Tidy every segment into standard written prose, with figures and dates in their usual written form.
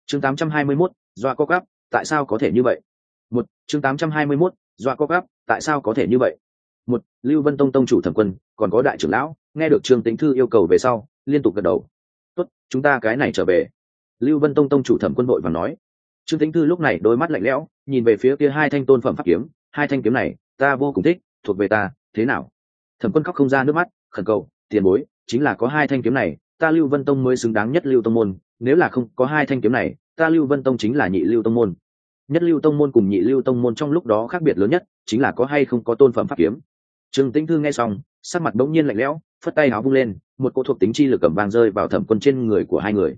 Chương 821, Doa Co Gắp, tại sao có thể như vậy? Một, chương 821, Doa Co Gắp, tại sao có thể như vậy? Một, Lưu Vân Tông tông chủ Thẩm Quân, còn có đại trưởng lão, nghe được Trương Tĩnh Thư yêu cầu về sau, liên tục gật đầu. Tốt, chúng ta cái này trở về. Lưu Vân Tông tông chủ Thẩm Quân vội vàng nói. Trương Tĩnh Thư lúc này đôi mắt lạnh lẽo, nhìn về phía kia hai thanh tôn phẩm pháp kiếm, hai thanh kiếm này, ta vô cùng thích, thuộc về ta, thế nào? Thẩm Quân khóc không ra nước mắt, khẩn cầu, tiền bối, chính là có hai thanh kiếm này, ta Lưu Vân Tông mới xứng đáng nhất Lưu Tông môn, nếu là không có hai thanh kiếm này, ta Lưu Vân Tông chính là nhị Lưu Tông môn. Nhất Lưu Tông môn cùng nhị Lưu Tông môn trong lúc đó khác biệt lớn nhất, chính là có hay không có tôn phẩm pháp kiếm. Trương Tĩnh Thư nghe xong, sắc mặt bỗng nhiên lạnh lẽo, phất tay áo vung lên, một cỗ thuộc tính chi lực cầm vang rơi vào Thẩm Quân trên người của hai người.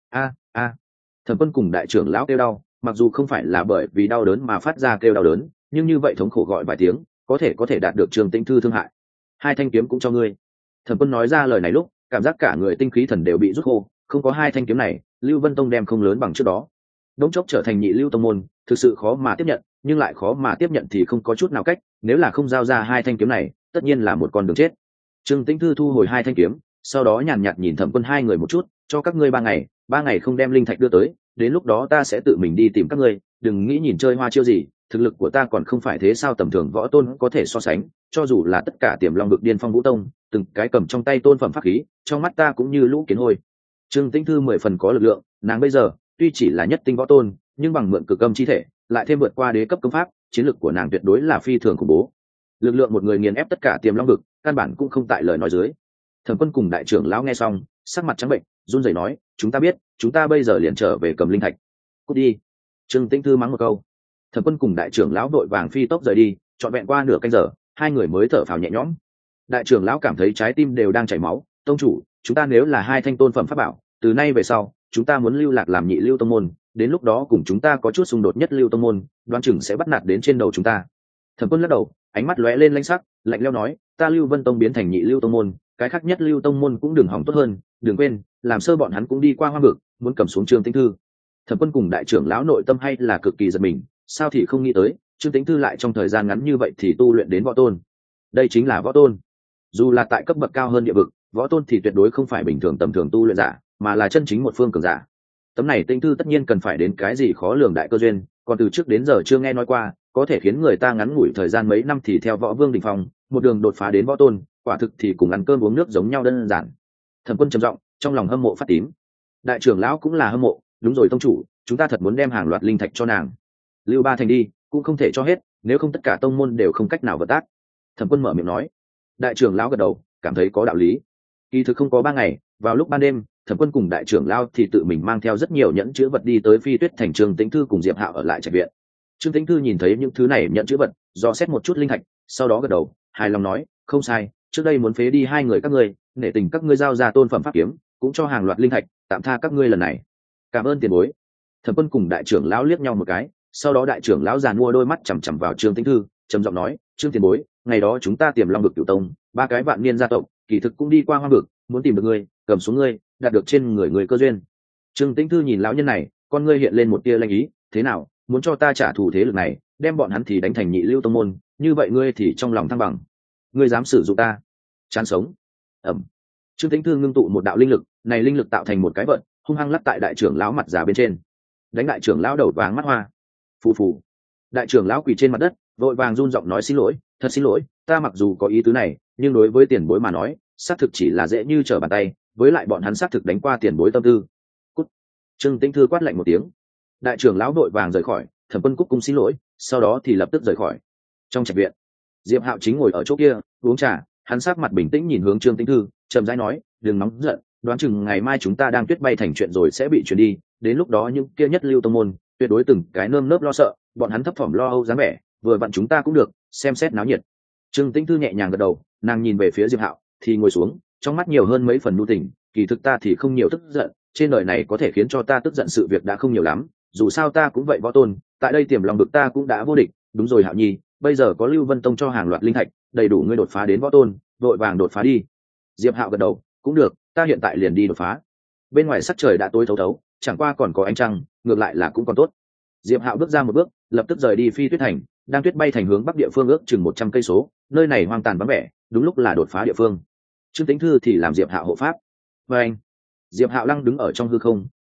A. Thẩm Quân cùng đại trưởng lão kêu đau, mặc dù không phải là bởi vì đau đớn mà phát ra kêu đau đớn, nhưng như vậy thống khổ gọi vài tiếng, có thể đạt được Trương Tĩnh Thư thương hại. Hai thanh kiếm cũng cho ngươi. Thẩm Quân nói ra lời này lúc, cảm giác cả người tinh khí thần đều bị rút khô, không có hai thanh kiếm này, Lưu Vân Tông đem không lớn bằng trước đó. Đống chốc trở thành nhị Lưu Tông môn, thực sự khó mà tiếp nhận, nhưng lại khó mà tiếp nhận thì không có chút nào cách, nếu là không giao ra hai thanh kiếm này, tất nhiên là một con đường chết. Trương Tĩnh Thư thu hồi hai thanh kiếm, sau đó nhàn nhạt nhìn Thẩm Quân hai người một chút, cho các ngươi 3 ngày không đem linh thạch đưa tới, đến lúc đó ta sẽ tự mình đi tìm các ngươi, đừng nghĩ nhìn chơi hoa chiêu gì, thực lực của ta còn không phải thế sao tầm thường võ tôn có thể so sánh, cho dù là tất cả Tiềm Long Vực Điên Phong Vũ Tông, từng cái cầm trong tay tôn phẩm pháp khí, trong mắt ta cũng như lũ kiến hôi. Trương Tĩnh Thư 10 phần có lực lượng, nàng bây giờ tuy chỉ là nhất tinh võ tôn, nhưng bằng mượn cực âm chi thể, lại thêm vượt qua đế cấp công pháp, chiến lực của nàng tuyệt đối là phi thường khủng bố. Lực lượng một người nghiền ép tất cả Tiềm Long Vực, căn bản cũng không tại lời nói dưới. Thẩm Quân cùng đại trưởng lão nghe xong, sắc mặt trắng bệnh, run rẩy nói, chúng ta biết, chúng ta bây giờ liền trở về cầm linh thạch. Cút đi. Trương Tĩnh Thư mắng một câu. Thẩm Quân cùng đại trưởng lão đội vàng phi tốc rời đi, trọn vẹn qua nửa canh giờ, hai người mới thở phào nhẹ nhõm. Đại trưởng lão cảm thấy trái tim đều đang chảy máu, tông chủ, chúng ta nếu là hai thanh tôn phẩm pháp bảo, từ nay về sau, chúng ta muốn lưu lạc làm nhị Lưu Tông môn, đến lúc đó cùng chúng ta có chút xung đột nhất Lưu Tông môn, đoán chừng sẽ bắt nạt đến trên đầu chúng ta. Thẩm Quân lắc đầu, ánh mắt lóe lên lãnh sắc, lạnh lẽo nói, ta Lưu Vân Tông biến thành nhị Lưu Tông môn, cái khác nhất Lưu Tông môn cũng đừng hỏng tốt hơn, đừng quên, làm sơ bọn hắn cũng đi qua Hoang Vực, muốn cầm xuống Trương Tĩnh Thư. Thẩm Quân cùng đại trưởng lão nội tâm hay là cực kỳ giật mình, sao thì không nghĩ tới, Trương Tĩnh Thư lại trong thời gian ngắn như vậy thì tu luyện đến võ tôn. Đây chính là võ tôn. Dù là tại cấp bậc cao hơn địa vực, võ tôn thì tuyệt đối không phải bình thường tầm thường tu luyện giả, mà là chân chính một phương cường giả. Tấm này Tĩnh Thư tất nhiên cần phải đến cái gì khó lường đại cơ duyên, còn từ trước đến giờ chưa nghe nói qua, có thể khiến người ta ngắn ngủi thời gian mấy năm thì theo võ vương đỉnh phong, một đường đột phá đến võ tôn, quả thực thì cùng ăn cơm uống nước giống nhau đơn giản. Thẩm Quân trầm giọng, trong lòng hâm mộ phát tím. Đại trưởng lão cũng là hâm mộ, đúng rồi tông chủ, chúng ta thật muốn đem hàng loạt linh thạch cho nàng. Lưu Ba thành đi, cũng không thể cho hết, nếu không tất cả tông môn đều không cách nào hợp tác. Thẩm Quân mở miệng nói. Đại trưởng lão gật đầu, cảm thấy có đạo lý. Kỳ thực không có 3 ngày, vào lúc ban đêm, Thẩm Quân cùng đại trưởng lão thì tự mình mang theo rất nhiều nhẫn chữ vật đi tới Phi Tuyết thành. Trương Tĩnh Thư cùng Diệp Hạo ở lại trạch viện. Trương Tĩnh Thư nhìn thấy những thứ này nhẫn chữ vật, dò xét một chút linh thạch, sau đó gật đầu, hài lòng nói, không sai, trước đây muốn phế đi hai người các ngươi, nể tình các ngươi giao ra tôn phẩm pháp kiếm, cũng cho hàng loạt linh thạch, tạm tha các ngươi lần này. Cảm ơn tiền bối. Thẩm Quân cùng đại trưởng lão liếc nhau một cái, sau đó đại trưởng lão giàn mua đôi mắt chằm chằm vào Trương Tĩnh Thư, trầm giọng nói, Trương tiền bối, ngày đó chúng ta Tiềm Long Vực Cửu Tông, 3 cái vạn niên gia tộc, kỳ thực cũng đi qua Hoang Vực, muốn tìm được ngươi, cầm xuống ngươi, đạt được trên người người cơ duyên. Trương Tĩnh Thư nhìn lão nhân này, con ngươi hiện lên một tia lanh ý, thế nào, muốn cho ta trả thù thế lực này, đem bọn hắn thì đánh thành nhị Lưu Tông môn, như vậy ngươi thì trong lòng thăng bằng. Ngươi dám sử dụng ta? Chán sống. Ẩm. Trương Tĩnh Thư ngưng tụ một đạo linh lực, này linh lực tạo thành một cái vận, hung hăng lắc tại đại trưởng lão mặt già bên trên, đánh đại trưởng lão đầu vàng mắt hoa. Phù phù. Đại trưởng lão quỳ trên mặt đất, vội vàng run giọng nói, xin lỗi, thật xin lỗi, ta mặc dù có ý tứ này, nhưng đối với tiền bối mà nói, xác thực chỉ là dễ như trở bàn tay, với lại bọn hắn xác thực đánh qua tiền bối tâm tư. Cút. Trương Tĩnh Thư quát lạnh một tiếng. Đại trưởng lão vội vàng rời khỏi, Thẩm Quân cúc cung xin lỗi, sau đó thì lập tức rời khỏi. Trong trạch viện, Diệp Hạo chính ngồi ở chỗ kia uống trà, hắn sắc mặt bình tĩnh nhìn hướng Trương Tĩnh Thư, chậm rãi nói, đừng nóng giận, đoán chừng ngày mai chúng ta đang tuyết bay thành chuyện rồi sẽ bị chuyển đi, đến lúc đó những kia nhất Lưu Tông môn tuyệt đối từng cái nơm nớp lo sợ, bọn hắn thấp thỏm lo âu dáng vẻ, vừa vặn chúng ta cũng được xem xét náo nhiệt. Trương Tĩnh Thư nhẹ nhàng gật đầu, nàng nhìn về phía Diệp Hạo thì ngồi xuống, trong mắt nhiều hơn mấy phần nhu tình, kỳ thực ta thì không nhiều tức giận, trên đời này có thể khiến cho ta tức giận sự việc đã không nhiều lắm, dù sao ta cũng vậy võ tôn, tại đây Tiềm Long Vực ta cũng đã vô địch, đúng rồi Hạo Nhi, bây giờ có Lưu Vân Tông cho hàng loạt linh thạch, đầy đủ ngươi đột phá đến võ tôn, vội vàng đột phá đi. Diệp Hạo gật đầu, cũng được, ta hiện tại liền đi đột phá. Bên ngoài sắc trời đã tối thấu thấu, chẳng qua còn có ánh trăng, ngược lại là cũng còn tốt. Diệp Hạo bước ra một bước, lập tức rời đi Phi Tuyết thành, đang tuyết bay thành hướng bắc địa phương ước chừng 100 cây số, nơi này hoang tàn vắng vẻ, đúng lúc là đột phá địa phương. Trương Tĩnh Thư thì làm Diệp Hạo hộ pháp. Và anh, Diệp Hạo lăng đứng ở trong hư không,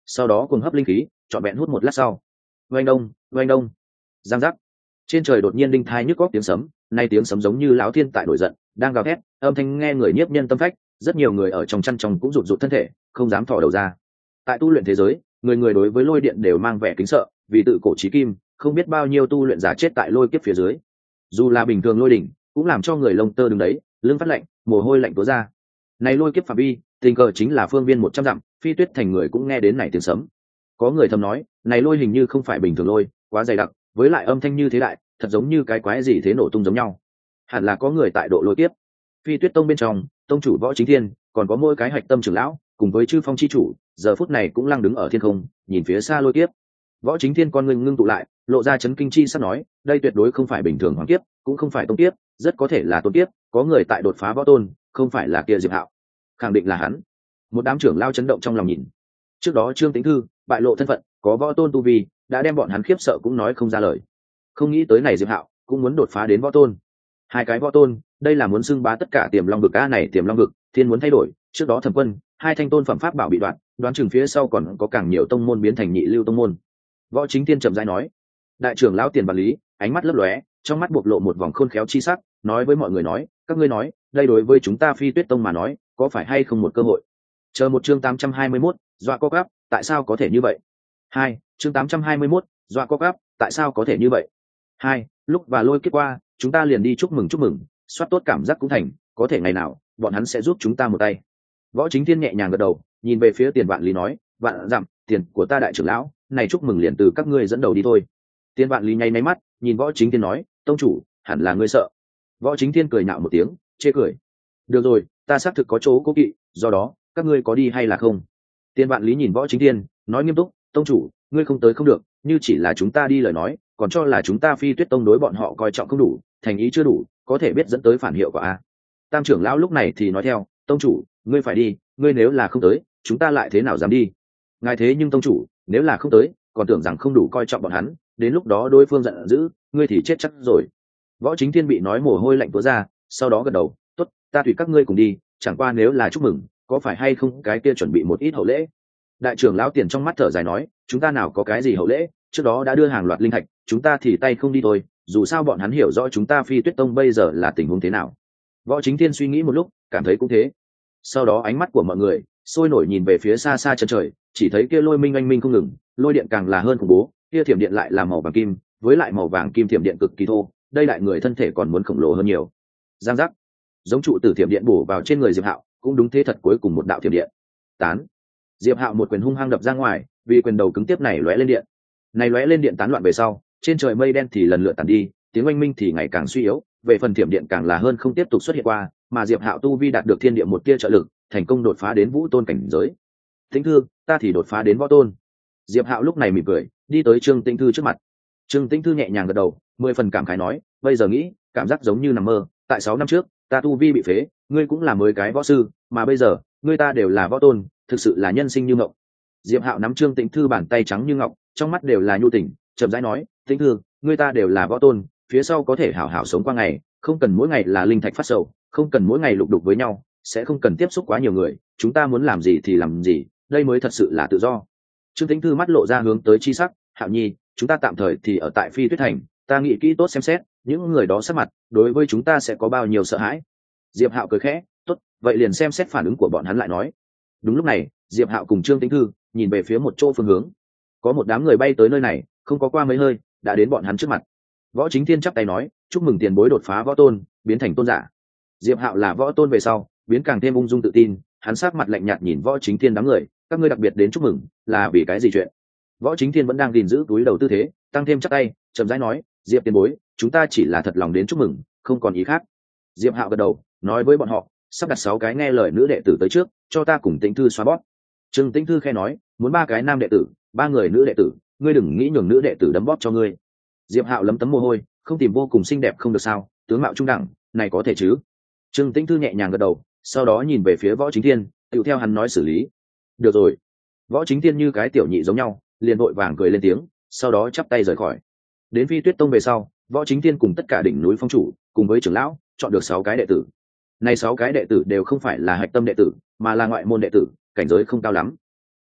sau đó cuồng hấp linh khí trọn vẹn hút một lát sau, oanh đông oanh đông, giang giác, trên trời đột nhiên đinh thai nhức góc tiếng sấm. Nay tiếng sấm giống như lão thiên tại nổi giận đang gào thét, âm thanh nghe người nhiếp nhân tâm phách. Rất nhiều người ở trong chăn trong cũng rụt rụt thân thể, không dám thò đầu ra. Tại tu luyện thế giới, người người đối với lôi điện đều mang vẻ kính sợ, vì tự cổ chí kim, không biết bao nhiêu tu luyện giả chết tại lôi kiếp phía dưới. Dù là bình thường lôi đỉnh cũng làm cho người lông tơ đứng đấy, lưng phát lạnh, mồ hôi lạnh túa ra. Này lôi kiếp phạm vi tình cờ chính là phương viên 100 dặm, Phi Tuyết thành người cũng nghe đến này tiếng sấm. Có người thầm nói, này lôi hình như không phải bình thường lôi, quá dày đặc, với lại âm thanh như thế đại, thật giống như cái quái gì thế nổ tung giống nhau. Hẳn là có người tại độ lôi kiếp. Phi Tuyết tông bên trong, tông chủ Võ Chính Thiên, còn có mỗi cái hạch tâm trưởng lão, cùng với chư phong chi chủ, giờ phút này cũng lăng đứng ở thiên không, nhìn phía xa lôi kiếp. Võ Chính Thiên con ngưng tụ lại, lộ ra chấn kinh chi sắp nói, đây tuyệt đối không phải bình thường hoàng kiếp, cũng không phải tông kiếp, rất có thể là tôn kiếp, có người tại đột phá võ tôn, không phải là kia Diệp Hạo, khẳng định là hắn. Một đám trưởng lao chấn động trong lòng nhìn. Trước đó Trương Tĩnh Thư bại lộ thân phận, có võ tôn tu vi, đã đem bọn hắn khiếp sợ cũng nói không ra lời. Không nghĩ tới này Diệp Hạo cũng muốn đột phá đến võ tôn. Hai cái võ tôn, đây là muốn xưng bá tất cả tiềm long vực a, này tiềm long vực, thiên muốn thay đổi, trước đó Thẩm Quân, hai thanh tôn phẩm pháp bảo bị đoạn, đoán chừng phía sau còn có càng nhiều tông môn biến thành nhị lưu tông môn. Võ Chính Tiên chậm rãi nói. Đại trưởng lão Tiền Bản Lý, ánh mắt lấp lóe, trong mắt bộc lộ một vòng khôn khéo chi sắc, nói với mọi người nói, các ngươi nói, đây đối với chúng ta Phi Tuyết tông mà nói, có phải hay không một cơ hội? Chờ một chương 821, dọa co gắp, tại sao có thể như vậy? Hai, chương 821, dọa co gắp, tại sao có thể như vậy? Hai, lúc và lôi kiếp qua, chúng ta liền đi chúc mừng, soát tốt cảm giác cũng thành, có thể ngày nào, bọn hắn sẽ giúp chúng ta một tay. Võ Chính Thiên nhẹ nhàng gật đầu, nhìn về phía Tiền Vạn Lý nói, vạn dặm, tiền của ta đại trưởng lão, này chúc mừng liền từ các ngươi dẫn đầu đi thôi. Tiền Vạn Lý nháy máy mắt, nhìn Võ Chính Thiên nói, tông chủ, hẳn là ngươi sợ. Võ Chính Thiên cười nhạo một tiếng, chê cười. Được rồi, ta xác thực có chỗ cố kỵ, do đó, các ngươi có đi hay là không? Tiền Vạn Lý nhìn Võ Chính Thiên, nói nghiêm túc, tông chủ, ngươi không tới không được, như chỉ là chúng ta đi lời nói, còn cho là chúng ta Phi Tuyết tông đối bọn họ coi trọng không đủ, thành ý chưa đủ, có thể biết dẫn tới phản hiệu quả a. Tam trưởng lão lúc này thì nói theo, tông chủ, ngươi phải đi, ngươi nếu là không tới, chúng ta lại thế nào dám đi? Ngài thế nhưng tông chủ, nếu là không tới, còn tưởng rằng không đủ coi trọng bọn hắn, đến lúc đó đối phương giận dữ, ngươi thì chết chắc rồi. Võ Chính Thiên bị nói mồ hôi lạnh túa ra, sau đó gật đầu, tốt, ta tùy các ngươi cùng đi, chẳng qua nếu là chúc mừng, có phải hay không cái kia chuẩn bị một ít hậu lễ? Đại trưởng lão Tiền trong mắt thở dài nói, chúng ta nào có cái gì hậu lễ, trước đó đã đưa hàng loạt linh thạch, chúng ta thì tay không đi thôi, dù sao bọn hắn hiểu rõ chúng ta Phi Tuyết tông bây giờ là tình huống thế nào. Võ Chính Thiên suy nghĩ một lúc, cảm thấy cũng thế. Sau đó ánh mắt của mọi người sôi nổi nhìn về phía xa xa chân trời, chỉ thấy kia lôi minh anh minh không ngừng, lôi điện càng là hơn khủng bố, kia thiểm điện lại là màu vàng kim, với lại màu vàng kim thiểm điện cực kỳ thô, đây đại người thân thể còn muốn khổng lồ hơn nhiều. Giang giác, giống trụ tử thiểm điện bổ vào trên người Diệp Hạo, cũng đúng thế thật, cuối cùng một đạo thiểm điện tán. Diệp Hạo một quyền hung hăng đập ra ngoài, vì quyền đầu cứng tiếp này lóe lên điện. Này lóe lên điện tán loạn về sau, trên trời mây đen thì lần lượt tàn đi, tiếng oanh minh thì ngày càng suy yếu, về phần thiểm điện càng là hơn không tiếp tục xuất hiện qua, mà Diệp Hạo tu vi đạt được thiên địa một tia trợ lực, thành công đột phá đến vũ tôn cảnh giới. Tĩnh Thư, ta thì đột phá đến võ tôn. Diệp Hạo lúc này mỉm cười, đi tới Trương Tĩnh Thư trước mặt. Trương Tĩnh Thư nhẹ nhàng gật đầu, 10 phần cảm khái nói, bây giờ nghĩ, cảm giác giống như nằm mơ, tại 6 năm trước, ta tu vi bị phế, ngươi cũng là mới cái võ sư, mà bây giờ, ngươi ta đều là võ tôn, thực sự là nhân sinh như ngộng. Diệp Hạo nắm Trương Tĩnh Thư bàn tay trắng như ngọc, trong mắt đều là nhu tình, chậm rãi nói, Tĩnh Thư, ngươi ta đều là võ tôn, phía sau có thể hảo hảo sống qua ngày, không cần mỗi ngày là linh thạch phát sầu, không cần mỗi ngày lục đục với nhau, sẽ không cần tiếp xúc quá nhiều người, chúng ta muốn làm gì thì làm gì, đây mới thật sự là tự do. Trương Tĩnh Thư mắt lộ ra hướng tới chi sắc, Hạo Nhi, chúng ta tạm thời thì ở tại Phi Tuyết thành, ta nghĩ kỹ tốt xem xét, những người đó sắc mặt, đối với chúng ta sẽ có bao nhiêu sợ hãi. Diệp Hạo cười khẽ, tốt, vậy liền xem xét phản ứng của bọn hắn lại nói. Đúng lúc này, Diệp Hạo cùng Trương Tĩnh Thư nhìn về phía một chỗ phương hướng, có một đám người bay tới nơi này, không có qua mấy hơi, đã đến bọn hắn trước mặt. Võ Chính Thiên chắp tay nói, chúc mừng tiền bối đột phá võ tôn, biến thành tôn giả. Diệp Hạo là võ tôn về sau, biến càng thêm ung dung tự tin, hắn sắc mặt lạnh nhạt nhìn Võ Chính Thiên đám người, các ngươi đặc biệt đến chúc mừng, là vì cái gì chuyện? Võ Chính Thiên vẫn đang gìn giữ túi đầu tư thế, tăng thêm chắp tay, chậm rãi nói, Diệp tiền bối, chúng ta chỉ là thật lòng đến chúc mừng, không còn ý khác. Diệp Hạo gật đầu, nói với bọn họ, sắp đặt 6 cái nghe lời nữ đệ tử tới trước, cho ta cùng Tĩnh Thư xóa bóp. Trương Tĩnh Thư khe nói, muốn 3 cái nam đệ tử, 3 người nữ đệ tử, ngươi đừng nghĩ nhường nữ đệ tử đấm bóp cho ngươi. Diệp Hạo lấm tấm mồ hôi, không tìm vô cùng xinh đẹp không được sao, tướng mạo trung đẳng, này có thể chứ? Trương Tĩnh Thư nhẹ nhàng gật đầu, sau đó nhìn về phía Võ Chính Thiên, tùy theo hắn nói xử lý. Được rồi. Võ Chính Thiên như cái tiểu nhị giống nhau, liền vội vàng cười lên tiếng, sau đó chắp tay rời khỏi. Đến Phi Tuyết tông về sau, Võ Chính Thiên cùng tất cả đỉnh núi phong chủ, cùng với trưởng lão, chọn được 6 cái đệ tử. Này 6 cái đệ tử đều không phải là hạch tâm đệ tử, mà là ngoại môn đệ tử, cảnh giới không cao lắm.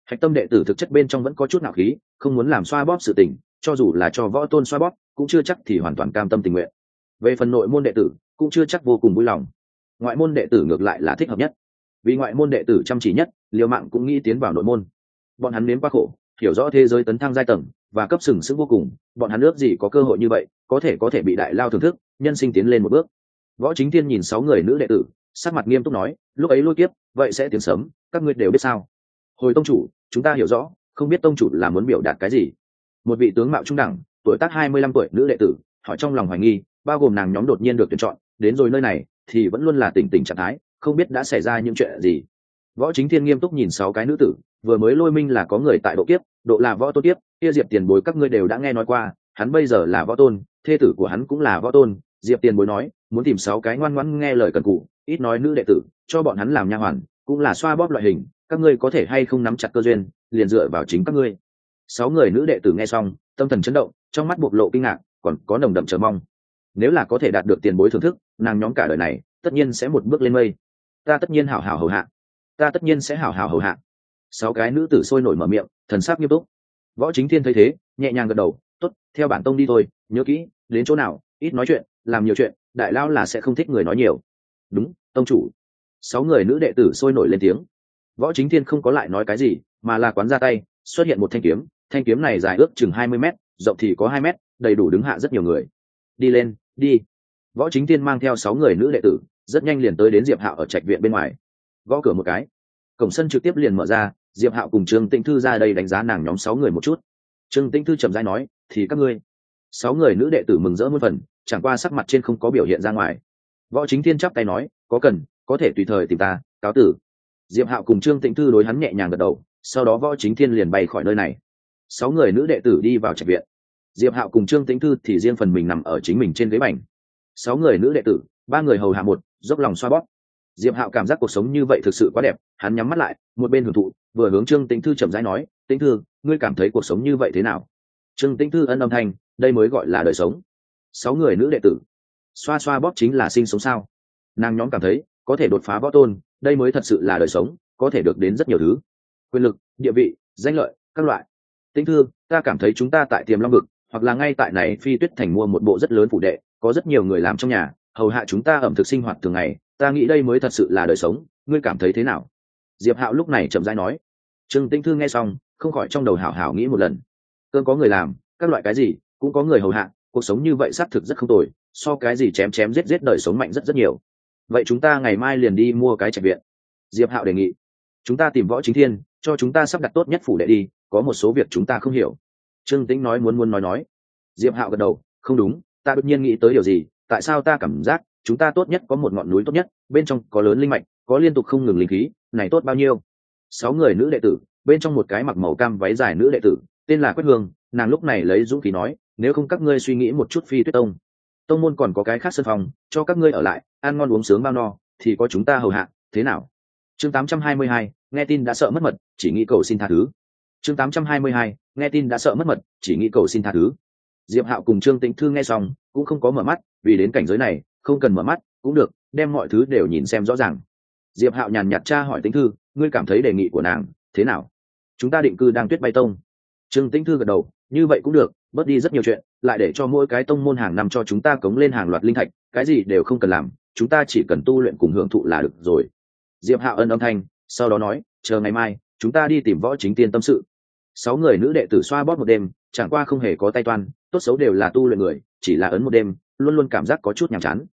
Hạch tâm đệ tử thực chất bên trong vẫn có chút nạo khí, không muốn làm xoa bóp sự tình, cho dù là cho võ tôn xoa bóp cũng chưa chắc thì hoàn toàn cam tâm tình nguyện. Về phần nội môn đệ tử cũng chưa chắc vô cùng vui lòng. Ngoại môn đệ tử ngược lại là thích hợp nhất, vì ngoại môn đệ tử chăm chỉ nhất, liều mạng cũng nghĩ tiến vào nội môn. Bọn hắn nếm qua khổ, hiểu rõ thế giới tấn thăng giai tầng và cấp sừng sững vô cùng, bọn hắn ước gì có cơ hội như vậy, có thể bị đại lao thưởng thức, nhân sinh tiến lên một bước. Võ Chính Thiên nhìn 6 người nữ đệ tử, sắc mặt nghiêm túc nói, lúc ấy lôi kiếp vậy sẽ tiếng sớm, các ngươi đều biết sao? Hồi tông chủ, chúng ta hiểu rõ, không biết tông chủ là muốn biểu đạt cái gì. Một vị tướng mạo trung đẳng, tuổi tác 25 tuổi nữ đệ tử hỏi, trong lòng hoài nghi, bao gồm nàng nhóm đột nhiên được tuyển chọn đến rồi nơi này thì vẫn luôn là tỉnh tỉnh trạng thái, không biết đã xảy ra những chuyện gì. Võ Chính Thiên nghiêm túc nhìn 6 cái nữ tử, vừa mới lôi minh là có người tại độ kiếp, độ là võ tôn kiếp, kia Diệp Tiền Bối các ngươi đều đã nghe nói qua, hắn bây giờ là võ tôn, thê tử của hắn cũng là võ tôn. Diệp Tiền Bối nói muốn tìm 6 cái ngoan ngoãn nghe lời cần cù, ít nói nữ đệ tử, cho bọn hắn làm nha hoàn, cũng là xoa bóp loại hình, các ngươi có thể hay không nắm chặt cơ duyên, liền dựa vào chính các ngươi. 6 người nữ đệ tử nghe xong, tâm thần chấn động, trong mắt bộc lộ kinh ngạc, còn có nồng đậm chờ mong. Nếu là có thể đạt được tiền bối thưởng thức, nàng nhóm cả đời này tất nhiên sẽ một bước lên mây. Ta tất nhiên hảo hảo hầu hạ, ta tất nhiên sẽ hảo hảo hầu hạ. 6 cái nữ tử sôi nổi mở miệng, thần sắc nghiêm túc. Võ Chính Thiên thấy thế, nhẹ nhàng gật đầu, tốt, theo bản tông đi thôi, nhớ kỹ, đến chỗ nào ít nói chuyện, làm nhiều chuyện, đại lao là sẽ không thích người nói nhiều. Đúng, tông chủ. 6 người nữ đệ tử sôi nổi lên tiếng. Võ Chính Thiên không có lại nói cái gì, mà là quán ra tay, xuất hiện một thanh kiếm này dài ước chừng 20 mét, rộng thì có 2 mét, đầy đủ đứng hạ rất nhiều người. Đi lên, đi. Võ Chính Thiên mang theo 6 người nữ đệ tử, rất nhanh liền tới đến Diệp Hạo ở trạch viện bên ngoài. Gõ cửa một cái, cổng sân trực tiếp liền mở ra, Diệp Hạo cùng Trương Tĩnh Thư ra đây đánh giá nàng nhóm 6 người một chút. Trương Tĩnh Thư chậm rãi nói, thì các ngươi. 6 người nữ đệ tử mừng rỡ muôn phần, chẳng qua sắc mặt trên không có biểu hiện ra ngoài. Võ Chính Thiên chắp tay nói, có cần, có thể tùy thời tìm ta, cáo tử. Diệp Hạo cùng Trương Tĩnh Thư đối hắn nhẹ nhàng gật đầu, sau đó Võ Chính Thiên liền bay khỏi nơi này. 6 người nữ đệ tử đi vào trạch viện. Diệp Hạo cùng Trương Tĩnh Thư thì riêng phần mình nằm ở chính mình trên ghế bành. 6 người nữ đệ tử, 3 người hầu hạ một, dốc lòng xoa bóp. Diệp Hạo cảm giác cuộc sống như vậy thực sự quá đẹp, hắn nhắm mắt lại, một bên hưởng thụ, vừa hướng Trương Tĩnh Thư chậm rãi nói, "Tĩnh Thư, ngươi cảm thấy cuộc sống như vậy thế nào?" Trương Tĩnh Thư ân âm thanh, đây mới gọi là đời sống. 6 người nữ đệ tử, xoa xoa bóp chính là sinh sống sao? Nàng nhóm cảm thấy, có thể đột phá võ tôn, đây mới thật sự là đời sống, có thể được đến rất nhiều thứ, quyền lực, địa vị, danh lợi, các loại. Tĩnh Thư, ta cảm thấy chúng ta tại Tiềm Long vực, hoặc là ngay tại này Phi Tuyết thành mua một bộ rất lớn phủ đệ, có rất nhiều người làm trong nhà, hầu hạ chúng ta ẩm thực sinh hoạt thường ngày, ta nghĩ đây mới thật sự là đời sống, ngươi cảm thấy thế nào? Diệp Hạo lúc này chậm rãi nói. Trương Tĩnh Thư nghe xong, không khỏi trong đầu hảo hảo nghĩ một lần. Cơn có người làm, các loại cái gì, cũng có người hầu hạ, cuộc sống như vậy xác thực rất không tồi, so cái gì chém chém giết giết đời sống mạnh rất rất nhiều. Vậy chúng ta ngày mai liền đi mua cái trạch viện. Diệp Hạo đề nghị. Chúng ta tìm Võ Chính Thiên, cho chúng ta sắp đặt tốt nhất phủ đệ đi, có một số việc chúng ta không hiểu. Trương Tĩnh nói muốn nói. Diệp Hạo gật đầu, không đúng, ta đột nhiên nghĩ tới điều gì, tại sao ta cảm giác chúng ta tốt nhất có một ngọn núi tốt nhất, bên trong có lớn linh mạch, có liên tục không ngừng linh khí, này tốt bao nhiêu. 6 người nữ đệ tử, bên trong một cái mặc màu cam váy dài nữ đệ tử, tên là Quách Hương, nàng lúc này lấy dũng khí nói, nếu không các ngươi suy nghĩ một chút Phi Tuyết tông, tông môn còn có cái khác sân phòng, cho các ngươi ở lại, ăn ngon uống sướng bao no, thì có chúng ta hầu hạ, thế nào? Chương 822, nghe tin đã sợ mất mật, chỉ nghĩ cầu xin tha thứ. Chương 822, nghe tin đã sợ mất mật, chỉ nghĩ cầu xin tha thứ. Diệp Hạo cùng Trương Tĩnh Thư nghe xong, cũng không có mở mắt, vì đến cảnh giới này, không cần mở mắt, cũng được, đem mọi thứ đều nhìn xem rõ ràng. Diệp Hạo nhàn nhạt tra hỏi Tĩnh Thư, ngươi cảm thấy đề nghị của nàng thế nào? Chúng ta định cư đang Tuyết Bay tông. Trương Tĩnh Thư gật đầu, như vậy cũng được, bớt đi rất nhiều chuyện, lại để cho mỗi cái tông môn hàng năm cho chúng ta cống lên hàng loạt linh thạch, cái gì đều không cần làm, chúng ta chỉ cần tu luyện cùng hưởng thụ là được rồi. Diệp Hạo ân âm thanh, sau đó nói, chờ ngày mai, chúng ta đi tìm Võ Chính Tiên tâm sự. 6 người nữ đệ tử xoa bóp một đêm, chẳng qua không hề có tay toan, tốt xấu đều là tu luyện người, chỉ là ấn một đêm, luôn luôn cảm giác có chút nhàm chán.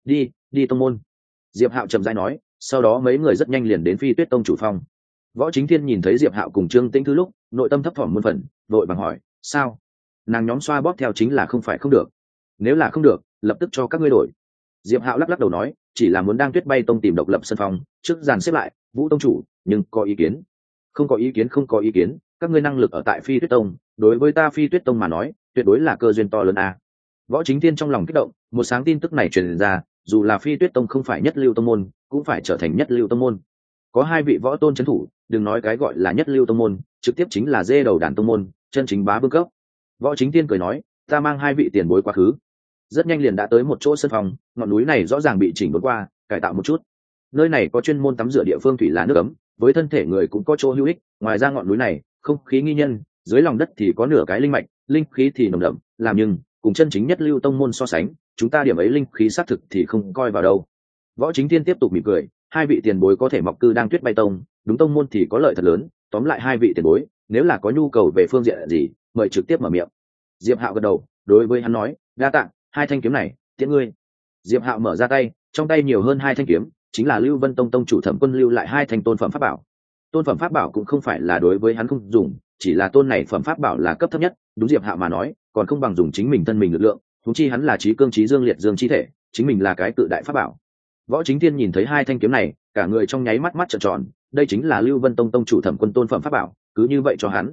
Đi tông môn. Diệp Hạo trầm rãi nói, sau đó mấy người rất nhanh liền đến Phi Tuyết tông chủ phong. Võ Chính Thiên nhìn thấy Diệp Hạo cùng Trương Tĩnh Thư lúc, nội tâm thấp thỏm muôn phần, vội vàng hỏi, sao? Nàng nhóm xoa bóp theo chính là không phải không được. Nếu là không được, lập tức cho các ngươi đổi. Diệp Hạo lắc lắc đầu nói, chỉ là muốn đang Tuyết Bay tông tìm độc lập sân phòng, trước dàn xếp lại, Vũ tông chủ, nhưng có ý kiến. Không có ý kiến, các ngươi năng lực ở tại Phi Tuyết tông, đối với ta Phi Tuyết tông mà nói, tuyệt đối là cơ duyên to lớn a. Võ Chính Thiên trong lòng kích động, một sáng tin tức này truyền ra, dù là Phi Tuyết tông không phải nhất lưu tông môn, cũng phải trở thành nhất lưu tông môn. Có 2 vị võ tôn trấn thủ, đừng nói cái gọi là nhất lưu tông môn, trực tiếp chính là dê đầu đàn tông môn, chân chính bá vương cấp. Võ Chính Thiên cười nói, ta mang 2 vị tiền bối quá khứ. Rất nhanh liền đã tới một chỗ sân phòng, ngọn núi này rõ ràng bị chỉnh đốn qua, cải tạo một chút. Nơi này có chuyên môn tắm rửa địa phương thủy là nước ấm, với thân thể người cũng có chỗ hữu ích. Ngoài ra ngọn núi này không khí nghi nhân, dưới lòng đất thì có nửa cái linh mạch, linh khí thì nồng đậm, làm nhưng cùng chân chính nhất lưu tông môn so sánh, chúng ta điểm ấy linh khí xác thực thì không coi vào đâu. Võ Chính Thiên tiếp tục mỉm cười, hai vị tiền bối có thể mọc cư đang Tuyết Bay Tông, đúng tông môn thì có lợi thật lớn. Tóm lại hai vị tiền bối, nếu là có nhu cầu về phương diện gì, mời trực tiếp mở miệng. Diệp Hạo gật đầu, đối với hắn nói, đa tạ, hai thanh kiếm này, tiễn ngươi. Diệp Hạo mở ra tay, trong tay nhiều hơn hai thanh kiếm, chính là Lưu Vân Tông tông chủ Thẩm Quân lưu lại hai thanh tôn phẩm pháp bảo. Tôn phẩm pháp bảo cũng không phải là đối với hắn không dùng, chỉ là tôn này phẩm pháp bảo là cấp thấp nhất, đúng Diệp Hạo mà nói, còn không bằng dùng chính mình thân mình lực lượng, huống chi hắn là trí cương trí dương liệt dương chi thể, chính mình là cái cự đại pháp bảo. Võ Chính Thiên nhìn thấy hai thanh kiếm này, cả người trong nháy mắt mắt trợn tròn, đây chính là Lưu Vân Tông tông chủ Thẩm Quân tôn phẩm pháp bảo, cứ như vậy cho hắn.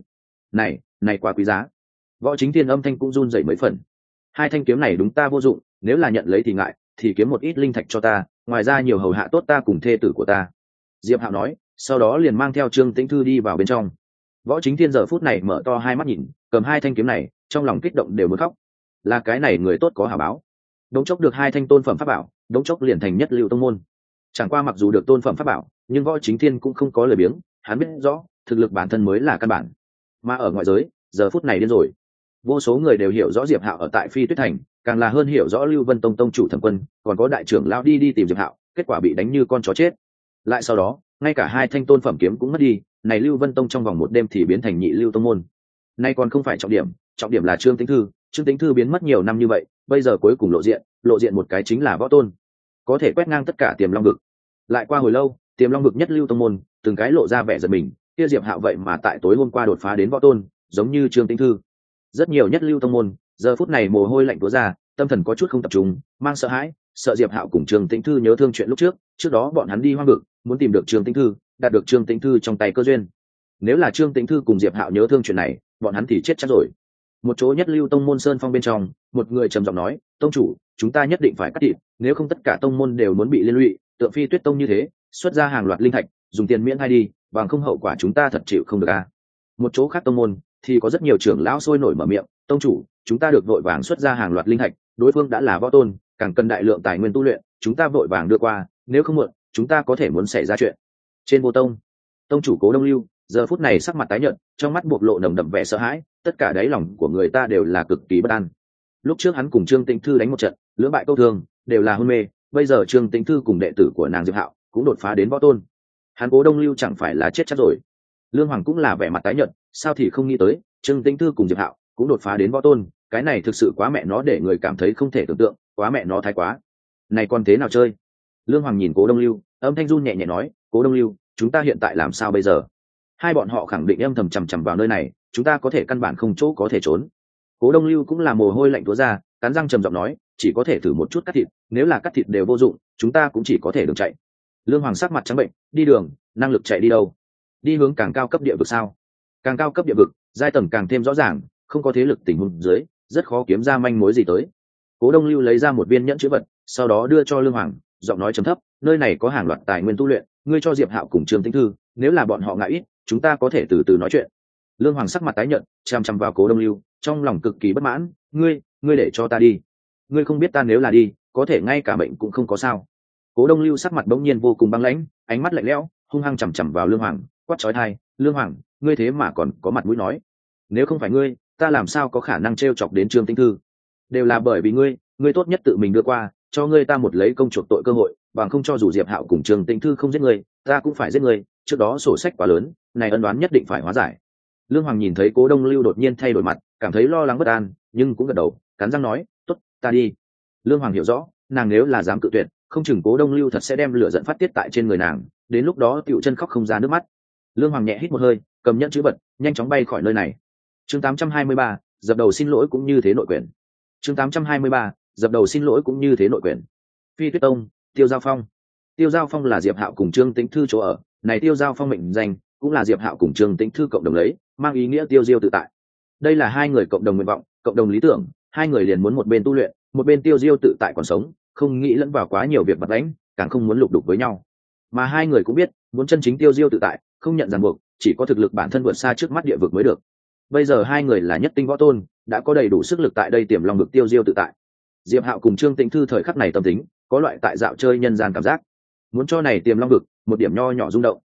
Này quá quý giá. Võ Chính Thiên âm thanh cũng run rẩy mấy phần. Hai thanh kiếm này đúng ta vô dụng, nếu là nhận lấy thì ngại, thì kiếm một ít linh thạch cho ta, ngoài ra nhiều hầu hạ tốt ta cùng thê tử của ta. Diệp Hạo nói, sau đó liền mang theo Trương Tĩnh Thư đi vào bên trong. Võ Chính Thiên giờ phút này mở to hai mắt nhìn, cầm hai thanh kiếm này, trong lòng kích động đều muốn khóc. Là cái này người tốt có hảo báo. Đống chốc được hai thanh tôn phẩm pháp bảo, đống chốc liền thành nhất lưu tông môn. Chẳng qua mặc dù được tôn phẩm pháp bảo, nhưng Võ Chính Thiên cũng không có lời biếng, hắn biết rõ, thực lực bản thân mới là căn bản. Mà ở ngoại giới, giờ phút này điên rồi. Vô số người đều hiểu rõ Diệp Hạo ở tại Phi Tuyết Thành, càng là hơn hiểu rõ Lưu Vân Tông tông chủ Thẩm Quân, còn có đại trưởng lão đi tìm Diệp Hạo, kết quả bị đánh như con chó chết. Lại sau đó, ngay cả hai thanh tôn phẩm kiếm cũng mất đi, này Lưu Vân Tông trong vòng một đêm thì biến thành nhị lưu tông môn. Nay còn không phải trọng điểm là Trương Tĩnh Thư biến mất nhiều năm như vậy, bây giờ cuối cùng lộ diện một cái chính là Võ Tôn, có thể quét ngang tất cả Tiềm Long vực. Lại qua hồi lâu, Tiềm Long vực nhất lưu tông môn, từng cái lộ ra vẻ giận mình, kia Diệp Hạo vậy mà tại tối hôm qua đột phá đến Võ Tôn, giống như Trương Tĩnh Thư. Rất nhiều nhất lưu tông môn, giờ phút này mồ hôi lạnh túa ra, tâm thần có chút không tập trung, mang sợ hãi, sợ Diệp Hạo cùng Trương Tĩnh Thư nhớ thương chuyện lúc trước đó bọn hắn đi hoang vực, muốn tìm được Trương Tĩnh Thư, đạt được Trương Tĩnh Thư trong tay cơ duyên. Nếu là Trương Tĩnh Thư cùng Diệp Hạo nhớ thương chuyện này, bọn hắn thì chết chắc rồi. Một chỗ nhất lưu tông môn sơn phong bên trong, một người trầm giọng nói, tông chủ, chúng ta nhất định phải cắt thịt, nếu không tất cả tông môn đều muốn bị liên lụy, tượng Phi Tuyết Tông như thế, xuất ra hàng loạt linh thạch, dùng tiền miễn hay đi, bằng không hậu quả chúng ta thật chịu không được a. Một chỗ khác tông môn thì có rất nhiều trưởng lão sôi nổi mở miệng, tông chủ, chúng ta được vội vàng xuất ra hàng loạt linh thạch, đối phương đã là Võ Tôn, càng cần đại lượng tài nguyên tu luyện, chúng ta vội vàng đưa qua, nếu không muộn, chúng ta có thể muốn xảy ra chuyện. Trên Vô Tông, tông chủ Cố Đông Lưu giờ phút này sắc mặt tái nhợt, trong mắt bộc lộ nồng đậm vẻ sợ hãi, tất cả đáy lòng của người ta đều là cực kỳ bất an. Lúc trước hắn cùng Trương Tĩnh Thư đánh một trận, lưỡng bại câu thương, đều là hôn mê, bây giờ Trương Tĩnh Thư cùng đệ tử của nàng Diệp Hạo cũng đột phá đến Võ Tôn. Hắn Cố Đông Lưu chẳng phải là chết chắc rồi. Lương Hoàng cũng là vẻ mặt tái nhợt, sao thì không nghĩ tới, Trương Tĩnh Thư cùng Diệp Hạo cũng đột phá đến Võ Tôn, cái này thực sự quá mẹ nó để người cảm thấy không thể tưởng tượng, quá mẹ nó thái quá. Này còn thế nào chơi? Lương Hoàng nhìn Cố Đông Lưu, âm thanh run nhẹ nhẹ nói, Cố Đông Lưu, chúng ta hiện tại làm sao bây giờ? Hai bọn họ khẳng định âm thầm chằm chằm vào nơi này, chúng ta có thể căn bản không chỗ có thể trốn. Cố Đông Lưu cũng là mồ hôi lạnh túa ra, cắn răng trầm giọng nói, chỉ có thể thử một chút cắt thịt, nếu là cắt thịt đều vô dụng, chúng ta cũng chỉ có thể đường chạy. Lương Hoàng sắc mặt trắng bệnh, đi đường, năng lực chạy đi đâu? Đi hướng càng cao cấp địa vực sao? Càng cao cấp địa vực, giai tầng càng thêm rõ ràng, không có thế lực tình huống dưới, rất khó kiếm ra manh mối gì tới. Cố Đông Lưu lấy ra một viên nhẫn chữ vật, sau đó đưa cho Lương Hoàng, giọng nói trầm thấp, nơi này có hàng loạt tài nguyên tu luyện, ngươi cho Diệp Hạo cùng Trương Tĩnh Thư, nếu là bọn họ ngại ít, chúng ta có thể từ từ nói chuyện. Lương Hoàng sắc mặt tái nhợt, chằm chằm vào Cố Đông Lưu, trong lòng cực kỳ bất mãn, ngươi để cho ta đi, ngươi không biết ta nếu là đi, có thể ngay cả mệnh cũng không có sao. Cố Đông Lưu sắc mặt bỗng nhiên vô cùng băng lãnh, ánh mắt lạnh lẽo, hung hăng chằm chằm vào Lương Hoàng, quát chói tai, Lương Hoàng, ngươi thế mà còn có mặt mũi nói, nếu không phải ngươi, ta làm sao có khả năng trêu chọc đến Trương Tĩnh Thư? Đều là bởi vì ngươi tốt nhất tự mình đưa qua, cho ngươi ta một lấy công chuộc tội cơ hội, bằng không cho dù Diệp Hạo cùng Trương Tĩnh Thư không giết ngươi, ta cũng phải giết ngươi, trước đó sổ sách quá lớn, này ân oán nhất định phải hóa giải. Lương Hoàng nhìn thấy Cố Đông Lưu đột nhiên thay đổi mặt, cảm thấy lo lắng bất an, nhưng cũng gật đầu, cắn răng nói, tốt, ta đi. Lương Hoàng hiểu rõ, nàng nếu là dám cự tuyệt, không chừng Cố Đông Lưu thật sẽ đem lửa giận phát tiết tại trên người nàng, đến lúc đó tiểu chân khóc không ra nước mắt. Lương Hoàng nhẹ hít một hơi, cầm nhẫn chữ vật, nhanh chóng bay khỏi nơi này. Chương 823, dập đầu xin lỗi cũng như thế nội quyền. Chương 823, dập đầu xin lỗi cũng như thế nội quyền. Phi Tuyết Tông, Tiêu Giao Phong. Tiêu Giao Phong là Diệp Hạo cùng Trương Tĩnh Thư chỗ ở, này Tiêu Giao Phong mệnh danh cũng là Diệp Hạo cùng Trương Tĩnh Thư cộng đồng lấy, mang ý nghĩa tiêu diêu tự tại. Đây là hai người cộng đồng nguyện vọng, cộng đồng lý tưởng, hai người liền muốn một bên tu luyện, một bên tiêu diêu tự tại còn sống, không nghĩ lẫn vào quá nhiều việc vặt vãnh, càng không muốn lục đục với nhau. Mà hai người cũng biết, muốn chân chính tiêu diêu tự tại, không nhận ràng buộc, chỉ có thực lực bản thân vượt xa trước mắt địa vực mới được. Bây giờ hai người là nhất tinh võ tôn, đã có đầy đủ sức lực tại đây Tiềm Long vực tiêu diêu tự tại. Diệp Hạo cùng Trương Tĩnh Thư thời khắc này tâm tính, có loại tại dạo chơi nhân gian cảm giác, muốn cho này Tiềm Long vực một điểm nho nhỏ rung động.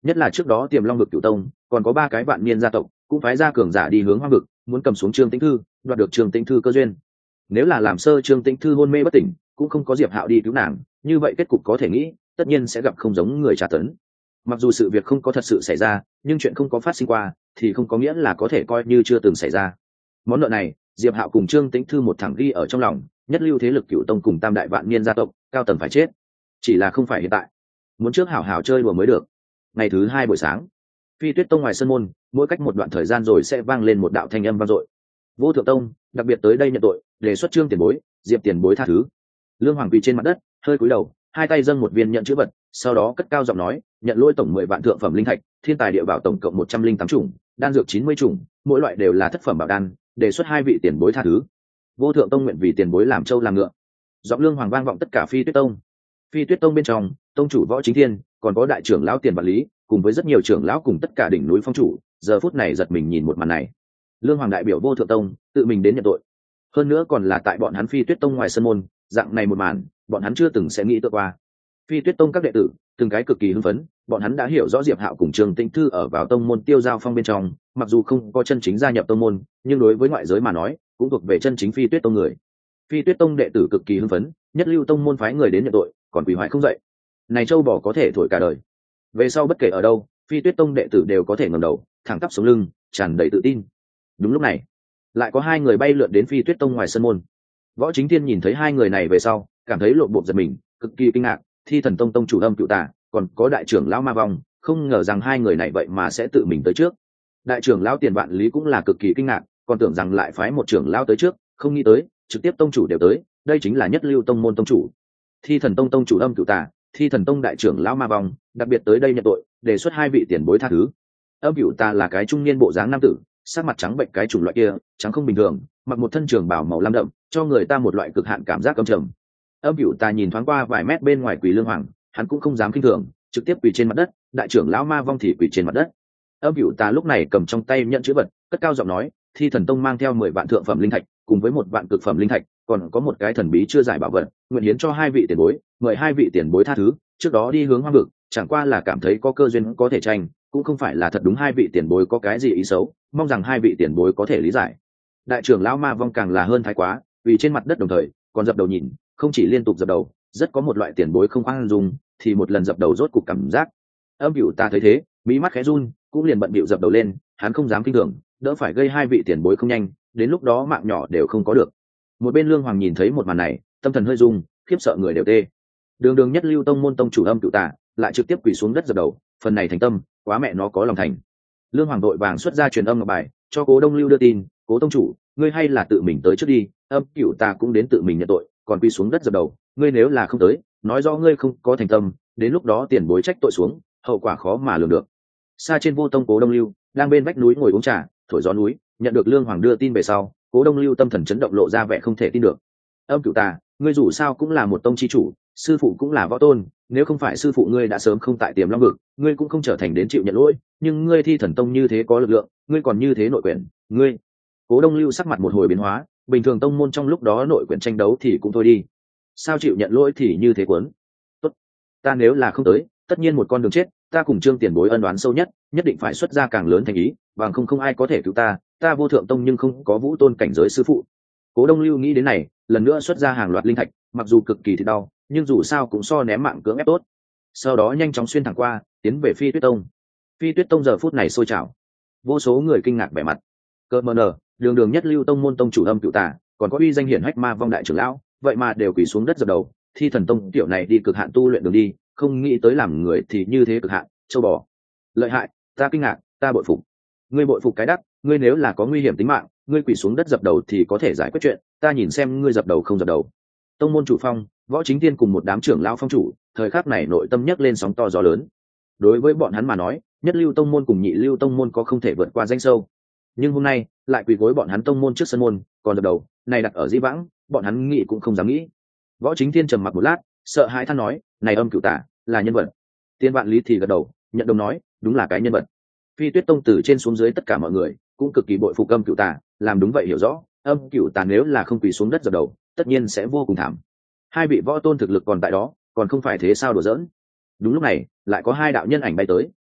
nhất là trước đó Tiềm Long vực cửu tông còn có 3 cái vạn niên gia tộc cũng phái ra cường giả đi hướng hoang vực, muốn cầm xuống Trương Tĩnh Thư, đoạt được Trương Tĩnh Thư cơ duyên. Nếu là làm sơ Trương Tĩnh Thư hôn mê bất tỉnh, cũng không có Diệp Hạo đi cứu nàng, như vậy kết cục có thể nghĩ, tất nhiên sẽ gặp không giống người tra tấn. Mặc dù sự việc không có thật sự xảy ra, nhưng chuyện không có phát sinh qua thì không có nghĩa là có thể coi như chưa từng xảy ra. Món nợ này, Diệp Hạo cùng Trương Tĩnh Thư một thẳng ghi ở trong lòng, nhất lưu thế lực cửu tông cùng tam đại vạn niên gia tộc, cao tầng phải chết. Chỉ là không phải hiện tại, muốn trước hảo hảo chơi đùa mới được. Ngày thứ 2 buổi sáng, Phi Tuyết Tông ngoài sân môn, mỗi cách một đoạn thời gian rồi sẽ vang lên một đạo thanh âm vang dội. Vô Thượng Tông đặc biệt tới đây nhận tội, đề xuất Trương tiền bối, Diệp tiền bối tha thứ. Lương Hoàng quỳ trên mặt đất, hơi cúi đầu, hai tay dâng một viên nhận chữ vật, sau đó cất cao giọng nói, nhận lỗi tổng 10 vạn thượng phẩm linh thạch, thiên tài địa bảo tổng cộng 108 chủng, đan dược 90 chủng, mỗi loại đều là thất phẩm bảo đan, đề xuất 2 vị tiền bối tha thứ. Vô Thượng Tông nguyện vì tiền bối làm trâu làm ngựa. Giọng Lương Hoàng vang vọng tất cả Phi Tuyết Tông. Phi Tuyết Tông bên trong, tông chủ Võ Chính Thiên, còn có đại trưởng lão Tiền Vạn Lý, cùng với rất nhiều trưởng lão cùng tất cả đỉnh núi phong chủ, giờ phút này giật mình nhìn một màn này. Lương Hoàng đại biểu Vô Thượng Tông, tự mình đến nhận tội. Hơn nữa còn là tại bọn hắn Phi Tuyết Tông ngoài sân môn, dạng này một màn, bọn hắn chưa từng sẽ nghĩ tới qua. Phi Tuyết Tông các đệ tử, từng cái cực kỳ hưng phấn, bọn hắn đã hiểu rõ Diệp Hạo cùng Trương Tĩnh Thư ở vào tông môn tiêu giao phong bên trong, mặc dù không có chân chính gia nhập tông môn, nhưng đối với ngoại giới mà nói, cũng thuộc về chân chính Phi Tuyết Tông người. Phi Tuyết Tông đệ tử cực kỳ hưng phấn, nhất lưu tông môn phái người đến nhận tội, còn quỳ hoại không dậy. Này châu bò có thể thổi cả đời. Về sau bất kể ở đâu, Phi Tuyết Tông đệ tử đều có thể ngẩng đầu, thẳng tắp sống lưng, tràn đầy tự tin. Đúng lúc này, lại có 2 người bay lượn đến Phi Tuyết Tông ngoài sân môn. Võ Chính Thiên nhìn thấy 2 người này về sau, cảm thấy lộn bộp giật mình, cực kỳ kinh ngạc. Thi Thần Tông tông chủ Âm Cựu Tà, còn có đại trưởng lão Ma Vong, không ngờ rằng 2 người này vậy mà sẽ tự mình tới trước. Đại trưởng lão Tiền Vạn Lý cũng là cực kỳ kinh ngạc, còn tưởng rằng lại phái một trưởng lão tới trước, không nghĩ tới, trực tiếp tông chủ đều tới, đây chính là nhất lưu tông môn tông chủ. Thi Thần Tông tông chủ Âm Cựu Tà, Thi Thần Tông đại trưởng lão Ma Vong, đặc biệt tới đây nhận tội, đề xuất 2 vị tiền bối tha thứ. Âm Cựu Tà là cái trung niên bộ dáng nam tử, sắc mặt trắng bệnh cái chủng loại kia, trắng không bình thường, mặc một thân trường bào màu lam đậm, cho người ta một loại cực hạn cảm giác âm trầm. Âm Cựu Tà nhìn thoáng qua vài mét bên ngoài Quỳ Lương Hoàng, hắn cũng không dám khinh thường, trực tiếp quỳ trên mặt đất, đại trưởng lão Ma Vong thì quỳ trên mặt đất. Âm Cựu Tà lúc này cầm trong tay nhận chữ vật, cất cao giọng nói, Thi Thần Tông mang theo 10 vạn thượng phẩm linh thạch, cùng với 1 vạn cực phẩm linh thạch, còn có một cái thần bí chưa giải bảo vật, nguyện hiến cho 2 vị tiền bối, mời 2 vị tiền bối tha thứ, trước đó đi hướng hoang vực, chẳng qua là cảm thấy có cơ duyên có thể tranh, cũng không phải là thật đúng 2 vị tiền bối có cái gì ý xấu, mong rằng 2 vị tiền bối có thể lý giải. Đại trưởng lão Ma Vong càng là hơn thái quá, vì trên mặt đất đồng thời, còn dập đầu nhìn, không chỉ liên tục dập đầu, rất có một loại tiền bối không khoan dung, thì một lần dập đầu rốt cục cảm giác. Âm Cựu Tà thấy thế, mí mắt khẽ run, cũng liền bận bịu dập đầu lên, hắn không dám kinh thường, đỡ phải gây 2 vị tiền bối không nhanh, đến lúc đó mạng nhỏ đều không có được. Một bên Lương Hoàng nhìn thấy một màn này, tâm thần hơi rung, khiếp sợ người đều tê. Đường đường nhất lưu tông môn tông chủ Âm Cựu Tà, lại trực tiếp quỳ xuống đất dập đầu, phần này thành tâm, quá mẹ nó có lòng thành. Lương Hoàng đội vàng xuất ra truyền âm ngọc bài, cho Cố Đông Lưu đưa tin, Cố tông chủ, ngươi hay là tự mình tới trước đi, Âm Cựu Tà cũng đến tự mình nhận tội, còn quỳ xuống đất dập đầu, ngươi nếu là không tới, nói rõ ngươi không có thành tâm, đến lúc đó tiền bối trách tội xuống, hậu quả khó mà lường được. Xa trên Vô Tông Cố Đông Lưu đang bên vách núi ngồi uống trà, thổi gió núi, nhận được Lương Hoàng đưa tin về sau, Cố Đông Lưu tâm thần chấn động, lộ ra vẻ không thể tin được. Âm Cựu Tà, ngươi dù sao cũng là một tông chi chủ, sư phụ cũng là võ tôn, nếu không phải sư phụ ngươi đã sớm không tại Tiềm Long vực, ngươi cũng không trở thành đến chịu nhận lỗi, nhưng ngươi Thi Thần Tông như thế có lực lượng, ngươi còn như thế nội quyền, ngươi. Cố Đông Lưu sắc mặt một hồi biến hóa, bình thường tông môn trong lúc đó nội quyền tranh đấu thì cũng thôi đi, sao chịu nhận lỗi thì như thế cuốn. Tốt, ta nếu là không tới, tất nhiên một con đường chết, ta cùng Trương tiền bối ân oán sâu nhất, nhất định phải xuất ra càng lớn thành ý, bằng không ai có thể cứu ta, ta Vô Thượng Tông nhưng không có vũ tôn cảnh giới sư phụ. Cố Đông Lưu nghĩ đến này, lần nữa xuất ra hàng loạt linh thạch, mặc dù cực kỳ thì đau, nhưng dù sao cũng so ném mạng cưỡng ép tốt. Sau đó nhanh chóng xuyên thẳng qua, tiến về Phi Tuyết Tông. Phi Tuyết Tông giờ phút này sôi trào, vô số người kinh ngạc vẻ mặt. Cơ mờ nở, đường đường nhất lưu tông môn tông chủ Âm Cựu Tà, còn có uy danh hiển hách Ma Vong đại trưởng lão, vậy mà đều quỳ xuống đất dập đầu. Thi Thần Tông tiểu này đi cực hạn tu luyện đường đi, không nghĩ tới làm người thì như thế cực hạn, châu bò. Lợi hại, ta kinh ngạc, ta bội phục. Ngươi bội phục cái đắc, ngươi nếu là có nguy hiểm tính mạng, ngươi quỳ xuống đất dập đầu thì có thể giải quyết chuyện, ta nhìn xem ngươi dập đầu không dập đầu. Tông môn chủ phong, Võ Chính Thiên cùng một đám trưởng lão phong chủ, thời khắc này nội tâm nhấc lên sóng to gió lớn. Đối với bọn hắn mà nói, nhất lưu tông môn cùng nhị lưu tông môn có không thể vượt qua danh sâu, nhưng hôm nay lại quỳ gối bọn hắn tông môn trước sân môn, còn dập đầu, này đặt ở dĩ vãng, bọn hắn nghĩ cũng không dám nghĩ. Võ Chính Thiên trầm mặc một lát, sợ hãi than nói, này Âm Cựu Tà là nhân vật. Tiên Vạn Lý thì gật đầu, nhận đồng nói, đúng là cái nhân vật. Phi Tuyết Tông từ trên xuống dưới tất cả mọi người cũng cực kỳ bội phục Âm Cựu Tà, làm đúng vậy hiểu rõ, Âm Cựu Tà nếu là không quỳ xuống đất dập đầu, tất nhiên sẽ vô cùng thảm. 2 vị võ tôn thực lực còn tại đó, còn không phải thế sao đùa giỡn. Đúng lúc này, lại có 2 đạo nhân ảnh bay tới.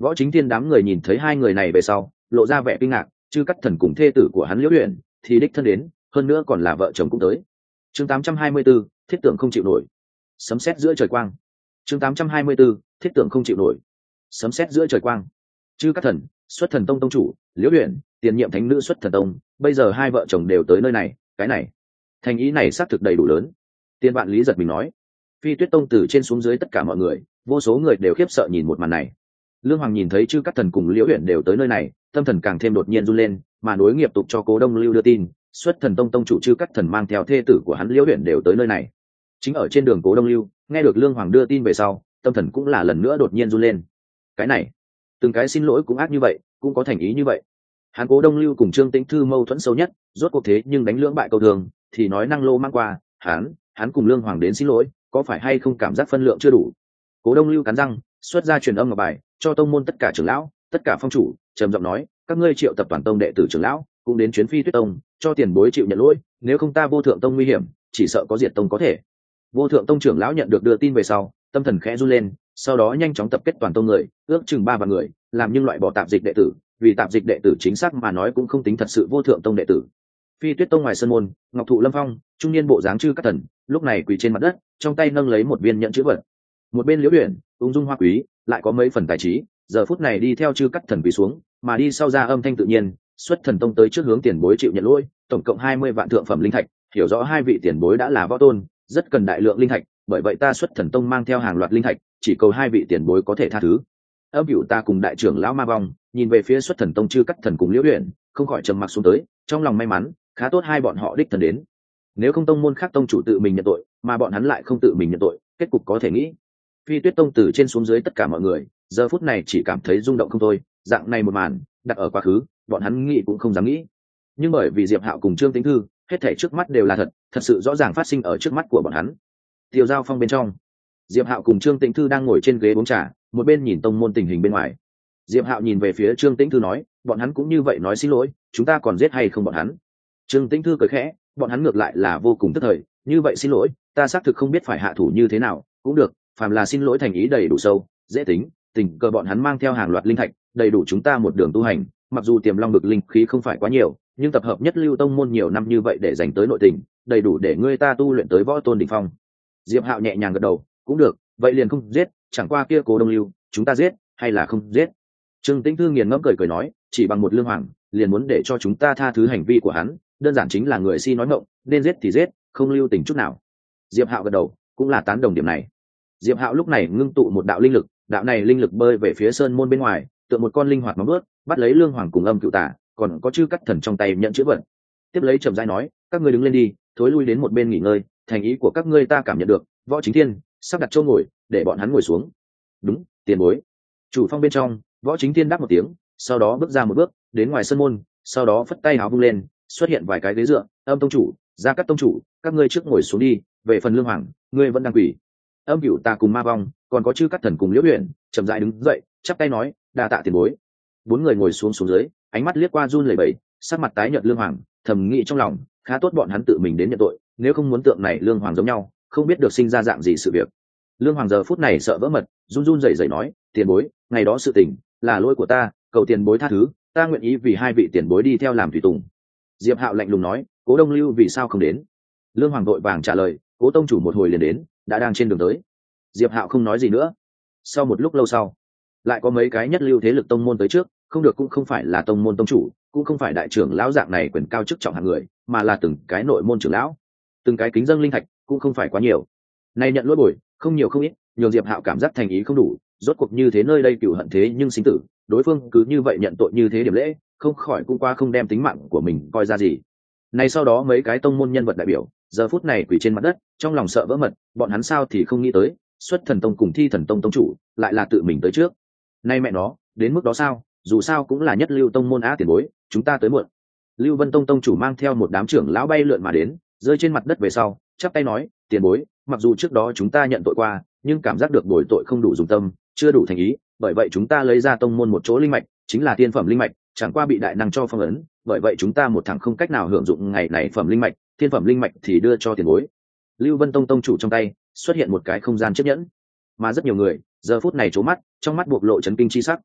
Võ Chính Thiên đám người nhìn thấy hai người này về sau lộ ra vẻ kinh ngạc, chư cắt thần cùng thê tử của hắn Liễu Uyển thì đích thân đến, hơn nữa còn là vợ chồng cũng tới. Chương 824, thiết tượng không chịu nổi. Sấm sét giữa trời quang. Chương 824, thiết tượng không chịu nổi. Sấm sét giữa trời quang. Chư cắt thần, Xuất Thần Tông tông chủ, Liễu Uyển, tiền nhiệm thánh nữ Xuất Thần Tông, bây giờ hai vợ chồng đều tới nơi này, cái này, thành ý này xác thực đầy đủ lớn. Tiên Vạn Lý giật mình nói. Phi Tuyết Tông từ trên xuống dưới tất cả mọi người, vô số người đều khiếp sợ nhìn một màn này. Lương Hoàng nhìn thấy chư cắt thần cùng Liễu Uyển đều tới nơi này, tâm thần càng thêm đột nhiên run lên, mà nối nghiệp tục cho Cố Đông Lưu đưa tin, Xuất Thần Tông tông chủ chư cắt thần mang theo thê tử của hắn Liễu Uyển đều tới nơi này. Chính ở trên đường Cố Đông Lưu, nghe được Lương Hoàng đưa tin về sau, tâm thần cũng là lần nữa đột nhiên run lên. Cái này, từng cái xin lỗi cũng ác như vậy, cũng có thành ý như vậy. Hắn Cố Đông Lưu cùng Trương Tĩnh Thư mâu thuẫn sâu nhất, rốt cuộc thế nhưng đánh lưỡng bại câu thường, thì nói năng lô mang qua, hắn cùng Lương Hoàng đến xin lỗi, có phải hay không cảm giác phân lượng chưa đủ. Cố Đông Lưu cắn răng, xuất ra truyền âm ngọc bài, cho tông môn tất cả trưởng lão, tất cả phong chủ, trầm giọng nói, các ngươi triệu tập toàn tông đệ tử trưởng lão, cũng đến chuyến Phi Tuyết Tông, cho tiền bối chịu nhận lỗi, nếu không ta Vô Thượng Tông nguy hiểm, chỉ sợ có diệt tông có thể. Vô Thượng Tông trưởng lão nhận được đưa tin về sau, tâm thần khẽ run lên, sau đó nhanh chóng tập kết toàn tông người, ước chừng 3 vạn người, làm nhưng loại bỏ tạp dịch đệ tử, vì tạp dịch đệ tử chính xác mà nói cũng không tính thật sự Vô Thượng Tông đệ tử. Phi Tuyết Tông ngoài sân môn, Ngọc Thụ Lâm Phong, trung niên bộ dáng chư các thần, lúc này quỳ trên mặt đất, trong tay nâng lấy một viên nhẫn chữ vật. Một bên Liễu Uyển, ung dung hoa quý, lại có mấy phần tài trí, giờ phút này đi theo chư các thần quỳ xuống, mà đi sau ra âm thanh tự nhiên, Xuất Thần Tông tới trước hướng tiền bối chịu nhận lỗi, tổng cộng 20 vạn thượng phẩm linh thạch, hiểu rõ hai vị tiền bối đã là võ tôn, rất cần đại lượng linh thạch, bởi vậy ta Xuất Thần Tông mang theo hàng loạt linh thạch, chỉ cầu hai vị tiền bối có thể tha thứ. Âm Cửu ta cùng đại trưởng lão Ma Vong, nhìn về phía Xuất Thần Tông chư các thần cùng Liễu Uyển, không khỏi trầm mặc xuống tới, trong lòng may mắn, khá tốt hai bọn họ đích thân đến. Nếu không tông môn khác tông chủ tự mình nhận tội, mà bọn hắn lại không tự mình nhận tội, kết cục có thể nghĩ. Phi Tuyết Tông từ trên xuống dưới tất cả mọi người, giờ phút này chỉ cảm thấy rung động không thôi, dạng này một màn, đặt ở quá khứ, bọn hắn nghĩ cũng không dám nghĩ. Nhưng bởi vì Diệp Hạo cùng Trương Tĩnh Thư, hết thảy trước mắt đều là thật, thật sự rõ ràng phát sinh ở trước mắt của bọn hắn. Tiêu Giao Phong bên trong, Diệp Hạo cùng Trương Tĩnh Thư đang ngồi trên ghế uống trà, một bên nhìn tông môn tình hình bên ngoài. Diệp Hạo nhìn về phía Trương Tĩnh Thư nói, bọn hắn cũng như vậy nói xin lỗi, chúng ta còn giết hay không bọn hắn? Trương Tĩnh Thư cười khẽ, bọn hắn ngược lại là vô cùng tức thời, như vậy xin lỗi, ta xác thực không biết phải hạ thủ như thế nào, cũng được, phàm là xin lỗi thành ý đầy đủ sâu, dễ tính, tình cờ bọn hắn mang theo hàng loạt linh thạch, đầy đủ chúng ta một đường tu hành, mặc dù tiềm long bực linh khí không phải quá nhiều, nhưng tập hợp nhất lưu tông môn nhiều năm như vậy để dành tới nội tình, đầy đủ để ngươi ta tu luyện tới võ tôn đỉnh phong. Diệp Hạo nhẹ nhàng gật đầu, cũng được, vậy liền không giết, chẳng qua kia Cố Đông Lưu, chúng ta giết hay là không giết? Trương Tĩnh Thư nghiền ngẫm cười nói, chỉ bằng một Lương Hoàng, liền muốn để cho chúng ta tha thứ hành vi của hắn, đơn giản chính là người si nói ngọng, nên giết thì giết, không lưu tình chút nào. Diệp Hạo gật đầu, cũng là tán đồng điểm này. Diệp Hạo lúc này ngưng tụ một đạo linh lực, đạo này linh lực bơi về phía sơn môn bên ngoài, tựa một con linh hoạt móng vuốt, bắt lấy Lương Hoàng cùng Âm Cửu Tả, còn có chư cắt thần trong tay nhận chữ vật. Tiếp lấy trầm rãi nói, các ngươi đứng lên đi, thối lui đến một bên nghỉ ngơi, thành ý của các ngươi ta cảm nhận được. Võ Chính Thiên, sắp đặt chỗ ngồi, để bọn hắn ngồi xuống. Đúng, tiền bối. Chủ phong bên trong, Võ Chính Thiên đáp một tiếng, sau đó bước ra một bước, đến ngoài sân môn, sau đó phất tay áo vung lên, xuất hiện vài cái ghế dựa. Âm tông chủ, Gia Cát tông chủ, các ngươi trước ngồi xuống đi, về phần Lương Hoàng, ngươi vẫn đang quỳ. Âm Cửu ta cùng Ma Vong, còn có chư cắt thần cùng Liễu Uyển, chậm rãi đứng dậy, chắp tay nói, đa tạ tiền bối. Bốn người ngồi xuống dưới, ánh mắt liếc qua run lẩy bẩy, sắc mặt tái nhợt Lương Hoàng, thầm nghĩ trong lòng, khá tốt bọn hắn tự mình đến nhận tội, nếu không muốn tượng này Lương Hoàng giống nhau, không biết được sinh ra dạng gì sự việc. Lương Hoàng giờ phút này sợ vỡ mật, run run rẩy rẩy nói, tiền bối, ngày đó sự tình là lỗi của ta, cầu tiền bối tha thứ, ta nguyện ý vì hai vị tiền bối đi theo làm tùy tùng. Diệp Hạo lạnh lùng nói, Cố Đông Lưu vì sao không đến? Lương Hoàng vội vàng trả lời, Cố tông chủ một hồi liền đến, đã đang trên đường tới. Diệp Hạo không nói gì nữa. Sau một lúc lâu sau, lại có mấy cái nhất lưu thế lực tông môn tới trước, không được cũng không phải là tông môn tông chủ, cũng không phải đại trưởng lão dạng này quyền cao chức trọng hạng người, mà là từng cái nội môn trưởng lão, từng cái kính dâng linh thạch, cũng không phải quá nhiều. Nay nhận lỗi bồi, không nhiều không ít, nhường Diệp Hạo cảm giác thành ý không đủ, rốt cuộc như thế nơi đây cửu hận thế nhưng sinh tử, đối phương cứ như vậy nhận tội như thế điểm lễ, không khỏi cũng qua không đem tính mạng của mình coi ra gì. Này sau đó mấy cái tông môn nhân vật đại biểu, giờ phút này quỳ trên mặt đất, trong lòng sợ vỡ mật, bọn hắn sao thì không nghĩ tới, Xuất Thần Tông cùng Thi Thần Tông tông chủ, lại là tự mình tới trước. Nay mẹ nó, đến mức đó sao, dù sao cũng là nhất lưu tông môn á tiền bối, chúng ta tới muộn. Lưu Vân Tông tông chủ mang theo một đám trưởng lão bay lượn mà đến, rơi trên mặt đất về sau, chắp tay nói, tiền bối, mặc dù trước đó chúng ta nhận tội qua, nhưng cảm giác được bồi tội không đủ dùng tâm, chưa đủ thành ý, bởi vậy chúng ta lấy ra tông môn một chỗ linh mạch, chính là tiên phẩm linh mạch, chẳng qua bị đại năng cho phong ấn, bởi vậy chúng ta một thằng không cách nào hưởng dụng ngày này phẩm linh mạch, tiên phẩm linh mạch thì đưa cho tiền bối. Lưu Vân Tông tông chủ trong tay xuất hiện một cái không gian chiếc nhẫn, mà rất nhiều người giờ phút này trố mắt, trong mắt buộc lộ chấn kinh chi sắc.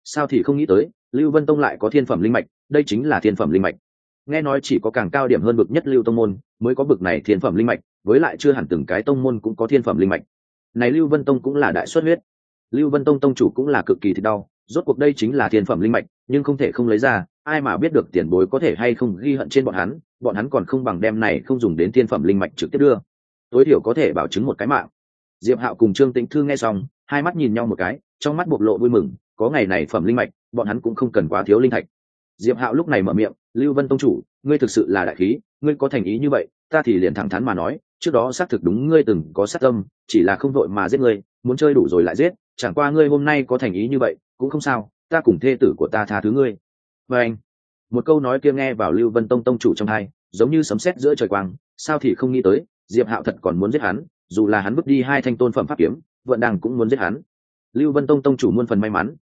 sao thì không nghĩ tới Lưu Vân Tông lại có thiên phẩm linh mạch, đây chính là thiên phẩm linh mạch. Nghe nói chỉ có càng cao điểm hơn bậc nhất Lưu Tông môn mới có bậc này thiên phẩm linh mạch, với lại chưa hẳn từng cái tông môn cũng có thiên phẩm linh mạch. Này Lưu Vân Tông cũng là đại xuất huyết. Lưu Vân Tông tông chủ cũng là cực kỳ thịt đau, rốt cuộc đây chính là thiên phẩm linh mạch, nhưng không thể không lấy ra, ai mà biết được tiền bối có thể hay không ghi hận trên bọn hắn còn không bằng đem này không dùng đến thiên phẩm linh mạch trực tiếp đưa. Tối thiểu có thể bảo chứng một cái mạng. Diệp Hạo cùng Trương Tĩnh Thư nghe xong, hai mắt nhìn nhau một cái, trong mắt bộc lộ vui mừng, có ngày này phẩm linh mạch, bọn hắn cũng không cần quá thiếu linh thạch. Diệp Hạo lúc này mở miệng, Lưu Vân tông chủ, ngươi thực sự là đại khí, ngươi có thành ý như vậy, ta thì liền thẳng thắn mà nói, trước đó xác thực đúng ngươi từng có sát tâm, chỉ là không vội mà giết ngươi, muốn chơi đủ rồi lại giết, chẳng qua ngươi hôm nay có thành ý như vậy, cũng không sao, ta cùng thê tử của ta tha thứ ngươi. Và anh, một câu nói kia nghe vào Lưu Vân tông tông chủ trong tai, giống như sấm sét giữa trời quang, sao thì không nghĩ tới, Diệp Hạo thật còn muốn giết hắn, dù là hắn vứt đi hai thanh tôn phẩm pháp kiếm, vận đằng cũng muốn giết hắn. Lưu Vân tông tông chủ muôn phần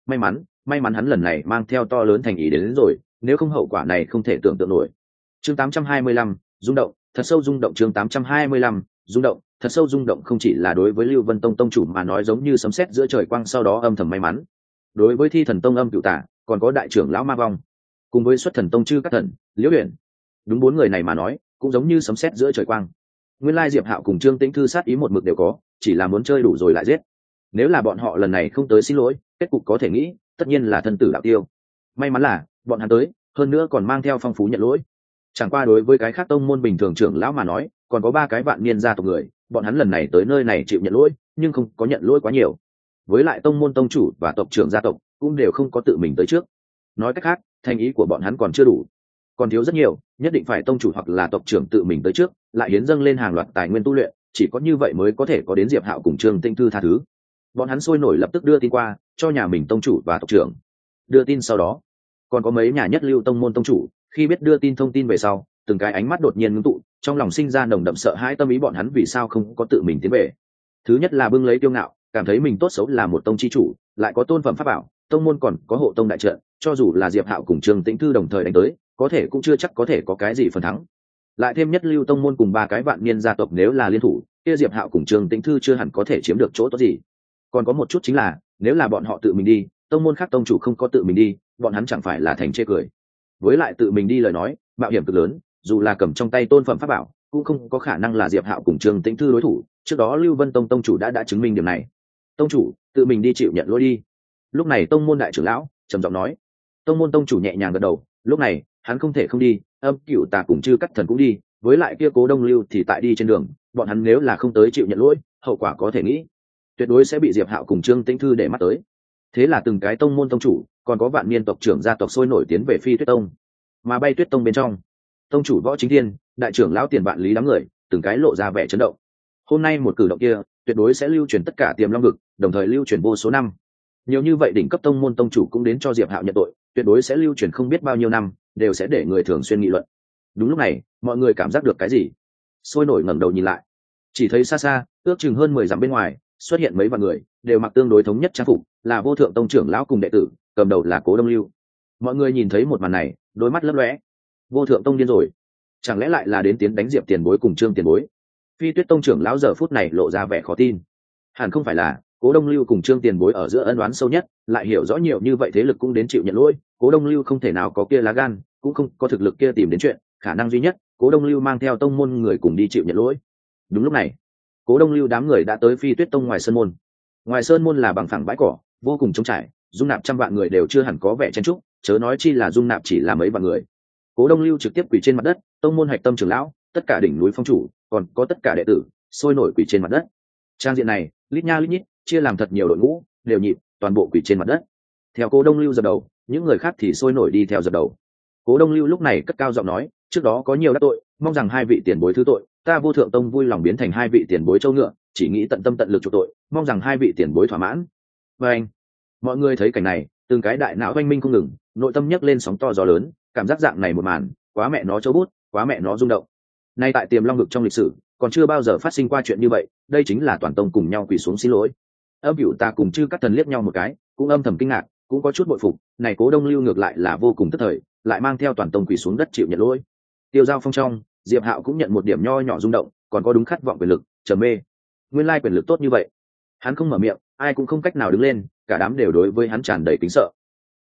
may mắn hắn lần này mang theo to lớn thành ý đến rồi, nếu không hậu quả này không thể tưởng tượng nổi. Chương 825, rung động, thật sâu rung động. Chương 825, rung động, thật sâu rung động. Không chỉ là đối với Lưu Vân tông tông chủ mà nói, giống như sấm sét giữa trời quang, sau đó âm thầm may mắn. Đối với Thi Thần tông Âm Cửu Tả, còn có đại trưởng lão Ma Vong, cùng với Xuất Thần tông Trư Cát Thần, Liễu Huyền, đúng bốn người này mà nói, cũng giống như sấm sét giữa trời quang. Nguyên lai Diệp Hạo cùng Trương Tĩnh Thư sát ý một mực đều có, chỉ là muốn chơi đủ rồi lại giết. Nếu là bọn họ lần này không tới xin lỗi, kết cục có thể nghĩ, tất nhiên là thân tử đạo tiêu. May mắn là bọn hắn tới, hơn nữa còn mang theo phong phú nhận lỗi. Chẳng qua đối với cái khác tông môn bình thường trưởng lão mà nói, còn có ba cái vạn niên gia tộc người, bọn hắn lần này tới nơi này chịu nhận lỗi, nhưng không có nhận lỗi quá nhiều. Với lại tông môn tông chủ và tộc trưởng gia tộc cũng đều không có tự mình tới trước. Nói cách khác, thành ý của bọn hắn còn chưa đủ, còn thiếu rất nhiều, nhất định phải tông chủ hoặc là tộc trưởng tự mình tới trước, lại hiến dâng lên hàng loạt tài nguyên tu luyện, chỉ có như vậy mới có thể có đến Diệp Hạo cùng Trương Tĩnh Thư tha thứ. Bọn hắn sôi nổi lập tức đưa tin qua cho nhà mình tông chủ và tộc trưởng. Đưa tin sau đó, còn có mấy nhà nhất lưu tông môn tông chủ, khi biết đưa tin thông tin về sau, từng cái ánh mắt đột nhiên ngưng tụ, trong lòng sinh ra nồng đậm sợ hãi tâm ý. Bọn hắn vì sao không có tự mình tiến về? Thứ nhất là bưng lấy kiêu ngạo, cảm thấy mình tốt xấu là một tông chi chủ, lại có tôn phẩm pháp bảo, tông môn còn có hộ tông đại trận, cho dù là Diệp Hạo cùng Trương Tĩnh Thư đồng thời đánh tới, có thể cũng chưa chắc có thể có cái gì phần thắng. Lại thêm nhất lưu tông môn cùng ba cái vạn niên gia tộc nếu là liên thủ, kia Diệp Hạo cùng Trương Tĩnh Thư chưa hẳn có thể chiếm được chỗ tốt gì. Còn có một chút chính là, nếu là bọn họ tự mình đi, tông môn khác tông chủ không có tự mình đi, bọn hắn chẳng phải là thành chê cười. Với lại tự mình đi lời nói, mạo hiểm cực lớn, dù là cầm trong tay tôn phẩm pháp bảo, cũng không có khả năng là Diệp Hạo cùng Trương Tĩnh Thư đối thủ. Trước đó Lưu Vân tông tông chủ đã chứng minh điểm này. Tông chủ, tự mình đi chịu nhận lỗi đi. Lúc này tông môn đại trưởng lão trầm giọng nói. Tông môn tông chủ nhẹ nhàng gật đầu, lúc này hắn không thể không đi, Âm Cửu Tà cùng Trư Cát Thần cũng đi, với lại kia Cố Đông Lưu thì tại đi trên đường, bọn hắn nếu là không tới chịu nhận lỗi, hậu quả có thể nghĩ, tuyệt đối sẽ bị Diệp Hạo cùng Trương Tĩnh Thư để mắt tới. Thế là từng cái tông môn tông chủ, còn có vạn niên tộc trưởng gia tộc sôi nổi tiến về Phi Tuyết tông. Mà Bay Tuyết tông bên trong, tông chủ Võ Chính Thiên, đại trưởng lão Tiền Vạn Lý đám người, từng cái lộ ra vẻ chấn động. Hôm nay một cử động kia, tuyệt đối sẽ lưu truyền tất cả Tiềm Long vực, đồng thời lưu truyền vô số năm. Nhiều như vậy đỉnh cấp tông môn tông chủ cũng đến cho Diệp Hạo nhận tội, tuyệt đối sẽ lưu truyền không biết bao nhiêu năm, đều sẽ để người thường xuyên nghị luận. Đúng lúc này, mọi người cảm giác được cái gì, sôi nổi ngẩng đầu nhìn lại, chỉ thấy xa xa, ước chừng hơn 10 dặm bên ngoài, xuất hiện mấy vạn người, đều mặc tương đối thống nhất trang phục, là Vô Thượng tông trưởng lão cùng đệ tử, cầm đầu là Cố Đông Lưu. Mọi người nhìn thấy một màn này, đôi mắt lấp lóe. Vô Thượng tông điên rồi, chẳng lẽ lại là đến tiến đánh Diệp tiền bối cùng Trương tiền bối? Phi Tuyết tông trưởng lão giờ phút này lộ ra vẻ khó tin. Hẳn không phải là Cố Đông Lưu cùng Trương tiền bối ở giữa ân oán sâu nhất, lại hiểu rõ nhiều như vậy thế lực cũng đến chịu nhận lỗi. Cố Đông Lưu không thể nào có kia lá gan, cũng không có thực lực kia tìm đến chuyện, khả năng duy nhất, Cố Đông Lưu mang theo tông môn người cùng đi chịu nhận lỗi. Đúng lúc này, Cố Đông Lưu đám người đã tới Phi Tuyết tông ngoài sơn môn. Ngoài sơn môn là bằng phẳng bãi cỏ, vô cùng trống trải, dung nạp trăm vạn người đều chưa hẳn có vẻ chen chúc, chớ nói chi là dung nạp chỉ là mấy vạn người. Cố Đông Lưu trực tiếp quỳ trên mặt đất, tông môn hạch tâm trưởng lão, tất cả đỉnh núi phong chủ, còn có tất cả đệ tử, sôi nổi quỳ trên mặt đất. Trang diện này, lít nha lít nhít, chia làm thật nhiều đội ngũ, đều nhịp, toàn bộ quỳ trên mặt đất. Theo Cố Đông Lưu dập đầu, những người khác thì sôi nổi đi theo dập đầu. Cố Đông Lưu lúc này cất cao giọng nói, trước đó có nhiều đắc tội, mong rằng hai vị tiền bối thứ tội, ta Vô Thượng tông vui lòng biến thành hai vị tiền bối châu ngựa, chỉ nghĩ tận tâm tận lực chuộc tội, mong rằng hai vị tiền bối thỏa mãn. Và anh, mọi người thấy cảnh này, từng cái đại não oanh minh không ngừng, nội tâm nhấc lên sóng to gió lớn, cảm giác dạng này một màn, quá mẹ nó châu bút, quá mẹ nó rung động. Nay tại Tiềm Long vực trong lịch sử, còn chưa bao giờ phát sinh qua chuyện như vậy, đây chính là toàn tông cùng nhau quỳ xuống xin lỗi. Âm Cửu Tà cùng Trư Cát Thần liếc nhau một cái, cũng âm thầm kinh ngạc, cũng có chút bội phục, này Cố Đông Lưu ngược lại là vô cùng tức thời, lại mang theo toàn tông quỳ xuống đất chịu nhận lỗi. Tiêu Giao Phong trong, Diệp Hạo cũng nhận một điểm nho nhỏ rung động, còn có đúng khát vọng quyền lực, trầm mê. Nguyên lai quyền lực tốt như vậy. Hắn không mở miệng, ai cũng không cách nào đứng lên, cả đám đều đối với hắn tràn đầy kính sợ.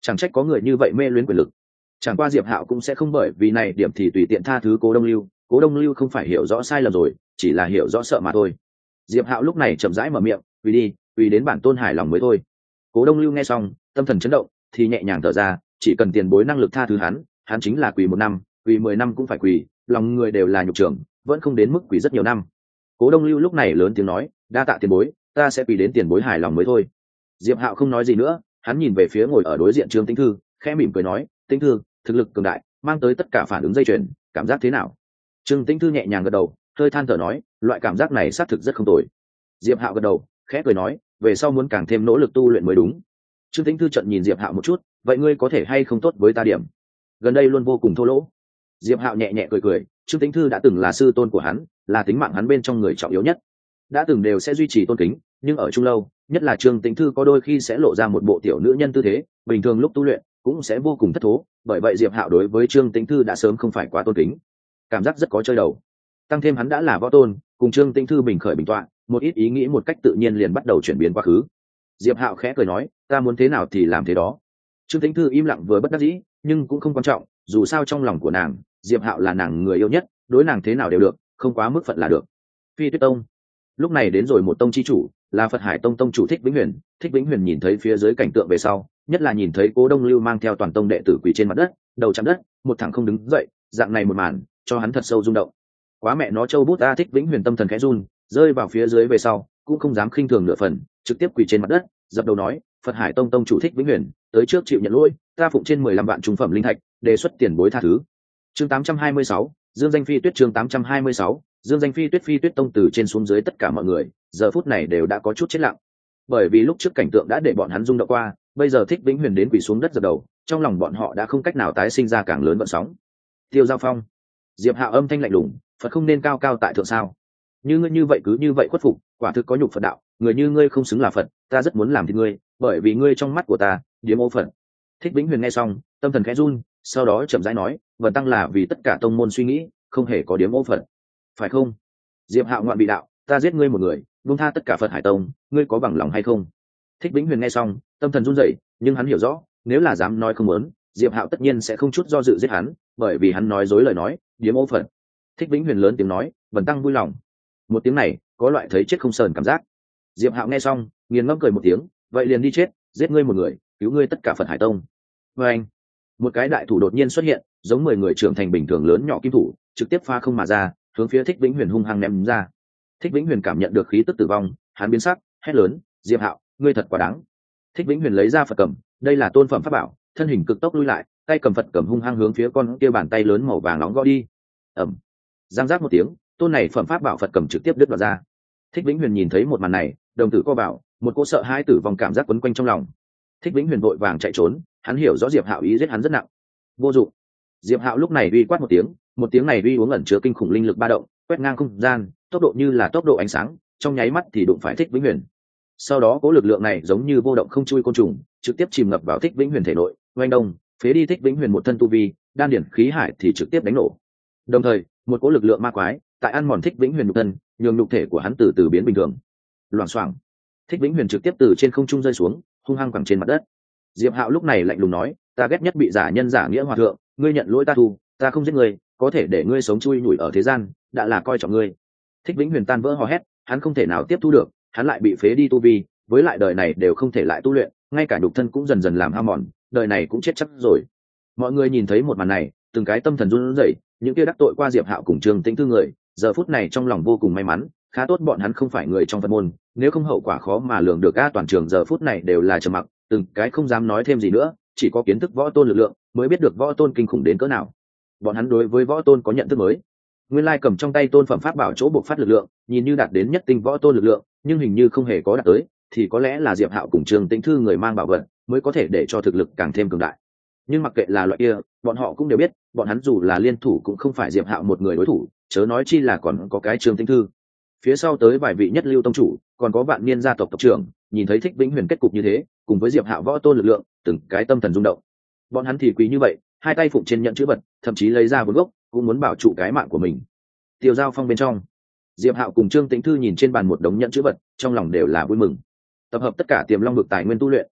Chẳng trách có người như vậy mê luyến quyền lực. Chẳng qua Diệp Hạo cũng sẽ không bởi vì này điểm thì tùy tiện tha thứ Cố Đông Lưu. Cố Đông Lưu không phải hiểu rõ sai lầm rồi, chỉ là hiểu rõ sợ mà thôi. Diệp Hạo lúc này chậm rãi mở miệng, "Quỳ đi, quỳ đến bản tôn hài lòng mới thôi." Cố Đông Lưu nghe xong, tâm thần chấn động, thì nhẹ nhàng thở ra, chỉ cần tiền bối năng lực tha thứ hắn chính là quỳ 1 năm, quỳ 10 năm cũng phải quỳ, lòng người đều là nhục trưởng, vẫn không đến mức quỳ rất nhiều năm. Cố Đông Lưu lúc này lớn tiếng nói, "Đa tạ tiền bối, ta sẽ quỳ đến tiền bối hài lòng mới thôi." Diệp Hạo không nói gì nữa, hắn nhìn về phía ngồi ở đối diện Trương Tĩnh Thư, khẽ mỉm cười nói, "Tĩnh Thư, thực lực cường đại, mang tới tất cả phản ứng dây chuyền, cảm giác thế nào?" Trương Tĩnh Thư nhẹ nhàng gật đầu, hơi than thở nói, "Loại cảm giác này xác thực rất không tồi." Diệp Hạo gật đầu, khẽ cười nói, "Về sau muốn càng thêm nỗ lực tu luyện mới đúng." Trương Tĩnh Thư trận nhìn Diệp Hạo một chút, "Vậy ngươi có thể hay không tốt với ta điểm? Gần đây luôn vô cùng thô lỗ." Diệp Hạo nhẹ nhẹ cười cười, Trương Tĩnh Thư đã từng là sư tôn của hắn, là tính mạng hắn bên trong người trọng yếu nhất, đã từng đều sẽ duy trì tôn kính, nhưng ở chung lâu, nhất là Trương Tĩnh Thư có đôi khi sẽ lộ ra một bộ tiểu nữ nhân tư thế, bình thường lúc tu luyện cũng sẽ vô cùng thất thố, bởi vậy Diệp Hạo đối với Trương Tĩnh Thư đã sớm không phải quá tôn kính, cảm giác rất có chơi đầu. Tăng thêm hắn đã là võ tôn, cùng Trương Tĩnh Thư bình khởi bình tọa, một ít ý nghĩ một cách tự nhiên liền bắt đầu chuyển biến quá khứ. Diệp Hạo khẽ cười nói, "Ta muốn thế nào thì làm thế đó." Trương Tĩnh Thư im lặng vừa bất đắc dĩ, nhưng cũng không quan trọng, dù sao trong lòng của nàng, Diệp Hạo là nàng người yêu nhất, đối nàng thế nào đều được, không quá mức phận là được. Phi Tuyết Tông lúc này đến rồi một tông chi chủ, là Phật Hải Tông tông chủ Thích Vĩnh Huyền. Thích Vĩnh Huyền nhìn thấy phía dưới cảnh tượng về sau, nhất là nhìn thấy Cố Đông Lưu mang theo toàn tông đệ tử quỳ trên mặt đất, đầu chạm đất, một thẳng không đứng dậy, dạng này một màn, cho hắn thật sâu rung động. Quá mẹ nó châu bút ta. Thích Vĩnh Huyền tâm thần khẽ run, rơi vào phía dưới về sau, cũng không dám khinh thường nửa phần, trực tiếp quỳ trên mặt đất, dập đầu nói, "Phật Hải Tông tông chủ Thích Vĩnh Huyền, tới trước chịu nhận lỗi, ta phụng trên 15 vạn trung phẩm linh thạch, đề xuất tiền bối tha thứ." Chương 826, Dương Danh Phi Tuyết. Chương 826, Dương Danh Phi Tuyết. Phi Tuyết Tông từ trên xuống dưới tất cả mọi người, giờ phút này đều đã có chút chết lặng, bởi vì lúc trước cảnh tượng đã để bọn hắn rung động qua, bây giờ Thích Vĩnh Huyền đến quỳ xuống đất dập đầu, trong lòng bọn họ đã không cách nào tái sinh ra càng lớn vận sóng. Tiêu Giao Phong, Diệp Hạo âm thanh lạnh lùng, "Phật không nên cao cao tại thượng sao? Như ngươi như vậy cứ như vậy khuất phục, quả thực có nhục Phật đạo, người như ngươi không xứng là Phật, ta rất muốn làm thịt ngươi, bởi vì ngươi trong mắt của ta, điếm ô Phật." Thích Vĩnh Huyền nghe xong, tâm thần khẽ run, sau đó chậm rãi nói, "Vần tăng là vì tất cả tông môn suy nghĩ, không hề có điếm ô Phật, phải không?" Diệp Hạo ngoạn bị đạo, "Ta giết ngươi một người, buông tha tất cả Phật Hải Tông, ngươi có bằng lòng hay không?" Thích Vĩnh Huyền nghe xong, tâm thần run rẩy, nhưng hắn hiểu rõ, nếu là dám nói không muốn, Diệp Hạo tất nhiên sẽ không chút do dự giết hắn, bởi vì hắn nói dối lời nói, điếm ô Phật. Thích Vĩnh Huyền lớn tiếng nói, "Vần tăng vui lòng." Một tiếng này, có loại thấy chết không sờn cảm giác. Diệp Hạo nghe xong, nghiền ngẫm cười một tiếng, "Vậy liền đi chết, giết ngươi một người, cứu ngươi tất cả Phật Hải Tông." Và anh, một cái đại thủ đột nhiên xuất hiện, giống 10 người trưởng thành bình thường lớn nhỏ kim thủ, trực tiếp pha không mà ra, hướng phía Thích Vĩnh Huyền hung hăng ném ra. Thích Vĩnh Huyền cảm nhận được khí tức tử vong, hắn biến sắc, hét lớn, "Diệp Hạo, ngươi thật quá đáng." Thích Vĩnh Huyền lấy ra Phật cầm, đây là tôn phẩm pháp bảo, thân hình cực tốc lui lại, tay cầm Phật cầm hung hăng hướng phía con kia bàn tay lớn màu vàng nóng gõ đi. Ầm. Giang giác một tiếng, tôn này phẩm pháp bảo Phật cầm trực tiếp đứt đoạn ra. Thích Vĩnh Huyền nhìn thấy một màn này, đồng tử co vào, một cỗ sợ hãi tử vong cảm giác quấn quanh trong lòng. Thích Vĩnh Huyền vội vàng chạy trốn, hắn hiểu rõ Diệp Hạo ý giết hắn rất nặng. Vô dụng. Diệp Hạo lúc này uy quát một tiếng này uy uống ẩn chứa kinh khủng linh lực ba động, quét ngang không gian, tốc độ như là tốc độ ánh sáng, trong nháy mắt thì đụng phải Thích Vĩnh Huyền. Sau đó cỗ lực lượng này giống như vô động không chui côn trùng, trực tiếp chìm ngập vào Thích Vĩnh Huyền thể nội, oanh đông, phế đi Thích Vĩnh Huyền một thân tu vi, đan điển khí hải thì trực tiếp đánh nổ. Đồng thời, một cỗ lực lượng ma quái tại ăn mòn Thích Vĩnh Huyền nhục thân, nhường nhục thể của hắn từ từ biến bình thường. Loảng xoảng, Thích Vĩnh Huyền trực tiếp từ trên không trung rơi xuống, hung hăng quẳng trên mặt đất. Diệp Hạo lúc này lạnh lùng nói, "Ta ghét nhất bị giả nhân giả nghĩa hòa thượng, ngươi nhận lỗi ta thu, ta không giết ngươi, có thể để ngươi sống chui nhủi ở thế gian, đã là coi trọng ngươi." Thích Vĩnh Huyền tan vỡ hò hét, hắn không thể nào tiếp thu được, hắn lại bị phế đi tu vi, với lại đời này đều không thể lại tu luyện, ngay cả nhục thân cũng dần dần làm hao mòn, đời này cũng chết chắc rồi. Mọi người nhìn thấy một màn này, từng cái tâm thần run rẩy, những kia đắc tội qua Diệp Hạo cùng Trương Tĩnh Thư người, giờ phút này trong lòng vô cùng may mắn, khá tốt bọn hắn không phải người trong Phật môn, nếu không hậu quả khó mà lường được. Toàn trường giờ phút này đều là trầm mặc, từng cái không dám nói thêm gì nữa, chỉ có kiến thức võ tôn lực lượng mới biết được võ tôn kinh khủng đến cỡ nào. Bọn hắn đối với võ tôn có nhận thức mới. Nguyên lai cầm trong tay tôn phẩm pháp bảo chỗ bộc phát lực lượng, nhìn như đạt đến nhất tinh võ tôn lực lượng, nhưng hình như không hề có đạt tới, thì có lẽ là Diệp Hạo cùng Trương Tĩnh Thư người mang bảo vật, mới có thể để cho thực lực càng thêm cường đại. Nhưng mặc kệ là loại kia, bọn họ cũng đều biết, bọn hắn dù là liên thủ cũng không phải Diệp Hạo một người đối thủ, chớ nói chi là còn có cái Trương Tĩnh Thư. Phía sau tới vài vị nhất lưu tông chủ, còn có vạn niên gia tộc tộc trưởng, nhìn thấy Thích Vĩnh Huyền kết cục như thế, cùng với Diệp Hạo võ tôn lực lượng, từng cái tâm thần rung động. Bọn hắn thì quý như vậy, hai tay phụng trên nhận chữ vật, thậm chí lấy ra vốn gốc, cũng muốn bảo trụ cái mạng của mình. Tiêu Giao Phong bên trong, Diệp Hạo cùng Trương Tĩnh Thư nhìn trên bàn một đống nhận chữ vật, trong lòng đều là vui mừng. Tập hợp tất cả tiềm long vực tài nguyên tu luyện,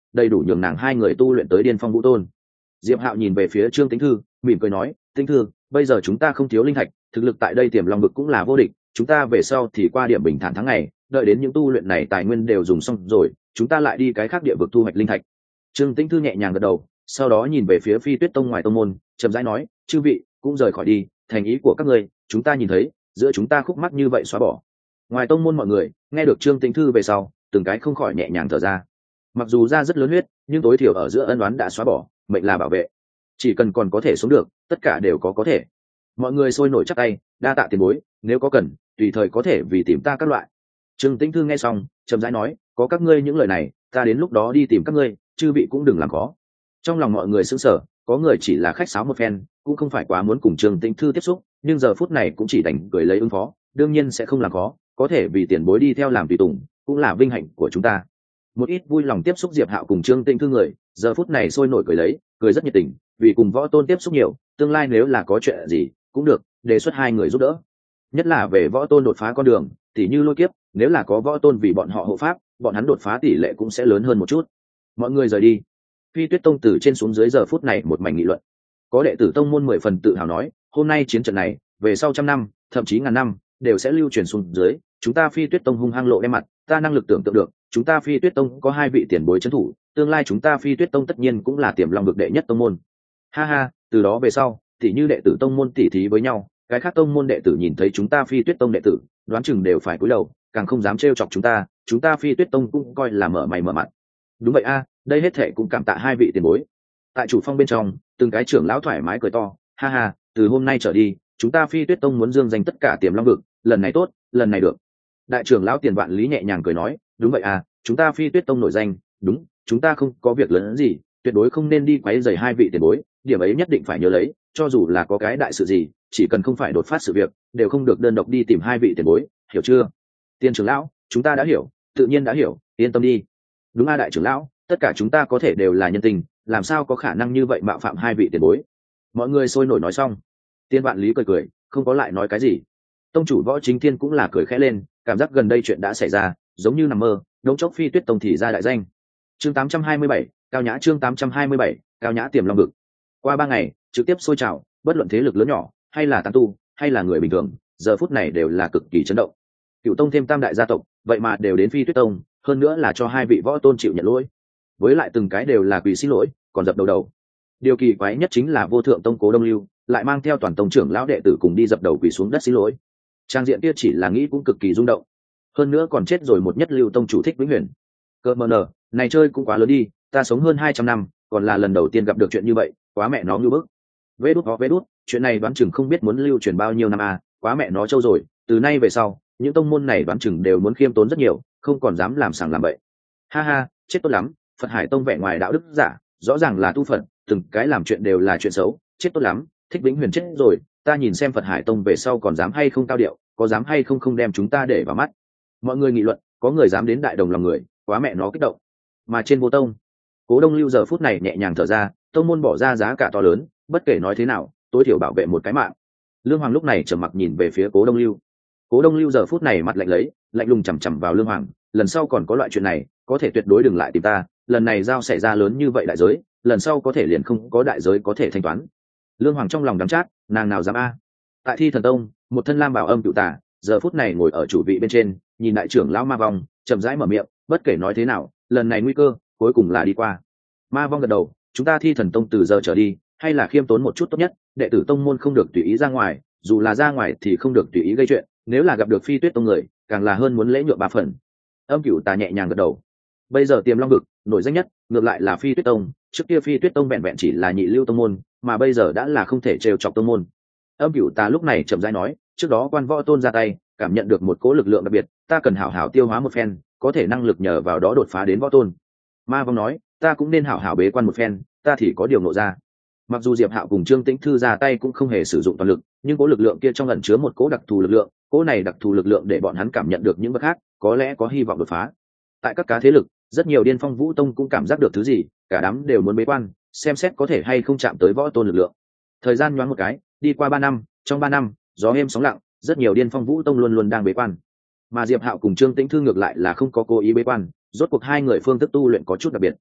đầy đủ nhường nàng hai người tu luyện tới điên phong vũ tôn. Diệp Hạo nhìn về phía Trương Tĩnh Thư, mỉm cười nói, Tĩnh Thư, bây giờ chúng ta không thiếu linh thạch, thực lực tại đây Tiềm Long vực cũng là vô địch, chúng ta về sau thì qua điểm bình thản tháng ngày, đợi đến những tu luyện này tài nguyên đều dùng xong rồi, chúng ta lại đi cái khác địa vực thu hoạch linh thạch. Trương Tĩnh Thư nhẹ nhàng gật đầu, sau đó nhìn về phía Phi Tuyết Tông ngoài tông môn, chậm rãi nói, chư vị cũng rời khỏi đi, thành ý của các ngươi, chúng ta nhìn thấy, giữa chúng ta khúc mắc như vậy xóa bỏ. Ngoài tông môn mọi người nghe được Trương Tĩnh Thư về sau, từng cái không khỏi nhẹ nhàng thở ra. Mặc dù ra rất lớn huyết, nhưng tối thiểu ở giữa ân oán đã xóa bỏ, mệnh là bảo vệ, chỉ cần còn có thể sống được, tất cả đều có thể. Mọi người sôi nổi chắp tay, đa tạ tiền bối, nếu có cần tùy thời có thể vì tìm ta các loại. Trương Tĩnh Thư nghe xong chậm rãi nói, có các ngươi những lời này, ta đến lúc đó đi tìm các ngươi, chư vị cũng đừng làm khó. Trong lòng mọi người sững sờ, có người chỉ là khách sáo một phen, cũng không phải quá muốn cùng Trương Tĩnh Thư tiếp xúc, nhưng giờ phút này cũng chỉ đành cười lấy ứng phó, đương nhiên sẽ không làm khó, có thể vì tiền bối đi theo làm tùy tùng, cũng là vinh hạnh của chúng ta. Một ít vui lòng tiếp xúc Diệp Hạo cùng Trương Tĩnh Thư người, giờ phút này sôi nổi cười lấy, cười rất nhiệt tình, vì cùng Võ Tôn tiếp xúc nhiều, tương lai nếu là có chuyện gì cũng được, đề xuất hai người giúp đỡ. Nhất là về Võ Tôn đột phá con đường, tỉ như lôi kiếp, nếu là có Võ Tôn vì bọn họ hộ pháp, bọn hắn đột phá tỷ lệ cũng sẽ lớn hơn một chút. Mọi người rời đi. Phi Tuyết Tông từ trên xuống dưới giờ phút này một mảnh nghị luận. Có đệ tử tông môn 10 phần tự hào nói, hôm nay chiến trận này, về sau trăm năm, thậm chí ngàn năm, đều sẽ lưu truyền xuống dưới, chúng ta Phi Tuyết Tông hung hăng lộ đem mặt, ta năng lực tưởng tượng được, chúng ta Phi Tuyết Tông có hai vị tiền bối trấn thủ, tương lai chúng ta Phi Tuyết Tông tất nhiên cũng là Tiềm Long vực đệ nhất tông môn. Ha ha, từ đó về sau, thì như đệ tử tông môn tỉ thí với nhau, cái khác tông môn đệ tử nhìn thấy chúng ta Phi Tuyết Tông đệ tử, đoán chừng đều phải cúi đầu, càng không dám trêu chọc chúng ta Phi Tuyết Tông cũng coi là mở mày mở mặt. Đúng vậy a, đây hết thệ cũng cảm tạ hai vị tiền bối. Tại chủ phong bên trong, từng cái trưởng lão thoải mái cười to, ha ha, từ hôm nay trở đi, chúng ta Phi Tuyết Tông muốn dương danh tất cả Tiềm Long vực, lần này tốt, lần này được. Đại trưởng lão Tiền Vạn Lý nhẹ nhàng cười nói, đúng vậy à, chúng ta Phi Tuyết Tông nổi danh, đúng, chúng ta không có việc lớn gì, tuyệt đối không nên đi quấy rầy hai vị tiền bối, điểm ấy nhất định phải nhớ lấy, cho dù là có cái đại sự gì, chỉ cần không phải đột phát sự việc, đều không được đơn độc đi tìm hai vị tiền bối, hiểu chưa? Tiên trưởng lão, chúng ta đã hiểu, tự nhiên đã hiểu, yên tâm đi. Đúng a đại trưởng lão, tất cả chúng ta có thể đều là nhân tình, làm sao có khả năng như vậy mạo phạm hai vị tiền bối. Mọi người sôi nổi nói xong. Tiên Vạn Lý cười cười, không có lại nói cái gì. Tông chủ Võ Chính Thiên cũng là cười khẽ lên, cảm giác gần đây chuyện đã xảy ra, giống như nằm mơ, đống chốc Phi Tuyết Tông thì ra đại danh. Chương 827, Cao Nhã chương 827, Cao Nhã Tiềm Long vực. Qua 3 ngày, trực tiếp sôi trào, bất luận thế lực lớn nhỏ, hay là tán tu, hay là người bình thường, giờ phút này đều là cực kỳ chấn động. Cựu tông thêm tam đại gia tộc, vậy mà đều đến Phi Tuyết Tông, hơn nữa là cho hai vị võ tôn chịu nhận lỗi. Với lại từng cái đều là quỳ xin lỗi, còn dập đầu. Điều kỳ quái nhất chính là Vô Thượng Tông Cố Đông Lưu, lại mang theo toàn tông trưởng lão đệ tử cùng đi dập đầu quỳ xuống đất xin lỗi. Trang diện kia chỉ là nghĩ cũng cực kỳ rung động. Hơn nữa còn chết rồi một nhất lưu tông chủ Thích Vĩnh Huyền. Cơ mờ nở, này chơi cũng quá lớn đi, ta sống hơn 200 năm, còn là lần đầu tiên gặp được chuyện như vậy, quá mẹ nó ngưu bức. Vê đút, chuyện này đoán chừng không biết muốn lưu truyền bao nhiêu năm à, quá mẹ nó trâu rồi, từ nay về sau, những tông môn này đoán chừng đều muốn khiêm tốn rất nhiều, không còn dám làm sàng làm bậy. Ha ha, chết tốt lắm, Phật Hải Tông vẻ ngoài đạo đức giả, rõ ràng là tu Phật, từng cái làm chuyện đều là chuyện xấu, chết tốt lắm, Thích Vĩnh Huyền chết rồi, ta nhìn xem Phật Hải Tông về sau còn dám hay không cao điệu, có dám hay không không đem chúng ta để vào mắt. Mọi người nghị luận, có người dám đến đại đồng lòng người, quá mẹ nó kích động. Mà trên Vô Tông, Cố Đông Lưu giờ phút này nhẹ nhàng thở ra, tông môn bỏ ra giá cả to lớn, bất kể nói thế nào, tối thiểu bảo vệ một cái mạng. Lương Hoàng lúc này trầm mặc nhìn về phía Cố Đông Lưu. Cố Đông Lưu giờ phút này mặt lạnh lấy, lạnh lùng chằm chằm vào Lương Hoàng, lần sau còn có loại chuyện này, có thể tuyệt đối đừng lại tìm ta, lần này giao xảy ra lớn như vậy đại giới, lần sau có thể liền không có đại giới có thể thanh toán. Lương Hoàng trong lòng đắng chát, nàng nào dám a. Tại Thi Thần Tông, một thân lam bảo âm cựu tà, giờ phút này ngồi ở chủ vị bên trên, nhìn đại trưởng lão Ma Vong, chậm rãi mở miệng, bất kể nói thế nào, lần này nguy cơ cuối cùng là đi qua. Ma Vong gật đầu, chúng ta Thi Thần Tông từ giờ trở đi, hay là khiêm tốn một chút tốt nhất, đệ tử tông môn không được tùy ý ra ngoài, dù là ra ngoài thì không được tùy ý gây chuyện, nếu là gặp được Phi Tuyết Tông người, càng là hơn muốn lễ nhượng 3 phần. Âm cựu tà nhẹ nhàng gật đầu. Bây giờ Tiềm Long vực nổi danh nhất, ngược lại là Phi Tuyết Tông, trước kia Phi Tuyết Tông vẹn vẹn chỉ là nhị lưu tông môn, mà bây giờ đã là không thể trêu chọc tông môn. Âm cựu tà lúc này chậm rãi nói, trước đó Quan Võ Tôn ra tay, cảm nhận được một cỗ lực lượng đặc biệt, ta cần hảo hảo tiêu hóa một phen, có thể năng lực nhờ vào đó đột phá đến Võ Tôn. Ma Vong nói, ta cũng nên hảo hảo bế quan một phen, ta thì có điều ngộ ra. Mặc dù Diệp Hạo cùng Trương Tĩnh Thư ra tay cũng không hề sử dụng toàn lực, nhưng cỗ lực lượng kia trong ẩn chứa một cỗ đặc thù lực lượng, cỗ này đặc thù lực lượng để bọn hắn cảm nhận được những vật khác, có lẽ có hy vọng đột phá. Tại các cá thế lực, rất nhiều Điên Phong Vũ Tông cũng cảm giác được thứ gì, cả đám đều muốn bế quan, xem xét có thể hay không chạm tới Võ Tôn lực lượng. Thời gian nhoáng một cái, đi qua 3 năm, trong 3 năm, gió êm sóng lặng, rất nhiều Điên Phong Vũ Tông luôn luôn đang bế quan. Mà Diệp Hạo cùng Trương Tĩnh Thư ngược lại là không có cố ý bế quan, rốt cuộc hai người phương thức tu luyện có chút đặc biệt.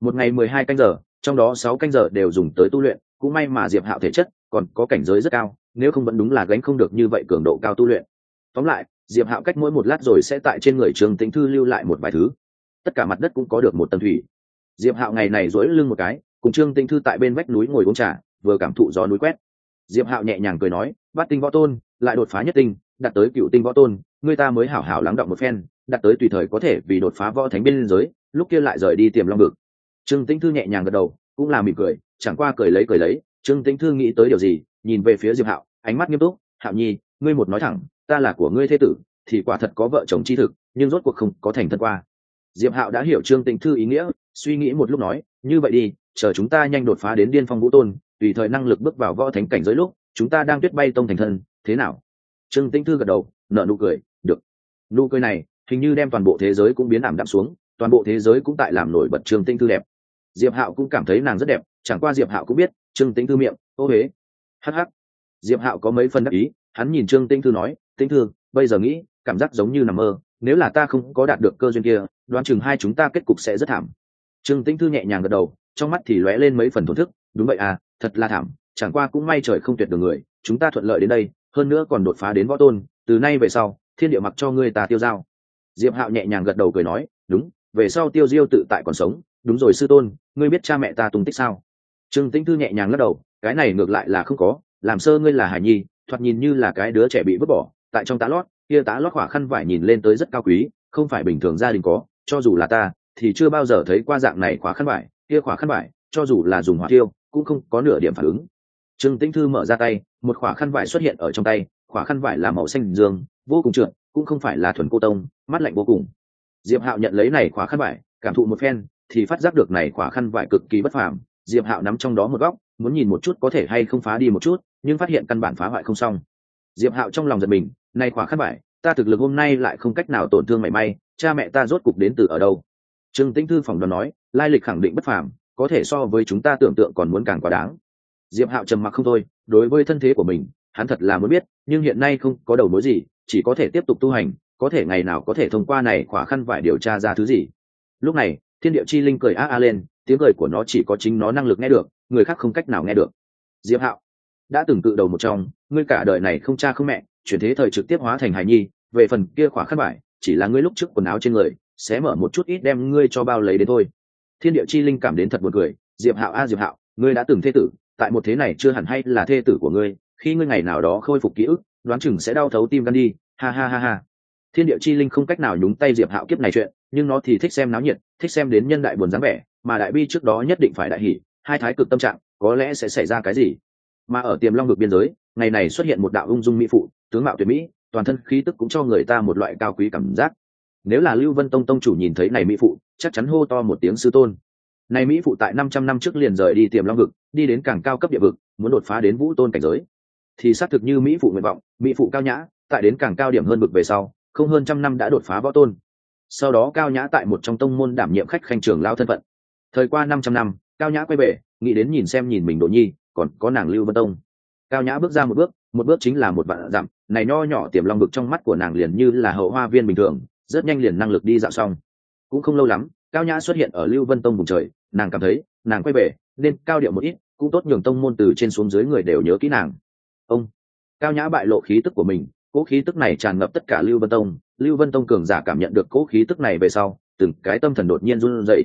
một ngày 12 canh giờ, trong đó 6 canh giờ đều dùng tới tu luyện, cũng may mà Diệp Hạo thể chất còn có cảnh giới rất cao, nếu không vẫn đúng là gánh không được như vậy cường độ cao tu luyện. Tóm lại, Diệp Hạo cách mỗi một lát rồi sẽ tại trên người Trương Tĩnh Thư lưu lại một vài thứ. Tất cả mặt đất cũng có được một tầng thủy. Diệp Hạo ngày này duỗi lưng một cái, cùng Trương Tĩnh Thư tại bên vách núi ngồi uống trà, vừa cảm thụ gió núi quét. Diệp Hạo nhẹ nhàng cười nói, "Bát tinh võ tôn, lại đột phá nhất tinh, đạt tới cựu tinh võ tôn, người ta mới hảo hảo lắng đọng một phen, đạt tới tùy thời có thể vì đột phá võ thánh biên giới, lúc kia lại rời đi Tiềm Long vực." Trương Tĩnh Thư nhẹ nhàng gật đầu, cũng là mỉm cười, chẳng qua cười lấy. Trương Tĩnh Thư nghĩ tới điều gì, nhìn về phía Diệp Hạo, ánh mắt nghiêm túc, "Hạo Nhi, ngươi một nói thẳng, ta là của ngươi thế tử, thì quả thật có vợ chồng chi thực, nhưng rốt cuộc không có thành thân qua." Diệp Hạo đã hiểu Trương Tĩnh Thư ý nghĩa, suy nghĩ một lúc nói, "Như vậy đi, chờ chúng ta nhanh đột phá đến Điên Phong Vũ Tôn, tùy thời năng lực bước vào võ thánh cảnh giới lúc, chúng ta đang Tuyết Bay Tông thành thân, thế nào?" Trương Tĩnh Thư gật đầu, nở nụ cười, "Được." Nụ cười này, hình như đem toàn bộ thế giới cũng biến ảm đạm xuống, toàn bộ thế giới cũng tại làm nổi bật Trương Tĩnh Thư đẹp. Diệp Hạo cũng cảm thấy nàng rất đẹp, chẳng qua Diệp Hạo cũng biết, Trương Tĩnh Thư miệng, ô hế. Hắc hắc. Diệp Hạo có mấy phần đắc ý, hắn nhìn Trương Tĩnh Thư nói, "Tĩnh Thư, bây giờ nghĩ, cảm giác giống như nằm mơ, nếu là ta không có đạt được cơ duyên kia, đoán chừng hai chúng ta kết cục sẽ rất thảm." Trương Tĩnh Thư nhẹ nhàng gật đầu, trong mắt thì lóe lên mấy phần thổn thức, "Đúng vậy à, thật là thảm, chẳng qua cũng may trời không tuyệt đường người, chúng ta thuận lợi đến đây, hơn nữa còn đột phá đến võ tôn, từ nay về sau, thiên địa mặc cho ngươi ta tiêu giao." Diệp Hạo nhẹ nhàng gật đầu cười nói, "Đúng, về sau Tiêu Diêu tự tại còn sống, đúng rồi sư tôn, ngươi biết cha mẹ ta tung tích sao?" Trương Tĩnh Thư nhẹ nhàng lắc đầu, "Cái này ngược lại là không có, làm sơ ngươi là hải nhi, thoạt nhìn như là cái đứa trẻ bị vứt bỏ, tại trong tá lót, kia tá lót khỏa khăn vải nhìn lên tới rất cao quý, không phải bình thường gia đình có, cho dù là ta thì chưa bao giờ thấy qua dạng này khỏa khăn vải, kia khỏa khăn vải, cho dù là dùng hỏa tiêu, cũng không có nửa điểm phản ứng." Trương Tĩnh Thư mở ra tay, một khỏa khăn vải xuất hiện ở trong tay, khỏa khăn vải là màu xanh dương, vô cùng trượt, cũng không phải là thuần cô tông, mát lạnh vô cùng. Diệp Hạo nhận lấy này khỏa khăn vải, cảm thụ một phen, thì phát giác được này khỏa khăn vải cực kỳ bất phàm. Diệp Hạo nắm trong đó một góc, muốn nhìn một chút có thể hay không phá đi một chút, nhưng phát hiện căn bản phá hoại không xong. Diệp Hạo trong lòng giật mình, này khỏa khăn vải, ta thực lực hôm nay lại không cách nào tổn thương mảy may, cha mẹ ta rốt cục đến từ ở đâu? Trương Tĩnh Thư phỏng đoán nói, lai lịch khẳng định bất phàm, có thể so với chúng ta tưởng tượng còn muốn càng quá đáng. Diệp Hạo trầm mặc không thôi, đối với thân thế của mình, hắn thật là muốn biết, nhưng hiện nay không có đầu mối gì, chỉ có thể tiếp tục tu hành, có thể ngày nào có thể thông qua này khỏa khăn vải điều tra ra thứ gì. Lúc này, Thiên Địa Chi Linh cười a a lên, tiếng cười của nó chỉ có chính nó năng lực nghe được, người khác không cách nào nghe được. Diệp Hạo đã từng tự đầu một trong, ngươi cả đời này không cha không mẹ, chuyển thế thời trực tiếp hóa thành hài nhi, về phần kia khỏa khăn vải, chỉ là ngươi lúc trước quần áo trên người, sẽ mở một chút ít đem ngươi cho bao lấy đến thôi. Thiên Địa Chi Linh cảm đến thật buồn cười, Diệp Hạo a Diệp Hạo, ngươi đã từng thê tử, tại một thế này chưa hẳn hay là thê tử của ngươi, khi ngươi ngày nào đó khôi phục ký ức, đoán chừng sẽ đau thấu tim gan đi, ha ha ha ha. Thiên Địa Chi Linh không cách nào nhúng tay Diệp Hạo kiếp này chuyện, nhưng nó thì thích xem náo nhiệt, thích xem đến nhân đại buồn dáng vẻ, mà đại bi trước đó nhất định phải đại hỉ, hai thái cực tâm trạng, có lẽ sẽ xảy ra cái gì. Mà ở Tiềm Long vực biên giới, ngày này xuất hiện một đạo ung dung mỹ phụ, tướng mạo tuyệt mỹ, toàn thân khí tức cũng cho người ta một loại cao quý cảm giác. Nếu là Lưu Vân Tông tông chủ nhìn thấy này mỹ phụ, chắc chắn hô to một tiếng sư tôn. Này mỹ phụ tại 500 năm trước liền rời đi Tiềm Long vực, đi đến càng cao cấp địa vực, muốn đột phá đến Vũ Tôn cảnh giới. Thì xác thực như mỹ phụ nguyện vọng, mỹ phụ cao nhã, tại đến càng cao điểm hơn vực về sau, không hơn trăm năm đã đột phá võ tôn. Sau đó cao nhã tại một trong tông môn đảm nhiệm khách khanh trưởng lao thân phận. Thời qua 500 năm, cao nhã quay về, nghĩ đến nhìn xem nhìn mình Đỗ Nhi, còn có nàng Lưu Vân Tông. Cao nhã bước ra một bước chính là một vạn dặm, này nho nhỏ Tiềm Long vực trong mắt của nàng liền như là hậu hoa viên bình thường, rất nhanh liền năng lực đi dạo xong. Cũng không lâu lắm, cao nhã xuất hiện ở Lưu Vân Tông vùng trời, nàng cảm thấy, nàng quay về, nên cao điệu một ít, cũng tốt nhường tông môn từ trên xuống dưới người đều nhớ kỹ nàng. Ông cao nhã bại lộ khí tức của mình, cỗ khí tức này tràn ngập tất cả Lưu Vân Tông cường giả cảm nhận được cỗ khí tức này về sau, từng cái tâm thần đột nhiên run rẩy.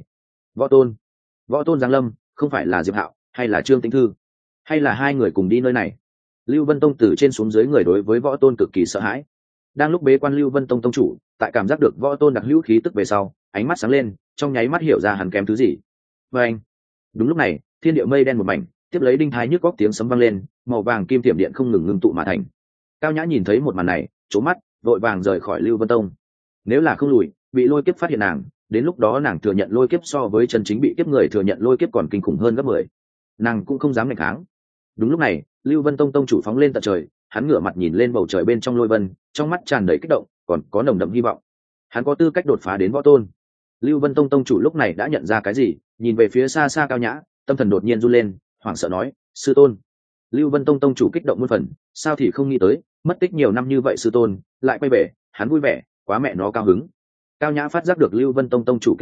Võ tôn giáng lâm, không phải là Diệp Hạo, hay là Trương Tĩnh Thư, hay là hai người cùng đi nơi này? Lưu Vân Tông từ trên xuống dưới người đối với võ tôn cực kỳ sợ hãi. Đang lúc bế quan Lưu Vân Tông tông chủ, tại cảm giác được võ tôn đặc hữu khí tức về sau, ánh mắt sáng lên, trong nháy mắt hiểu ra hắn kém thứ gì. Và anh, đúng lúc này, thiên địa mây đen một mảnh, tiếp lấy đinh thái nhức góc tiếng sấm vang lên, màu vàng kim tiệm điện không ngừng ngưng tụ mà thành. Cao nhã nhìn thấy một màn này, trố mắt, vội vàng rời khỏi Lưu Vân Tông. Nếu là không lùi, bị lôi kiếp phát hiện nàng, đến lúc đó nàng thừa nhận lôi kiếp so với chân chính bị kiếp người thừa nhận lôi kiếp còn kinh khủng hơn gấp 10. Nàng cũng không dám nghịch kháng. Đúng lúc này, Lưu Vân Tông tông chủ phóng lên tận trời, hắn ngửa mặt nhìn lên bầu trời bên trong lôi vân, trong mắt tràn đầy kích động, còn có nồng đậm hy vọng. Hắn có tư cách đột phá đến võ tôn. Lưu Vân Tông tông chủ lúc này đã nhận ra cái gì, nhìn về phía xa xa Cao nhã, tâm thần đột nhiên run lên, hoảng sợ nói, sư tôn. Lưu Vân Tông tông chủ kích động muôn phần, sao thì không nghĩ tới, mất tích nhiều năm như vậy sư tôn lại quay về, hắn vui vẻ, quá mẹ nó cao hứng. Cao nhã phát giác được Lưu Vân Tông tông chủ kích động,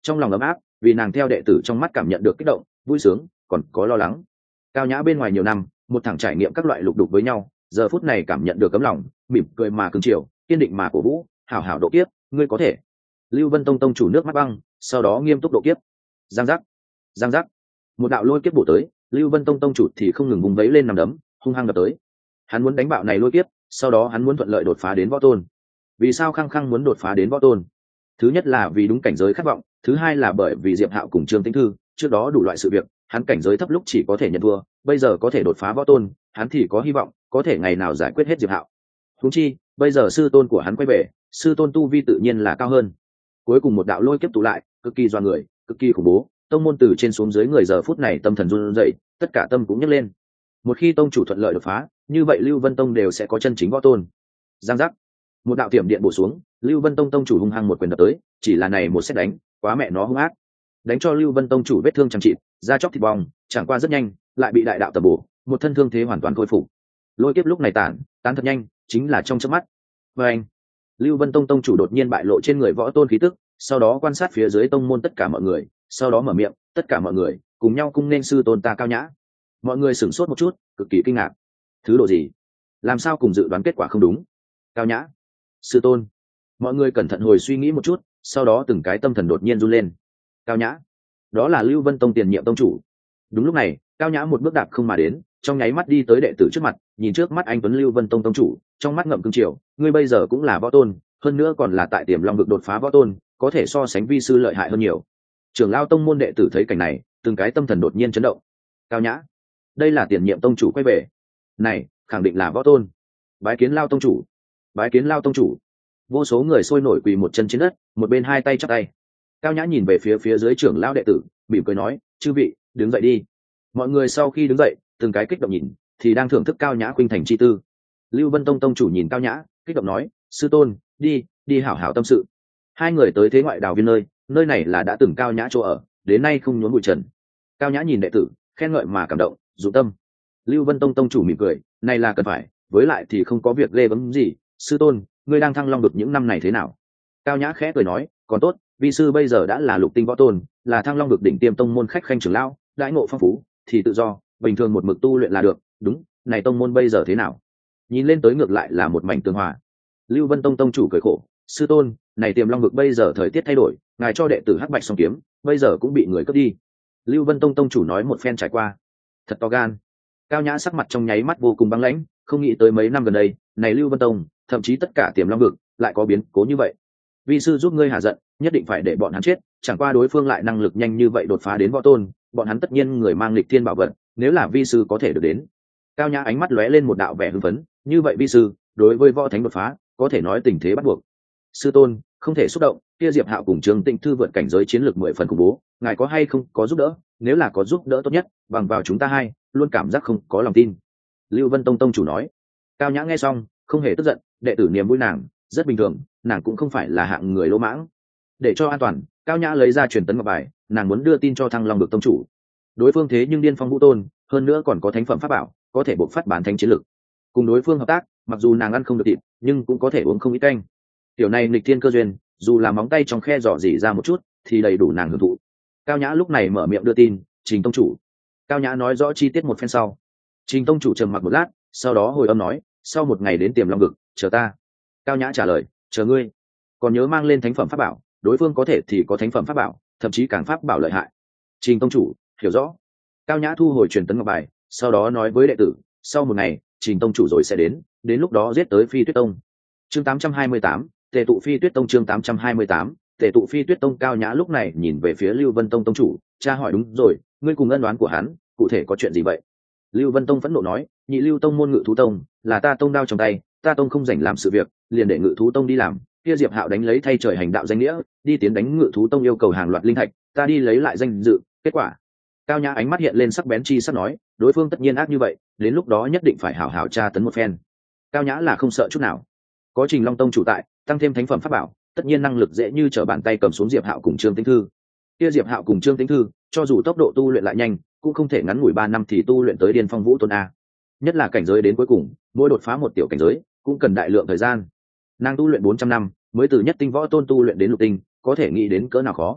trong lòng ấm áp vì nàng theo đệ tử trong mắt cảm nhận được kích động vui sướng còn có lo lắng. Cao Nhã bên ngoài nhiều năm một thằng trải nghiệm các loại lục đục với nhau, giờ phút này cảm nhận được cấm lòng, mỉm cười mà cứng chiều, kiên định mà cổ vũ, hảo hảo độ kiếp, ngươi có thể. Lưu Vân Tông tông chủ nước mắt băng, sau đó nghiêm túc độ kiếp. Giang giác, giang giác, một đạo lôi kiếp bổ tới, Lưu Vân Tông tông chủ thì không ngừng vùng vẫy lên nằm đấm, hung hăng đập tới. Hắn muốn đánh bạo này lôi kiếp, sau đó hắn muốn thuận lợi đột phá đến võ tôn. Vì sao khăng khăng muốn đột phá đến võ tôn? Thứ nhất là vì đúng cảnh giới khát vọng, thứ hai là bởi vì Diệp Hạo cùng Trương Tĩnh Thư trước đó đủ loại sự việc, hắn cảnh giới thấp lúc chỉ có thể nhận thua, bây giờ có thể đột phá võ tôn, hắn thì có hy vọng có thể ngày nào giải quyết hết Diệp Hạo. Huống chi bây giờ sư tôn của hắn quay về, sư tôn tu vi tự nhiên là cao hơn. Cuối cùng một đạo lôi kiếp tụ lại, cực kỳ doa người, cực kỳ khủng bố, tông môn từ trên xuống dưới người giờ phút này tâm thần run rẩy, tất cả tâm cũng nhấc lên. Một khi tông chủ thuận lợi đột phá, như vậy Lưu Vân Tông đều sẽ có chân chính võ tôn. Giang giác, một đạo tiệm điện bổ xuống, Lưu Vân Tông tông chủ hung hăng một quyền đập tới, chỉ là này một xét đánh, quá mẹ nó hung ác, đánh cho Lưu Vân tông chủ vết thương chẳng trị, da chóc thịt bong, chẳng qua rất nhanh, lại bị đại đạo tập bổ, một thân thương thế hoàn toàn khôi phục. Lôi kiếp lúc này tản thật nhanh, chính là trong chớp mắt. Và anh, Lưu Vân tông tông chủ đột nhiên bại lộ trên người võ tôn khí tức, sau đó quan sát phía dưới tông môn tất cả mọi người, sau đó mở miệng, tất cả mọi người cùng nhau cung nên sư tôn ta Cao Nhã. Mọi người sửng sốt một chút, cực kỳ kinh ngạc. Thứ độ gì? Làm sao cùng dự đoán kết quả không đúng? Cao Nhã, sư tôn. Mọi người cẩn thận hồi suy nghĩ một chút, sau đó từng cái tâm thần đột nhiên run lên. Cao Nhã, đó là Lưu Vân Tông tiền nhiệm tông chủ. Đúng lúc này, Cao Nhã một bước đạp không mà đến, trong nháy mắt đi tới đệ tử trước mặt, nhìn trước mắt anh tuấn Lưu Vân Tông tông chủ, trong mắt ngậm cương triều, ngươi bây giờ cũng là võ tôn, hơn nữa còn là tại Tiềm Long vực đột phá võ tôn, có thể so sánh vi sư lợi hại hơn nhiều. Trưởng lao tông môn đệ tử thấy cảnh này, từng cái tâm thần đột nhiên chấn động. Cao Nhã, đây là tiền nhiệm tông chủ quay về, này khẳng định là võ tôn. Bái kiến Lao tông chủ, bái kiến Lao tông chủ. Vô số người sôi nổi quỳ một chân trên đất, một bên hai tay chắp tay. Cao Nhã nhìn về phía dưới trưởng lao đệ tử, mỉm cười nói, chư vị đứng dậy đi. Mọi người sau khi đứng dậy, từng cái kích động nhìn, thì đang thưởng thức Cao Nhã khuynh thành chi tư. Lưu Vân Tông tông chủ nhìn Cao Nhã, kích động nói, sư tôn, đi hảo hảo tâm sự. Hai người tới thế ngoại đào viên nơi này là đã từng Cao Nhã chỗ ở, đến nay không nhốn bụi trần. Cao Nhã nhìn đệ tử, khen ngợi mà cảm động, dụng tâm. Lưu Vân Tông tông chủ mỉm cười, này là cần phải, với lại thì không có việc ghê gớm gì. Sư tôn, ngươi đang thăng long được những năm này thế nào? Cao Nhã khẽ cười nói, còn tốt, vi sư bây giờ đã là lục tinh võ tôn, là thăng long vực đỉnh tiêm tông môn khách khanh trưởng lão, đãi ngộ phong phú, thì tự do, bình thường một mực tu luyện là được. Đúng, này tông môn bây giờ thế nào? Nhìn lên tới ngược lại là một mảnh tương hòa. Lưu Vân Tông tông chủ cười khổ, sư tôn, này Tiềm Long vực bây giờ thời tiết thay đổi, ngài cho đệ tử Hắc Bạch Song Kiếm, bây giờ cũng bị người cướp đi. Lưu Vân Tông tông chủ nói một phen trải qua, thật to gan. Cao Nhã sắc mặt trong nháy mắt vô cùng băng lãnh, không nghĩ tới mấy năm gần đây, này Lưu Vân Tông, thậm chí tất cả Tiềm Long vực lại có biến cố như vậy. Vi sư giúp ngươi hạ giận, nhất định phải để bọn hắn chết, chẳng qua đối phương lại năng lực nhanh như vậy đột phá đến võ tôn, bọn hắn tất nhiên người mang lịch thiên bảo vật, nếu là vi sư có thể được đến. Cao Nhã ánh mắt lóe lên một đạo vẻ hưng phấn, như vậy vi sư, đối với võ thánh đột phá, có thể nói tình thế bắt buộc. Sư tôn, không thể xúc động, kia Diệp Hạo cùng Trương Tĩnh Thư vượt cảnh giới chiến lược 10 phần khủng bố, ngài có hay không có giúp đỡ, nếu là có giúp đỡ tốt nhất, bằng vào chúng ta hai, luôn cảm giác không có lòng tin. Lưu Vân Tông tông chủ nói. Cao Nhã nghe xong, không hề tức giận, đệ tử niềm vui nàng, rất bình thường, nàng cũng không phải là hạng người lỗ mãng. Để cho an toàn, Cao Nhã lấy ra truyền tấn ngọc bài, nàng muốn đưa tin cho Thăng Long được tông chủ. Đối phương thế nhưng điên phong vũ tôn, hơn nữa còn có thánh phẩm pháp bảo, có thể buộc phát bản thánh chiến lực. Cùng đối phương hợp tác, mặc dù nàng ăn không được thịt, nhưng cũng có thể uống không ít canh. Tiểu này nghịch thiên cơ duyên, dù là móng tay trong khe dò dỉ ra một chút, thì đầy đủ nàng hưởng thụ. Cao Nhã lúc này mở miệng đưa tin, Trình tông chủ. Cao Nhã nói rõ chi tiết một phen sau. Trình tông chủ trầm mặc một lát, sau đó hồi âm nói, sau một ngày đến Tiềm Long vực, chờ ta. Cao Nhã trả lời, chờ ngươi. Còn nhớ mang lên thánh phẩm pháp bảo, đối phương có thể thì có thánh phẩm pháp bảo, thậm chí càng pháp bảo lợi hại. Trình tông chủ hiểu rõ. Cao Nhã thu hồi truyền tấn ngọc bài, sau đó nói với đệ tử, sau một ngày, Trình tông chủ rồi sẽ đến lúc đó giết tới Phi Tuyết Tông. Chương 828, Tề tụ Phi Tuyết Tông. Chương 828, Tề tụ Phi Tuyết Tông. Cao Nhã lúc này nhìn về phía Lưu Vân Tông tông chủ, cha hỏi đúng rồi, ngươi cùng ân đoán của hắn, cụ thể có chuyện gì vậy? Lưu Vân Tông phẫn nộ nói, nhị Lưu Tông môn Ngự Thú Tông, là ta tông đao trong tay, ta tông không rảnh làm sự việc, liền để Ngự Thú Tông đi làm. Kia Diệp Hạo đánh lấy thay trời hành đạo danh nghĩa, đi tiến đánh Ngự Thú Tông yêu cầu hàng loạt linh thạch, ta đi lấy lại danh dự, kết quả. Cao Nhã ánh mắt hiện lên sắc bén chi sắc nói, đối phương tất nhiên ác như vậy, đến lúc đó nhất định phải hảo hảo tra tấn một phen. Cao Nhã là không sợ chút nào, có Trình Long Tông chủ tại, tăng thêm thánh phẩm pháp bảo, tất nhiên năng lực dễ như trở bàn tay cầm xuống Diệp Hạo cùng Trương Tĩnh Thư. Kia Diệp Hạo cùng Trương Tĩnh Thư, cho dù tốc độ tu luyện lại nhanh, cũng không thể ngắn ngủi 3 năm thì tu luyện tới điên phong vũ tôn a. Nhất là cảnh giới đến cuối cùng, mỗi đột phá một tiểu cảnh giới, cũng cần đại lượng thời gian. Nàng tu luyện 400 năm, mới từ nhất tinh võ tôn tu luyện đến lục tinh, có thể nghĩ đến cỡ nào khó.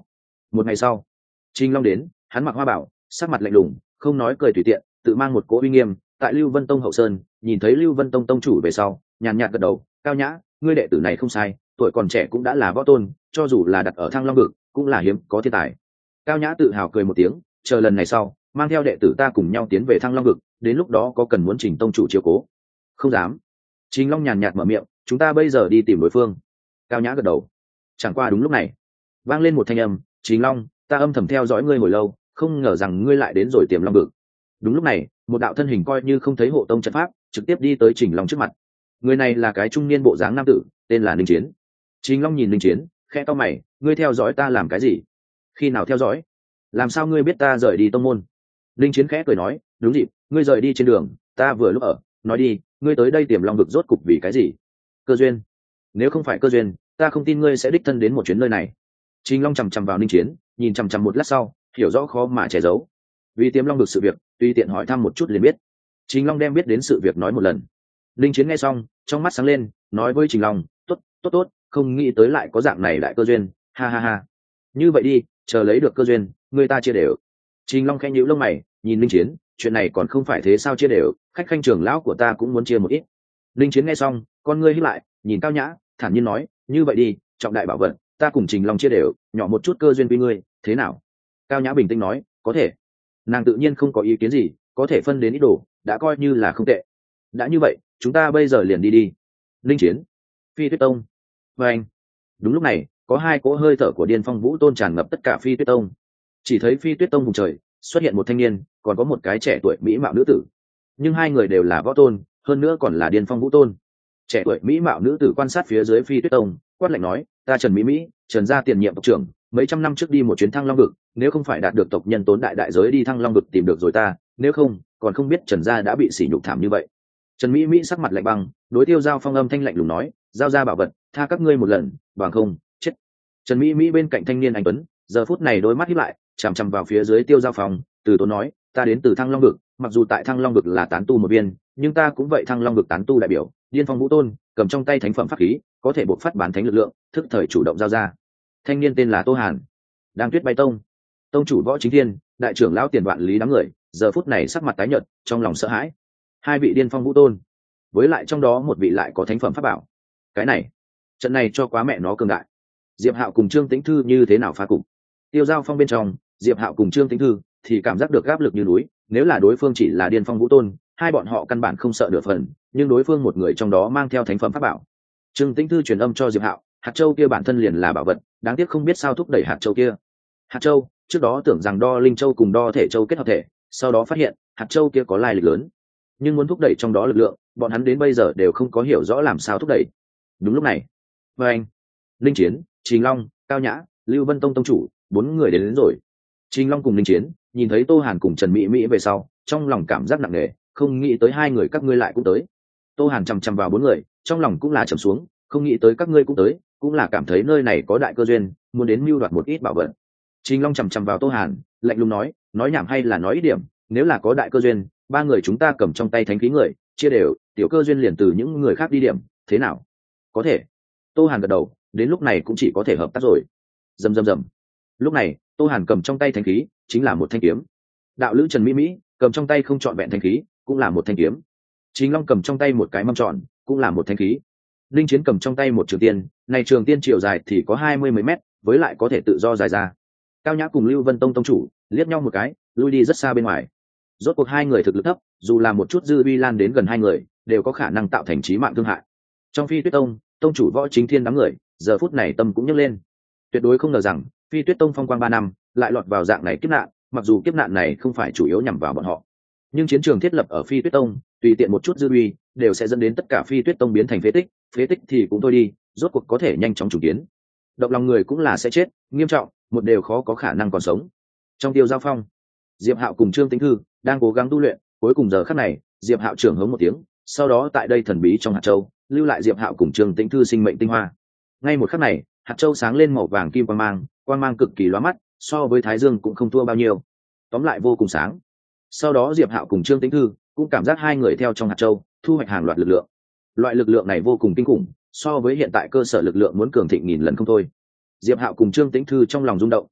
Một ngày sau, Trình Long đến, hắn mặc hoa bảo, sắc mặt lạnh lùng, không nói cười tùy tiện, tự mang một cỗ uy nghiêm. Tại Lưu Vân Tông hậu sơn, nhìn thấy Lưu Vân Tông tông chủ về sau, nhàn nhạt gật đầu, cao nhã, ngươi đệ tử này không sai, tuổi còn trẻ cũng đã là võ tôn, cho dù là đặt ở Thăng Long vực, cũng là hiếm có thiên tài. Cao nhã tự hào cười một tiếng, chờ lần này sau, mang theo đệ tử ta cùng nhau tiến về Thăng Long vực, đến lúc đó có cần muốn Trình tông chủ chiếu cố. Không dám. Trình Long nhàn nhạt mở miệng, chúng ta bây giờ đi tìm đối phương. Cao nhã gật đầu. Chẳng qua đúng lúc này, vang lên một thanh âm, Trình Long, ta âm thầm theo dõi ngươi hồi lâu, không ngờ rằng ngươi lại đến rồi Tiềm Long vực. Đúng lúc này, một đạo thân hình coi như không thấy hộ tông trận pháp, trực tiếp đi tới Trình Long trước mặt. Người này là cái trung niên bộ dáng nam tử, tên là Ninh Chiến. Trình Long nhìn Ninh Chiến, khẽ cau mày, ngươi theo dõi ta làm cái gì? Khi nào theo dõi? Làm sao ngươi biết ta rời đi tông môn? Ninh Chiến khẽ cười nói, đúng dịp, ngươi rời đi trên đường, ta vừa lúc ở, nói đi, ngươi tới đây Tiềm Long vực rốt cục vì cái gì? Cơ duyên. Nếu không phải cơ duyên, ta không tin ngươi sẽ đích thân đến một chuyến nơi này. Trình Long chằm chằm vào Ninh Chiến, nhìn chằm chằm một lát sau, hiểu rõ khó mà che giấu. Vì Tiềm Long vực sự việc, tùy tiện hỏi thăm một chút liền biết. Trình Long đem biết đến sự việc nói một lần. Ninh Chiến nghe xong, trong mắt sáng lên, nói với Trình Long, tốt, không nghĩ tới lại có dạng này đại cơ duyên, ha ha ha. Như vậy đi, chờ lấy được cơ duyên, người ta chia đều. Trình Long khẽ nhíu lông mày, nhìn Ninh Chiến, chuyện này còn không phải thế sao chia đều, khách khanh trưởng lão của ta cũng muốn chia một ít. Ninh Chiến nghe xong, con ngươi híp lại, nhìn Cao Nhã, thản nhiên nói, như vậy đi, trọng đại bảo vật, ta cùng Trình Long chia đều, nhỏ một chút cơ duyên với ngươi, thế nào? Cao Nhã bình tĩnh nói, có thể. Nàng tự nhiên không có ý kiến gì, có thể phân đến ít đồ, đã coi như là không tệ. Đã như vậy, chúng ta bây giờ liền đi. Ninh Chiến, Phi Tuyết Tông. Và anh. Đúng lúc này, có hai cỗ hơi thở của Điên Phong Vũ Tôn tràn ngập tất cả Phi Tuyết Tông. Chỉ thấy Phi Tuyết Tông vùng trời xuất hiện một thanh niên, còn có một cái trẻ tuổi mỹ mạo nữ tử. Nhưng hai người đều là võ tôn, hơn nữa còn là Điên Phong Vũ Tôn. Trẻ tuổi mỹ mạo nữ tử quan sát phía dưới Phi Tuyết Tông, quát lạnh nói, ta Trần Mỹ, Trần gia tiền nhiệm tộc trưởng, mấy trăm năm trước đi một chuyến Thăng Long vực, nếu không phải đạt được tộc nhân tốn đại giới đi Thăng Long vực tìm được rồi ta, nếu không, còn không biết Trần gia đã bị sỉ nhục thảm như vậy. Trần Mỹ sắc mặt lạnh băng, đối Tiêu Giao Phong âm thanh lạnh lùng nói, giao ra bảo vật, tha các ngươi một lần, bằng không, chết. Trần Mỹ bên cạnh thanh niên anh tuấn, giờ phút này đôi mắt híp lại, chằm chằm vào phía dưới Tiêu Giao Phong, từ tốn nói, ta đến từ Thăng Long vực, mặc dù tại Thăng Long vực là tán tu một viên, nhưng ta cũng vậy Thăng Long vực tán tu đại biểu, Điên Phong Vũ Tôn, cầm trong tay thánh phẩm pháp khí, có thể bộc phát bán thánh lực lượng, thức thời chủ động giao ra. Thanh niên tên là Tô Hàn, đang Tuyết Bay Tông, tông chủ Võ Chính Thiên, đại trưởng lão Tiền Vạn Lý đám người, giờ phút này sắc mặt tái nhợt, trong lòng sợ hãi. Hai vị Điên Phong Vũ Tôn, với lại trong đó một vị lại có thánh phẩm pháp bảo. Cái này, trận này cho quá mẹ nó cường đại. Diệp Hạo cùng Trương Tĩnh Thư như thế nào phá cục? Tiêu Giao Phong bên trong, Diệp Hạo cùng Trương Tĩnh Thư thì cảm giác được áp lực như núi, nếu là đối phương chỉ là Điên Phong Vũ Tôn, hai bọn họ căn bản không sợ nửa phần, nhưng đối phương một người trong đó mang theo thánh phẩm pháp bảo. Trương Tĩnh Thư truyền âm cho Diệp Hạo, hạt châu kia bản thân liền là bảo vật, đáng tiếc không biết sao thúc đẩy hạt châu kia. Hạt châu, trước đó tưởng rằng đo linh châu cùng đo thể châu kết hợp thể, sau đó phát hiện hạt châu kia có lai lịch lớn, nhưng muốn thúc đẩy trong đó lực lượng, bọn hắn đến bây giờ đều không có hiểu rõ làm sao thúc đẩy. Đúng lúc này, anh, Linh Chiến, Trình Long, Cao Nhã, Lưu Vân Tông tông chủ, bốn người đến rồi. Trình Long cùng Linh Chiến nhìn thấy Tô Hàn cùng Trần Mỹ về sau, trong lòng cảm giác nặng nề, không nghĩ tới hai người các ngươi lại cũng tới. Tô Hàn chằm chằm vào bốn người, trong lòng cũng là trầm xuống, không nghĩ tới các ngươi cũng tới, cũng là cảm thấy nơi này có đại cơ duyên, muốn đến mưu đoạt một ít bảo vật. Trình Long chằm chằm vào Tô Hàn, lạnh lùng nói nhảm hay là nói ít điểm, nếu là có đại cơ duyên, ba người chúng ta cầm trong tay thánh khí người, chia đều, tiểu cơ duyên liền từ những người khác đi điểm, thế nào? Có thể. Tô Hàn gật đầu, đến lúc này cũng chỉ có thể hợp tác rồi. Rầm. Lúc này, Tô Hàn cầm trong tay thánh khí, chính là một thanh kiếm. Đạo lữ Trần Mỹ cầm trong tay không trọn vẹn thanh khí, cũng là một thanh kiếm. Trình Long cầm trong tay một cái mâm tròn, cũng là một thanh khí. Linh Chiến cầm trong tay một trường tiên, này trường tiên chiều dài thì có 20 mấy mét, với lại có thể tự do dài ra. Cao Nhã cùng Lưu Vân Tông tông chủ liếc nhau một cái, lui đi rất xa bên ngoài. Rốt cuộc hai người thực lực thấp, dù là một chút dư uy lan đến gần hai người, đều có khả năng tạo thành chí mạng thương hại. Trong Phi Tuyết Tông, tông chủ Võ Chính Thiên đám người, giờ phút này tâm cũng nhấc lên. Tuyệt đối không ngờ rằng, Phi Tuyết Tông phong quang 3 năm, lại lọt vào dạng này kiếp nạn, mặc dù kiếp nạn này không phải chủ yếu nhằm vào bọn họ, nhưng chiến trường thiết lập ở Phi Tuyết Tông, tùy tiện một chút dư uy, đều sẽ dẫn đến tất cả Phi Tuyết Tông biến thành phế tích thì cũng thôi đi, rốt cuộc có thể nhanh chóng trùng kiến. Động lòng người cũng là sẽ chết, nghiêm trọng, một đều khó có khả năng còn sống. Trong Tiêu Giao Phong, Diệp Hạo cùng Trương Tĩnh Thư đang cố gắng tu luyện, cuối cùng giờ khắc này, Diệp Hạo trưởng hống một tiếng, sau đó tại đây thần bí trong hạt châu, lưu lại Diệp Hạo cùng Trương Tĩnh Thư sinh mệnh tinh hoa. Ngay một khắc này, hạt châu sáng lên màu vàng kim quang mang cực kỳ lóa mắt, so với Thái Dương cũng không thua bao nhiêu. Tóm lại vô cùng sáng. Sau đó Diệp Hạo cùng Trương Tĩnh Thư cũng cảm giác hai người theo trong hạt châu, thu hoạch hàng loạt lực lượng. Loại lực lượng này vô cùng kinh khủng, so với hiện tại cơ sở lực lượng muốn cường thịnh nghìn lần không thôi. Diệp Hạo cùng Trương Tĩnh Thư trong lòng rung động.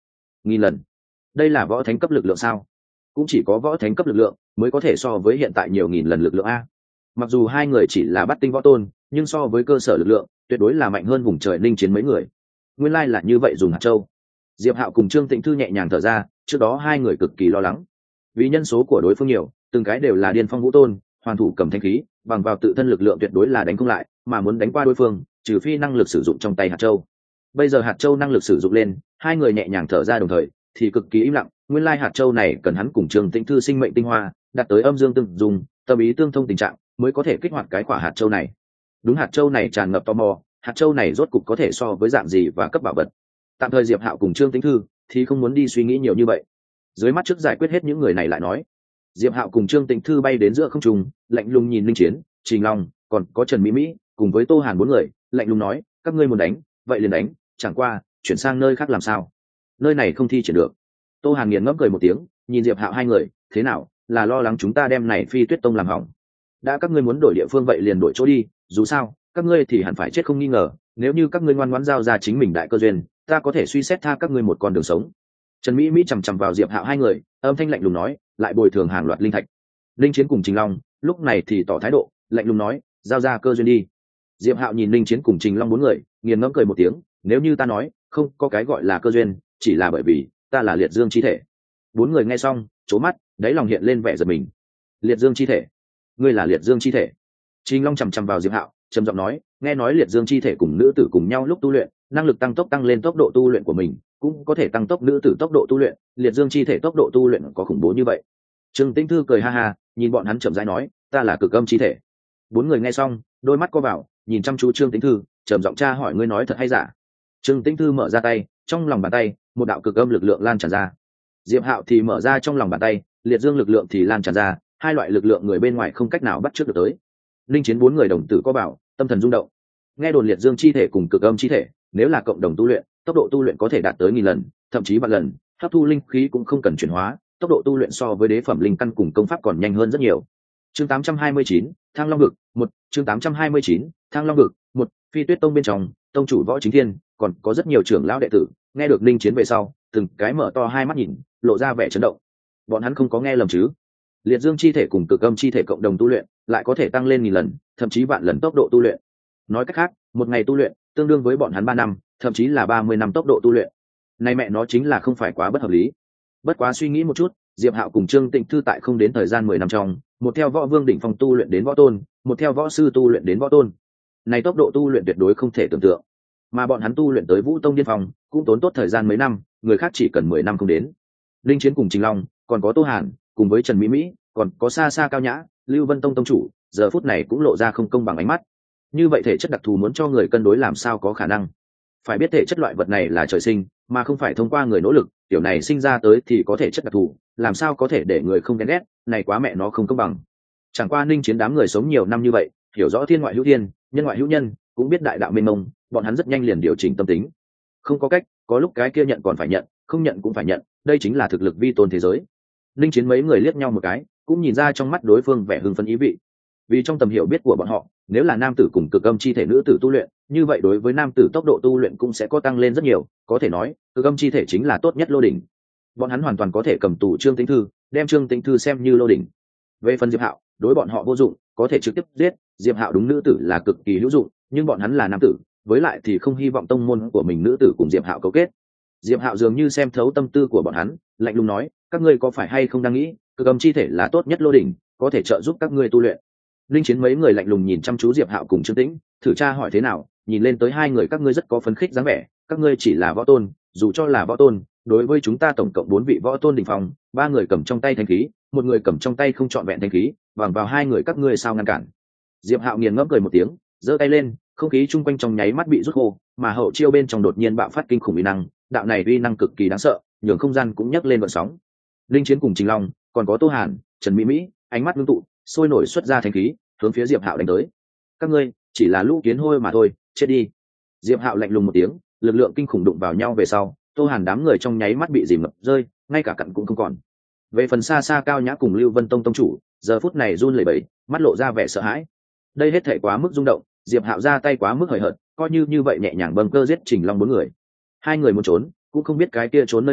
nghìn lần. Đây là võ thánh cấp lực lượng sao? Cũng chỉ có võ thánh cấp lực lượng mới có thể so với hiện tại nhiều nghìn lần lực lượng a. Mặc dù hai người chỉ là bắt tinh võ tôn, nhưng so với cơ sở lực lượng tuyệt đối là mạnh hơn vùng trời linh chiến mấy người. Nguyên lai là như vậy dùng hạt châu. Diệp Hạo cùng Trương Tĩnh Thư nhẹ nhàng thở ra, trước đó hai người cực kỳ lo lắng. Vì nhân số của đối phương nhiều, từng cái đều là điên phong vũ tôn, hoàn thủ cầm thanh khí, bằng vào tự thân lực lượng tuyệt đối là đánh không lại, mà muốn đánh qua đối phương, trừ phi năng lực sử dụng trong tay hạt châu. Bây giờ hạt châu năng lực sử dụng lên, hai người nhẹ nhàng thở ra đồng thời thì cực kỳ im lặng. Nguyên lai hạt châu này cần hắn cùng Trương Tĩnh Thư sinh mệnh tinh hoa đạt tới âm dương tương dùng, tâm ý tương thông tình trạng mới có thể kích hoạt cái quả hạt châu này. Đúng, hạt châu này tràn ngập tò mò, hạt châu này rốt cục có thể so với dạng gì và cấp bảo vật. Tạm thời Diệp Hạo cùng Trương Tĩnh Thư thì không muốn đi suy nghĩ nhiều như vậy, dưới mắt trước giải quyết hết những người này lại nói. Diệp Hạo cùng Trương Tĩnh Thư bay đến giữa không trung, lạnh lùng nhìn Linh Chiến, Trình Long, còn có Trần Mỹ Mỹ cùng với Tô Hàn bốn người, lạnh lùng nói, các ngươi muốn đánh vậy liền đánh, chẳng qua chuyển sang nơi khác làm sao? Nơi này không thi triển được. Tô Hàn nghiền ngẫm cười một tiếng, nhìn Diệp Hạo hai người, thế nào, là lo lắng chúng ta đem này Phi Tuyết Tông làm hỏng? Đã các ngươi muốn đổi địa phương vậy liền đổi chỗ đi, dù sao các ngươi thì hẳn phải chết không nghi ngờ, nếu như các ngươi ngoan ngoãn giao ra chính mình đại cơ duyên, ta có thể suy xét tha các ngươi một con đường sống. Trần Mỹ Mỹ chằm chằm vào Diệp Hạo hai người, âm thanh lạnh lùng nói, lại bồi thường hàng loạt linh thạch. Linh Chiến cùng Trình Long lúc này thì tỏ thái độ, lạnh lùng nói, giao ra cơ duyên đi. Diệp Hạo nhìn Linh Chiến cùng Trình Long bốn người, nghiền ngẫm cười một tiếng, nếu như ta nói không có cái gọi là cơ duyên, chỉ là bởi vì ta là liệt dương chi thể. Bốn người nghe xong trố mắt, đáy lòng hiện lên vẻ giật mình. Liệt dương chi thể? Ngươi là liệt dương chi thể? Trình Long chằm chằm vào Diệp Hạo, trầm giọng nói, nghe nói liệt dương chi thể cùng nữ tử cùng nhau lúc tu luyện, năng lực tăng tốc tăng lên tốc độ tu luyện của mình, cũng có thể tăng tốc nữ tử tốc độ tu luyện, liệt dương chi thể tốc độ tu luyện có khủng bố như vậy? Trương Tĩnh Thư cười ha ha, nhìn bọn hắn chậm rãi nói, ta là cực âm chi thể. Bốn người nghe xong đôi mắt co vào, nhìn chăm chú Trương Tĩnh Thư, trầm giọng tra hỏi, ngươi nói thật hay giả? Trương Tĩnh Thư mở ra tay, trong lòng bàn tay một đạo cực âm lực lượng lan tràn ra. Diệp Hạo thì mở ra trong lòng bàn tay, liệt dương lực lượng thì lan tràn ra, hai loại lực lượng người bên ngoài không cách nào bắt chước được tới. Linh Chiến bốn người đồng tử có bảo, tâm thần rung động. Nghe đồn liệt dương chi thể cùng cực âm chi thể, nếu là cộng đồng tu luyện, tốc độ tu luyện có thể đạt tới 1000 lần, thậm chí vạn lần, hấp thu linh khí cũng không cần chuyển hóa, tốc độ tu luyện so với đế phẩm linh căn cùng công pháp còn nhanh hơn rất nhiều. Chương 829, Thăng Long vực, 1, chương 829, Thăng Long vực, 1, Phi Tuyết Tông bên trong, tông chủ Võ Chính Thiên, còn có rất nhiều trưởng lão đệ tử, nghe được Linh Chiến về sau, từng cái mở to hai mắt nhìn, lộ ra vẻ chấn động. Bọn hắn không có nghe lầm chứ? Liệt dương chi thể cùng cực âm chi thể cộng đồng tu luyện, lại có thể tăng lên 1000 lần, thậm chí vạn lần tốc độ tu luyện. Nói cách khác, một ngày tu luyện tương đương với bọn hắn 3 năm, thậm chí là 30 năm tốc độ tu luyện. Này mẹ nó chính là không phải quá bất hợp lý. Bất quá suy nghĩ một chút, Diệp Hạo cùng Trương Tĩnh Thư tại không đến thời gian 10 năm trong, một theo võ vương đỉnh phong tu luyện đến võ tôn, một theo võ sư tu luyện đến võ tôn. Này tốc độ tu luyện tuyệt đối không thể tưởng tượng. Mà bọn hắn tu luyện tới Vũ Tông điên phong, cũng tốn tốt thời gian mấy năm, người khác chỉ cần 10 năm không đến. Linh Chiến cùng Trình Long, còn có Tô Hàn, cùng với Trần Mỹ Mỹ, còn có xa xa Cao Nhã, Lưu Vân Tông tông chủ, giờ phút này cũng lộ ra không công bằng ánh mắt. Như vậy thể chất đặc thù muốn cho người cân đối làm sao có khả năng? Phải biết thể chất loại vật này là trời sinh, mà không phải thông qua người nỗ lực, kiểu này sinh ra tới thì có thể chất đặc thù, làm sao có thể để người không ghen ghét, này quá mẹ nó không công bằng. Chẳng qua Ninh Chiến đám người sống nhiều năm như vậy, hiểu rõ thiên ngoại hữu thiên, nhân ngoại hữu nhân, cũng biết đại đạo mênh mông, bọn hắn rất nhanh liền điều chỉnh tâm tính. Không có cách, có lúc cái kia nhận còn phải nhận, không nhận cũng phải nhận, đây chính là thực lực vi tôn thế giới. Ninh Chiến mấy người liếc nhau một cái, cũng nhìn ra trong mắt đối phương vẻ hưng phấn ý vị. Vì trong tầm hiểu biết của bọn họ, nếu là nam tử cùng cực âm chi thể nữ tử tu luyện, như vậy đối với nam tử tốc độ tu luyện cũng sẽ có tăng lên rất nhiều, có thể nói cực âm chi thể chính là tốt nhất lô đỉnh. Bọn hắn hoàn toàn có thể cầm tù Trương Tĩnh Thư, đem Trương Tĩnh Thư xem như lô đỉnh. Về phần Diệp Hạo, đối bọn họ vô dụng, có thể trực tiếp giết. Diệp Hạo đúng nữ tử là cực kỳ hữu dụng, nhưng bọn hắn là nam tử, với lại thì không hy vọng tông môn của mình nữ tử cùng Diệp Hạo cấu kết. Diệp Hạo dường như xem thấu tâm tư của bọn hắn, lạnh lùng nói, các ngươi có phải hay không đang nghĩ cực âm chi thể là tốt nhất lô đỉnh, có thể trợ giúp các ngươi tu luyện? Linh Chiến mấy người lạnh lùng nhìn chăm chú Diệp Hạo cùng Trương Tĩnh, thử tra hỏi thế nào, nhìn lên tới hai người các ngươi rất có phấn khích dáng vẻ, các ngươi chỉ là võ tôn, dù cho là võ tôn, đối với chúng ta tổng cộng 4 vị võ tôn đỉnh phong, 3 người cầm trong tay thanh khí, một người cầm trong tay không trọn vẹn thanh khí, bằng vào hai người các ngươi sao ngăn cản? Diệp Hạo nghiền ngẫm cười một tiếng, giơ tay lên, không khí chung quanh trong nháy mắt bị rút khô, mà hậu chiêu bên trong đột nhiên bạo phát kinh khủng uy năng, đạo này uy năng cực kỳ đáng sợ, nhường không gian cũng nhấc lên gợn sóng. Linh Chiến cùng Trình Long, còn có Tô Hàn, Trần Mỹ Mỹ, ánh mắt ngưng tụ, sôi nổi xuất ra thanh khí, hướng phía Diệp Hạo đánh tới. Các ngươi chỉ là lũ kiến hôi mà thôi, chết đi. Diệp Hạo lạnh lùng một tiếng, lực lượng kinh khủng đụng vào nhau về sau, Tô Hàn đám người trong nháy mắt bị dìm ngập rơi, ngay cả cặn cũng không còn. Về phần xa xa Cao Nhã cùng Lưu Vân Tông tông chủ, giờ phút này run lẩy bẩy, mắt lộ ra vẻ sợ hãi. Đây hết thảy quá mức rung động, Diệp Hạo ra tay quá mức hời hợt, coi như vậy nhẹ nhàng bâng cơ giết Trình Long 4 người. Hai người muốn trốn, cũng không biết cái kia trốn nơi nào,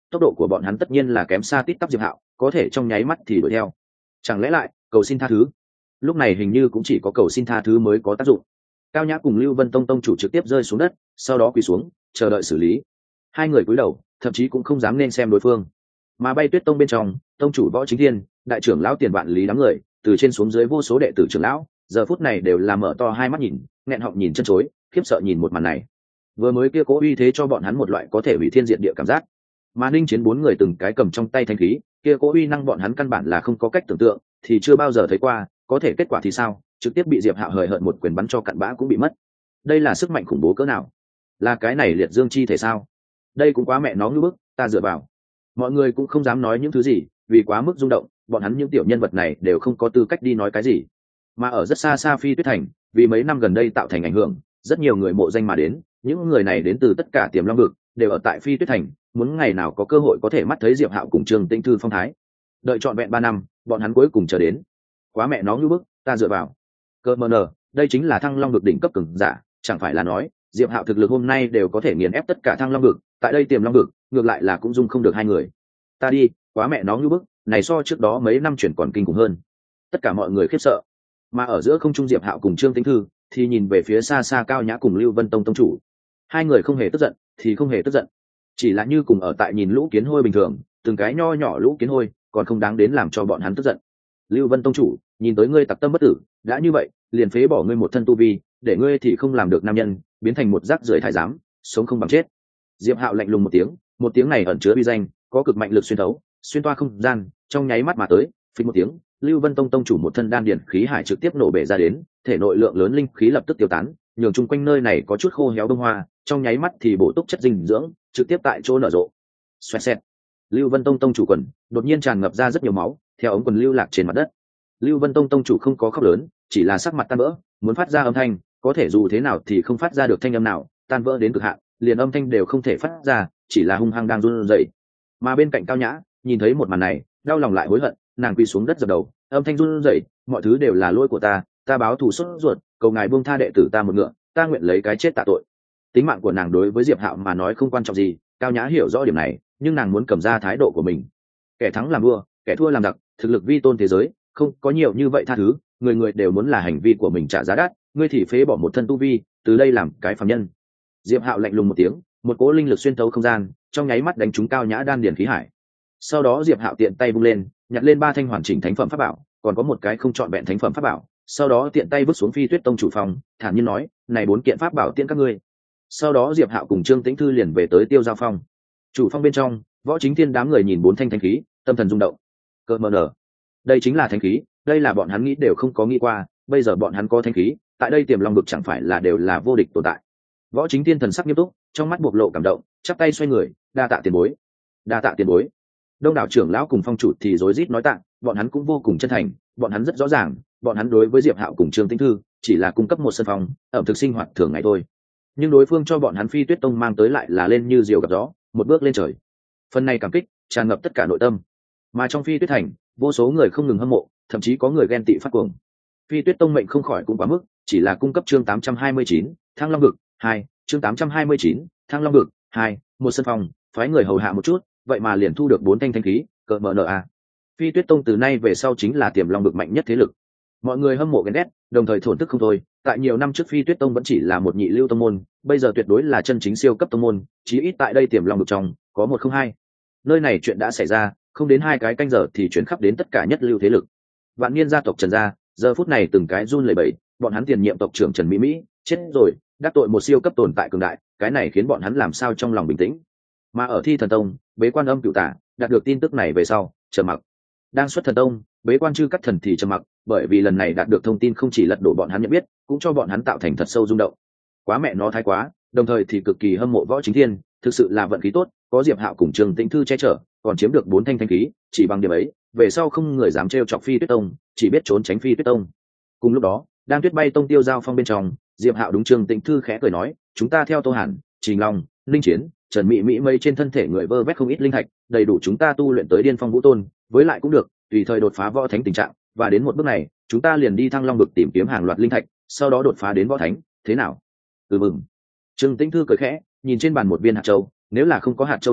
tốc độ của bọn hắn tất nhiên là kém xa tít tắp diệp hạo, có thể trong nháy mắt thì đuổi theo. Chẳng lẽ lại cầu xin tha thứ? Lúc này hình như cũng chỉ có cầu xin tha thứ mới có tác dụng. Cao Nhã cùng Lưu Vân Tông tông chủ trực tiếp rơi xuống đất, sau đó quỳ xuống chờ đợi xử lý. Hai người cúi đầu, thậm chí cũng không dám nên xem đối phương. Mà Bay Tuyết Tông bên trong, tông chủ Võ Chính Thiên, đại trưởng lão Tiền Vạn Lý đám người, từ trên xuống dưới vô số đệ tử trưởng lão, giờ phút này đều là mở to hai mắt nhìn, nghẹn họng nhìn chân chối, khiếp sợ nhìn một màn này. Vừa mới kia cố uy thế cho bọn hắn một loại có thể hủy thiên diệt địa cảm giác. Mà Ninh Chiến bốn người từng cái cầm trong tay thanh khí, kia cố uy năng bọn hắn căn bản là không có cách tưởng tượng, thì chưa bao giờ thấy qua, có thể kết quả thì sao? Trực tiếp bị Diệp Hạo hời hợt một quyền bắn cho cặn bã cũng bị mất. Đây là sức mạnh khủng bố cỡ nào? Là cái này liệt dương chi thể sao? Đây cũng quá mẹ nó ngưu bức, ta dựa vào. Mọi người cũng không dám nói những thứ gì, vì quá mức rung động, bọn hắn những tiểu nhân vật này đều không có tư cách đi nói cái gì. Mà ở rất xa xa Phi Tuyết Thành, vì mấy năm gần đây tạo thành ảnh hưởng, rất nhiều người mộ danh mà đến, những người này đến từ tất cả Tiềm Long vực, đều ở tại Phi Tuyết Thành, muốn ngày nào có cơ hội có thể mắt thấy Diệp Hạo cùng Trương Tĩnh Thư phong thái. Đợi trọn vẹn 3 năm, bọn hắn cuối cùng chờ đến. Quá mẹ nó ngưu bức, ta dựa vào. Cơ mờ nờ, đây chính là Thăng Long vực đỉnh cấp cường giả, chẳng phải là nói, Diệp Hạo thực lực hôm nay đều có thể nghiền ép tất cả Thăng Long vực, tại đây Tiềm Long vực, ngược lại là cũng dung không được hai người. Ta đi, quá mẹ nó ngưu bức, này so trước đó mấy năm chuyển còn kinh khủng hơn. Tất cả mọi người khiếp sợ. Mà ở giữa không trung Diệp Hạo cùng Trương Tĩnh Thư thì nhìn về phía xa xa Cao Nhã cùng Lưu Vân Tông tông chủ. Hai người không hề tức giận, thì không hề tức giận, chỉ là như cùng ở tại nhìn lũ kiến hôi bình thường, từng cái nho nhỏ lũ kiến hôi, còn không đáng đến làm cho bọn hắn tức giận. Lưu Vân tông chủ, nhìn tới ngươi tặc tâm bất tử, đã như vậy, liền phế bỏ ngươi một thân tu vi, để ngươi thì không làm được nam nhân, biến thành một rác rưởi thái giám, sống không bằng chết. Diệp Hạo lạnh lùng một tiếng này ẩn chứa uy danh, có cực mạnh lực xuyên thấu, xuyên toa không gian, trong nháy mắt mà tới, phình một tiếng, Lưu Vân Tông tông chủ một thân đan điền khí hải trực tiếp nổ bể ra đến, thể nội lượng lớn linh khí lập tức tiêu tán, nhường chung quanh nơi này có chút khô héo bông hoa, trong nháy mắt thì bổ túc chất dinh dưỡng, trực tiếp tại chỗ nở rộ. Xoẹt xẹt. Lưu Vân Tông tông chủ quần đột nhiên tràn ngập ra rất nhiều máu, theo ống quần lưu lạc trên mặt đất. Lưu Vân Tông tông chủ không có khóc lớn, chỉ là sắc mặt tan vỡ, muốn phát ra âm thanh, có thể dù thế nào thì không phát ra được thanh âm nào, tan vỡ đến cực hạn, liền âm thanh đều không thể phát ra, chỉ là hung hăng đang run rẩy. Mà bên cạnh Cao Nhã, nhìn thấy một màn này, đau lòng lại hối hận, nàng quỳ xuống đất dập đầu, âm thanh run rẩy, mọi thứ đều là lỗi của ta báo thù sốt ruột, cầu ngài buông tha đệ tử ta một ngựa, ta nguyện lấy cái chết tạ tội. Tính mạng của nàng đối với Diệp Hạo mà nói không quan trọng gì, Cao Nhã hiểu rõ điểm này, nhưng nàng muốn cầm ra thái độ của mình. Kẻ thắng làm vua, kẻ thua làm giặc, thực lực vi tôn thế giới, không có nhiều như vậy tha thứ, người người đều muốn là hành vi của mình trả giá đắt, ngươi thì phế bỏ một thân tu vi, từ đây làm cái phàm nhân. Diệp Hạo lạnh lùng một tiếng, một cỗ linh lực xuyên thấu không gian, trong nháy mắt đánh trúng Cao Nhã đan điền khí hải. Sau đó Diệp Hạo tiện tay vung lên, nhặt lên 3 thanh hoàn chỉnh thánh phẩm pháp bảo, còn có một cái không trọn vẹn thánh phẩm pháp bảo, sau đó tiện tay vứt xuống Phi Tuyết Tông chủ phòng, thản nhiên nói, này 4 kiện pháp bảo tiện các ngươi. Sau đó Diệp Hạo cùng Trương Tĩnh Thư liền về tới Tiêu Giao Phong. Chủ phong bên trong, Võ Chính Thiên đám người nhìn 4 thanh thánh khí, tâm thần rung động. Cơ mờ nở, đây chính là thánh khí, đây là bọn hắn nghĩ đều không có nghĩ qua, bây giờ bọn hắn có thánh khí, tại đây Tiềm Long vực chẳng phải là đều là vô địch tồn tại. Võ Chính Thiên thần sắc nghiêm túc, trong mắt bộc lộ cảm động, chắp tay xoay người, đa tạ tiền bối. Đa tạ tiền bối. Đông đảo trưởng lão cùng phong chủ thì rối rít nói tạ, bọn hắn cũng vô cùng chân thành, bọn hắn rất rõ ràng, bọn hắn đối với Diệp Hạo cùng Trương Tĩnh Thư chỉ là cung cấp một sân phòng, ẩm thực sinh hoạt thường ngày thôi. Nhưng đối phương cho bọn hắn Phi Tuyết Tông mang tới lại là lên như diều gặp gió, một bước lên trời. Phần này cảm kích tràn ngập tất cả nội tâm. Mà trong Phi Tuyết Thành, vô số người không ngừng hâm mộ, thậm chí có người ghen tị phát cuồng. Phi Tuyết Tông mệnh không khỏi cũng quá mức, chỉ là cung cấp chương 829, Thăng Long vực 2, chương 829, Thăng Long vực 2, một sân phòng, phái người hầu hạ một chút, vậy mà liền thu được 4 thanh thanh khí, cỡ mở nợ à. Phi Tuyết Tông từ nay về sau chính là Tiềm Long vực mạnh nhất thế lực. Mọi người hâm mộ ghen ghét, đồng thời thổn thức không thôi, tại nhiều năm trước Phi Tuyết Tông vẫn chỉ là một nhị lưu tông môn, bây giờ tuyệt đối là chân chính siêu cấp tông môn, chí ít tại đây Tiềm Long vực trong có 1 không 2. Nơi này chuyện đã xảy ra, không đến 2 cái canh giờ thì chuyển khắp đến tất cả nhất lưu thế lực. Vạn Niên gia tộc Trần gia, giờ phút này từng cái run lẩy bẩy, bọn hắn tiền nhiệm tộc trưởng Trần Mỹ Mỹ chết rồi, đắc tội một siêu cấp tồn tại cường đại, cái này khiến bọn hắn làm sao trong lòng bình tĩnh. Mà ở Thi Thần Tông, Bế Quan Âm Cửu Tả đạt được tin tức này về sau, trầm mặc. Đang xuất Thần Tông, Bế Quan Chư Cắt Thần thì trầm mặc, bởi vì lần này đạt được thông tin không chỉ lật đổ bọn hắn nhận biết, cũng cho bọn hắn tạo thành thật sâu rung động. Quá mẹ nó thái quá, đồng thời thì cực kỳ hâm mộ Võ Chính Thiên, thực sự là vận khí tốt, có Diệp Hạo cùng Trương Tĩnh Thư che chở, còn chiếm được 4 thanh thanh khí, chỉ bằng điểm ấy, về sau không người dám trêu chọc Phi Tuyết Tông, chỉ biết trốn tránh Phi Tuyết Tông. Cùng lúc đó, đang Tuyết Bay Tông Tiêu Giao Phong bên trong, Diệp Hạo đúng Trương Tĩnh Thư khẽ cười nói, chúng ta theo Tô Hàn, Trình Long, Linh Chiến, Trần Mị Mỹ mây trên thân thể người vơ vét không ít linh thạch, đầy đủ chúng ta tu luyện tới Điên Phong Vũ Tôn, với lại cũng được, tùy thời đột phá võ thánh tình trạng, và đến một bước này, chúng ta liền đi Thăng Long vực tìm kiếm hàng loạt linh thạch, sau đó đột phá đến võ thánh, thế nào? Mừng. Trương Tĩnh Thư cười khẽ, nhìn trên bàn một viên hạt châu, nếu là không có hạt châu này,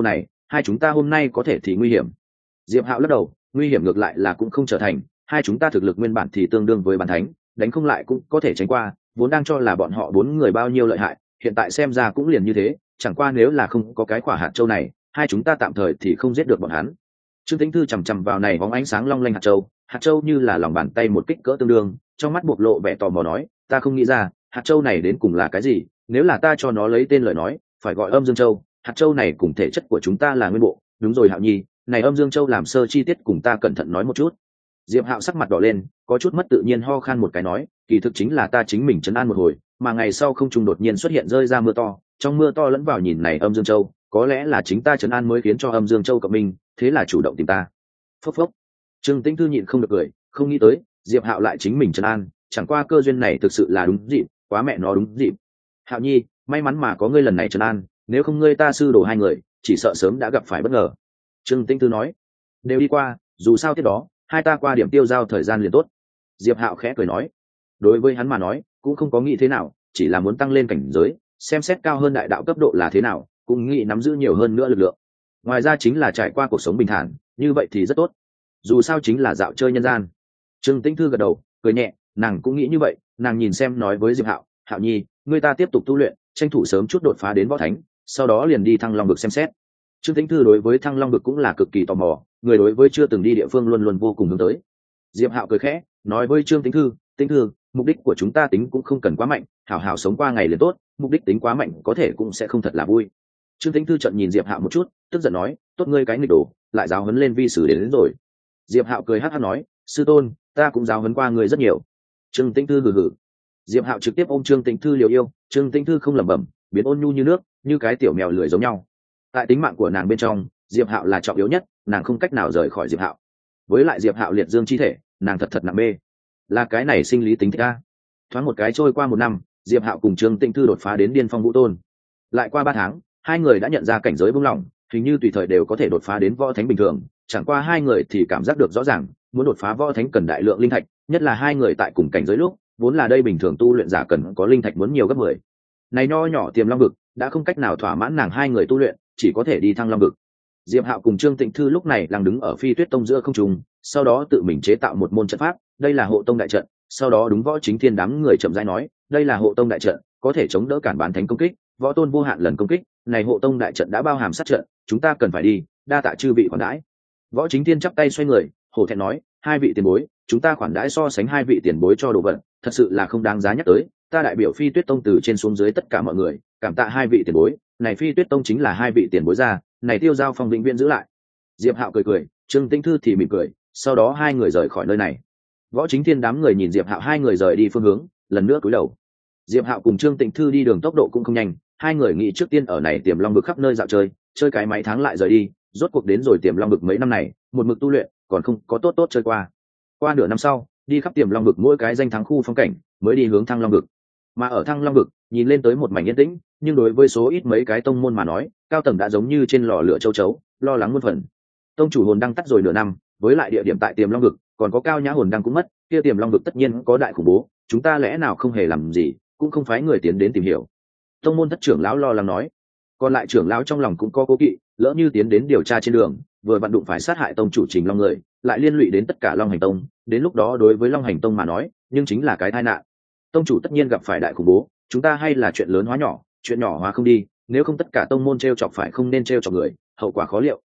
hai chúng ta hôm nay có thể thì nguy hiểm. Diệp Hạo lắc đầu, nguy hiểm ngược lại là cũng không trở thành, hai chúng ta thực lực nguyên bản thì tương đương với bản thánh, đánh không lại cũng có thể tránh qua, vốn đang cho là bọn họ 4 người bao nhiêu lợi hại, hiện tại xem ra cũng liền như thế, chẳng qua nếu là không có cái quả hạt châu này, hai chúng ta tạm thời thì không giết được bọn hắn. Trương Tĩnh Thư chằm chằm vào này bóng ánh sáng long lanh hạt châu như là lòng bàn tay một kích cỡ tương đương, trong mắt bộc lộ vẻ tò mò nói, ta không nghĩ ra, hạt châu này đến cùng là cái gì, nếu là ta cho nó lấy tên lời nói, phải gọi Âm Dương Châu, hạt châu này cùng thể chất của chúng ta là nguyên bộ, đúng rồi Hạo Nhi, này Âm Dương Châu làm sơ chi tiết cùng ta cẩn thận nói một chút. Diệp Hạo sắc mặt đỏ lên, có chút mất tự nhiên ho khan một cái nói, kỳ thực chính là ta chính mình trấn an một hồi, mà ngày sau không trung đột nhiên xuất hiện rơi ra mưa to, trong mưa to lẫn vào nhìn này Âm Dương Châu, có lẽ là chính ta trấn an mới khiến cho Âm Dương Châu cộng minh, thế là chủ động tìm ta. Phốc phốc. Trương Tĩnh Thư nhịn không được cười, không nghĩ tới, Diệp Hạo lại chính mình trấn an, chẳng qua cơ duyên này thực sự là đúng dịp, quá mẹ nó đúng dịp. Hạo Nhi, may mắn mà có ngươi lần này trấn an, nếu không ngươi ta sư đồ hai người, chỉ sợ sớm đã gặp phải bất ngờ. Trương Tĩnh Thư nói, đều đi qua, dù sao tiếp đó, hai ta qua điểm tiêu giao thời gian liền tốt. Diệp Hạo khẽ cười nói, đối với hắn mà nói, cũng không có nghĩ thế nào, chỉ là muốn tăng lên cảnh giới, xem xét cao hơn đại đạo cấp độ là thế nào, cũng nghĩ nắm giữ nhiều hơn nữa lực lượng. Ngoài ra chính là trải qua cuộc sống bình thản, như vậy thì rất tốt. Dù sao chính là dạo chơi nhân gian. Trương Tĩnh Thư gật đầu, cười nhẹ, nàng cũng nghĩ như vậy, nàng nhìn xem nói với Diệp Hạo, Hạo Nhi, ngươi ta tiếp tục tu luyện, tranh thủ sớm chút đột phá đến võ thánh, sau đó liền đi Thăng Long vực xem xét. Trương Tĩnh Thư đối với Thăng Long vực cũng là cực kỳ tò mò, người đối với chưa từng đi địa phương luôn luôn vô cùng hướng tới. Diệp Hạo cười khẽ, nói với Trương Tĩnh Thư, Tĩnh Thư, mục đích của chúng ta tính cũng không cần quá mạnh, hảo hảo sống qua ngày liền tốt, mục đích tính quá mạnh có thể cũng sẽ không thật là vui. Trương Tĩnh Thư trợn nhìn Diệp Hạo một chút, tức giận nói, tốt ngươi cái nghịch đồ, lại giáo huấn lên vi sử đến rồi. Diệp Hạo cười hắc hắc nói, sư tôn, ta cũng giáo huấn qua ngươi rất nhiều. Trương Tĩnh Thư hừ hừ. Diệp Hạo trực tiếp ôm Trương Tĩnh Thư liều yêu, Trương Tĩnh Thư không lẩm bẩm, biến ôn nhu như nước, như cái tiểu mèo lười giống nhau. Tại tính mạng của nàng bên trong, Diệp Hạo là trọng yếu nhất, nàng không cách nào rời khỏi Diệp Hạo. Với lại Diệp Hạo liệt dương chi thể, nàng thật nặng mê. Là cái này sinh lý tính thích a. Thoáng một cái trôi qua 1 năm, Diệp Hạo cùng Trương Tĩnh Thư đột phá đến Điên Phong Vũ Tôn. Lại qua 3 tháng, hai người đã nhận ra cảnh giới buông lỏng, hình như tùy thời đều có thể đột phá đến võ thánh bình thường, chẳng qua hai người thì cảm giác được rõ ràng, muốn đột phá võ thánh cần đại lượng linh thạch, nhất là hai người tại cùng cảnh giới lúc, vốn là đây bình thường tu luyện giả cần có linh thạch muốn nhiều gấp 10. Này nho nhỏ Tiềm Long vực đã không cách nào thỏa mãn nàng hai người tu luyện, chỉ có thể đi Thăng Long vực. Diệp Hạo cùng Trương Tĩnh Thư lúc này đang đứng ở Phi Tuyết Tông giữa không trung, sau đó tự mình chế tạo một môn trận pháp, đây là Hộ Tông đại trận, sau đó đúng Võ Chính Thiên đám người chậm rãi nói, đây là Hộ Tông đại trận, có thể chống đỡ cản bán thánh công kích, võ tôn vô hạn lần công kích, này Hộ Tông đại trận đã bao hàm sát trận, chúng ta cần phải đi, đa tạ chư vị khoản đãi. Võ Chính Thiên chắp tay xoay người, hổ thẹn nói, hai vị tiền bối, chúng ta khoản đãi so sánh hai vị tiền bối cho đồ vật, thật sự là không đáng giá nhắc tới, ta đại biểu Phi Tuyết Tông từ trên xuống dưới tất cả mọi người, cảm tạ hai vị tiền bối, này Phi Tuyết Tông chính là hai vị tiền bối ra, này Tiêu Giao Phong vĩnh viễn giữ lại. Diệp Hạo cười cười, Trương Tĩnh Thư thì mỉm cười, sau đó hai người rời khỏi nơi này. Võ Chính Thiên đám người nhìn Diệp Hạo hai người rời đi phương hướng, lần nữa cúi đầu. Diệp Hạo cùng Trương Tĩnh Thư đi đường tốc độ cũng không nhanh, hai người nghĩ trước tiên ở này Tiềm Long vực khắp nơi dạo chơi, chơi cái mấy tháng lại rời đi, rốt cuộc đến rồi Tiềm Long vực mấy năm này, một mực tu luyện, còn không có tốt chơi qua. Qua nửa năm sau, đi khắp Tiềm Long vực mỗi cái danh thắng khu phong cảnh, mới đi hướng Thăng Long vực. Mà ở Thăng Long vực, nhìn lên tới một mảnh yên tĩnh, nhưng đối với số ít mấy cái tông môn mà nói, cao tầng đã giống như trên lò lửa châu chấu, lo lắng muôn phần. Tông chủ hồn đăng tắt rồi nửa năm, với lại địa điểm tại Tiềm Long vực, còn có Cao Nhã hồn đăng cũng mất, kia Tiềm Long vực tất nhiên có đại khủng bố, chúng ta lẽ nào không hề làm gì, cũng không phái người tiến đến tìm hiểu. Tông môn thất trưởng lão lo lắng nói, còn lại trưởng lão trong lòng cũng có cố kỵ, lỡ như tiến đến điều tra trên đường, vừa vặn đụng phải sát hại tông chủ Trình Long người, lại liên lụy đến tất cả Long Hành Tông, đến lúc đó đối với Long Hành Tông mà nói, nhưng chính là cái tai nạn. Tông chủ tất nhiên gặp phải đại khủng bố, chúng ta hay là chuyện lớn hóa nhỏ, chuyện nhỏ hóa không đi, nếu không tất cả tông môn trêu chọc phải không nên trêu chọc người, hậu quả khó liệu.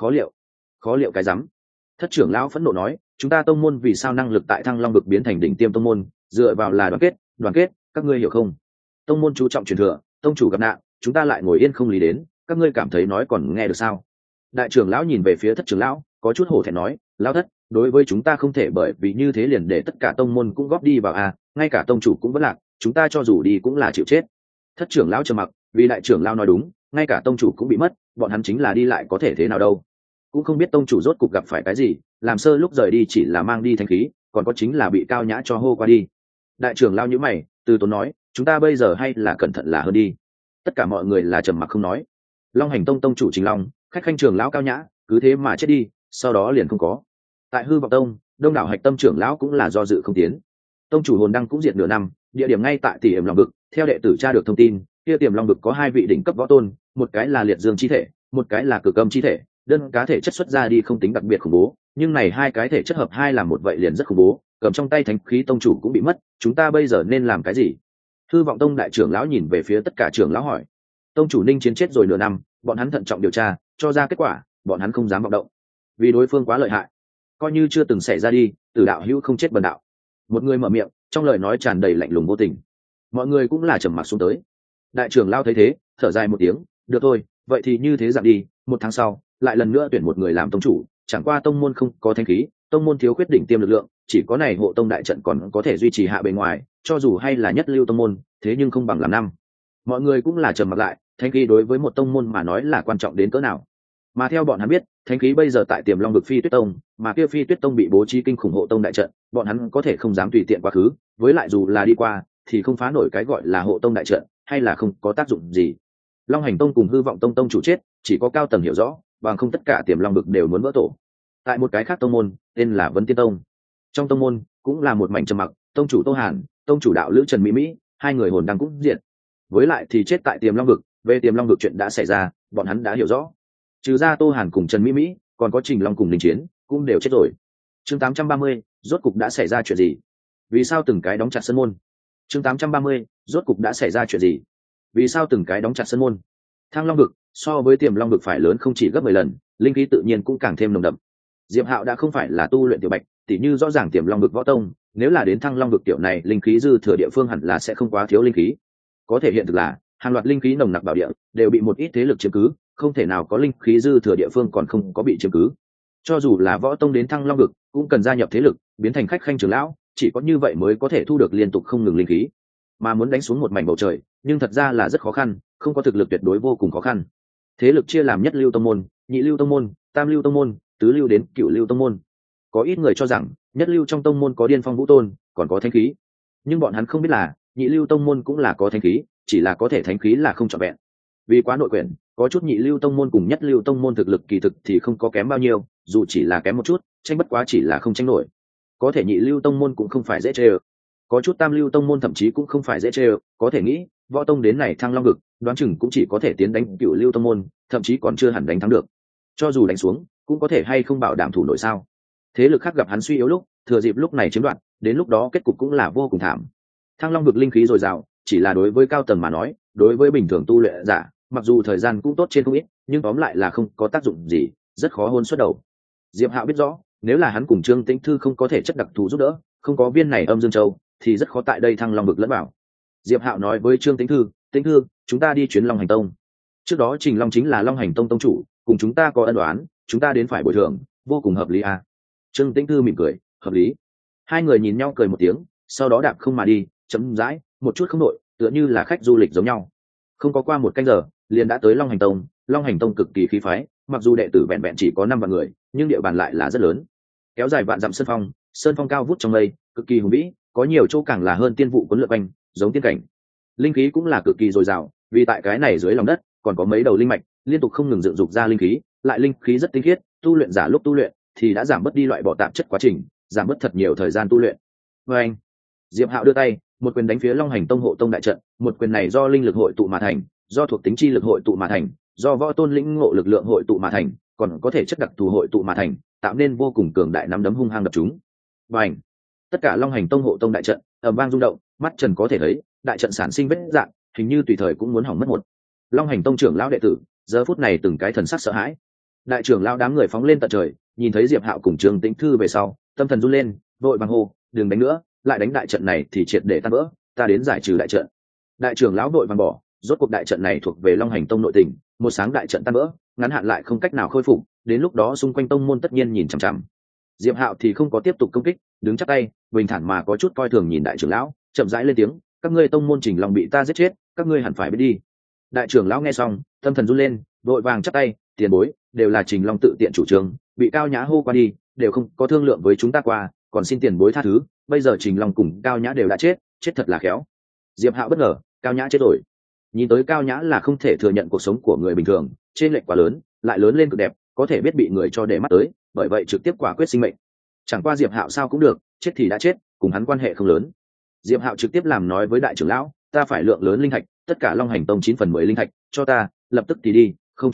Khó liệu cái rắm. Thất trưởng lão phẫn nộ nói, chúng ta tông môn vì sao năng lực tại Thăng Long vực biến thành đỉnh tiêm tông môn, dựa vào là đoàn kết, các ngươi hiểu không? Tông môn chú trọng truyền thừa, tông chủ gặp nạn, chúng ta lại ngồi yên không lý đến, các ngươi cảm thấy nói còn nghe được sao? Đại trưởng lão nhìn về phía thất trưởng lão, có chút hổ thẹn nói, lão thất, đối với chúng ta không thể bởi vì như thế liền để tất cả tông môn cũng góp đi vào à, ngay cả tông chủ cũng vẫn lạc, chúng ta cho dù đi cũng là chịu chết. Thất trưởng lão trầm mặc, vì đại trưởng lão nói đúng, ngay cả tông chủ cũng bị mất, bọn hắn chính là đi lại có thể thế nào đâu? Cũng không biết tông chủ rốt cục gặp phải cái gì, làm sơ lúc rời đi chỉ là mang đi thanh khí, còn có chính là bị Cao Nhã cho hô qua đi. Đại trưởng lão nhíu mày, từ tốn nói, chúng ta bây giờ hay là cẩn thận là hơn đi. Tất cả mọi người là trầm mặc không nói. Long Hành Tông tông chủ Trình Long, khách khanh trưởng lão Cao Nhã, cứ thế mà chết đi, sau đó liền không có. Tại Hư Vọng Tông, đông đảo hạch tâm trưởng lão cũng là do dự không tiến. Tông chủ hồn đăng cũng diệt nửa năm, địa điểm ngay tại Tiềm Long vực, theo đệ tử tra được thông tin, kia Tiềm Long vực có hai vị đỉnh cấp võ tôn, một cái là liệt dương chi thể, một cái là cực âm chi thể, đơn cá thể chất xuất ra đi không tính đặc biệt khủng bố, nhưng này hai cái thể chất hợp hai làm một vậy liền rất khủng bố, cầm trong tay thánh khí tông chủ cũng bị mất, chúng ta bây giờ nên làm cái gì? Hư vọng tông đại trưởng lão nhìn về phía tất cả trưởng lão hỏi. Tông chủ Ninh Chiến chết rồi nửa năm, bọn hắn thận trọng điều tra, cho ra kết quả, bọn hắn không dám vọng động, vì đối phương quá lợi hại, coi như chưa từng xảy ra đi, Tử đạo hữu không chết bần đạo. Một người mở miệng, trong lời nói tràn đầy lạnh lùng vô tình. Mọi người cũng là trầm mặc xuống tới. Đại trưởng lão thấy thế, thở dài một tiếng, được thôi, vậy thì như thế dạng đi, một tháng sau lại lần nữa tuyển một người làm tông chủ, chẳng qua tông môn không có thanh khí, tông môn thiếu khuyết đỉnh tiêm lực lượng, chỉ có này hộ tông đại trận còn có thể duy trì hạ bề ngoài, cho dù hay là nhất lưu tông môn, thế nhưng không bằng làm năm. Mọi người cũng là trầm mặc lại, thanh khí đối với một tông môn mà nói là quan trọng đến cỡ nào. Mà theo bọn hắn biết, thanh khí bây giờ tại Tiềm Long vực Phi Tuyết Tông, mà kia Phi Tuyết Tông bị bố trí kinh khủng hộ tông đại trận, bọn hắn có thể không dám tùy tiện quá khứ, với lại dù là đi qua, thì không phá nổi cái gọi là hộ tông đại trận, hay là không có tác dụng gì. Long Hành Tông cùng Hư Vọng Tông tông chủ chết, chỉ có cao tầng hiểu rõ, bằng không tất cả Tiềm Long vực đều muốn vỡ tổ. Tại một cái khác tông môn, tên là Vấn Tiên Tông. Trong tông môn cũng là một mảnh trầm mặc, tông chủ Tô Hàn, tông chủ đạo lữ Trần Mỹ Mỹ, hai người hồn đang cũng diệt. Với lại thì chết tại Tiềm Long vực, về Tiềm Long vực chuyện đã xảy ra, bọn hắn đã hiểu rõ. Trừ ra Tô Hàn cùng Trần Mỹ Mỹ, còn có Trình Long cùng Đình Chiến, cũng đều chết rồi. Chương 830, rốt cục đã xảy ra chuyện gì? Vì sao từng cái đóng chặt sân môn? Chương 830, rốt cục đã xảy ra chuyện gì? Vì sao từng cái đóng chặt sân môn? Thăng Long vực so với Tiềm Long vực phải lớn không chỉ gấp 10 lần, linh khí tự nhiên cũng càng thêm nồng đậm. Diệp Hạo đã không phải là tu luyện tiểu bạch, tỉ như rõ ràng Tiềm Long vực võ tông, nếu là đến Thăng Long vực tiểu này, linh khí dư thừa địa phương hẳn là sẽ không quá thiếu linh khí. Có thể hiện thực là, hàng loạt linh khí nồng nặc bảo địa đều bị một ít thế lực chiếm cứ, không thể nào có linh khí dư thừa địa phương còn không có bị chiếm cứ. Cho dù là võ tông đến Thăng Long vực, cũng cần gia nhập thế lực, biến thành khách khanh trưởng lão, chỉ có như vậy mới có thể thu được liên tục không ngừng linh khí. Mà muốn đánh xuống một mảnh bầu trời, nhưng thật ra là rất khó khăn, không có thực lực tuyệt đối vô cùng khó khăn. Thế lực chia làm nhất lưu tông môn, nhị lưu tông môn, tam lưu tông môn, tứ lưu đến cửu lưu tông môn. Có ít người cho rằng nhất lưu trong tông môn có Điên Phong Vũ Tôn, còn có thánh khí, nhưng bọn hắn không biết là nhị lưu tông môn cũng là có thánh khí, chỉ là có thể thánh khí là không trọn vẹn. Vì quá nội quyển, có chút nhị lưu tông môn cùng nhất lưu tông môn thực lực kỳ thực thì không có kém bao nhiêu, dù chỉ là kém một chút, tranh bất quá chỉ là không tranh nổi. Có thể nhị lưu tông môn cũng không phải dễ chơi, có chút tam lưu tông môn thậm chí cũng không phải dễ chơi, có thể nghĩ võ tông đến này Thăng Long vực, đoán chừng cũng chỉ có thể tiến đánh cửu lưu tông môn, thậm chí còn chưa hẳn đánh thắng được. Cho dù đánh xuống, cũng có thể hay không bảo đảm thủ nổi sao? Thế lực khác gặp hắn suy yếu lúc, thừa dịp lúc này chiếm đoạt, đến lúc đó kết cục cũng là vô cùng thảm. Thăng Long vực linh khí dồi dào, chỉ là đối với cao tầng mà nói, đối với bình thường tu luyện giả, mặc dù thời gian cũng tốt trên không ít, nhưng tóm lại là không có tác dụng gì, rất khó hôn xuất đầu. Diệp Hạo biết rõ, nếu là hắn cùng Trương Tĩnh Thư không có thể chất đặc thù giúp đỡ, không có viên này âm dương châu, thì rất khó tại đây Thăng Long vực lẫn vào. Diệp Hạo nói với Trương Tĩnh Thư, Tĩnh Thư, chúng ta đi chuyến Long Hành Tông. Trước đó Trình Long chính là Long Hành Tông tông chủ, cùng chúng ta có ân oán, chúng ta đến phải bồi thường, vô cùng hợp lý à? Trương Tĩnh Thư mỉm cười, hợp lý. Hai người nhìn nhau cười một tiếng, sau đó đạp không mà đi, chậm rãi, một chút không nội, tựa như là khách du lịch giống nhau. Không có qua một canh giờ, liền đã tới Long Hành Tông. Long Hành Tông cực kỳ khí phái, mặc dù đệ tử vẹn vẹn chỉ có 5 vạn người, nhưng địa bàn lại là rất lớn. Kéo dài vạn dặm sơn phong cao vút trong mây, cực kỳ hùng vĩ, có nhiều chỗ càng là hơn tiên vụ cuốn lượn quanh, giống tiên cảnh. Linh khí cũng là cực kỳ dồi dào, vì tại cái này dưới lòng đất còn có mấy đầu linh mạch, liên tục không ngừng dựng dục ra linh khí, lại linh khí rất tinh khiết, tu luyện giả lúc tu luyện thì đã giảm bớt đi loại bỏ tạp chất quá trình, giảm bớt thật nhiều thời gian tu luyện. Và anh, Diệp Hạo đưa tay, một quyền đánh phía Long Hành Tông hộ tông đại trận, một quyền này do linh lực hội tụ mà thành, do thuộc tính chi lực hội tụ mà thành, do võ tôn lĩnh ngộ lực lượng hội tụ mà thành, còn có thể chất đặc thù hội tụ mà thành, tạo nên vô cùng cường đại nắm đấm hung hăng đập chúng. Và anh, tất cả Long Hành Tông hộ tông đại trận ầm vang rung động, mắt trần có thể thấy, đại trận sản sinh vết dạng, hình như tùy thời cũng muốn hỏng mất một. Long Hành Tông trưởng lão đệ tử, giờ phút này từng cái thần sắc sợ hãi. Đại trưởng lão đám người phóng lên tận trời, nhìn thấy Diệp Hạo cùng Trương Tĩnh Thư về sau, tâm thần run lên, vội vàng hô, đừng đánh nữa, lại đánh đại trận này thì triệt để tan vỡ, ta đến giải trừ đại trận. Đại trưởng lão vội vàng bỏ, rốt cuộc đại trận này thuộc về Long Hành Tông nội tình, một sáng đại trận tan vỡ, ngắn hạn lại không cách nào khôi phục, đến lúc đó xung quanh tông môn tất nhiên nhìn chằm chằm. Diệp Hạo thì không có tiếp tục công kích, đứng chắp tay, bình thản mà có chút coi thường nhìn đại trưởng lão, chậm rãi lên tiếng, các ngươi tông môn Trình Long bị ta giết chết, các ngươi hẳn phải biết đi. Đại trưởng lão nghe xong, tâm thần run lên, vội vàng chắp tay, tiền bối, đều là Trình Long tự tiện chủ trương, bị Cao Nhã hô qua đi, đều không có thương lượng với chúng ta qua, còn xin tiền bối tha thứ, bây giờ Trình Long cùng Cao Nhã đều đã chết, chết thật là khéo. Diệp Hạo bất ngờ, Cao Nhã chết rồi. Nhìn tới Cao Nhã là không thể thừa nhận cuộc sống của người bình thường, trên lệch quá lớn, lại lớn lên cực đẹp, có thể biết bị người cho để mắt tới, bởi vậy trực tiếp quả quyết sinh mệnh. Chẳng qua Diệp Hạo sao cũng được, chết thì đã chết, cùng hắn quan hệ không lớn. Diệp Hạo trực tiếp làm nói với đại trưởng lão, ta phải lượng lớn linh thạch, tất cả Long Hành Tông 9/10 linh thạch, cho ta, lập tức thì đi, không cho,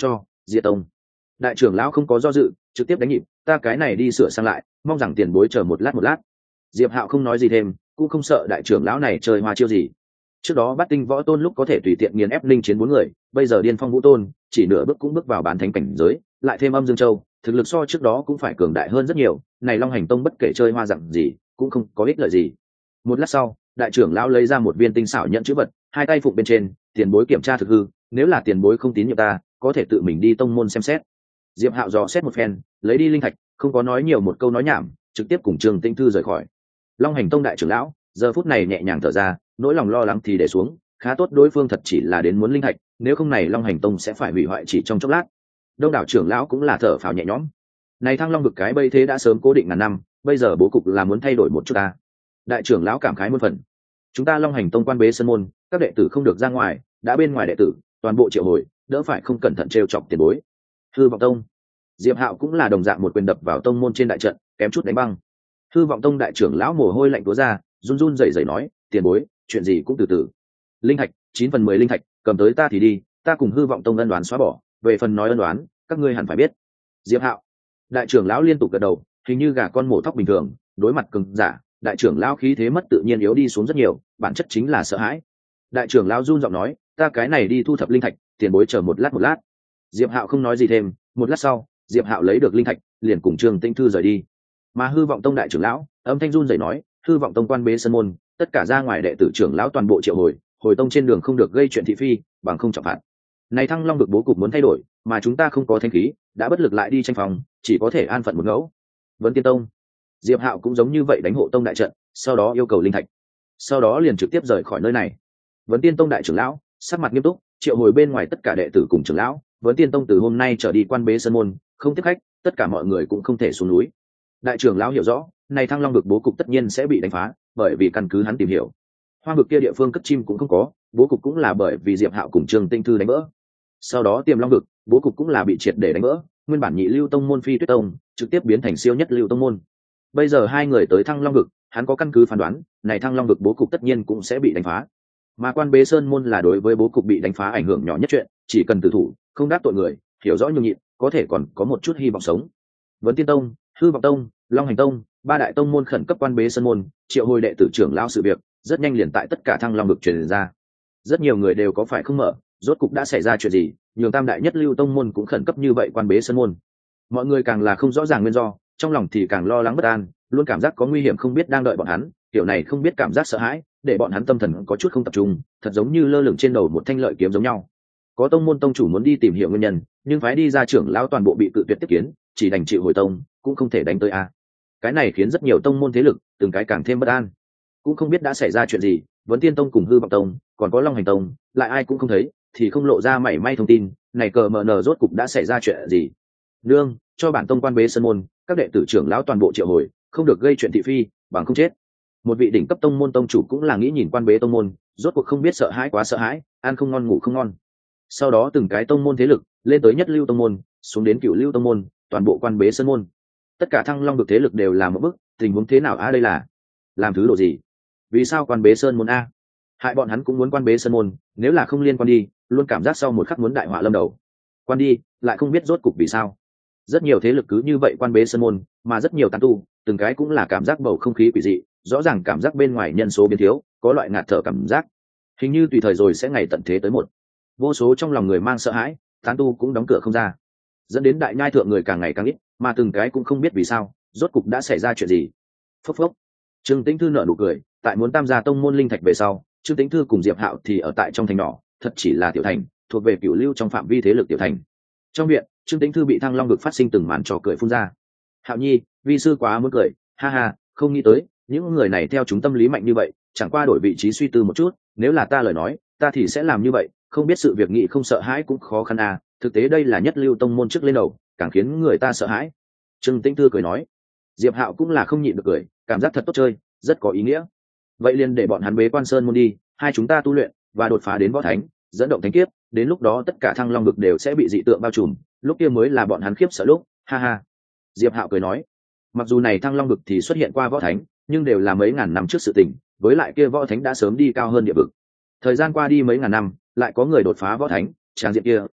diệt tông. Đại trưởng lão không có do dự, trực tiếp đánh nhịp, ta cái này đi sửa sang lại, mong rằng tiền bối chờ một lát. Diệp Hạo không nói gì thêm, cũng không sợ đại trưởng lão này chơi hoa chiêu gì. Trước đó Bát Tinh Võ Tôn lúc có thể tùy tiện nghiền ép linh chiến 4 người, bây giờ Điên Phong Vũ Tôn chỉ nửa bước cũng bước vào bán thánh cảnh giới, lại thêm Âm Dương Châu, thực lực so trước đó cũng phải cường đại hơn rất nhiều, này Long Hành Tông bất kể chơi hoa dạng gì, cũng không có ích lợi gì. Một lát sau, đại trưởng lão lấy ra một viên tinh xảo nhận chữ vật, hai tay phụng bên trên, tiền bối kiểm tra thực hư, nếu là tiền bối không tín nhiệm ta, có thể tự mình đi tông môn xem xét. Diệp Hạo dò xét một phen, lấy đi linh thạch, không có nói nhiều một câu nói nhảm, trực tiếp cùng Trường Tinh Thư rời khỏi. Long Hành Tông đại trưởng lão giờ phút này nhẹ nhàng thở ra, nỗi lòng lo lắng thì để xuống, khá tốt đối phương thật chỉ là đến muốn linh thạch, nếu không này Long Hành Tông sẽ phải hủy hoại chỉ trong chốc lát. Đông đảo trưởng lão cũng là thở phào nhẹ nhõm. Này Thăng Long vực cái bây thế đã sớm cố định ngàn năm, bây giờ bố cục là muốn thay đổi một chút ta. Đại trưởng lão cảm khái muôn phần. Chúng ta Long Hành Tông quan bế sân môn, các đệ tử không được ra ngoài, đã bên ngoài đệ tử, toàn bộ triệu hồi, đỡ phải không cẩn thận trêu chọc tiền bối. Hư Vọng Tông. Diệp Hạo cũng là đồng dạng một quyền đập vào tông môn trên đại trận, kém chút đánh băng. Hư Vọng Tông đại trưởng lão mồ hôi lạnh túa ra, run run rẩy rẩy nói, tiền bối, chuyện gì cũng từ từ. Linh thạch, 9/10 linh thạch, cầm tới ta thì đi, ta cùng Hư Vọng Tông ân đoán xóa bỏ, về phần nói ân đoán, các ngươi hẳn phải biết. Diệp Hạo. Đại trưởng lão liên tục gật đầu, hình như gà con mổ thóc bình thường, đối mặt cường giả, đại trưởng lão khí thế mất tự nhiên yếu đi xuống rất nhiều, bản chất chính là sợ hãi. Đại trưởng lão run giọng nói, ta cái này đi thu thập linh thạch, tiền bối chờ một lát. Diệp Hạo không nói gì thêm, một lát sau, Diệp Hạo lấy được linh thạch, liền cùng Trường Tinh Thư rời đi. Mà Hư Vọng Tông đại trưởng lão, âm thanh run rẩy nói, Hư Vọng Tông quan bế sân môn, tất cả ra ngoài đệ tử trưởng lão toàn bộ triệu hồi tông trên đường không được gây chuyện thị phi, bằng không trọng phạt. Này Thăng Long vực bố cục muốn thay đổi, mà chúng ta không có thanh khí, đã bất lực lại đi tranh phòng, chỉ có thể an phận một ngẫu. Vấn Tiên Tông. Diệp Hạo cũng giống như vậy đánh hộ tông đại trận, sau đó yêu cầu linh thạch, sau đó liền trực tiếp rời khỏi nơi này. Vấn Tiên Tông đại trưởng lão sắc mặt nghiêm túc, triệu hồi bên ngoài tất cả đệ tử cùng trưởng lão, Vấn Tiên Tông từ hôm nay trở đi quan bế sân môn, không tiếp khách, tất cả mọi người cũng không thể xuống núi. Đại trưởng lão hiểu rõ, này Thăng Long vực bố cục tất nhiên sẽ bị đánh phá, bởi vì căn cứ hắn tìm hiểu, hoang vực kia địa phương cất chim cũng không có, bố cục cũng là bởi vì Diệp Hạo cùng Trường Tinh Thư đánh vỡ. Sau đó Tiềm Long vực, bố cục cũng là bị triệt để đánh vỡ, nguyên bản nhị lưu tông môn Phi Tuyết Tông trực tiếp biến thành siêu nhất lưu tông môn. Bây giờ hai người tới Thăng Long vực, hắn có căn cứ phán đoán, này Thăng Long vực bố cục tất nhiên cũng sẽ bị đánh phá. Mà quan bế sơn môn là đối với bố cục bị đánh phá ảnh hưởng nhỏ nhất chuyện, chỉ cần tử thủ, không đắc tội người, hiểu rõ nhường nhịn, có thể còn có một chút hy vọng sống. Vấn Tiên Tông, Hư Vọng Tông, Long Hành Tông, ba đại tông môn khẩn cấp quan bế sơn môn, triệu hồi đệ tử trưởng lão sự việc, rất nhanh liền tại tất cả Thăng Long vực truyền ra. Rất nhiều người đều có phải không mở, rốt cục đã xảy ra chuyện gì, nhường tam đại nhất lưu tông môn cũng khẩn cấp như vậy quan bế sơn môn. Mọi người càng là không rõ ràng nguyên do, trong lòng thì càng lo lắng bất an, luôn cảm giác có nguy hiểm không biết đang đợi bọn hắn, kiểu này không biết cảm giác sợ hãi, để bọn hắn tâm thần có chút không tập trung, thật giống như lơ lửng trên đầu một thanh lợi kiếm giống nhau. Có tông môn tông chủ muốn đi tìm hiểu nguyên nhân, nhưng phái đi ra trưởng lão toàn bộ bị cự tuyệt tiếp kiến, chỉ đành chịu hồi tông, cũng không thể đánh tới a. Cái này khiến rất nhiều tông môn thế lực từng cái càng thêm bất an, cũng không biết đã xảy ra chuyện gì. Vấn Tiên Tông cùng Hư Vọng Tông, còn có Long Hành Tông, lại ai cũng không thấy, thì không lộ ra mảy may thông tin, này cờ mờ nờ rốt cục đã xảy ra chuyện gì. Nương, cho bản tông quan bế sân môn, các đệ tử trưởng lão toàn bộ triệu hồi, không được gây chuyện thị phi, bằng không chết. Một vị đỉnh cấp tông môn tông chủ cũng là nghĩ nhìn quan bế tông môn, rốt cuộc không biết sợ hãi quá sợ hãi, ăn không ngon ngủ không ngon. Sau đó từng cái tông môn thế lực lên tới nhất lưu tông môn, xuống đến cửu lưu tông môn, toàn bộ quan bế sân môn. Tất cả Thăng Long vực thế lực đều làm một bức, tình huống thế nào a đây là làm thứ độ gì? Vì sao quan bế sơn môn a? Hại bọn hắn cũng muốn quan bế sơn môn, nếu là không liên quan đi, luôn cảm giác sau một khắc muốn đại họa lâm đầu. Quan đi, lại không biết rốt cục vì sao. Rất nhiều thế lực cứ như vậy quan bế sơn môn, mà rất nhiều tán tu, từng cái cũng là cảm giác bầu không khí quỷ dị, rõ ràng cảm giác bên ngoài nhân số biến thiếu, có loại ngạt thở cảm giác. Hình như tùy thời rồi sẽ ngày tận thế tới một. Vô số trong lòng người mang sợ hãi, tán tu cũng đóng cửa không ra, dẫn đến đại nhai thượng người càng ngày càng ít, mà từng cái cũng không biết vì sao, rốt cục đã xảy ra chuyện gì. Phốc phốc. Trương Tĩnh Thư nở nụ cười, tại muốn tam gia tông môn linh thạch về sau, Trương Tĩnh Thư cùng Diệp Hạo thì ở tại trong thành nhỏ, thật chỉ là tiểu thành, thuộc về cửu lưu trong phạm vi thế lực tiểu thành. Trong viện, Trương Tĩnh Thư bị Thăng Long vực phát sinh từng màn trò cười phun ra. Hạo Nhi, vi sư quá muốn cười, ha ha, không nghĩ tới, những người này theo chúng tâm lý mạnh như vậy, chẳng qua đổi vị trí suy tư một chút, nếu là ta lời nói, ta thì sẽ làm như vậy, không biết sự việc nghị không sợ hãi cũng khó khăn à, thực tế đây là nhất lưu tông môn trước lên đầu, càng khiến người ta sợ hãi. Trương Tĩnh Thư cười nói. Diệp Hạo cũng là không nhịn được cười, cảm giác thật tốt chơi, rất có ý nghĩa. Vậy liền để bọn hắn bế quan sơn môn đi, hai chúng ta tu luyện và đột phá đến võ thánh, dẫn động thánh kiếp, đến lúc đó tất cả Thăng Long vực đều sẽ bị dị tượng bao trùm, lúc kia mới là bọn hắn khiếp sợ lúc, ha ha. Diệp Hạo cười nói, mặc dù này Thăng Long vực thì xuất hiện qua võ thánh, nhưng đều là mấy ngàn năm trước sự tình, với lại kia võ thánh đã sớm đi cao hơn địa vực. Thời gian qua đi mấy ngàn năm, lại có người đột phá võ thánh, trang diện kia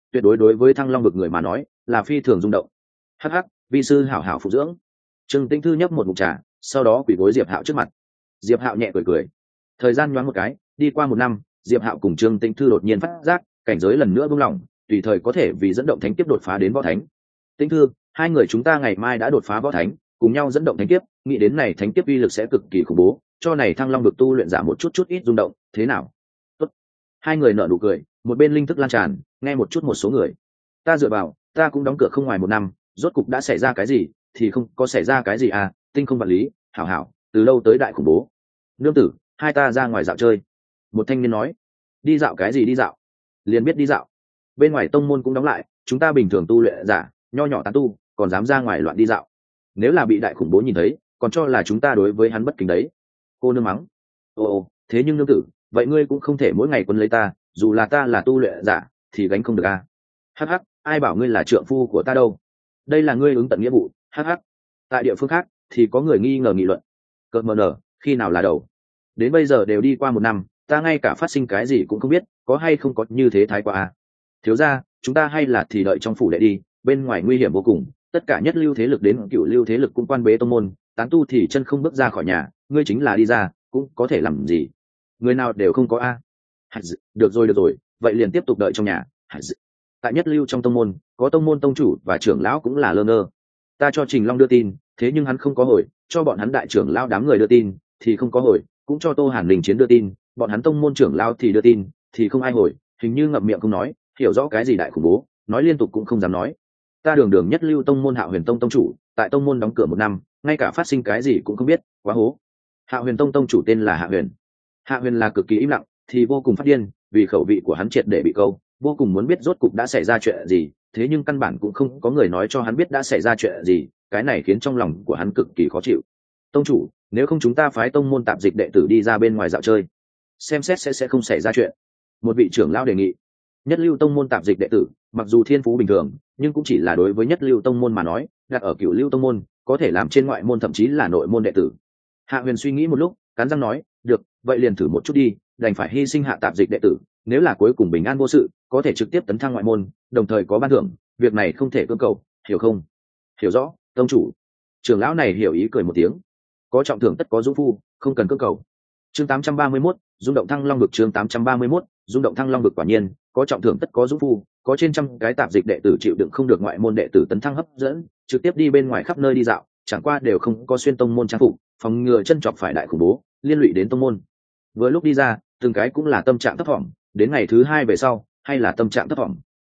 tuyệt đối với Thăng Long vực người mà nói là phi thường rung động. Hắc hắc, vi sư hảo hảo phụ dưỡng. Trương Tĩnh Thư nhấp một ngụm trà, sau đó quỳ gối Diệp Hạo trước mặt. Diệp Hạo nhẹ cười cười. Thời gian nhoáng một cái, đi qua một năm, Diệp Hạo cùng Trương Tĩnh Thư đột nhiên phát giác cảnh giới lần nữa buông lỏng, tùy thời có thể vì dẫn động thánh kiếp đột phá đến võ thánh. Tĩnh Thư, hai người chúng ta ngày mai đã đột phá võ thánh, cùng nhau dẫn động thánh kiếp, nghĩ đến này thánh kiếp uy lực sẽ cực kỳ khủng bố, cho này Thăng Long vực tu luyện giả một chút ít rung động, thế nào? Tốt. Hai người nở nụ cười, một bên linh thức lan tràn, nghe một chút một số người. Ta dựa vào, ta cũng đóng cửa không ngoài một năm, rốt cục đã xảy ra cái gì, thì không có xảy ra cái gì à, tinh không vật lý, hảo hảo, từ lâu tới đại khủng bố. Nương tử, hai ta ra ngoài dạo chơi. Một thanh niên nói. Đi dạo cái gì đi dạo? Liền biết đi dạo. Bên ngoài tông môn cũng đóng lại, chúng ta bình thường tu luyện giả, nho nhỏ tán tu, còn dám ra ngoài loạn đi dạo. Nếu là bị đại khủng bố nhìn thấy, còn cho là chúng ta đối với hắn bất kính đấy. Cô nương mắng. Ồ, thế nhưng nương tử, vậy ngươi cũng không thể mỗi ngày quấn lấy ta, dù là ta là tu luyện giả, thì gánh không được à? Hắc hắc, ai bảo ngươi là trượng phu của ta đâu? Đây là ngươi ứng tận nghĩa vụ. Hắc hắc. Tại địa phương khác, thì có người nghi ngờ nghị luận. Cợt mờ nở, khi nào là đầu? Đến bây giờ đều đi qua một năm, ta ngay cả phát sinh cái gì cũng không biết, có hay không có như thế thái quá à? Thiếu ra, chúng ta hay là thì đợi trong phủ đệ đi, bên ngoài nguy hiểm vô cùng, tất cả nhất lưu thế lực đến cựu lưu thế lực cũng quan bế tông môn, tán tu thì chân không bước ra khỏi nhà, ngươi chính là đi ra, cũng có thể làm gì? Người nào đều không có a. Được rồi, vậy liền tiếp tục đợi trong nhà. Tại nhất lưu trong tông môn, có tông môn tông chủ và trưởng lão cũng là lơ ngơ. Ta cho Trình Long đưa tin, thế nhưng hắn không có hồi, cho bọn hắn đại trưởng lão đám người đưa tin, thì không có hồi, cũng cho Tô Hàn Đình Chiến đưa tin, bọn hắn tông môn trưởng lão thì đưa tin, thì không ai hồi, hình như ngậm miệng không nói, hiểu rõ cái gì đại khủng bố, nói liên tục cũng không dám nói. Ta đường nhất lưu tông môn Hạo Huyền Tông tông chủ, tại tông môn đóng cửa một năm, ngay cả phát sinh cái gì cũng không biết, quá hố. Hạo Huyền Tông tông chủ tên là Hạ Huyền. Hạ Huyền là cực kỳ im lặng, thì vô cùng phát điên, vì khẩu vị của hắn triệt để bị câu, vô cùng muốn biết rốt cục đã xảy ra chuyện gì, thế nhưng căn bản cũng không có người nói cho hắn biết đã xảy ra chuyện gì, cái này khiến trong lòng của hắn cực kỳ khó chịu. Tông chủ, nếu không chúng ta phái tông môn tạp dịch đệ tử đi ra bên ngoài dạo chơi, xem xét sẽ không xảy ra chuyện. Một vị trưởng lão đề nghị. Nhất lưu tông môn tạp dịch đệ tử, mặc dù thiên phú bình thường, nhưng cũng chỉ là đối với nhất lưu tông môn mà nói, đặt ở cửu lưu tông môn, có thể làm trên ngoại môn thậm chí là nội môn đệ tử. Hạ Huyền suy nghĩ một lúc, cắn răng nói, được, vậy liền thử một chút đi, đành phải hy sinh hạ tạp dịch đệ tử, nếu là cuối cùng bình an vô sự, có thể trực tiếp tấn thăng ngoại môn, đồng thời có ban thưởng, việc này không thể cưỡng cầu, hiểu không? Hiểu rõ, tông chủ. Trưởng lão này hiểu ý cười một tiếng. Có trọng thưởng tất có dũng phu, không cần cưỡng cầu. Chương 831, rung động Thăng Long vực. Chương 831, rung động Thăng Long vực. Quả nhiên, có trọng thưởng tất có dũng phu, có trên trăm cái tạp dịch đệ tử chịu đựng không được ngoại môn đệ tử tấn thăng hấp dẫn, trực tiếp đi bên ngoài khắp nơi đi dạo, chẳng qua đều không có xuyên tông môn trang phục, phòng ngừa chân chọc phải đại khủng bố, liên lụy đến tông môn. Vừa lúc đi ra, từng cái cũng là tâm trạng thấp thỏm, đến ngày thứ hai về sau, hay là tâm trạng thấp thỏm.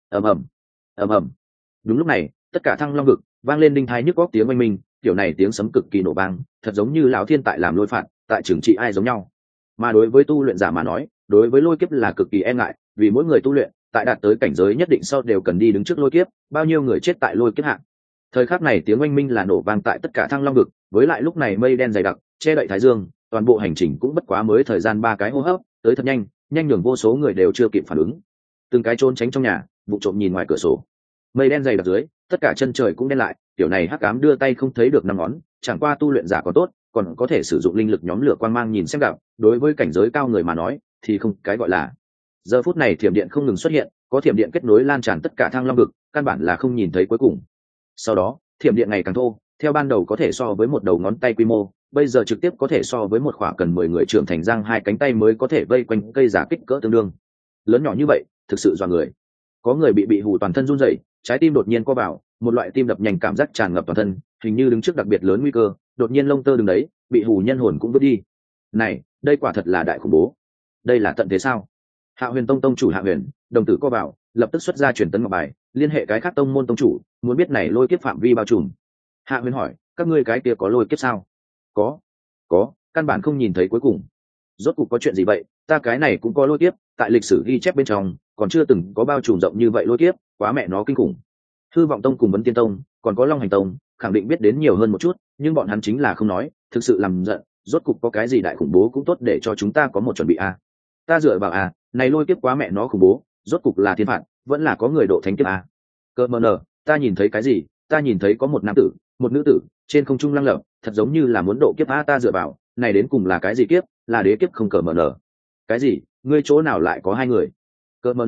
Ầm ầm. Đúng lúc này, tất cả Thăng Long vực vang lên đinh thái nhức góc tiếng oanh minh, kiểu này tiếng sấm cực kỳ nổ vang, thật giống như lão thiên tại làm lôi phạt, tại trừng trị ai giống nhau. Mà đối với tu luyện giả mà nói, đối với lôi kiếp là cực kỳ e ngại, vì mỗi người tu luyện, tại đạt tới cảnh giới nhất định sau đều cần đi đứng trước lôi kiếp, bao nhiêu người chết tại lôi kiếp hạ. Thời khắc này tiếng oanh minh là nổ vang tại tất cả Thăng Long vực, với lại lúc này mây đen dày đặc, che đậy thái dương, toàn bộ hành trình cũng bất quá mới thời gian 3 cái hô hấp, tới thật nhanh, nhanh nhường vô số người đều chưa kịp phản ứng. Từng cái trốn tránh trong nhà, vụ trộm nhìn ngoài cửa sổ. Mây đen dày đặc dưới, tất cả chân trời cũng đen lại, tiểu này hắc ám đưa tay không thấy được năm ngón, chẳng qua tu luyện giả còn tốt, còn có thể sử dụng linh lực nhóm lửa quang mang nhìn xem gặp, đối với cảnh giới cao người mà nói, thì không cái gọi là. Giờ phút này thiểm điện không ngừng xuất hiện, có thiểm điện kết nối lan tràn tất cả Thăng Long vực, căn bản là không nhìn thấy cuối cùng. Sau đó, thiểm điện ngày càng thô, theo ban đầu có thể so với một đầu ngón tay quy mô, bây giờ trực tiếp có thể so với một khỏa cần 10 người trưởng thành giang hai cánh tay mới có thể vây quanh cây giả kích cỡ tương đương. Lớn nhỏ như vậy, thực sự dọa người. Có người bị hù toàn thân run rẩy, trái tim đột nhiên co vào, một loại tim đập nhanh cảm giác tràn ngập toàn thân, hình như đứng trước đặc biệt lớn nguy cơ, đột nhiên lông tơ đứng đấy, bị hù nhân hồn cũng vứt đi. Này, đây quả thật là đại khủng bố. Đây là tận thế sao? Hạo Huyền Tông tông chủ Hạ Huyền, đồng tử co vào, lập tức xuất ra truyền tấn ngọc bài, liên hệ cái khác tông môn tông chủ, muốn biết này lôi kiếp phạm vi bao trùm. Hạ Huyền hỏi, các ngươi cái kia có lôi kiếp sao? Có, căn bản không nhìn thấy cuối cùng. Rốt cuộc có chuyện gì vậy? Ta cái này cũng có lôi kiếp, tại lịch sử ghi chép bên trong, còn chưa từng có bao trùm rộng như vậy lôi kiếp, quá mẹ nó kinh khủng. Hư Vọng Tông cùng Vấn Tiên Tông, còn có Long Hành Tông, khẳng định biết đến nhiều hơn một chút, nhưng bọn hắn chính là không nói, thực sự làm giận, rốt cuộc có cái gì đại khủng bố cũng tốt để cho chúng ta có một chuẩn bị a. Ta dựa vào này lôi kiếp quá mẹ nó khủng bố, rốt cuộc là thiên phạt, vẫn là có người độ thánh kiếp a. Cơ mờ nở, ta nhìn thấy cái gì? Ta nhìn thấy có một nam tử, một nữ tử, trên không trung lăng lờ, thật giống như là muốn độ kiếp a. Ta dựa vào, này đến cùng là cái gì kiếp? Là đế kiếp không? Cờ mờ nở. Cái gì? Ngươi chỗ nào lại có hai người? Cơ mờ nở,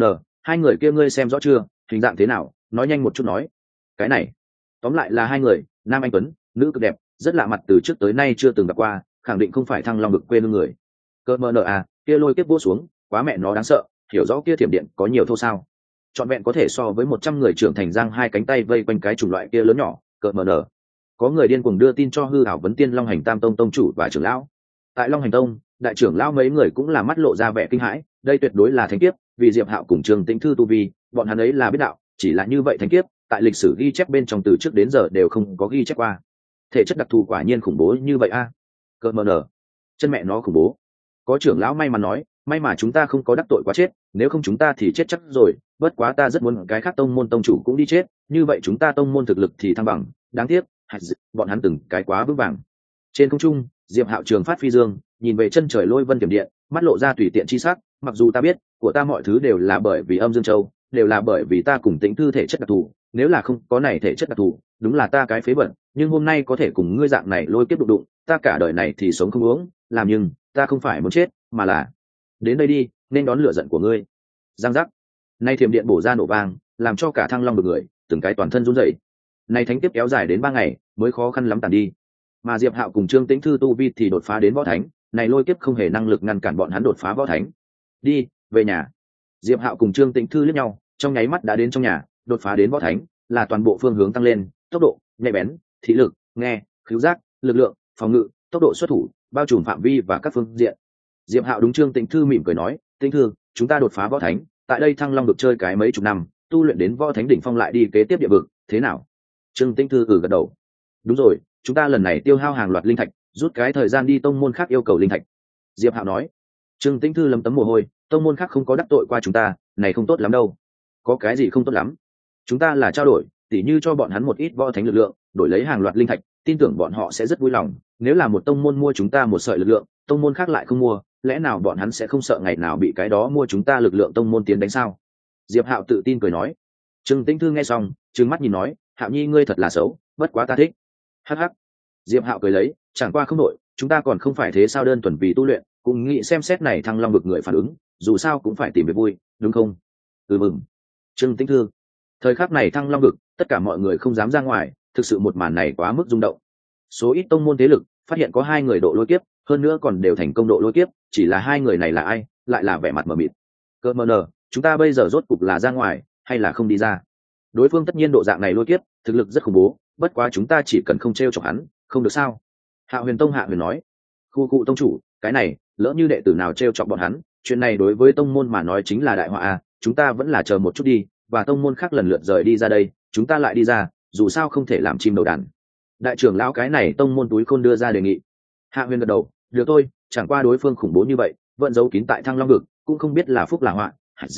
hai người kia ngươi xem rõ chưa, hình dạng thế nào, nói nhanh một chút nói. Cái này tóm lại là hai người, nam anh tuấn, nữ cực đẹp, rất lạ mặt, từ trước tới nay chưa từng gặp qua, khẳng định không phải Thăng Long Vực quê hương người. Cơ mờ nợ à, kia lôi kiếp vô xuống, quá mẹ nó đáng sợ, hiểu rõ kia thiểm điện có nhiều thô sao, trọn vẹn có thể so với 100 người trưởng thành giang hai cánh tay vây quanh cái chủng loại kia lớn nhỏ. Cỡ mờ nở, có người điên cuồng đưa tin cho hư ảo vấn tiên Long Hành Tam Tông tông chủ và trưởng lão. Tại Long Hành Tông, đại trưởng lão mấy người cũng là mắt lộ ra vẻ kinh hãi, đây tuyệt đối là thánh kiếp, vì Diệp Hạo cùng Trường Tĩnh Thư tu vi, bọn hắn ấy là biết đạo, chỉ là như vậy thánh kiếp, tại lịch sử ghi chép bên trong từ trước đến giờ đều không có ghi chép qua. Thể chất đặc thù quả nhiên khủng bố như vậy a. Cỡ mờ nở, chân mẹ nó khủng bố. Có trưởng lão may mắn nói, may mà chúng ta không có đắc tội quá chết, nếu không chúng ta thì chết chắc rồi, bất quá ta rất muốn cái khác tông môn tông chủ cũng đi chết, như vậy chúng ta tông môn thực lực thì thăng bằng, đáng tiếc bọn hắn từng cái quá vững vàng. Trên không trung, Diệp Hạo trường phát phi dương, nhìn về chân trời lôi vân tiềm điện, mắt lộ ra tùy tiện chi sắc, mặc dù ta biết của ta mọi thứ đều là bởi vì Âm Dương Châu, đều là bởi vì ta cùng Tĩnh Thư thể chất đặc thù, nếu là không có này thể chất đặc thù, đúng là ta cái phế bẩn, nhưng hôm nay có thể cùng ngươi dạng này lôi kiếp đụng đụng, ta cả đời này thì sống không uống, làm nhưng ta không phải muốn chết, mà là đến đây đi, nên đón lửa giận của ngươi. Giang giác, nay thiểm điện bổ ra nổ vang, làm cho cả Thăng Long Vực người từng cái toàn thân run rẩy. Nay thánh tiếp kéo dài đến 3 ngày mới khó khăn lắm tàn đi, mà Diệp Hạo cùng Trương Tĩnh Thư tu vi thì đột phá đến võ thánh, này lôi kiếp không hề năng lực ngăn cản bọn hắn đột phá võ thánh. Đi về nhà. Diệp Hạo cùng Trương Tĩnh Thư liếc nhau, trong nháy mắt đã đến trong nhà, đột phá đến võ thánh là toàn bộ phương hướng tăng lên, tốc độ, nhạy bén, thị lực, nghe, khứu giác, lực lượng, phòng ngự, tốc độ xuất thủ, bao trùm phạm vi và các phương diện. Diệp Hạo đúng Trương Tĩnh Thư mỉm cười nói, Tĩnh Thư, chúng ta đột phá võ thánh, tại đây Thăng Long được chơi cái mấy chục năm, tu luyện đến võ thánh đỉnh phong lại đi kế tiếp địa vực, thế nào? Trương Tĩnh Thư gật đầu. Đúng rồi, chúng ta lần này tiêu hao hàng loạt linh thạch, rút cái thời gian đi tông môn khác yêu cầu linh thạch. Diệp Hạo nói. Trương Tĩnh Thư lấm tấm mồ hôi, tông môn khác không có đắc tội qua chúng ta, này không tốt lắm đâu. Có cái gì không tốt lắm? Chúng ta là trao đổi, tỉ như cho bọn hắn một ít võ thánh lực lượng, đổi lấy hàng loạt linh thạch, tin tưởng bọn họ sẽ rất vui lòng. Nếu là một tông môn mua chúng ta một sợi lực lượng, tông môn khác lại không mua, lẽ nào bọn hắn sẽ không sợ ngày nào bị cái đó mua chúng ta lực lượng tông môn tiến đánh sao? Diệp Hạo tự tin cười nói. Trương Tĩnh Thư nghe xong, trừng mắt nhìn nói, Hạo Nhi ngươi thật là xấu, bất quá ta thích. Hắc hắc. Diệp Hạo cười lấy, chẳng qua không đổi, chúng ta còn không phải thế sao, đơn thuần vì tu luyện, cùng nghĩ xem xét này Thăng Long vực người phản ứng, dù sao cũng phải tìm việc vui, đúng không? Mừng. Trương Tĩnh Thư. Thời khắc này Thăng Long vực, tất cả mọi người không dám ra ngoài, thực sự một màn này quá mức rung động. Số ít tông môn thế lực phát hiện có 2 người độ lôi kiếp, hơn nữa còn đều thành công độ lôi kiếp, chỉ là 2 người này là ai, lại là vẻ mặt mờ mịt. Cơ mờ nờ, chúng ta bây giờ rốt cục là ra ngoài, hay là không đi ra? Đối phương tất nhiên độ dạng này lôi kiếp, thực lực rất khủng bố, bất quá chúng ta chỉ cần không trêu chọc hắn, không được sao? Hạ Huyền Tông Hạ Huyền nói. Khu cụ tông chủ, cái này, lỡ như đệ tử nào trêu chọc bọn hắn, chuyện này đối với tông môn mà nói chính là đại họa à, chúng ta vẫn là chờ một chút đi, và tông môn khác lần lượt rời đi ra đây, chúng ta lại đi ra, dù sao không thể làm chim đầu đàn. Đại trưởng lão cái này tông môn túi khôn đưa ra đề nghị. Hạ Huyền gật đầu, được thôi, chẳng qua đối phương khủng bố như vậy, vẫn giấu kín tại Thăng Long vực, cũng không biết là phúc là họa.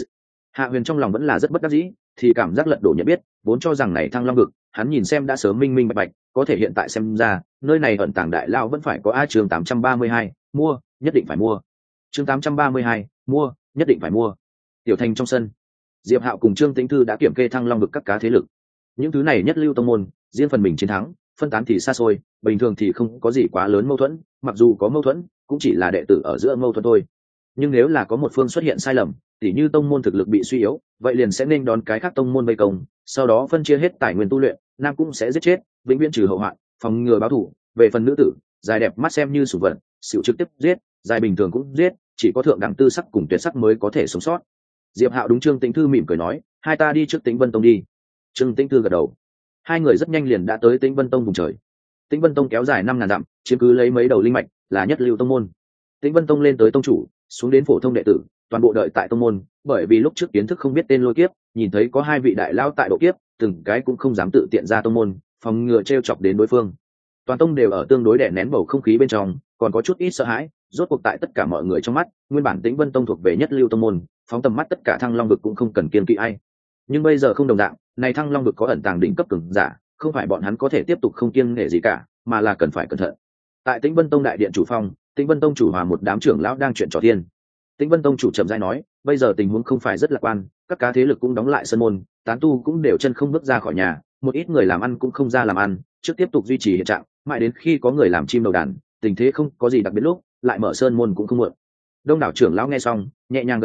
Hạ Huyền trong lòng vẫn là rất bất đắc dĩ, thì cảm giác lật đổ nhận biết, vốn cho rằng này Thăng Long vực, hắn nhìn xem đã sớm minh minh bạch bạch, có thể hiện tại xem ra, nơi này ẩn tàng đại lao vẫn phải có a. Chương 832, mua, nhất định phải mua. Chương 832, mua, nhất định phải mua. Tiểu thành trong sân, Diệp Hạo cùng Trương Tĩnh Thư đã kiểm kê Thăng Long vực các cá thế lực. Những thứ này nhất lưu tông môn, riêng phần mình chiến thắng, phân tán thì xa xôi, bình thường thì không có gì quá lớn mâu thuẫn, mặc dù có mâu thuẫn, cũng chỉ là đệ tử ở giữa mâu thuẫn thôi. Nhưng nếu là có một phương xuất hiện sai lầm, tỉ như tông môn thực lực bị suy yếu, vậy liền sẽ nên đón cái khác tông môn vây công, sau đó phân chia hết tài nguyên tu luyện, nam cũng sẽ giết chết, vĩnh viễn trừ hậu hoạn, phòng ngừa báo thù. Về phần nữ tử, dài đẹp mắt xem như sủng vật, xỉu trực tiếp giết, dài bình thường cũng giết, chỉ có thượng đẳng tư sắc cùng tuyệt sắc mới có thể sống sót. Diệp Hạo đúng Trương Tĩnh Thư mỉm cười nói, hai ta đi trước Tĩnh Vân Tông đi. Trương Tĩnh Thư gật đầu. Hai người rất nhanh liền đã tới Tĩnh Vân Tông vùng trời. Tĩnh Vân Tông kéo dài 5.000 dặm, chiếm cứ lấy mấy đầu linh mạch, là nhất lưu tông môn. Tĩnh Vân Tông lên tới tông chủ, xuống đến phổ thông đệ tử, toàn bộ đợi tại tông môn, bởi vì lúc trước kiến thức không biết tên lôi kiếp, nhìn thấy có 2 vị đại lao tại độ kiếp, từng cái cũng không dám tự tiện ra tông môn, phòng ngừa trêu chọc đến đối phương. Toàn tông đều ở tương đối đè nén bầu không khí bên trong, còn có chút ít sợ hãi, rốt cuộc tại tất cả mọi người trong mắt, nguyên bản Tĩnh Vân Tông thuộc về nhất lưu tông môn, phóng tầm mắt tất cả Thăng Long vực cũng không cần kiêng kỵ ai. Nhưng bây giờ không đồng dạng, này Thăng Long vực có ẩn tàng đỉnh cấp cường giả, không phải bọn hắn có thể tiếp tục không kiêng nể gì cả, mà là cần phải cẩn thận. Tại Tĩnh Vân Tông đại điện chủ phong, Tĩnh Vân Tông chủ hòa một đám trưởng lão đang chuyện trò thiên. Tĩnh Vân Tông chủ chậm rãi nói, bây giờ tình huống không phải rất lạc quan, các cá thế lực cũng đóng lại sân môn, tán tu cũng đều chân không bước ra khỏi nhà, một ít người làm ăn cũng không ra làm ăn, trước tiếp tục duy trì hiện trạng, mãi đến khi có người làm chim đầu đàn, tình thế không có gì đặc biệt lúc, lại mở sơn môn cũng không muộn. Đông đảo trưởng lão nghe xong, nhẹ nhàng gật đầu,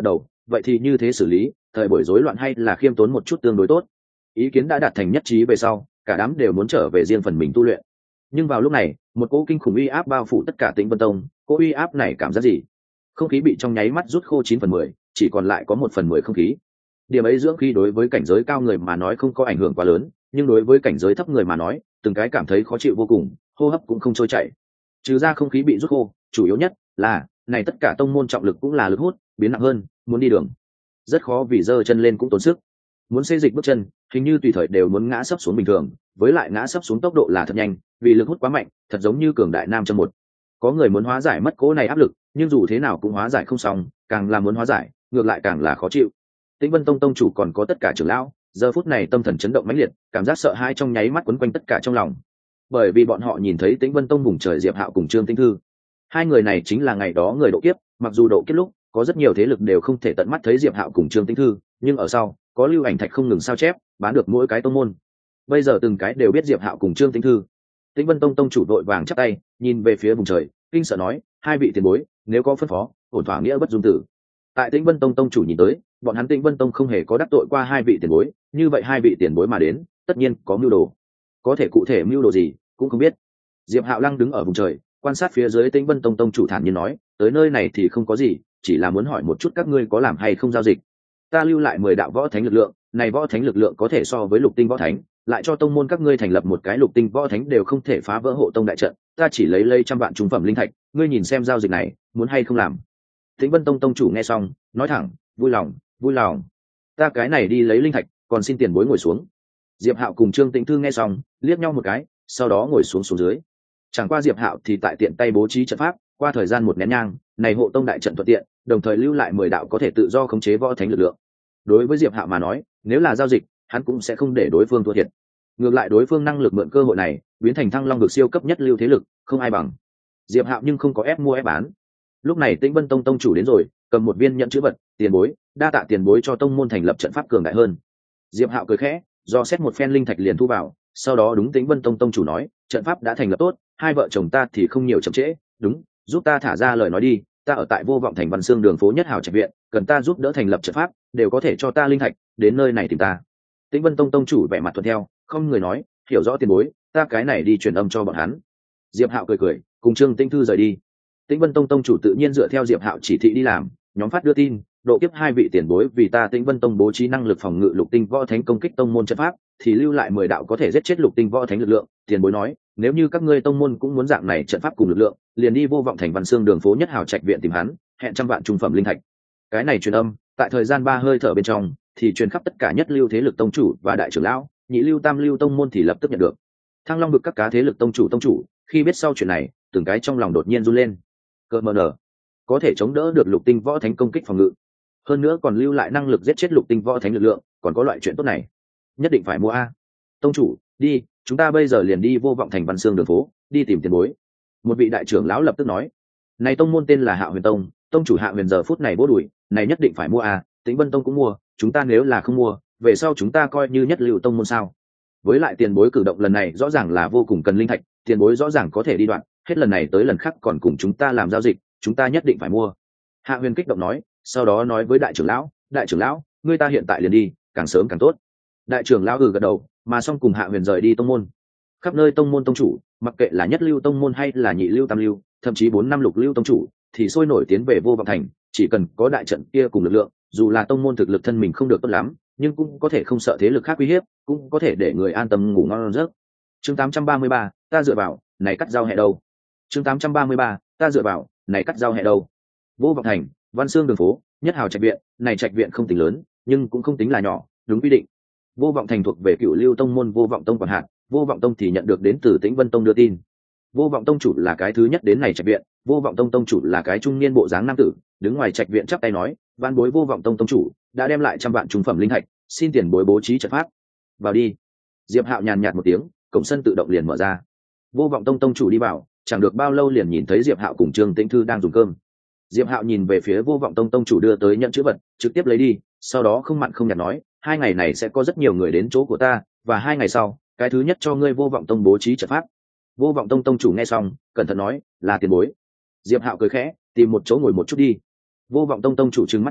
vậy thì như thế xử lý, thời buổi rối loạn hay là khiêm tốn một chút tương đối tốt. Ý kiến đã đạt thành nhất trí về sau, cả đám đều muốn trở về riêng phần mình tu luyện. Nhưng vào lúc này, một cỗ kinh khủng uy áp bao phủ tất cả Tĩnh Vân Tông. Cỗ uy áp này cảm giác gì? Không khí bị trong nháy mắt rút khô 9/10, chỉ còn lại có 1/10 không khí. Điểm ấy dưỡng khí đối với cảnh giới cao người mà nói không có ảnh hưởng quá lớn, nhưng đối với cảnh giới thấp người mà nói, từng cái cảm thấy khó chịu vô cùng, hô hấp cũng không trôi chảy. Trừ ra không khí bị rút khô, chủ yếu nhất là này tất cả tông môn trọng lực cũng là lực hút biến nặng hơn, muốn đi đường rất khó, vì giơ chân lên cũng tốn sức, muốn xê dịch bước chân hình như tùy thời đều muốn ngã sấp xuống bình thường, với lại ngã sấp xuống tốc độ là thật nhanh, vì lực hút quá mạnh, thật giống như cường đại nam châm một. Có người muốn hóa giải mất cỗ này áp lực, nhưng dù thế nào cũng hóa giải không xong, càng là muốn hóa giải ngược lại càng là khó chịu. Tĩnh Vân Tông tông chủ còn có tất cả trưởng lão giờ phút này tâm thần chấn động mãnh liệt, cảm giác sợ hãi trong nháy mắt quấn quanh tất cả trong lòng, bởi vì bọn họ nhìn thấy Tĩnh Vân Tông vùng trời Diệp Hạo cùng Trương Tĩnh Thư. Hai người này chính là ngày đó người độ kiếp, mặc dù độ kiếp lúc có rất nhiều thế lực đều không thể tận mắt thấy Diệp Hạo cùng Trương Tĩnh Thư, nhưng ở sau có lưu ảnh thạch không ngừng sao chép bán được mỗi cái tông môn, bây giờ từng cái đều biết Diệp Hạo cùng Trương Tĩnh Thư. Tĩnh Vân Tông tông chủ đội vàng chắp tay nhìn về phía vùng trời, kinh sợ nói: hai vị tiền bối, nếu có phân phó, ổn thỏa nghĩa bất dung tử. Tại Tĩnh Vân Tông tông chủ nhìn tới, bọn hắn Tĩnh Vân Tông không hề có đắc tội qua hai vị tiền bối, như vậy hai vị tiền bối mà đến, tất nhiên có mưu đồ. Có thể cụ thể mưu đồ gì cũng không biết. Diệp Hạo lăng đứng ở vùng trời, quan sát phía dưới. Tĩnh Vân Tông tông chủ thản nhiên nói: tới nơi này thì không có gì, chỉ là muốn hỏi một chút các ngươi có làm hay không giao dịch. Ta lưu lại 10 đạo võ thánh lực lượng, này võ thánh lực lượng có thể so với lục tinh võ thánh, lại cho tông môn các ngươi thành lập một cái lục tinh võ thánh đều không thể phá vỡ hộ tông đại trận, ta chỉ lấy trăm vạn trung phẩm linh thạch, ngươi nhìn xem giao dịch này muốn hay không làm. Tĩnh Vân Tông tông chủ nghe xong nói thẳng: vui lòng, ta cái này đi lấy linh thạch, còn xin tiền bối ngồi xuống. Diệp Hạo cùng Trương Tĩnh Thư nghe xong liếc nhau một cái, sau đó ngồi xuống dưới. Chẳng qua Diệp Hạo thì tại tiện tay bố trí trận pháp, qua thời gian một nén nhang, này hộ tông đại trận thuận tiện, đồng thời lưu lại 10 đạo có thể tự do khống chế võ thánh lực lượng. Đối với Diệp Hạo mà nói, nếu là giao dịch, hắn cũng sẽ không để đối phương thua thiệt. Ngược lại đối phương năng lực mượn cơ hội này, biến thành Thăng Long vực siêu cấp nhất lưu thế lực, không ai bằng. Diệp Hạo nhưng không có ép mua ép bán. Lúc này Tĩnh Vân Tông tông chủ đến rồi, cầm một viên nhẫn chữ vật, tiền bối, đa tạ tiền bối cho tông môn thành lập trận pháp cường đại hơn. Diệp Hạo cười khẽ, do xét một phen linh thạch liền thu vào, sau đó đúng Tĩnh Vân Tông tông chủ nói: trận pháp đã thành lập tốt, hai vợ chồng ta thì không nhiều chậm trễ, đúng, giúp ta thả ra lời nói đi, ta ở tại Vô Vọng thành Văn Xương đường phố Nhất Hào trạch viện, cần ta giúp đỡ thành lập trận pháp, đều có thể cho ta linh thạch, đến nơi này tìm ta. Tĩnh Vân Tông tông chủ vẻ mặt thuận theo, không người nói: hiểu rõ tiền bối, ta cái này đi truyền âm cho bọn hắn. Diệp Hạo cười, cùng Trương Tĩnh Thư rời đi. Tĩnh Vân Tông tông chủ tự nhiên dựa theo Diệp Hạo chỉ thị đi làm, nhóm phát đưa tin, độ kiếp hai vị tiền bối vì ta Tĩnh Vân Tông bố trí năng lực phòng ngự lục tinh võ thánh công kích tông môn trận pháp, thì lưu lại 10 đạo có thể giết chết lục tinh võ thánh lực lượng. Tiền bối nói, nếu như các ngươi tông môn cũng muốn dạng này trận pháp cùng lực lượng, liền đi Vô Vọng thành Văn Xương đường phố Nhất Hào trạch viện tìm hắn, hẹn trăm vạn trung phẩm linh thạch. Cái này truyền âm, tại thời gian 3 hơi thở bên trong, thì truyền khắp tất cả nhất lưu thế lực tông chủ và đại trưởng lão, nhị lưu tam lưu tông môn thì lập tức nhận được. Thăng Long vực các cá thế lực tông chủ, khi biết sau chuyện này, từng cái trong lòng đột nhiên run lên. Cơ mờ nở, có thể chống đỡ được lục tinh võ thánh công kích phòng ngự, hơn nữa còn lưu lại năng lực giết chết lục tinh võ thánh lực lượng, còn có loại chuyện tốt này, nhất định phải mua a. Tông chủ, đi, chúng ta bây giờ liền đi Vô Vọng thành Văn Xương đường phố, đi tìm tiền bối. Một vị đại trưởng lão lập tức nói. Này tông môn tên là Hạ Huyền Tông, tông chủ Hạ Huyền giờ phút này bố đuổi, này nhất định phải mua a. Tĩnh Vân Tông cũng mua, chúng ta nếu là không mua, về sau chúng ta coi như nhất lưu tông môn sao? Với lại tiền bối cử động lần này rõ ràng là vô cùng cần linh thạch, tiền bối rõ ràng có thể đi đoạn, hết lần này tới lần khác còn cùng chúng ta làm giao dịch, chúng ta nhất định phải mua. Hạ Huyền kích động nói, sau đó nói với đại trưởng lão, ngươi ta hiện tại liền đi, càng sớm càng tốt. Đại trưởng lão gật đầu, mà xong cùng Hạ Huyền rời đi tông môn. Khắp nơi tông môn tông chủ, mặc kệ là nhất lưu tông môn hay là nhị lưu tam lưu, thậm chí 4 năm lục lưu tông chủ, thì sôi nổi tiến về Vô Vọng thành, chỉ cần có đại trận kia cùng lực lượng, dù là tông môn thực lực thân mình không được tốt lắm, nhưng cũng có thể không sợ thế lực khác uy hiếp, cũng có thể để người an tâm ngủ ngon giấc. Chương 833, ta dựa vào, này cắt rau hẹ đâu? Chương 833, ta dựa vào, này cắt rau hẹ đâu? Vô Vọng thành, Văn Xương đường phố, Nhất Hào trạch viện, này trạch viện không tính lớn, nhưng cũng không tính là nhỏ, đúng quy định. Vô Vọng thành thuộc về Cựu Lưu tông môn Vô Vọng tông quản hạt, Vô Vọng tông thì nhận được đến từ Tĩnh Vân tông đưa tin. Vô Vọng tông chủ là cái thứ nhất đến này trạch viện, Vô Vọng tông tông chủ là cái trung niên bộ dáng nam tử, đứng ngoài trạch viện chắp tay nói: "Vạn bối Vô Vọng tông tông chủ đã đem lại trăm vạn trung phẩm linh thạch, xin tiền bối bố trí trận pháp." "Vào đi." Diệp Hạo nhàn nhạt một tiếng, cổng sân tự động liền mở ra. Vô Vọng tông tông chủ đi vào, chẳng được bao lâu liền nhìn thấy Diệp Hạo cùng Trương Tĩnh Thư đang dùng cơm. Diệp Hạo nhìn về phía Vô Vọng tông tông chủ đưa tới nhận chữ vật, trực tiếp lấy đi, sau đó không mặn không nhạt nói: "2 ngày này sẽ có rất nhiều người đến chỗ của ta, và 2 ngày sau, cái thứ nhất cho ngươi Vô Vọng tông bố trí trận pháp." Vô Vọng tông tông chủ nghe xong, cẩn thận nói: "Là tiền bối." Diệp Hạo cười khẽ, tìm một chỗ ngồi một chút đi. Vô Vọng tông tông chủ trừng mắt nhìn,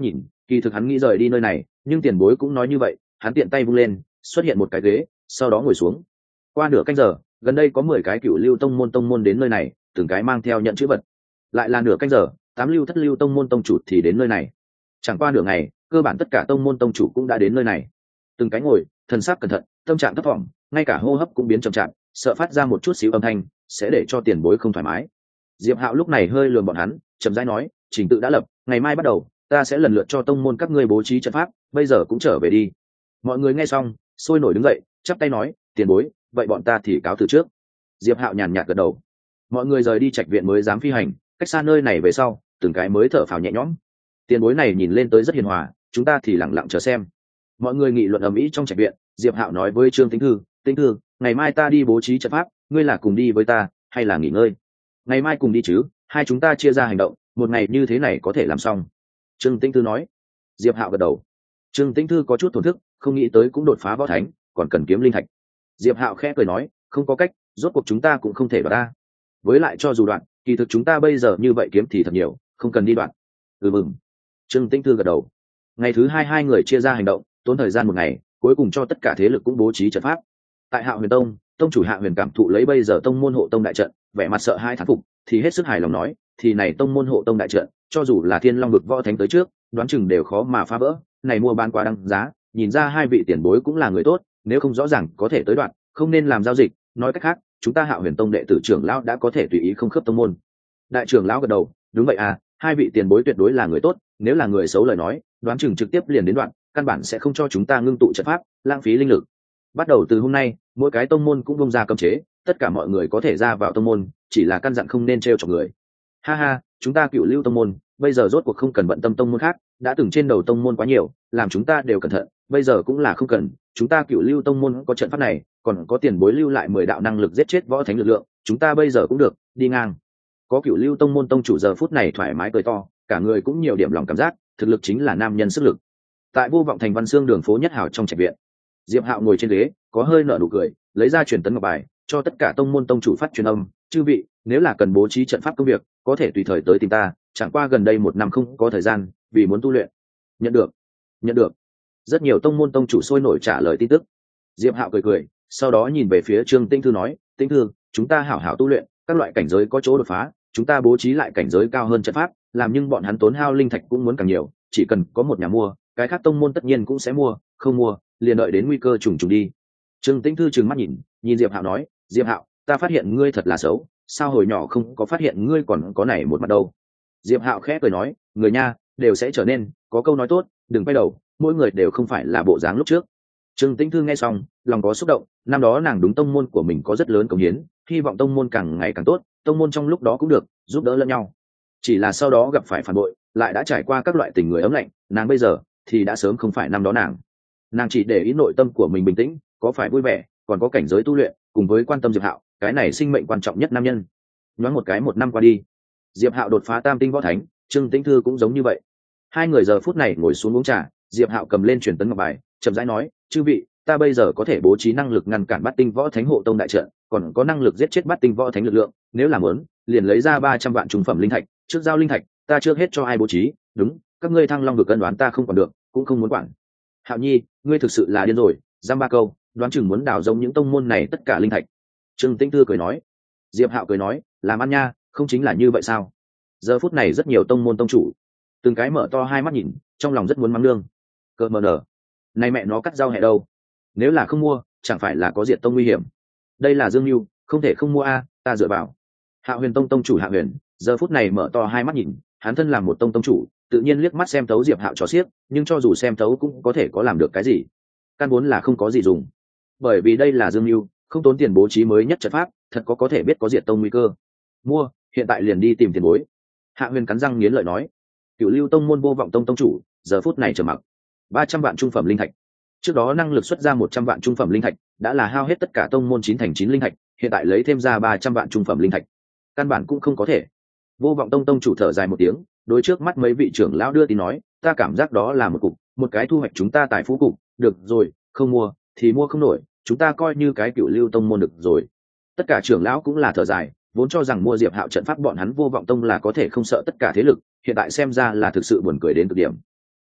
Kỳ thực hắn nghĩ rời đi nơi này, nhưng tiền bối cũng nói như vậy, hắn tiện tay vung lên, xuất hiện một cái ghế, sau đó ngồi xuống. Qua nửa canh giờ, gần đây có 10 cái cựu lưu tông môn đến nơi này, từng cái mang theo nhận chữ vật. Lại là nửa canh giờ, 8 lưu thất lưu tông môn tông chủ thì đến nơi này. Chẳng qua nửa ngày, cơ bản tất cả tông môn tông chủ cũng đã đến nơi này. Từng cái ngồi, thần sắc cẩn thận, tâm trạng thấp thỏm, ngay cả hô hấp cũng biến chậm chạp, sợ phát ra một chút xíu âm thanh sẽ để cho tiền bối không thoải mái. Diệp Hạo lúc này hơi lườm bọn hắn, chậm rãi nói, trình tự đã lập, ngày mai bắt đầu, ta sẽ lần lượt cho tông môn các ngươi bố trí trận pháp, bây giờ cũng trở về đi. Mọi người nghe xong, sôi nổi đứng dậy, chắp tay nói, tiền bối, vậy bọn ta thì cáo từ trước. Diệp Hạo nhàn nhạt gật đầu. Mọi người rời đi trạch viện mới dám phi hành, cách xa nơi này về sau, từng cái mới thở phào nhẹ nhõm. Tiền bối này nhìn lên tới rất hiền hòa, chúng ta thì lặng lặng chờ xem. Mọi người nghị luận ầm ĩ trong trạch viện. Diệp Hạo nói với Trương Tĩnh Thư, Tĩnh Thư, ngày mai ta đi bố trí trận pháp, ngươi là cùng đi với ta hay là nghỉ ngơi? Ngày mai cùng đi chứ, hai chúng ta chia ra hành động, một ngày như thế này có thể làm xong. Trương Tĩnh Thư nói. Diệp Hạo gật đầu. Trương Tĩnh Thư có chút thổn thức, không nghĩ tới cũng đột phá võ thánh, còn cần kiếm linh thạch. Diệp Hạo khẽ cười nói, không có cách, rốt cuộc chúng ta cũng không thể đoạt ta. Với lại cho dù đoạn, kỳ thực chúng ta bây giờ như vậy kiếm thì thật nhiều, không cần đi đoạn. Mừng. Trương Tĩnh Thư gật đầu. Ngày thứ hai, hai người chia ra hành động, tốn thời gian một ngày, cuối cùng cho tất cả thế lực cũng bố trí trận pháp. Tại Hạo Huyền Tông, tông chủ Hạ Huyền cảm thụ lấy bây giờ tông môn hộ tông đại trận, vẻ mặt sợ hai thán phục, thì hết sức hài lòng nói, thì này tông môn hộ tông đại trận, cho dù là Thiên Long vực võ thánh tới trước, đoán chừng đều khó mà phá vỡ, này mua bán quá đăng giá, nhìn ra hai vị tiền bối cũng là người tốt, nếu không rõ ràng có thể tới đoạn, không nên làm giao dịch, nói cách khác, chúng ta Hạo Huyền Tông đệ tử trưởng lão đã có thể tùy ý không khớp tông môn. Đại trưởng lão gật đầu, đúng vậy à, hai vị tiền bối tuyệt đối là người tốt, nếu là người xấu lời nói, đoán chừng trực tiếp liền đến đoạn, căn bản sẽ không cho chúng ta ngưng tụ trận pháp, lãng phí linh lực. Bắt đầu từ hôm nay, mỗi cái tông môn cũng bung ra cấm chế, tất cả mọi người có thể ra vào tông môn, chỉ là căn dặn không nên trêu chọc người. Ha ha, chúng ta Cựu Lưu tông môn, bây giờ rốt cuộc không cần bận tâm tông môn khác, đã từng trên đầu tông môn quá nhiều, làm chúng ta đều cẩn thận, bây giờ cũng là không cần, chúng ta Cựu Lưu tông môn có trận pháp này, còn có tiền bối lưu lại 10 đạo năng lực giết chết võ thánh lực lượng, chúng ta bây giờ cũng được, đi ngang. Có Cựu Lưu tông môn tông chủ giờ phút này thoải mái cười to, cả người cũng nhiều điểm lòng cảm giác, thực lực chính là nam nhân sức lực. Tại Vô Vọng thành Văn Xương đường phố nhất hào trong trạch viện, Diệp Hạo ngồi trên ghế, có hơi nở nụ cười, lấy ra truyền tấn ngọc bài, cho tất cả tông môn tông chủ phát truyền âm, chư vị, nếu là cần bố trí trận pháp công việc, có thể tùy thời tới tìm ta, chẳng qua gần đây 1 năm không có thời gian, vì muốn tu luyện. Nhận được, nhận được. Rất nhiều tông môn tông chủ sôi nổi trả lời tin tức. Diệp Hạo cười cười, sau đó nhìn về phía Trương Tĩnh Thư nói, Tĩnh Thư, chúng ta hảo hảo tu luyện, các loại cảnh giới có chỗ đột phá, chúng ta bố trí lại cảnh giới cao hơn trận pháp, làm nhưng bọn hắn tốn hao linh thạch cũng muốn càng nhiều, chỉ cần có một nhà mua, cái khác tông môn tất nhiên cũng sẽ mua, không mua, liền đợi đến nguy cơ trùng trùng đi. Trương Tĩnh Thư trừng mắt nhìn Diệp Hạo nói, Diệp Hạo, ta phát hiện ngươi thật là xấu, sao hồi nhỏ không có phát hiện ngươi còn có này một mặt đâu. Diệp Hạo khẽ cười nói, người nha đều sẽ trở nên, có câu nói tốt, đừng quay đầu, mỗi người đều không phải là bộ dáng lúc trước. Trương Tĩnh Thư nghe xong, lòng có xúc động, năm đó nàng đúng tông môn của mình có rất lớn cống hiến, hy vọng tông môn càng ngày càng tốt, tông môn trong lúc đó cũng được, giúp đỡ lẫn nhau. Chỉ là sau đó gặp phải phản bội, lại đã trải qua các loại tình người ấm lạnh, nàng bây giờ thì đã sớm không phải năm đó nàng chỉ để ý nội tâm của mình bình tĩnh, có phải vui vẻ, còn có cảnh giới tu luyện, cùng với quan tâm Diệp Hạo, cái này sinh mệnh quan trọng nhất nam nhân. Nhoáng một cái 1 năm qua đi, Diệp Hạo đột phá tam tinh võ thánh, Trương Tĩnh Thư cũng giống như vậy. Hai người giờ phút này ngồi xuống uống trà, Diệp Hạo cầm lên truyền tấn ngọc bài, chậm rãi nói, chư vị, ta bây giờ có thể bố trí năng lực ngăn cản Bát tinh võ thánh hộ tông đại trận, còn có năng lực giết chết Bát tinh võ thánh lực lượng, nếu làm muốn, liền lấy ra 300 vạn trung phẩm linh thạch, trước giao linh thạch, ta chưa hết cho ai bố trí, đúng, các ngươi Thăng Long vực cân đoán ta không còn được, cũng không muốn quản. Hạo Nhi, ngươi thực sự là điên rồi, giam 3 câu, đoán chừng muốn đào giống những tông môn này tất cả linh thạch. Trương Tĩnh Thư cười nói. Diệp Hạo cười nói, làm ăn nha, không chính là như vậy sao? Giờ phút này rất nhiều tông môn tông chủ, từng cái mở to hai mắt nhìn, trong lòng rất muốn mắng nương. Cơ mờ nở, này mẹ nó cắt rau hẹ đâu? Nếu là không mua, chẳng phải là có diệt tông nguy hiểm? Đây là Dương Nưu, không thể không mua a, ta dựa vào. Hạo Huyền Tông tông chủ Hạ Huyền, giờ phút này mở to hai mắt nhìn, hắn thân làm một tông tông chủ, tự nhiên liếc mắt xem thấu Diệp Hạo trò xiếc, nhưng cho dù xem thấu cũng có thể có làm được cái gì? Căn vốn là không có gì dùng. Bởi vì đây là Dương Nưu, không tốn tiền bố trí mới nhất trận pháp, thật có thể biết có diệt tông nguy cơ. Mua, hiện tại liền đi tìm tiền bối. Hạ Huyền cắn răng nghiến lợi nói. Cửu Lưu tông môn Vô Vọng tông tông chủ, giờ phút này trầm mặc. 300 vạn trung phẩm linh thạch. Trước đó năng lực xuất ra 100 vạn trung phẩm linh thạch, đã là hao hết tất cả tông môn 9 thành 9 linh thạch, hiện tại lấy thêm ra 300 vạn trung phẩm linh thạch. Căn bản cũng không có thể. Vô Vọng tông tông chủ thở dài một tiếng, đối trước mắt mấy vị trưởng lão đưa tin nói, ta cảm giác đó là một cục, một cái thu hoạch chúng ta tài phú cục, được rồi, không mua thì mua không nổi, chúng ta coi như cái Cửu Lưu tông môn được rồi. Tất cả trưởng lão cũng là thở dài, vốn cho rằng mua Diệp Hạo trận pháp bọn hắn Vô Vọng tông là có thể không sợ tất cả thế lực, hiện tại xem ra là thực sự buồn cười đến cực điểm.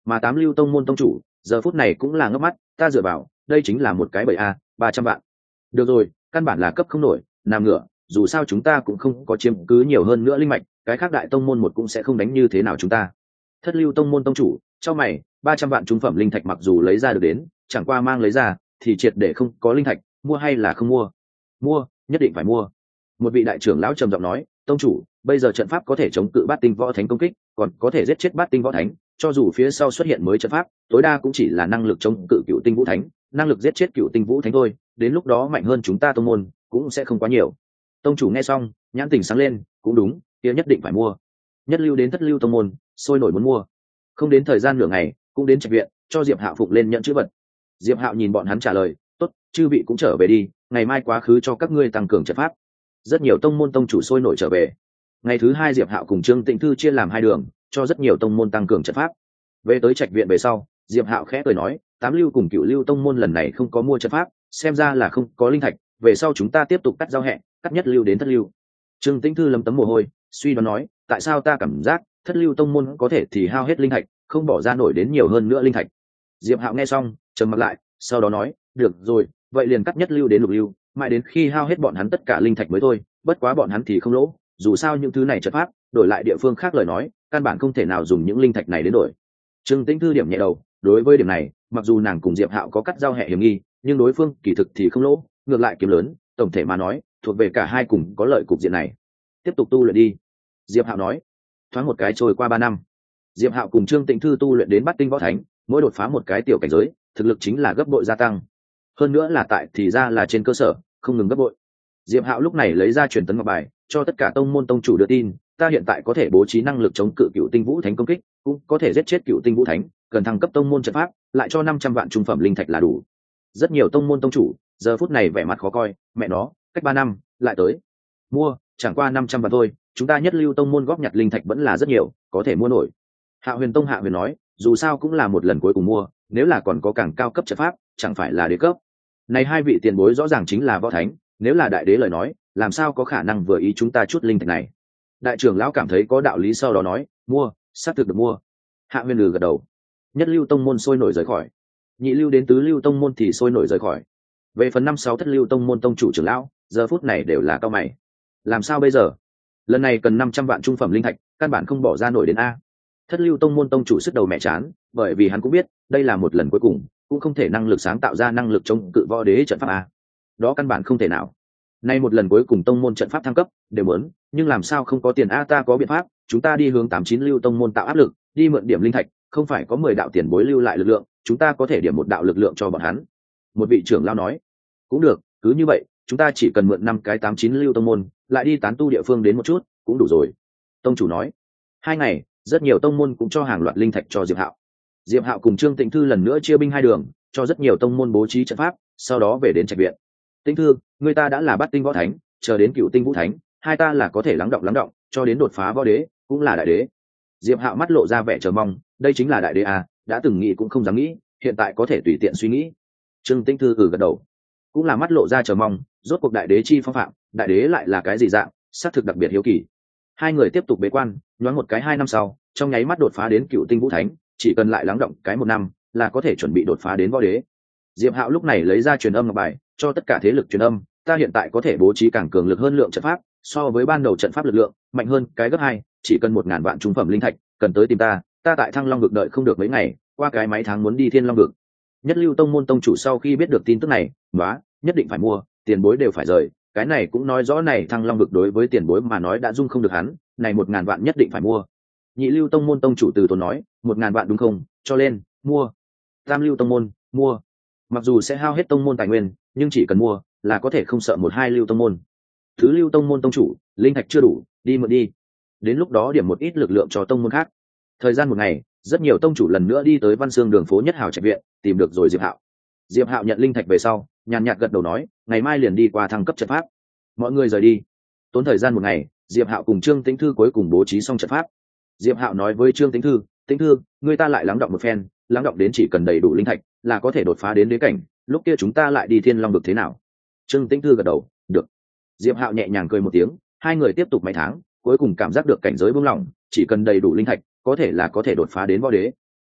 mà 8 lưu tông môn tông chủ giờ phút này cũng là ngấp mắt, ta dựa vào đây chính là một cái bẫy a, 300 vạn. Được rồi, căn bản là cấp không nổi, nằm ngửa, dù sao chúng ta cũng không có chiếm cứ nhiều hơn nữa linh mạch, cái khác đại tông môn một cũng sẽ không đánh như thế nào chúng ta. Thất lưu tông môn tông chủ trong mày, 300 vạn trung phẩm linh thạch mặc dù lấy ra được đến, chẳng qua mang lấy ra thì triệt để không có linh thạch, mua hay là không mua? Mua, nhất định phải mua. Một vị đại trưởng lão trầm giọng nói, tông chủ, bây giờ trận pháp có thể chống cự bát tinh võ thánh công kích, còn có thể giết chết bát tinh võ thánh, cho dù phía sau xuất hiện mới trận pháp, tối đa cũng chỉ là năng lực chống cự cựu tinh vũ thánh, năng lực giết chết cựu tinh vũ thánh thôi, đến lúc đó mạnh hơn chúng ta tông môn cũng sẽ không quá nhiều. Tông chủ nghe xong, nhãn tình sáng lên, cũng đúng, kia nhất định phải mua. Nhất lưu đến thất lưu tông môn, sôi nổi muốn mua. Không đến thời gian nửa ngày, cũng đến trạch viện, cho Diệp Hạo phụng lên nhận chữ vật. Diệp Hạo nhìn bọn hắn trả lời, tốt, chư vị cũng trở về đi, ngày mai quá khứ cho các ngươi tăng cường trận pháp. Rất nhiều tông môn tông chủ sôi nổi trở về. Ngày thứ hai Diệp Hạo cùng Trương Tịnh Thư chia làm hai đường, cho rất nhiều tông môn tăng cường trận pháp. Về tới trạch viện về sau, Diệp Hạo khẽ cười nói, 8 lưu cùng cửu lưu tông môn lần này không có mua trận pháp, xem ra là không có linh thạch, về sau chúng ta tiếp tục cắt giao hẹn, cắt nhất lưu đến thất lưu. Trương Tĩnh Thư lấm tấm mồ hôi, suy đoán nói, tại sao ta cảm giác thất lưu tông môn có thể thì hao hết linh thạch, không bỏ ra nổi đến nhiều hơn nữa linh thạch. Diệp Hạo nghe xong, trầm mặc lại, sau đó nói, được rồi, vậy liền cắt nhất lưu đến lục lưu, mãi đến khi hao hết bọn hắn tất cả linh thạch mới thôi, bất quá bọn hắn thì không lỗ, dù sao những thứ này trận pháp, đổi lại địa phương khác lời nói, căn bản không thể nào dùng những linh thạch này đến đổi. Trương Tĩnh Thư điểm nhẹ đầu, đối với điểm này, mặc dù nàng cùng Diệp Hạo có cắt giao hệ hiểm nghi, nhưng đối phương kỳ thực thì không lỗ, ngược lại kiếm lớn, tổng thể mà nói, thuộc về cả hai cùng có lợi cục diện này. Tiếp tục tu luyện đi. Diệp Hạo nói. Thoáng một cái trôi qua 3 năm, Diệp Hạo cùng Trương Tịnh Thư tu luyện đến bát tinh võ thánh, mỗi đột phá một cái tiểu cảnh giới, thực lực chính là gấp bội gia tăng. Hơn nữa là tại thì ra là trên cơ sở không ngừng gấp bội. Diệp Hạo lúc này lấy ra truyền tấn ngọc bài, cho tất cả tông môn tông chủ đưa tin, ta hiện tại có thể bố trí năng lực chống cự cựu tinh vũ thánh công kích, cũng có thể giết chết cựu tinh vũ thánh, cần thăng cấp tông môn trận pháp, lại cho 500 vạn trung phẩm linh thạch là đủ. Rất nhiều tông môn tông chủ giờ phút này vẻ mặt khó coi, mẹ nó, cách 3 năm lại tới mua, chẳng qua 500 vạn thôi, chúng ta nhất lưu tông môn góp nhặt linh thạch vẫn là rất nhiều, có thể mua nổi. Hạ Huyền Tông Hạ Huyền nói, dù sao cũng là một lần cuối cùng mua, nếu là còn có càng cao cấp trận pháp, chẳng phải là đế cấp. Này hai vị tiền bối rõ ràng chính là võ thánh, nếu là đại đế lời nói, làm sao có khả năng vừa ý chúng ta chút linh thạch này. Đại trưởng lão cảm thấy có đạo lý, sau đó nói, mua, xác thực được mua. Hạ Huyền gật đầu. Nhất lưu tông môn sôi nổi rời khỏi, nhị lưu đến tứ lưu tông môn thì sôi nổi rời khỏi. Về phần 5-6 thất lưu tông môn tông chủ trưởng lão, giờ phút này đều là cao mày. Làm sao bây giờ? Lần này cần 500 vạn trung phẩm linh thạch, căn bản không bỏ ra nổi đến a. Thất lưu tông môn tông chủ sức đầu mẹ chán, bởi vì hắn cũng biết, đây là một lần cuối cùng, cũng không thể năng lực sáng tạo ra năng lực chống cự võ đế trận pháp a. Đó căn bản không thể nào. Nay một lần cuối cùng tông môn trận pháp thăng cấp, đều muốn, nhưng làm sao không có tiền a, ta có biện pháp, chúng ta đi hướng 8-9 lưu tông môn tạo áp lực, đi mượn điểm linh thạch, không phải có 10 đạo tiền bối lưu lại lực lượng, chúng ta có thể điểm một đạo lực lượng cho bọn hắn. Một vị trưởng lão nói, cũng được, cứ như vậy, chúng ta chỉ cần mượn 5 cái 8-9 lưu tông môn, lại đi tán tu địa phương đến một chút, cũng đủ rồi. Tông chủ nói. 2 ngày, rất nhiều tông môn cũng cho hàng loạt linh thạch cho Diệp Hạo. Diệp Hạo cùng Trương Tịnh Thư lần nữa chia binh hai đường, cho rất nhiều tông môn bố trí trận pháp, sau đó về đến trạch viện. Tịnh Thư, người ta đã là bát tinh võ thánh, chờ đến cựu tinh vũ thánh, hai ta là có thể lắng động, cho đến đột phá võ đế, cũng là đại đế. Diệp Hạo mắt lộ ra vẻ chờ mong, đây chính là đại đế à, đã từng nghĩ cũng không dám nghĩ, hiện tại có thể tùy tiện suy nghĩ. Trương Tịnh Thư gật đầu, cũng là mắt lộ ra chờ mong, rốt cuộc đại đế chi phong phạm, đại đế lại là cái gì dạng, xác thực đặc biệt hiếu kỳ. Hai người tiếp tục bế quan, nhoáng một cái 2 năm sau, trong nháy mắt đột phá đến cựu tinh vũ thánh, chỉ cần lại lắng động cái 1 năm, là có thể chuẩn bị đột phá đến võ đế. Diệp Hạo lúc này lấy ra truyền âm ngọc bài, cho tất cả thế lực truyền âm, ta hiện tại có thể bố trí càng cường lực hơn lượng trận pháp, so với ban đầu trận pháp lực lượng mạnh hơn cái gấp 2, chỉ cần 1000 vạn trung phẩm linh thạch, cần tới tìm ta tại Thăng Long vực đợi không được mấy ngày, qua cái mấy tháng muốn đi Thiên Long vực. Nhất lưu tông môn tông chủ sau khi biết được tin tức này, nói, nhất định phải mua, tiền bối đều phải rời, cái này cũng nói rõ này Thăng Long vực đối với tiền bối mà nói đã dung không được hắn, này 1000 vạn nhất định phải mua. Nhị lưu tông môn tông chủ từ tốn nói, 1000 vạn đúng không, cho lên, mua. Tam lưu tông môn, mua. Mặc dù sẽ hao hết tông môn tài nguyên, nhưng chỉ cần mua là có thể không sợ 1-2 lưu tông môn. Thứ lưu tông môn tông chủ, linh thạch chưa đủ, đi mượn đi. Đến lúc đó điểm một ít lực lượng cho tông môn khác. Thời gian 1 ngày, rất nhiều tông chủ lần nữa đi tới Văn Xương đường phố Nhất Hào trạch viện, tìm được rồi Diệp Hạo. Diệp Hạo nhận linh thạch về sau, nhàn nhạt gật đầu nói, ngày mai liền đi qua thăng cấp trận pháp. Mọi người rời đi. Tốn thời gian 1 ngày, Diệp Hạo cùng Trương Tĩnh Thư cuối cùng bố trí xong trận pháp. Diệp Hạo nói với Trương Tĩnh Thư, Tĩnh Thư, người ta lại lắng động một phen, lắng động đến chỉ cần đầy đủ linh thạch là có thể đột phá đến đế cảnh, lúc kia chúng ta lại đi Thiên Long vực thế nào? Trương Tĩnh Thư gật đầu, được. Diệp Hạo nhẹ nhàng cười một tiếng, hai người tiếp tục mấy tháng, cuối cùng cảm giác được cảnh giới buông lỏng, chỉ cần đầy đủ linh thạch, có thể đột phá đến võ đế.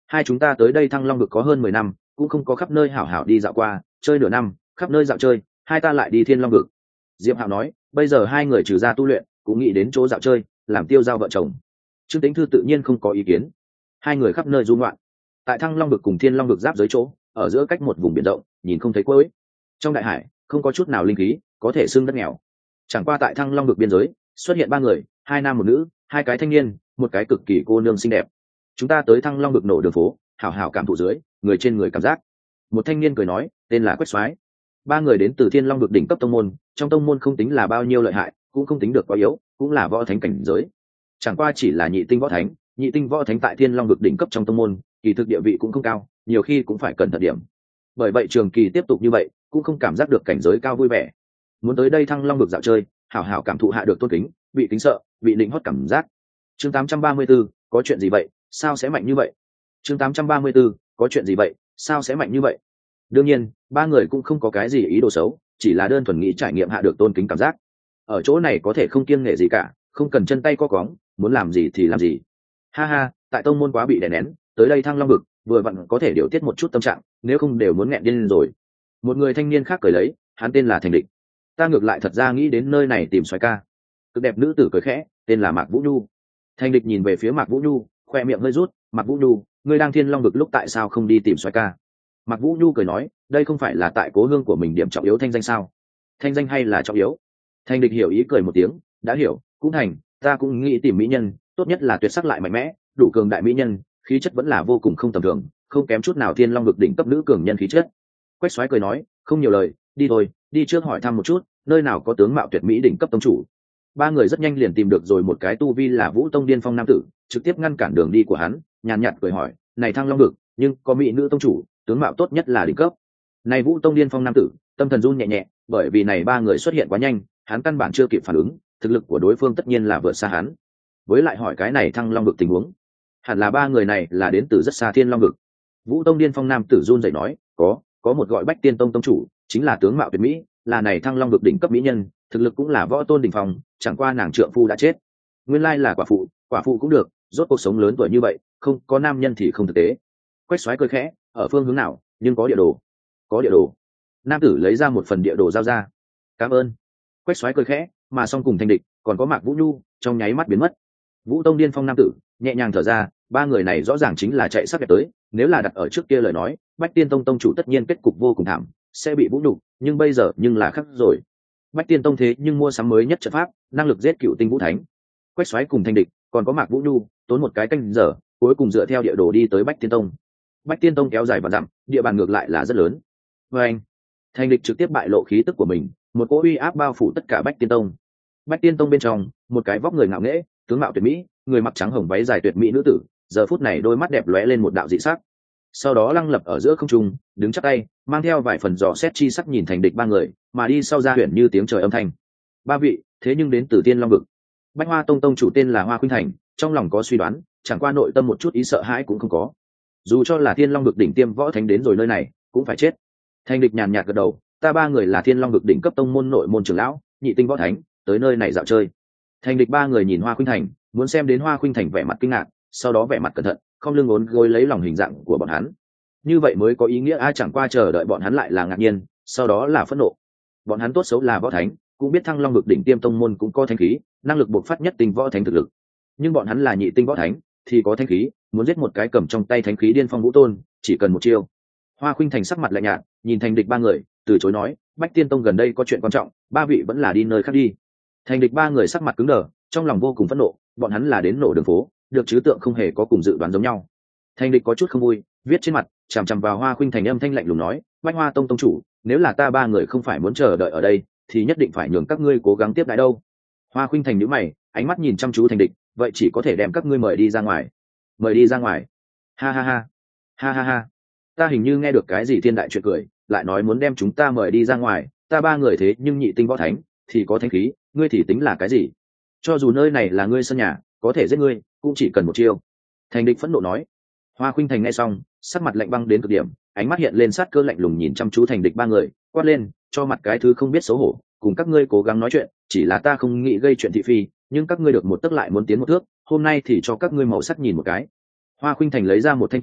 Hai chúng ta tới đây Thăng Long vực có hơn 10 năm, cũng không có khắp nơi hảo hảo đi dạo qua, chơi nửa năm khắp nơi dạo chơi, hai ta lại đi Thiên Long vực. Diệp Hạo nói, bây giờ hai người trừ ra tu luyện cũng nghĩ đến chỗ dạo chơi, làm tiêu giao vợ chồng. Trương Tĩnh Thư tự nhiên không có ý kiến. Hai người khắp nơi du ngoạn, tại Thăng Long vực cùng Thiên Long vực giáp giới chỗ, ở giữa cách một vùng biển rộng, nhìn không thấy cuối. Trong đại hải không có chút nào linh khí, có thể xưng đất nghèo. Chẳng qua tại Thăng Long vực biên giới xuất hiện ba người, hai nam một nữ, hai cái thanh niên, một cái cực kỳ cô nương xinh đẹp. Chúng ta tới Thăng Long vực nổ đường phố, hảo hảo cảm thụ dưới người trên người cảm giác. Một thanh niên cười nói, tên là Quách Soái. Ba người đến từ Thiên Long vực đỉnh cấp tông môn, trong tông môn không tính là bao nhiêu lợi hại, cũng không tính được quá yếu, cũng là võ thánh cảnh giới. Chẳng qua chỉ là nhị tinh võ thánh, nhị tinh võ thánh tại Thiên Long vực đỉnh cấp trong tông môn, kỳ thực địa vị cũng không cao, nhiều khi cũng phải cẩn thận điểm. Bởi vậy trường kỳ tiếp tục như vậy, cũng không cảm giác được cảnh giới cao vui vẻ. Muốn tới đây Thăng Long vực dạo chơi, hảo hảo cảm thụ hạ được tôn kính, bị kính sợ, bị định hót cảm giác. Chương 834, có chuyện gì vậy, sao sẽ mạnh như vậy? Chương 834, có chuyện gì vậy, sao sẽ mạnh như vậy? Đương nhiên, ba người cũng không có cái gì ý đồ xấu, chỉ là đơn thuần nghĩ trải nghiệm hạ được tôn kính cảm giác. Ở chỗ này có thể không kiêng nể gì cả, không cần chân tay co cóng, muốn làm gì thì làm gì. Ha ha, tại tông môn quá bị đè nén, tới đây Thăng Long vực, vừa vặn có thể điều tiết một chút tâm trạng, nếu không đều muốn nghẹn điên rồi. Một người thanh niên khác cười lấy, hắn tên là Thành Địch. Ta ngược lại thật ra nghĩ đến nơi này tìm xoái ca. Cực đẹp nữ tử cười khẽ, tên là Mạc Vũ Nhu. Thành Địch nhìn về phía Mạc Vũ Nhu, khoe miệng hơi rút. Mạc Vũ Nhu, ngươi đang Thiên Long vực lúc tại sao không đi tìm xoái ca? Mạc Vũ Nhu cười nói, đây không phải là tại cố hương của mình điểm trọng yếu thanh danh sao? Thanh danh hay là trọng yếu? Thành Địch hiểu ý cười một tiếng, đã hiểu, cũng thành, ta cũng nghĩ tìm mỹ nhân, tốt nhất là tuyệt sắc lại mạnh mẽ, đủ cường đại mỹ nhân, khí chất vẫn là vô cùng không tầm thường, không kém chút nào Thiên Long vực đỉnh cấp nữ cường nhân khí chất. Quách Soái cười nói, không nhiều lời, đi thôi, đi trước hỏi thăm một chút, nơi nào có tướng mạo tuyệt mỹ đỉnh cấp tông chủ. Ba người rất nhanh liền tìm được rồi một cái tu vi là Vũ Tông điên phong nam tử, trực tiếp ngăn cản đường đi của hắn, nhàn nhạt cười hỏi, này Thăng Long vực, nhưng có mỹ nữ tông chủ, tướng mạo tốt nhất là đỉnh cấp. Này Vũ Tông điên phong nam tử, tâm thần run nhẹ nhẹ, bởi vì này ba người xuất hiện quá nhanh, hắn căn bản chưa kịp phản ứng, thực lực của đối phương tất nhiên là vượt xa hắn. Với lại hỏi cái này Thăng Long vực tình huống, hẳn là ba người này là đến từ rất xa Thiên Long vực. Vũ Tông điên phong nam tử run rẩy nói, có một gọi Bách Tiên Tông tông chủ, chính là tướng mạo tuyệt mỹ, là này Thăng Long vực đỉnh cấp mỹ nhân, thực lực cũng là võ tôn đỉnh phong, chẳng qua nàng trượng phu đã chết. Nguyên lai là quả phụ cũng được, rốt cuộc sống lớn tuổi như vậy, không có nam nhân thì không thực tế. Quách Soái cười khẽ, ở phương hướng nào, nhưng có địa đồ. Có địa đồ. Nam tử lấy ra một phần địa đồ giao ra. Cảm ơn. Quách Soái cười khẽ, mà song cùng Thành Địch, còn có Mạc Vũ Nhu, trong nháy mắt biến mất. Vũ Tông điên phong nam tử nhẹ nhàng thở ra, ba người này rõ ràng chính là chạy sắc đẹp tới, nếu là đặt ở trước kia lời nói, Bách Tiên Tông tông chủ tất nhiên kết cục vô cùng thảm, sẽ bị vũ nhục, nhưng bây giờ nhưng là khác rồi. Bách Tiên Tông thế nhưng mua sắm mới nhất trận pháp, năng lực giết cựu tinh vũ thánh. Quách Soái cùng Thành Địch, còn có Mạc Vũ Nhu, tốn một cái canh giờ, cuối cùng dựa theo địa đồ đi tới Bách Tiên Tông. Bách Tiên Tông kéo dài và dặm, địa bàn ngược lại là rất lớn. Và anh, Thành Địch trực tiếp bại lộ khí tức của mình, một cỗ uy áp bao phủ tất cả Bách Tiên Tông. Bách Tiên Tông bên trong, một cái vóc người ngạo nghễ, tướng mạo tuyệt mỹ, người mặc trắng hồng váy dài tuyệt mỹ nữ tử, giờ phút này đôi mắt đẹp lóe lên một đạo dị sắc. Sau đó lăng lập ở giữa không trung, đứng chắp tay, mang theo vài phần dò xét chi sắc nhìn Thành Địch ba người, mà đi sau ra huyền như tiếng trời âm thanh. Ba vị, thế nhưng đến từ Tiên Long vực. Bách Hoa Tông tông chủ tên là Hoa Khuynh Thành, trong lòng có suy đoán, chẳng qua nội tâm một chút ý sợ hãi cũng không có. Dù cho là Thiên Long vực đỉnh tiêm võ thánh đến rồi nơi này, cũng phải chết. Thành Địch nhàn nhạt gật đầu, ta ba người là Thiên Long vực đỉnh cấp tông môn nội môn trưởng lão, nhị tinh võ thánh, tới nơi này dạo chơi. Thành Địch ba người nhìn Hoa Khuynh Thành, muốn xem đến Hoa Khuynh Thành vẻ mặt kinh ngạc, sau đó vẻ mặt cẩn thận, không lưng ốn gối lấy lòng hình dạng của bọn hắn. Như vậy mới có ý nghĩa, ai chẳng qua chờ đợi bọn hắn lại là ngạc nhiên, sau đó là phẫn nộ. Bọn hắn tốt xấu là võ thánh, cũng biết Thăng Long vực đỉnh tiêm tông môn cũng có thánh khí, năng lực bộc phát nhất tinh võ thánh thực lực. Nhưng bọn hắn là nhị tinh võ thánh, thì có thánh khí, muốn giết một cái cầm trong tay thánh khí điên phong vũ tôn, chỉ cần một chiêu. Hoa Khuynh Thành sắc mặt lạnh nhạt, nhìn Thành Địch ba người, từ chối nói, Bách Tiên Tông gần đây có chuyện quan trọng, ba vị vẫn là đi nơi khác đi. Thành Địch ba người sắc mặt cứng đờ, trong lòng vô cùng phẫn nộ, bọn hắn là đến nổ đường phố, được chứ tượng không hề có cùng dự đoán giống nhau. Thành Địch có chút không vui, viết trên mặt, chằm chằm vào Hoa Khuynh Thành âm thanh lạnh lùng nói, Bách Hoa Tông tông chủ, nếu là ta ba người không phải muốn chờ đợi ở đây, thì nhất định phải nhường các ngươi cố gắng tiếp đãi đâu. Hoa Khuynh Thành nhíu mày, ánh mắt nhìn chăm chú Thành Địch, vậy chỉ có thể đem các ngươi mời đi ra ngoài. Mời đi ra ngoài? Ha ha ha, ha ha ha, ta hình như nghe được cái gì thiên đại chuyện cười, lại nói muốn đem chúng ta mời đi ra ngoài, ta ba người thế nhưng nhị tinh võ thánh, thì có thánh khí, ngươi thì tính là cái gì? Cho dù nơi này là ngươi sân nhà, có thể giết ngươi, cũng chỉ cần một chiêu. Thành Địch phẫn nộ nói. Hoa Khuynh Thành nghe xong, sắc mặt lạnh băng đến cực điểm, ánh mắt hiện lên sát cơ lạnh lùng nhìn chăm chú Thành Địch ba người, quát lên, cho mặt cái thứ không biết xấu hổ, cùng các ngươi cố gắng nói chuyện, chỉ là ta không nghĩ gây chuyện thị phi, nhưng các ngươi được một tấc lại muốn tiến một thước, hôm nay thì cho các ngươi màu sắc nhìn một cái. Hoa Khuynh Thành lấy ra một thanh kiếm,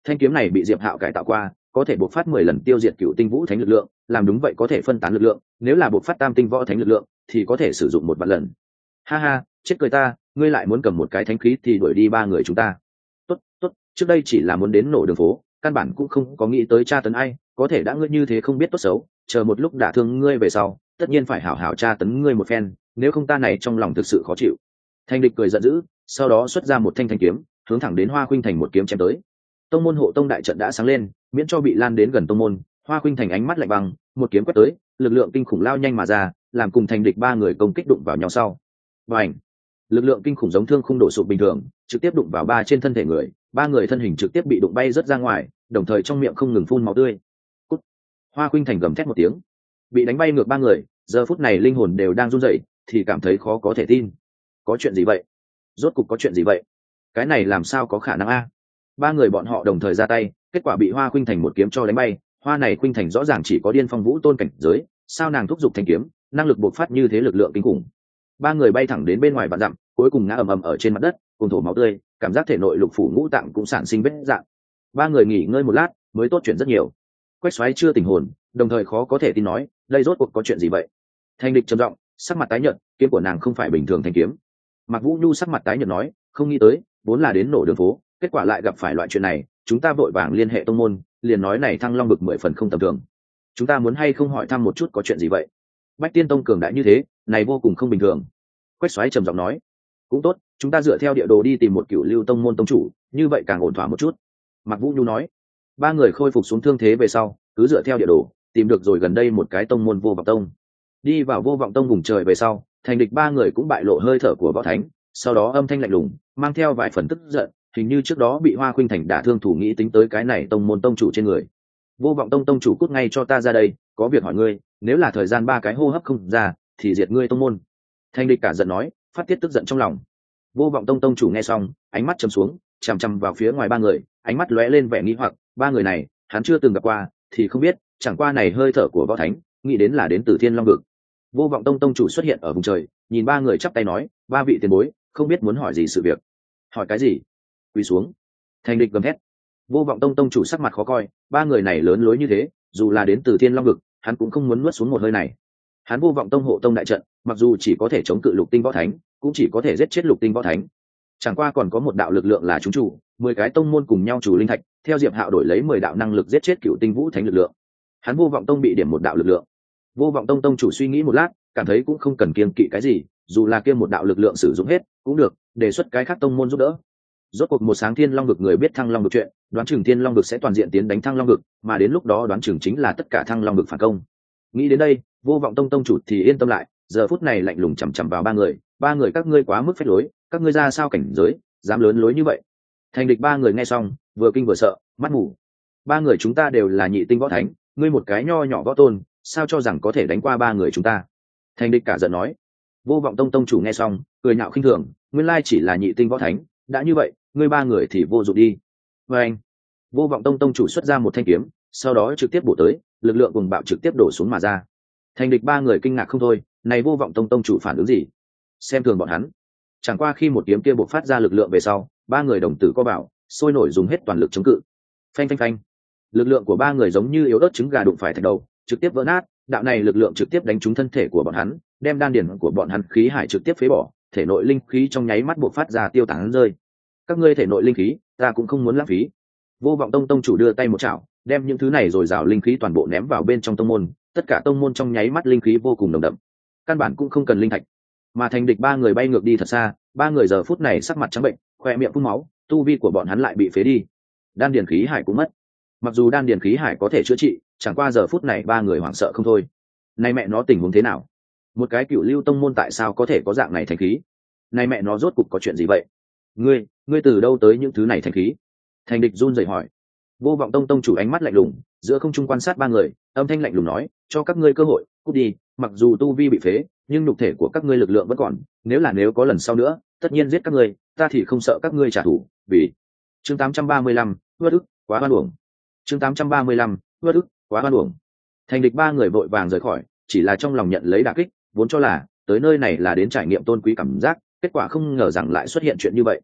thanh kiếm này bị Diệp Hạo cải tạo qua, có thể bộc phát 10 lần tiêu diệt cựu tinh vũ thánh lực lượng, làm đúng vậy có thể phân tán lực lượng, nếu là bộc phát tam tinh võ thánh lực lượng thì có thể sử dụng 1 vạn lần. Ha ha, chết cười ta, ngươi lại muốn cầm một cái thánh khí thì đuổi đi 3 người chúng ta. Tốt, tốt, trước đây chỉ là muốn đến nổ đường phố, căn bản cũng không có nghĩ tới tra tấn ai, có thể đã ngươi như thế không biết tốt xấu, chờ một lúc đả thương ngươi về sau, tất nhiên phải hảo hảo tra tấn ngươi một phen, nếu không ta này trong lòng thực sự khó chịu. Thanh địch cười giận dữ, sau đó xuất ra một thanh thanh kiếm, hướng thẳng đến Hoa Khuynh Thành một kiếm chém tới. Tông môn hộ tông đại trận đã sáng lên, miễn cho bị lan đến gần tông môn. Hoa Khuynh Thành ánh mắt lạnh băng, một kiếm quét tới, lực lượng kinh khủng lao nhanh mà ra, làm cùng Thành địch 3 người công kích đụng vào nhau sau. Bành! Lực lượng kinh khủng giống thương khung đổ sụp bình thường, trực tiếp đụng vào 3 trên thân thể người, 3 người thân hình trực tiếp bị đụng bay rất ra ngoài, đồng thời trong miệng không ngừng phun máu tươi. Cút! Hoa Khuynh Thành gầm thét một tiếng. Bị đánh bay ngược 3 người, giờ phút này linh hồn đều đang run rẩy, thì cảm thấy khó có thể tin. Có chuyện gì vậy? Rốt cục có chuyện gì vậy? Cái này làm sao có khả năng a? 3 người bọn họ đồng thời ra tay, kết quả bị Hoa Khuynh Thành một kiếm cho đánh bay. Hoa này Khuynh Thành rõ ràng chỉ có điên phong vũ tôn cảnh giới, sao nàng thúc giục thanh kiếm, năng lực bộc phát như thế lực lượng kinh khủng. 3 người bay thẳng đến bên ngoài vạn dặm, cuối cùng ngã ầm ầm ở trên mặt đất, cùng thổ máu tươi, cảm giác thể nội lục phủ ngũ tạng cũng sản sinh vết rạn. 3 người nghỉ ngơi một lát, mới tốt chuyển rất nhiều. Quách Soái chưa tỉnh hồn, đồng thời khó có thể tin nói, đây rốt cuộc có chuyện gì vậy? Thanh địch trầm giọng, sắc mặt tái nhợt, kiếm của nàng không phải bình thường thanh kiếm. Mạc Vũ Nhu sắc mặt tái nhợt nói, không nghĩ tới, vốn là đến nổ đường phố, kết quả lại gặp phải loại chuyện này, chúng ta vội vàng liên hệ tông môn, liền nói này Thăng Long bực 10 phần không tầm thường. Chúng ta muốn hay không hỏi thăm một chút có chuyện gì vậy? Bách Tiên Tông cường đại như thế, này vô cùng không bình thường. Quách Soái trầm giọng nói, cũng tốt, chúng ta dựa theo địa đồ đi tìm một Cửu Lưu Tông môn tông chủ, như vậy càng ổn thỏa một chút. Mạc Vũ Nhu nói. 3 người khôi phục xuống thương thế về sau, cứ dựa theo địa đồ, tìm được rồi gần đây một cái tông môn Vô Vọng Tông. Đi vào Vô Vọng Tông vùng trời về sau, Thành địch 3 người cũng bại lộ hơi thở của võ thánh, sau đó âm thanh lạnh lùng, mang theo vài phần tức giận, hình như trước đó bị Hoa Khuynh Thành đả thương thủ nghĩ tính tới cái này tông môn tông chủ trên người. Vô Vọng Tông tông chủ cút ngay cho ta ra đây, có việc hỏi ngươi, nếu là thời gian 3 cái hô hấp không ra, thì diệt ngươi tông môn. Thành địch cả giận nói, phát tiết tức giận trong lòng. Vô Vọng Tông tông chủ nghe xong, ánh mắt trầm xuống, chằm chằm vào phía ngoài 3 người, ánh mắt lóe lên vẻ nghi hoặc, 3 người này, hắn chưa từng gặp qua, thì không biết, chẳng qua này hơi thở của võ thánh, nghĩ đến là đến từ Thiên Long vực. Vô Vọng Tông tông chủ xuất hiện ở vùng trời, nhìn 3 người chắp tay nói, 3 vị tiền bối, không biết muốn hỏi gì sự việc. Hỏi cái gì? Quỳ xuống. Thành địch gầm thét. Vô Vọng Tông tông chủ sắc mặt khó coi, 3 người này lớn lối như thế, dù là đến từ Thiên Long vực, hắn cũng không muốn nuốt xuống một hơi này. Hắn Vô Vọng Tông hộ tông đại trận, mặc dù chỉ có thể chống cự lục tinh võ thánh, cũng chỉ có thể giết chết lục tinh võ thánh. Chẳng qua còn có một đạo lực lượng là chúng chủ, 10 cái tông môn cùng nhau chủ linh thạch, theo Diệp Hạo đổi lấy 10 đạo năng lực giết chết cựu tinh vũ thánh lực lượng. Hắn Vô Vọng Tông bị điểm một đạo lực lượng. Vô Vọng Tông tông chủ suy nghĩ một lát, cảm thấy cũng không cần kiêng kỵ cái gì, dù là kia một đạo lực lượng sử dụng hết, cũng được, đề xuất cái khác tông môn giúp đỡ. Rốt cuộc một sáng Thiên Long vực người biết Thăng Long vực chuyện, đoán chừng Thiên Long vực sẽ toàn diện tiến đánh Thăng Long vực, mà đến lúc đó đoán chừng chính là tất cả Thăng Long vực phản công. Nghĩ đến đây, Vô Vọng Tông tông chủ thì yên tâm lại, giờ phút này lạnh lùng chằm chằm vào 3 người các ngươi quá mức phách lối, các ngươi ra sao cảnh giới, dám lớn lối như vậy. Thành địch 3 người nghe xong, vừa kinh vừa sợ, mắt mù. 3 người chúng ta đều là nhị tinh võ thánh, ngươi một cái nho nhỏ võ tôn, sao cho rằng có thể đánh qua 3 người chúng ta? Thành địch cả giận nói. Vô Vọng Tông tông chủ nghe xong, cười nhạo khinh thường, nguyên lai chỉ là nhị tinh võ thánh, đã như vậy, ngươi 3 người thì vô dụng đi. Và anh, Vô Vọng Tông tông chủ xuất ra một thanh kiếm, sau đó trực tiếp bổ tới, lực lượng cuồng bạo trực tiếp đổ xuống mà ra. Thành địch 3 người kinh ngạc không thôi, này Vô Vọng Tông tông chủ phản ứng gì? Xem thường bọn hắn. Chẳng qua khi một kiếm kia bộc phát ra lực lượng về sau, 3 người đồng tử co bảo, sôi nổi dùng hết toàn lực chống cự. Phanh phanh phanh. Lực lượng của 3 người giống như yếu ớt trứng gà đụng phải thạch đầu, trực tiếp vỡ nát, đạo này lực lượng trực tiếp đánh trúng thân thể của bọn hắn, đem đan điền của bọn hắn khí hải trực tiếp phế bỏ, thể nội linh khí trong nháy mắt bộc phát ra tiêu tán rơi. Các ngươi thể nội linh khí, ta cũng không muốn lãng phí. Vô Vọng Tông tông chủ đưa tay một chảo, đem những thứ này rồi rào linh khí toàn bộ ném vào bên trong tông môn, tất cả tông môn trong nháy mắt linh khí vô cùng nồng đậm. Căn bản cũng không cần linh thạch. Mà Thành địch 3 người bay ngược đi thật xa, 3 người giờ phút này sắc mặt trắng bệnh, khoe miệng phun máu, tu vi của bọn hắn lại bị phế đi. Đan điền khí hải cũng mất. Mặc dù đan điền khí hải có thể chữa trị, chẳng qua giờ phút này 3 người hoảng sợ không thôi. Này mẹ nó tình huống thế nào? Một cái Cửu Lưu tông môn tại sao có thể có dạng này thành khí? Này mẹ nó rốt cục có chuyện gì vậy? Ngươi từ đâu tới những thứ này thành khí? Thành địch run rẩy hỏi. Vô Vọng Tông tông chủ ánh mắt lạnh lùng, giữa không trung quan sát 3 người, âm thanh lạnh lùng nói, cho các ngươi cơ hội, cút đi, mặc dù tu vi bị phế, nhưng nhục thể của các ngươi lực lượng vẫn còn, nếu có lần sau nữa, tất nhiên giết các ngươi, ta thì không sợ các ngươi trả thù, vì chương 835, uất ức, quá oan uổng. Chương 835, uất ức, quá oan uổng. Thành địch 3 người vội vàng rời khỏi, chỉ là trong lòng nhận lấy đả kích, vốn cho là tới nơi này là đến trải nghiệm tôn quý cảm giác, kết quả không ngờ rằng lại xuất hiện chuyện như vậy.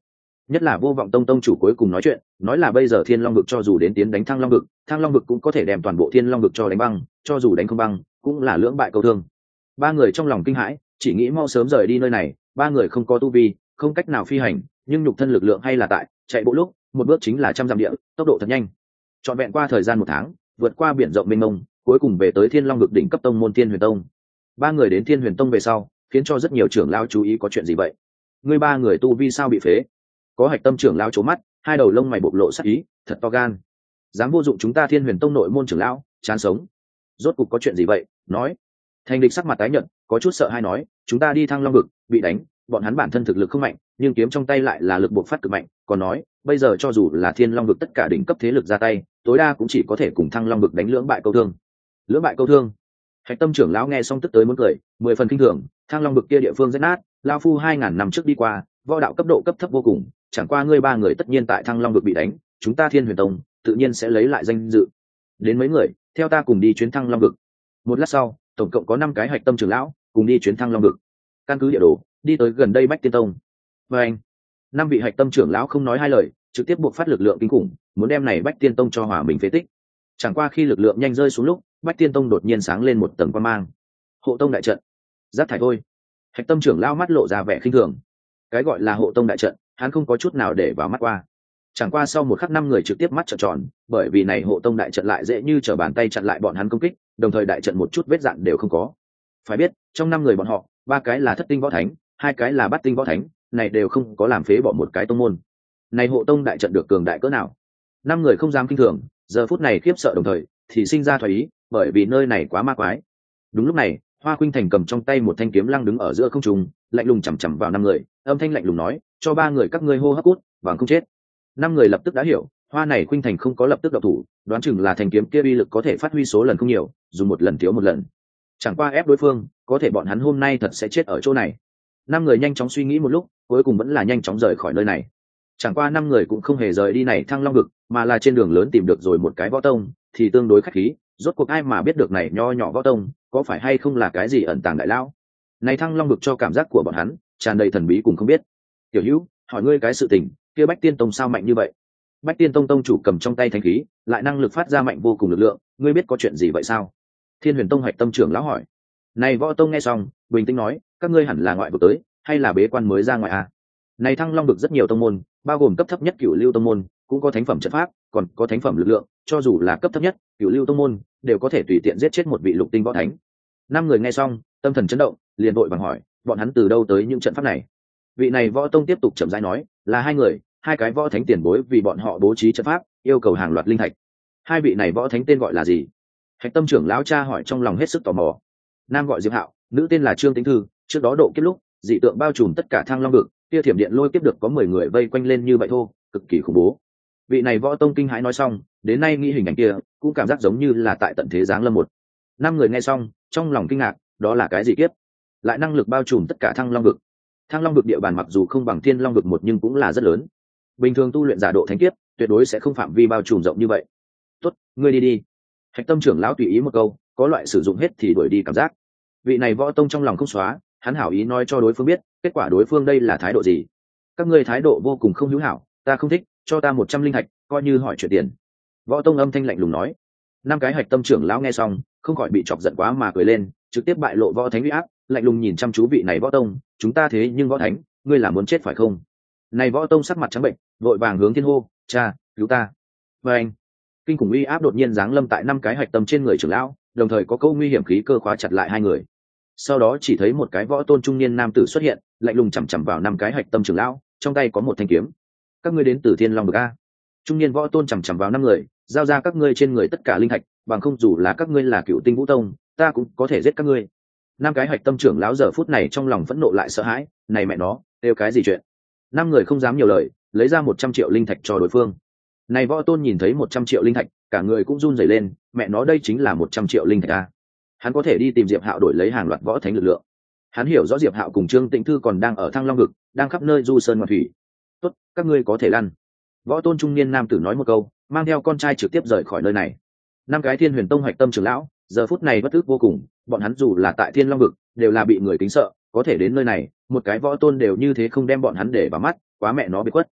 nhất là Vô Vọng Tông tông chủ cuối cùng nói chuyện, nói là bây giờ Thiên Long vực cho dù đến tiến đánh Thăng Long vực cũng có thể đem toàn bộ Thiên Long vực cho đánh băng, cho dù đánh không băng cũng là lưỡng bại câu thương. Ba người trong lòng kinh hãi, chỉ nghĩ mau sớm rời đi nơi này. Ba người không có tu vi, không cách nào phi hành, nhưng nhục thân lực lượng hay là tại, chạy bộ lúc một bước chính là 100 dặm địa, tốc độ thật nhanh. Trọn vẹn qua thời gian 1 tháng, vượt qua biển rộng mênh mông, cuối cùng về tới Thiên Long vực đỉnh cấp tông môn Thiên Huyền Tông. Ba người đến Thiên Huyền Tông về sau, khiến cho rất nhiều trưởng lão chú ý có chuyện gì vậy. Ngươi ba người tu vi sao bị phế? Có Hạch Tâm trưởng lão trố mắt, hai đầu lông mày bộc lộ sắc ý, thật to gan, dám vô dụng chúng ta Thiên Huyền Tông nội môn trưởng lão, chán sống. Rốt cục có chuyện gì vậy? Nói. Thành Địch sắc mặt tái nhợt, có chút sợ hãi nói, chúng ta đi Thăng Long vực, bị đánh, bọn hắn bản thân thực lực không mạnh, nhưng kiếm trong tay lại là lực bộc phát cực mạnh, còn nói, bây giờ cho dù là Thiên Long vực tất cả đỉnh cấp thế lực ra tay, tối đa cũng chỉ có thể cùng Thăng Long vực đánh lưỡng bại câu thương. Lưỡng bại câu thương? Hạch Tâm trưởng lão nghe xong tức tới muốn cười, 10 phần kinh thường, Thăng Long vực kia địa phương rách nát, lão phu 2000 năm trước đi qua, võ đạo cấp độ cấp thấp vô cùng, chẳng qua ngươi ba người tất nhiên tại Thăng Long vực bị đánh, chúng ta Thiên Huyền Tông tự nhiên sẽ lấy lại danh dự. Đến mấy người, theo ta cùng đi chuyến Thăng Long vực. Một lát sau, tổng cộng có 5 cái Hạch Tâm trưởng lão cùng đi chuyến Thăng Long vực. Căn cứ địa đồ, đi tới gần đây Bách Tiên Tông. Và anh, 5 vị Hạch Tâm trưởng lão không nói hai lời, trực tiếp buộc phát lực lượng kinh khủng, muốn đem này Bách Tiên Tông cho hòa mình phế tích. Chẳng qua khi lực lượng nhanh rơi xuống lúc, Bách Tiên Tông đột nhiên sáng lên một tầng quang mang. Hộ tông đại trận. Giáp thải thôi. Hạch Tâm trưởng lão mắt lộ ra vẻ khinh thường. Cái gọi là hộ tông đại trận, hắn không có chút nào để vào mắt qua. Chẳng qua sau một khắc 5 người trực tiếp mắt trợn tròn, bởi vì này hộ tông đại trận lại dễ như trở bàn tay chặn lại bọn hắn công kích, đồng thời đại trận một chút vết dạn đều không có. Phải biết, trong 5 người bọn họ, 3 cái là thất tinh võ thánh, 2 cái là bát tinh võ thánh, này đều không có làm phế bỏ một cái tông môn. Này hộ tông đại trận được cường đại cỡ nào? 5 người không dám kinh thường, giờ phút này khiếp sợ đồng thời thì sinh ra thoái ý, bởi vì nơi này quá ma quái. Đúng lúc này, Hoa Khuynh Thành cầm trong tay một thanh kiếm lăng đứng ở giữa không trung, lạnh lùng chằm chằm vào 5 người, âm thanh lạnh lùng nói, cho 3 người các ngươi hô hấp cút, bằng không chết. 5 người lập tức đã hiểu, Hoa này Khuynh Thành không có lập tức động thủ, đoán chừng là thanh kiếm kia uy lực có thể phát huy số lần không nhiều, dùng một lần thiếu một lần. Chẳng qua ép đối phương, có thể bọn hắn hôm nay thật sẽ chết ở chỗ này. 5 người nhanh chóng suy nghĩ một lúc, cuối cùng vẫn là nhanh chóng rời khỏi nơi này. Chẳng qua 5 người cũng không hề rời đi này Thăng Long vực, mà là trên đường lớn tìm được rồi một cái võ tông, thì tương đối khách khí, rốt cuộc ai mà biết được này nho nhỏ võ tông, có phải hay không là cái gì ẩn tàng đại lão. Này Thăng Long vực cho cảm giác của bọn hắn tràn đầy thần bí cùng không biết. Tiểu Hữu, hỏi ngươi cái sự tình, kia Bách Tiên Tông sao mạnh như vậy? Bách Tiên Tông tông chủ cầm trong tay thanh khí, lại năng lực phát ra mạnh vô cùng lực lượng, ngươi biết có chuyện gì vậy sao? Thiên Huyền Tông Hạch Tâm trưởng lão hỏi. Này võ tông nghe xong, bình tĩnh nói, các ngươi hẳn là ngoại vực tới, hay là bế quan mới ra ngoài à? Này Thăng Long vực rất nhiều tông môn, bao gồm cấp thấp nhất Cửu Lưu tông môn, cũng có thánh phẩm trận pháp, còn có thánh phẩm lực lượng, cho dù là cấp thấp nhất Cửu Lưu tông môn, đều có thể tùy tiện giết chết một vị lục tinh võ thánh. 5 người nghe xong, tâm thần chấn động, liền vội vàng hỏi, bọn hắn từ đâu tới những trận pháp này? Vị này võ tông tiếp tục chậm rãi nói, là 2 người, 2 cái võ thánh tiền bối vì bọn họ bố trí trận pháp, yêu cầu hàng loạt linh thạch. 2 vị này võ thánh tên gọi là gì? Hạch Tâm trưởng lão cha hỏi trong lòng hết sức tò mò. Nam gọi Diệp Hạo, nữ tên là Trương Tĩnh Thư, trước đó độ kiếp lúc, dị tượng bao trùm tất cả Thăng Long vực, kia thiểm điện lôi kiếp được có 10 người vây quanh lên như vậy thôi, cực kỳ khủng bố. Vị này võ tông kinh hãi nói xong, đến nay nghĩ hình ảnh kia, cũng cảm giác giống như là tại tận thế giáng lâm một. 5 người nghe xong, trong lòng kinh ngạc, đó là cái gì kiếp? Lại năng lực bao trùm tất cả Thăng Long vực. Thăng Long vực địa bàn mặc dù không bằng Thiên Long vực một nhưng cũng là rất lớn. Bình thường tu luyện giả độ thánh kiếp, tuyệt đối sẽ không phạm vi bao trùm rộng như vậy. Tốt, ngươi đi đi. Hạch Tâm trưởng lão tùy ý một câu, có loại sử dụng hết thì đuổi đi cảm giác. Vị này võ tông trong lòng không xóa, hắn hảo ý nói cho đối phương biết, kết quả đối phương đây là thái độ gì. Các ngươi thái độ vô cùng không hữu hảo, ta không thích, cho ta 100 linh thạch, coi như hỏi chuyện tiền. Võ tông âm thanh lạnh lùng nói. 5 cái Hạch Tâm trưởng lão nghe xong, không khỏi bị chọc giận quá mà cười lên, trực tiếp bại lộ võ thánh uy áp, lạnh lùng nhìn chăm chú vị này võ tông, chúng ta thế nhưng võ thánh, ngươi là muốn chết phải không? Này võ tông sắc mặt trắng bệnh, vội vàng hướng thiên hô, cha, cứu ta. Và anh, kinh khủng uy áp đột nhiên giáng lâm tại 5 cái Hạch Tâm trên người trưởng lão, đồng thời có câu nguy hiểm khí cơ khóa chặt lại 2 người. Sau đó chỉ thấy một cái võ tôn trung niên nam tử xuất hiện, lạnh lùng chằm chằm vào 5 cái Hạch Tâm trưởng lão, trong tay có một thanh kiếm. Các ngươi đến từ Thiên Long vực a? Trung niên võ tôn chằm chằm vào 5 người, giao ra các ngươi trên người tất cả linh thạch, bằng không dù là các ngươi là Cựu Tinh Vũ Tông, ta cũng có thể giết các ngươi. 5 cái Hạch Tâm trưởng lão giờ phút này trong lòng phẫn nộ lại sợ hãi, này mẹ nó, đều cái gì chuyện? 5 người không dám nhiều lời, lấy ra 100 triệu linh thạch cho đối phương. Này võ tôn nhìn thấy 100 triệu linh thạch, cả người cũng run rẩy lên, mẹ nó đây chính là 100 triệu linh thạch a. Hắn có thể đi tìm Diệp Hạo đổi lấy hàng loạt võ thánh lực lượng. Hắn hiểu rõ Diệp Hạo cùng Trương Tĩnh Thư còn đang ở Thăng Long vực, đang khắp nơi du sơn ngoạn thủy. Tốt, các ngươi có thể lăn. Võ tôn trung niên nam tử nói một câu, mang theo con trai trực tiếp rời khỏi nơi này. 5 cái Thiên Huyền Tông Hạch Tâm trưởng lão, giờ phút này bất ức vô cùng, bọn hắn dù là tại Thiên Long vực, đều là bị người kính sợ, có thể đến nơi này, một cái võ tôn đều như thế không đem bọn hắn để vào mắt, quá mẹ nó bị quất.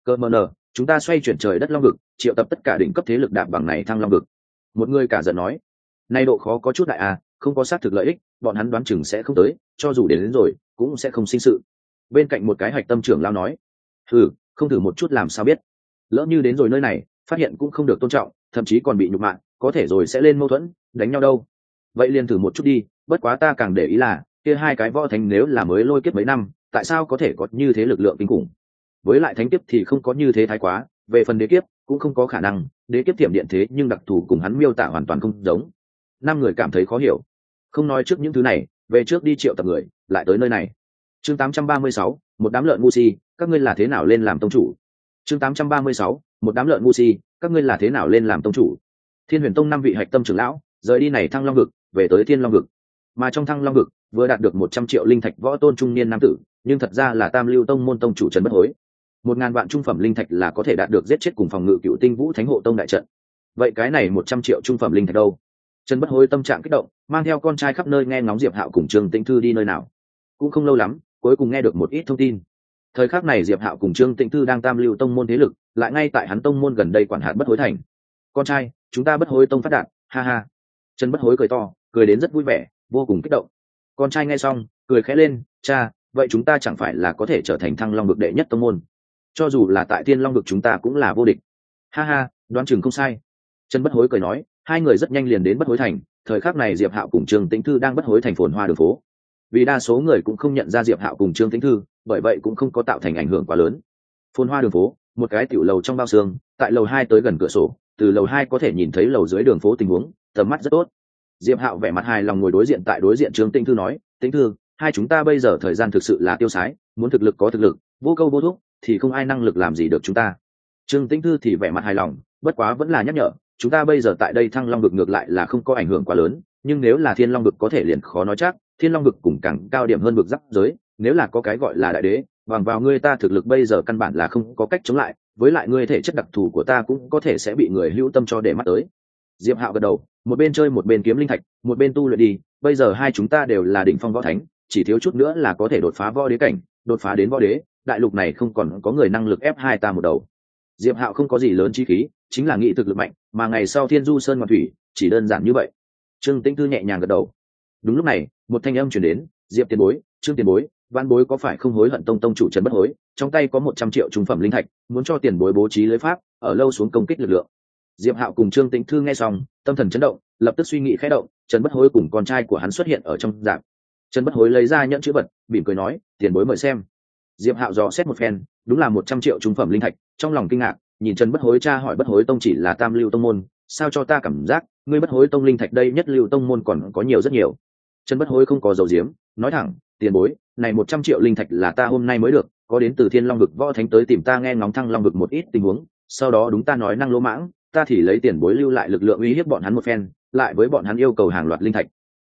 Cơ mờ nờ, chúng ta xoay chuyển trời đất long vực, triệu tập tất cả đỉnh cấp thế lực đạp bằng này thăng long vực. Một người cả giận nói, nay độ khó có chút đại à, không có xác thực lợi ích, bọn hắn đoán chừng sẽ không tới, cho dù đến rồi cũng sẽ không sinh sự. Bên cạnh một cái hạch tâm trưởng lao nói, không thử một chút làm sao biết, lỡ như đến rồi nơi này phát hiện cũng không được tôn trọng, thậm chí còn bị nhục mạ, có thể rồi sẽ lên mâu thuẫn đánh nhau đâu. Vậy liền thử một chút đi, bất quá ta càng để ý là kia hai cái võ thánh nếu là mới lôi kiếp mấy năm, tại sao có thể có như thế lực lượng kinh khủng? Với lại thánh kiếp thì không có như thế thái quá, về phần đế kiếp cũng không có khả năng, đế kiếp tiệm điện thế nhưng đặc thù cùng hắn miêu tả hoàn toàn không giống. Năm người cảm thấy khó hiểu. Không nói trước những thứ này, về trước đi triệu tập người lại tới nơi này. Chương 836, một đám lợn ngu si, các ngươi là thế nào lên làm tông chủ? Chương 836, một đám lợn ngu si, các ngươi là thế nào lên làm tông chủ? Thiên Huyền Tông năm vị hạch tâm trưởng lão rời đi này Thăng Long vực, về tới Thiên Long vực. Mà trong Thăng Long vực vừa đạt được 100 triệu linh thạch võ tôn trung niên nam tử, nhưng thật ra là Tam Lưu Tông môn tông chủ Trần Bất Hối. 1000 vạn trung phẩm linh thạch là có thể đạt được giết chết cùng phòng ngự Cựu Tinh Vũ Thánh Hộ Tông đại trận. Vậy cái này 100 triệu trung phẩm linh thạch đâu? Trần Bất Hối tâm trạng kích động, mang theo con trai khắp nơi nghe ngóng Diệp Hạo cùng Trương Tĩnh Thư đi nơi nào. Cũng không lâu lắm, cuối cùng nghe được một ít thông tin. Thời khắc này Diệp Hạo cùng Trương Tĩnh Thư đang Tam Lưu Tông môn thế lực, lại ngay tại hắn tông môn gần đây quản hạt Bất Hối thành. Con trai, chúng ta Bất Hối Tông phát đạt, ha ha. Trần Bất Hối cười to, cười đến rất vui vẻ, vô cùng kích động. Con trai nghe xong, cười khẽ lên, cha, vậy chúng ta chẳng phải là có thể trở thành Thăng Long vực đệ nhất tông môn? Cho dù là tại Thiên Long vực chúng ta cũng là vô địch. Ha ha, đoán chừng không sai. Trần Bất Hối cười nói, hai người rất nhanh liền đến Bất Hối thành. Thời khắc này Diệp Hạo cùng Trương Tĩnh Thư đang Bất Hối thành phồn hoa đường phố. Vì đa số người cũng không nhận ra Diệp Hạo cùng Trương Tĩnh Thư, bởi vậy cũng không có tạo thành ảnh hưởng quá lớn. Phồn hoa đường phố, một cái tiểu lầu trong bao xương, tại lầu 2 tới gần cửa sổ, từ lầu 2 có thể nhìn thấy lầu dưới đường phố tình huống, tầm mắt rất tốt. Diệp Hạo vẻ mặt hài lòng ngồi đối diện tại đối diện Trương Tĩnh Thư nói, Tĩnh Thư, hai chúng ta bây giờ thời gian thực sự là tiêu sái, muốn thực lực có thực lực, vô câu vô thúc thì không ai năng lực làm gì được chúng ta. Trương Tĩnh Thư thì vẻ mặt hài lòng, bất quá vẫn là nhắc nhở, chúng ta bây giờ tại đây Thăng Long vực ngược lại là không có ảnh hưởng quá lớn, nhưng nếu là Thiên Long vực có thể liền khó nói chắc, Thiên Long vực cùng càng cao điểm hơn vực giáp giới, nếu là có cái gọi là đại đế, bằng vào ngươi ta thực lực bây giờ căn bản là không có cách chống lại, với lại ngươi thể chất đặc thù của ta cũng có thể sẽ bị người hữu tâm cho để mắt tới. Diệp Hạo gật đầu, một bên chơi một bên kiếm linh thạch, một bên tu luyện đi, bây giờ hai chúng ta đều là đỉnh phong võ thánh, chỉ thiếu chút nữa là có thể đột phá võ đế cảnh, đột phá đến võ đế, đại lục này không còn có người năng lực ép hai ta một đầu. Diệp Hạo không có gì lớn chi khí, chính là nghị thực lực mạnh, mà ngày sau Thiên Du Sơn Ngoạn Thủy, chỉ đơn giản như vậy. Trương Tĩnh Thư nhẹ nhàng gật đầu. Đúng lúc này, một thanh âm truyền đến, Diệp tiền bối, Trương tiền bối, Văn bối có phải không hối hận tông chủ Trần Bất Hối, trong tay có 100 triệu trung phẩm linh thạch, muốn cho tiền bối bố trí lưới pháp, ở lâu xuống công kích lực lượng. Diệp Hạo cùng Trương Tĩnh Thư nghe xong, tâm thần chấn động, lập tức suy nghĩ khẽ động, Trần Bất Hối cùng con trai của hắn xuất hiện ở trong dạng. Trần Bất Hối lấy ra nhẫn chữ vật, mỉm cười nói, tiền bối mời xem. Diệp Hạo dò xét một phen, đúng là 100 triệu trung phẩm linh thạch, trong lòng kinh ngạc, nhìn Trần Bất Hối tra hỏi Bất Hối Tông chỉ là Tam Lưu Tông môn, sao cho ta cảm giác, ngươi Bất Hối Tông linh thạch đây nhất lưu tông môn còn có nhiều rất nhiều. Trần Bất Hối không có dầu diếm, nói thẳng, tiền bối, này 100 triệu linh thạch là ta hôm nay mới được, có đến từ Thiên Long vực võ thánh tới tìm ta nghe ngóng Thăng Long vực một ít tình huống, sau đó đúng ta nói năng lỗ mãng, ta thì lấy tiền bối lưu lại lực lượng uy hiếp bọn hắn một phen, lại với bọn hắn yêu cầu hàng loạt linh thạch.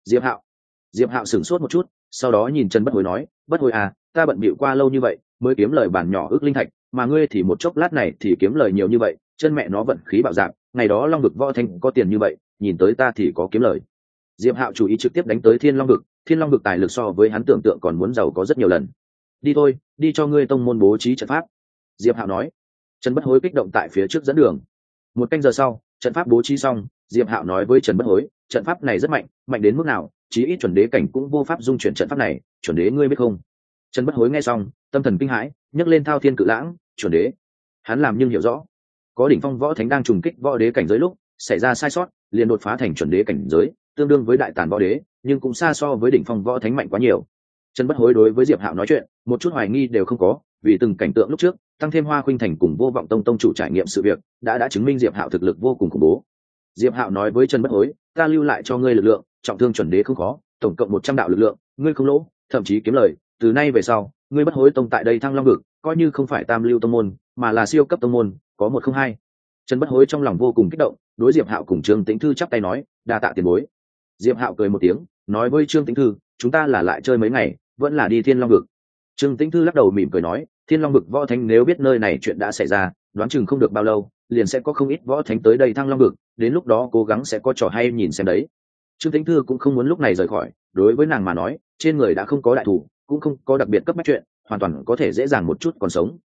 Diệp Hạo sửng sốt một chút, sau đó nhìn Trần Bất Hối nói, Bất Hối à, ta bận bịu qua lâu như vậy, mới kiếm lời bản nhỏ ước linh thạch, mà ngươi thì một chốc lát này thì kiếm lời nhiều như vậy, chân mẹ nó vận khí bạo dạn, ngày đó Long vực võ thánh có tiền như vậy, nhìn tới ta thì có kiếm lời. Diệp Hạo chủ ý trực tiếp đánh tới Thiên Long vực tài lực so với hắn tưởng tượng còn muốn giàu có rất nhiều lần. Đi thôi, đi cho ngươi tông môn bố trí trận pháp. Diệp Hạo nói. Trần Bất Hối kích động tại phía trước dẫn đường. Một canh giờ sau, trận pháp bố trí xong, Diệp Hạo nói với Trần Bất Hối, trận pháp này rất mạnh, mạnh đến mức nào, chí ít chuẩn đế cảnh cũng vô pháp dung chuyển trận pháp này, chuẩn đế ngươi biết không? Trần Bất Hối nghe xong, tâm thần kinh hãi, nhấc lên thao thiên cự lãng, chuẩn đế. Hắn làm nhưng hiểu rõ, có đỉnh phong võ thánh đang trùng kích võ đế cảnh giới lúc, xảy ra sai sót, liền đột phá thành chuẩn đế cảnh giới, tương đương với đại tàn võ đế, nhưng cũng xa so với đỉnh phong võ thánh mạnh quá nhiều. Trần Bất Hối đối với Diệp Hạo nói chuyện, một chút hoài nghi đều không có, vì từng cảnh tượng lúc trước, tăng thêm Hoa Khuynh Thành cùng Vô Vọng Tông tông chủ trải nghiệm sự việc, đã chứng minh Diệp Hạo thực lực vô cùng khủng bố. Diệp Hạo nói với Trần Bất Hối, ta lưu lại cho ngươi lực lượng, trọng thương chuẩn đế không khó, tổng cộng 100 đạo lực lượng, ngươi không lỗ, thậm chí kiếm lời, từ nay về sau, ngươi Bất Hối Tông tại đây Thăng Long vực, coi như không phải Tam Lưu tông môn, mà là siêu cấp tông môn, có 102. Trần Bất Hối trong lòng vô cùng kích động, đối Diệp Hạo cùng Trương Tĩnh Thư chắp tay nói, đa tạ tiền bối. Diệp Hạo cười một tiếng, nói với Trương Tĩnh Thư, chúng ta là lại chơi mấy ngày, vẫn là đi Thiên Long vực. Trương Tĩnh Thư lắc đầu mỉm cười nói, Thiên Long vực võ thánh nếu biết nơi này chuyện đã xảy ra, đoán chừng không được bao lâu, liền sẽ có không ít võ thánh tới đây Thăng Long vực, đến lúc đó cố gắng sẽ có trò hay nhìn xem đấy. Trương Tĩnh Thư cũng không muốn lúc này rời khỏi, đối với nàng mà nói, trên người đã không có đại thủ, cũng không có đặc biệt cấp bách chuyện, hoàn toàn có thể dễ dàng một chút còn sống.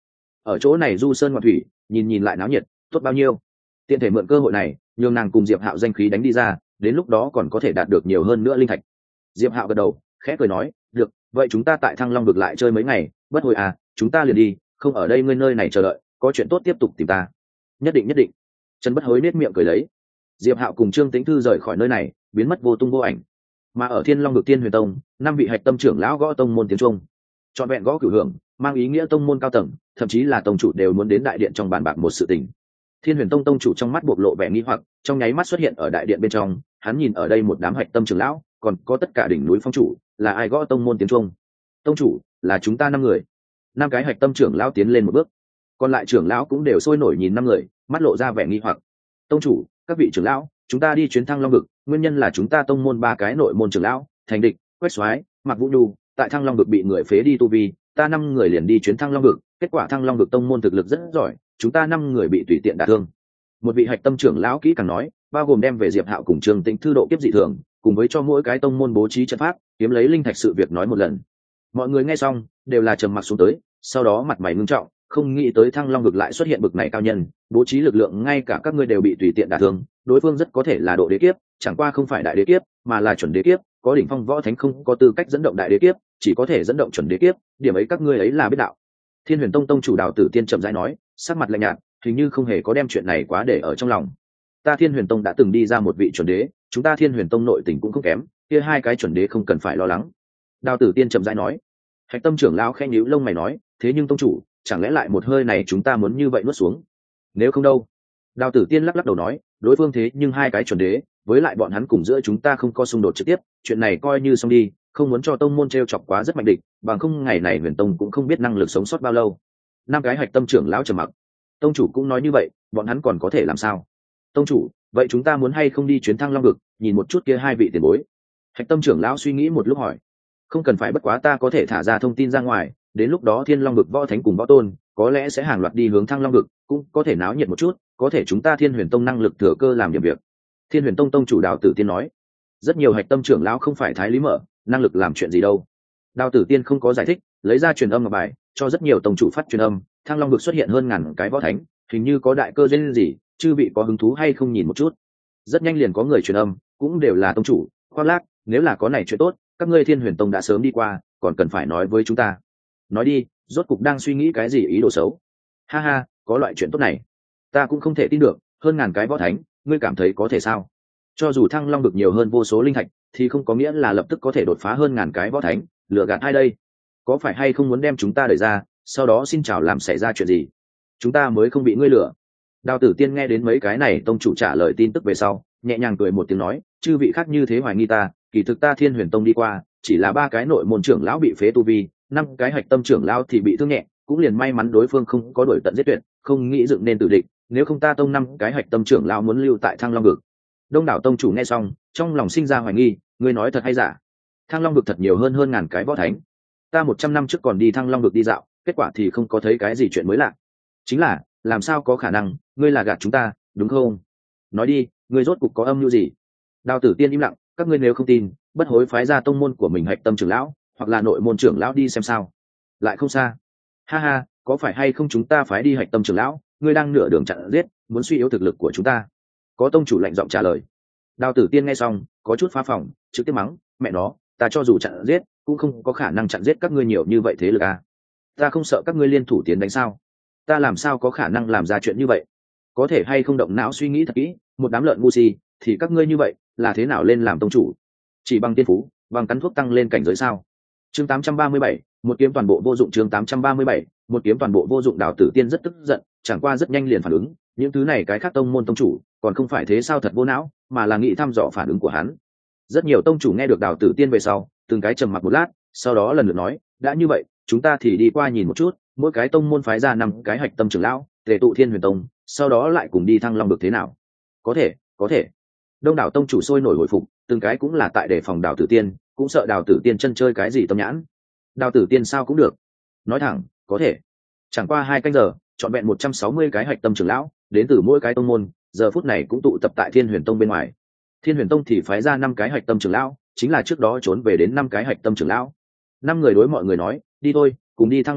ở chỗ này du sơn ngoạn thủy, nhìn nhìn lại náo nhiệt tốt bao nhiêu. Tiện thể mượn cơ hội này nhường nàng cùng Diệp Hạo danh khí đánh đi ra, đến lúc đó còn có thể đạt được nhiều hơn nữa linh thạch. Diệp Hạo gật đầu khẽ cười nói, được, vậy chúng ta tại Thăng Long vực lại chơi mấy ngày, bất hồi à, chúng ta liền đi, không ở đây ngươi nơi này chờ đợi, có chuyện tốt tiếp tục tìm ta. Nhất định nhất định. Trần Bất Hối nết miệng cười lấy. Diệp Hạo cùng Trương Tĩnh Thư rời khỏi nơi này, biến mất vô tung vô ảnh. Mà ở Thiên Long vực Tiên Huyền Tông, 5 vị hạch tâm trưởng lão gõ tông môn tiếng Trung, trọn vẹn gõ cửu hưởng, mang ý nghĩa tông môn cao tầng, thậm chí là tông chủ đều muốn đến đại điện trong bàn bạc một sự tình. Thiên Huyền Tông tông chủ trong mắt bộc lộ vẻ nghi hoặc, trong nháy mắt xuất hiện ở đại điện bên trong, hắn nhìn ở đây một đám hạch tâm trưởng lão, còn có tất cả đỉnh núi phong chủ, là ai gõ tông môn tiếng Trung? Tông chủ, là chúng ta 5 người. 5 cái hạch tâm trưởng lão tiến lên một bước, còn lại trưởng lão cũng đều sôi nổi nhìn 5 người, mắt lộ ra vẻ nghi hoặc. Tông chủ, các vị trưởng lão, chúng ta đi chuyến Thăng Long vực, nguyên nhân là chúng ta tông môn 3 cái nội môn trưởng lão, Thành Địch, Quách Soái, Mạc Vũ Nhu, tại Thăng Long vực bị người phế đi tu vi, ta 5 người liền đi chuyến Thăng Long vực, kết quả Thăng Long vực tông môn thực lực rất giỏi, chúng ta 5 người bị tùy tiện đả thương. Một vị hạch tâm trưởng lão kỹ càng nói, bao gồm đem về Diệp Hạo cùng Trương Tĩnh Thư độ kiếp dị thường, cùng với cho mỗi cái tông môn bố trí trận pháp, kiếm lấy linh thạch sự việc nói một lần. Mọi người nghe xong đều là trầm mặc xuống tới, sau đó mặt mày ngưng trọng, không nghĩ tới Thăng Long vực lại xuất hiện bực này cao nhân, bố trí lực lượng ngay cả các ngươi đều bị tùy tiện đả thương, đối phương rất có thể là độ đế kiếp, chẳng qua không phải đại đế kiếp, mà là chuẩn đế kiếp, có đỉnh phong võ thánh không có tư cách dẫn động đại đế kiếp, chỉ có thể dẫn động chuẩn đế kiếp, điểm ấy các ngươi ấy là biết đạo. Thiên Huyền Tông tông chủ Đào Tử Tiên chậm rãi nói, sắc mặt lạnh nhạt, hình như không hề có đem chuyện này quá để ở trong lòng. Ta Thiên Huyền Tông đã từng đi ra một vị chuẩn đế, chúng ta Thiên Huyền Tông nội tình cũng không kém, kia 2 cái chuẩn đế không cần phải lo lắng. Đào Tử Tiên chậm rãi nói. Hạch tâm trưởng lão khẽ nhíu lông mày nói, thế nhưng tông chủ, chẳng lẽ lại một hơi này chúng ta muốn như vậy nuốt xuống? Nếu không đâu? Đào Tử Tiên lắc lắc đầu nói, đối phương thế nhưng 2 cái chuẩn đế, với lại bọn hắn cùng giữa chúng ta không có xung đột trực tiếp, chuyện này coi như xong đi, không muốn cho tông môn trêu chọc quá rất mạnh địch, bằng không ngày này Huyền Tông cũng không biết năng lực sống sót bao lâu. 5 cái hạch tâm trưởng lão trầm mặc. Tông chủ cũng nói như vậy, bọn hắn còn có thể làm sao? Tông chủ, vậy chúng ta muốn hay không đi chuyến Thăng Long vực, nhìn một chút kia 2 vị tiền bối? Hạch tâm trưởng lão suy nghĩ một lúc hỏi. Không cần phải, bất quá ta có thể thả ra thông tin ra ngoài, đến lúc đó Thiên Long vực võ thánh cùng võ tôn có lẽ sẽ hàng loạt đi hướng Thăng Long vực, cũng có thể náo nhiệt một chút, có thể chúng ta Thiên Huyền Tông năng lực thừa cơ làm điểm việc. Thiên Huyền Tông tông chủ Đào Tử Tiên nói. Rất nhiều hạch tâm trưởng lão không phải thái lý mở, năng lực làm chuyện gì đâu. Đào Tử Tiên không có giải thích, lấy ra truyền âm ngọc bài, cho rất nhiều tông chủ phát truyền âm, Thăng Long vực xuất hiện hơn ngàn cái võ thánh, hình như có đại cơ duyên gì, chư vị có hứng thú hay không nhìn một chút. Rất nhanh liền có người truyền âm, cũng đều là tông chủ, khoác lác, nếu là có này chuyện tốt, các ngươi Thiên Huyền Tông đã sớm đi qua, còn cần phải nói với chúng ta. Nói đi, rốt cục đang suy nghĩ cái gì ý đồ xấu? Ha ha, có loại chuyện tốt này, ta cũng không thể tin được, hơn ngàn cái võ thánh, ngươi cảm thấy có thể sao? Cho dù Thăng Long được nhiều hơn vô số linh thạch, thì không có nghĩa là lập tức có thể đột phá hơn ngàn cái võ thánh, lừa gạt ai đây? Có phải hay không muốn đem chúng ta đẩy ra, sau đó xin chào làm xảy ra chuyện gì? Chúng ta mới không bị ngươi lừa. Đào Tử Tiên nghe đến mấy cái này tông chủ trả lời tin tức về sau, nhẹ nhàng cười một tiếng nói, chư vị khác như thế hoài nghi ta, kỳ thực ta Thiên Huyền Tông đi qua, chỉ là 3 cái nội môn trưởng lão bị phế tu vi, 5 cái hạch tâm trưởng lão thì bị thương nhẹ, cũng liền may mắn đối phương không có đuổi tận giết tuyệt, không nghĩ dựng nên tử địch, nếu không ta tông 5 cái hạch tâm trưởng lão muốn lưu tại Thăng Long vực. Đông đảo tông chủ nghe xong, trong lòng sinh ra hoài nghi, ngươi nói thật hay giả? Thăng Long vực thật nhiều hơn ngàn cái võ thánh. Ta 100 năm trước còn đi Thăng Long vực đi dạo, kết quả thì không có thấy cái gì chuyện mới lạ. Chính là, làm sao có khả năng, ngươi là gạt chúng ta, đúng không? Nói đi, ngươi rốt cục có âm mưu gì? Đào Tử Tiên im lặng, các ngươi nếu không tin, bất hối phái ra tông môn của mình hạch tâm trưởng lão, hoặc là nội môn trưởng lão đi xem sao. Lại không xa. Ha ha, có phải hay không chúng ta phái đi hạch tâm trưởng lão, ngươi đang nửa đường chặn giết, muốn suy yếu thực lực của chúng ta? Có tông chủ lạnh giọng trả lời. Đào Tử Tiên nghe xong, có chút phá phòng, trực tiếp mắng, mẹ nó, ta cho dù chặn giết, cũng không có khả năng chặn giết các ngươi nhiều như vậy thế lực à? Ta không sợ các ngươi liên thủ tiến đánh sao? Ta làm sao có khả năng làm ra chuyện như vậy? Có thể hay không động não suy nghĩ thật kỹ, một đám lợn ngu si, thì các ngươi như vậy là thế nào lên làm tông chủ? Chỉ bằng tiên phú, bằng cắn thuốc tăng lên cảnh giới sao? Chương 837, một kiếm toàn bộ vô dụng. Chương 837, một kiếm toàn bộ vô dụng. Đào Tử Tiên rất tức giận, chẳng qua rất nhanh liền phản ứng, những thứ này cái khác tông môn tông chủ, còn không phải thế sao thật vô não, mà là nghĩ thăm dò phản ứng của hắn. Rất nhiều tông chủ nghe được Đào Tử Tiên về sau, từng cái trầm mặc một lát, sau đó lần lượt nói, đã như vậy, chúng ta thì đi qua nhìn một chút, mỗi cái tông môn phái ra 5 cái hạch tâm trưởng lão, tề tụ Thiên Huyền Tông, sau đó lại cùng đi Thăng Long được thế nào? Có thể, có thể. Đông đảo tông chủ sôi nổi hồi phục, từng cái cũng là tại đề phòng Đào Tử Tiên, cũng sợ Đào Tử Tiên chân chơi cái gì tâm nhãn. Đào Tử Tiên sao cũng được. Nói thẳng, có thể. Chẳng qua 2 canh giờ, trọn vẹn 160 cái hạch tâm trưởng lão, đến từ mỗi cái tông môn, giờ phút này cũng tụ tập tại Thiên Huyền Tông bên ngoài. Thiên Huyền Tông thì phái ra 5 cái hạch tâm trưởng lão, chính là trước đó trốn về đến 5 cái hạch tâm trưởng lão. 5 người đối mọi người nói, đi thôi, cùng đi Thăng Long vực,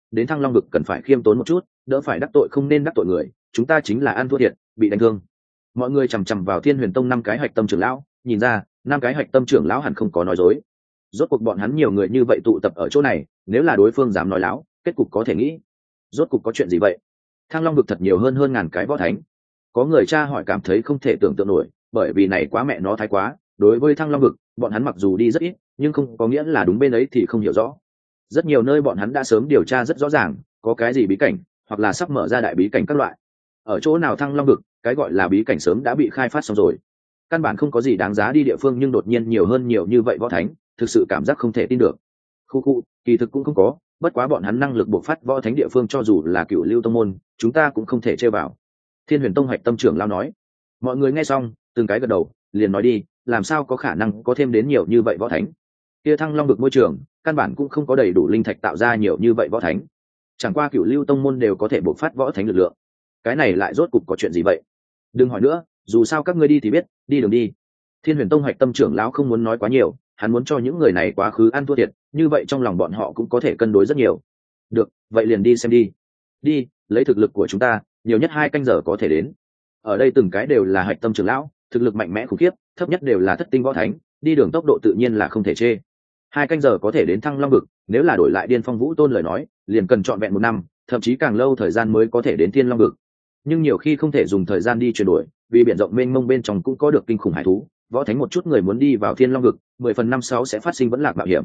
đến Thăng Long vực cần phải khiêm tốn một chút, đỡ phải đắc tội không nên đắc tội người, chúng ta chính là ăn thua thiệt, bị đánh thương. Mọi người chằm chằm vào Thiên Huyền Tông năm cái hạch tâm trưởng lão, nhìn ra năm cái hạch tâm trưởng lão hẳn không có nói dối. Rốt cuộc bọn hắn nhiều người như vậy tụ tập ở chỗ này, nếu là đối phương dám nói láo, kết cục có thể nghĩ. Rốt cuộc có chuyện gì vậy? Thăng Long vực thật nhiều hơn ngàn cái võ thánh. Có người tra hỏi cảm thấy không thể tưởng tượng nổi, bởi vì này quá mẹ nó thái quá. Đối với Thăng Long vực, bọn hắn mặc dù đi rất ít, nhưng không có nghĩa là đúng bên ấy thì không hiểu rõ. Rất nhiều nơi bọn hắn đã sớm điều tra rất rõ ràng, có cái gì bí cảnh, hoặc là sắp mở ra đại bí cảnh các loại. Ở chỗ nào Thăng Long vực, cái gọi là bí cảnh sớm đã bị khai phát xong rồi. Căn bản không có gì đáng giá đi địa phương, nhưng đột nhiên nhiều như vậy võ thánh, thực sự cảm giác không thể tin được. Khu kỳ thực cũng không có, bất quá bọn hắn năng lực bộc phát võ thánh địa phương cho dù là Cửu Lưu tông môn, chúng ta cũng không thể chơi vào. Thiên Huyền Tông hạch tâm trưởng lão nói. Mọi người nghe xong, từng cái gật đầu, liền nói đi, làm sao có khả năng có thêm đến nhiều như vậy võ thánh? Kia Thăng Long vực môi trường, căn bản cũng không có đầy đủ linh thạch tạo ra nhiều như vậy võ thánh. Chẳng qua Cửu Lưu tông môn đều có thể bộc phát võ thánh lực lượng. Cái này lại rốt cục có chuyện gì vậy? Đừng hỏi nữa, dù sao các ngươi đi thì biết, đi đường đi. Thiên Huyền Tông hạch tâm trưởng lão không muốn nói quá nhiều, hắn muốn cho những người này quá khứ ăn thua thiệt, như vậy trong lòng bọn họ cũng có thể cân đối rất nhiều. Được, vậy liền đi xem đi. Đi, lấy thực lực của chúng ta, nhiều nhất 2 canh giờ có thể đến. Ở đây từng cái đều là hạch tâm trưởng lão, thực lực mạnh mẽ khủng khiếp, thấp nhất đều là thất tinh võ thánh, đi đường tốc độ tự nhiên là không thể chê. 2 canh giờ có thể đến Thăng Long vực, nếu là đổi lại Điên Phong Vũ Tôn lời nói, liền cần trọn vẹn 1 năm, thậm chí càng lâu thời gian mới có thể đến Thiên Long vực. Nhưng nhiều khi không thể dùng thời gian đi chuyển đổi, vì biển rộng mênh mông bên trong cũng có được kinh khủng hải thú, võ thánh một chút người muốn đi vào Thiên Long vực, 10 phần 5-6 sẽ phát sinh vẫn lạc mạo hiểm.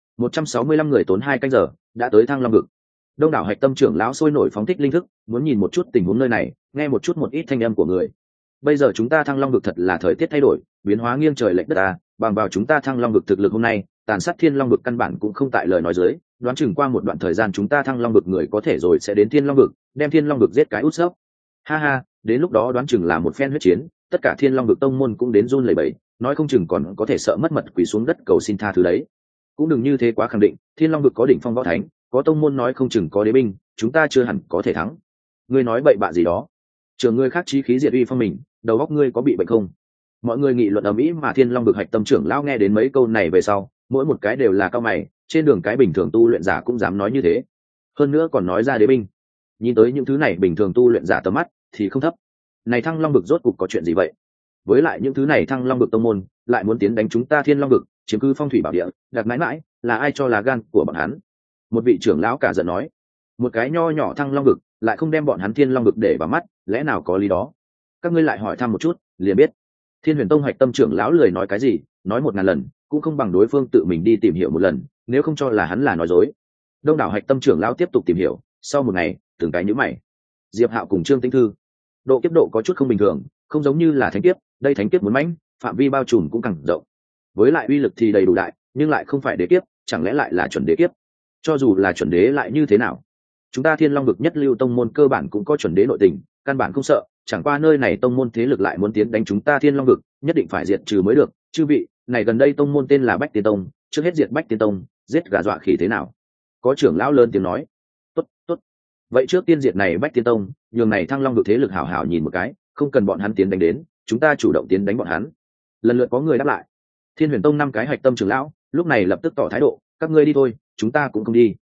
165 người tốn 2 canh giờ, đã tới Thăng Long vực. Đông đảo hạch tâm trưởng lão sôi nổi phóng thích linh thức, muốn nhìn một chút tình huống nơi này, nghe một ít thanh âm của người. Bây giờ chúng ta Thăng Long vực thật là thời tiết thay đổi, biến hóa nghiêng trời lệch đất à, bằng vào chúng ta Thăng Long vực thực lực hôm nay, tàn sát Thiên Long vực căn bản cũng không tại lời nói dưới, đoán chừng qua một đoạn thời gian chúng ta Thăng Long vực người có thể rồi sẽ đến Thiên Long vực, đem Thiên Long vực giết cái út sấp. Ha ha, đến lúc đó đoán chừng là một phen huyết chiến, tất cả Thiên Long vực tông môn cũng đến run lẩy bẩy, nói không chừng còn có thể sợ mất mật quỳ xuống đất cầu xin tha thứ đấy. Cũng đừng như thế quá khẳng định, Thiên Long vực có đỉnh phong võ thánh, có tông môn nói không chừng có đế binh, chúng ta chưa hẳn có thể thắng. Ngươi nói bậy bạ gì đó? Trường ngươi khác chí khí diệt uy phong mình, đầu óc ngươi có bị bệnh không? Mọi người nghị luận ầm ĩ, mà Thiên Long vực hạch tâm trưởng lão nghe đến mấy câu này về sau, mỗi một cái đều là cao mày, trên đường cái bình thường tu luyện giả cũng dám nói như thế, hơn nữa còn nói ra đế binh. Nhìn tới những thứ này bình thường tu luyện giả tầm mắt thì không thấp. Này Thăng Long vực rốt cục có chuyện gì vậy? Với lại những thứ này Thăng Long vực tông môn lại muốn tiến đánh chúng ta Thiên Long vực, chiếm cứ phong thủy bảo địa, đặt mãi mãi, là ai cho là gan của bọn hắn? Một vị trưởng lão cả giận nói. Một cái nho nhỏ Thăng Long vực lại không đem bọn hắn Thiên Long vực để vào mắt, lẽ nào có lý đó? Các ngươi lại hỏi thăm một chút, liền biết. Thiên Huyền Tông hạch tâm trưởng lão lười nói cái gì, nói 1000 lần cũng không bằng đối phương tự mình đi tìm hiểu một lần, nếu không cho là hắn là nói dối. Đông đảo hạch tâm trưởng lão tiếp tục tìm hiểu, sau một ngày, từng cái nhíu mày. Diệp Hạo cùng Trương Tĩnh Thư, độ kiếp độ có chút không bình thường, không giống như là thánh kiếp, đây thánh kiếp muốn mãnh, phạm vi bao trùm cũng càng rộng. Với lại uy lực thì đầy đủ đại, nhưng lại không phải đế kiếp, chẳng lẽ lại là chuẩn đế kiếp? Cho dù là chuẩn đế lại như thế nào? Chúng ta Thiên Long vực nhất lưu tông môn cơ bản cũng có chuẩn đế nội tình, căn bản không sợ, chẳng qua nơi này tông môn thế lực lại muốn tiến đánh chúng ta Thiên Long vực, nhất định phải diệt trừ mới được. Chư vị, này gần đây tông môn tên là Bách Tiên Tông, trước hết diệt Bách Tiên Tông, giết gà dọa khỉ thế nào? Có trưởng lão lớn tiếng nói. Tốt, tốt. Vậy trước tiên diệt này Bách Tiên Tông, nhường này Thăng Long vực thế lực hảo hảo nhìn một cái, không cần bọn hắn tiến đánh đến, chúng ta chủ động tiến đánh bọn hắn. Lần lượt có người đáp lại. Thiên Huyền Tông 5 cái hạch tâm trưởng lão lúc này lập tức tỏ thái độ, các ngươi đi thôi, chúng ta cũng không đi.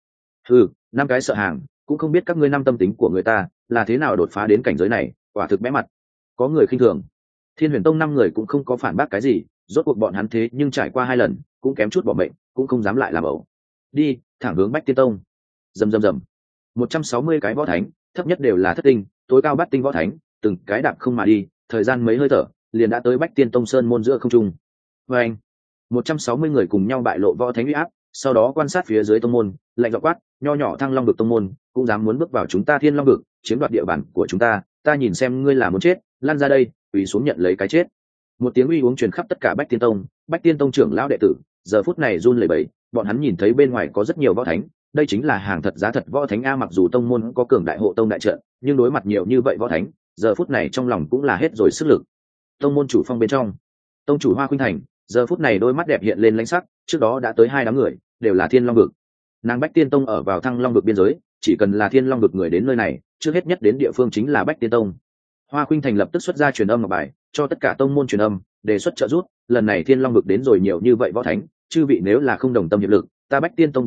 5 cái sợ hàng, cũng không biết các ngươi năm tâm tính của người ta là thế nào đột phá đến cảnh giới này, quả thực bẽ mặt. Có người khinh thường. Thiên Huyền Tông 5 người cũng không có phản bác cái gì, rốt cuộc bọn hắn thế nhưng trải qua 2 lần, cũng kém chút bỏ mệnh, cũng không dám lại làm ẩu. Đi, thẳng hướng Bách Tiên Tông. Rầm. 160 cái võ thánh, thấp nhất đều là thất tinh, tối cao bát tinh võ thánh, từng cái đạp không mà đi, thời gian mấy hơi thở, liền đã tới Bách Tiên Tông sơn môn giữa không trung. Oeng! 160 người cùng nhau bại lộ võ thánh uy áp, sau đó quan sát phía dưới tông môn, lạnh giọng quát, nho nhỏ Thăng Long vực tông môn, cũng dám muốn bước vào chúng ta Thiên Long vực, chiếm đoạt địa bàn của chúng ta, ta nhìn xem ngươi là muốn chết, lăn ra đây, quỳ xuống nhận lấy cái chết. Một tiếng uy uống truyền khắp tất cả Bách Tiên Tông, Bách Tiên Tông trưởng lão đệ tử, giờ phút này run lẩy bẩy, bọn hắn nhìn thấy bên ngoài có rất nhiều võ thánh, đây chính là hàng thật giá thật võ thánh a, mặc dù tông môn có cường đại hộ tông đại trận, nhưng đối mặt nhiều như vậy võ thánh, giờ phút này trong lòng cũng là hết rồi sức lực. Tông môn chủ phong bên trong, tông chủ Hoa Khuynh Thành, giờ phút này đôi mắt đẹp hiện lên lãnh sắc, trước đó đã tới 2 đám người, đều là Thiên Long vực. Nàng Bách Tiên Tông ở vào Thăng Long vực biên giới, chỉ cần là Thiên Long vực người đến nơi này, trước hết nhất đến địa phương chính là Bách Tiên Tông. Hoa Khuynh Thành lập tức xuất ra truyền âm ngọc bài, cho tất cả tông môn truyền âm, đề xuất trợ giúp, lần này Thiên Long vực đến rồi nhiều như vậy võ thánh, chư vị nếu là không đồng tâm hiệp lực, ta Bách Tiên Tông bị diệt,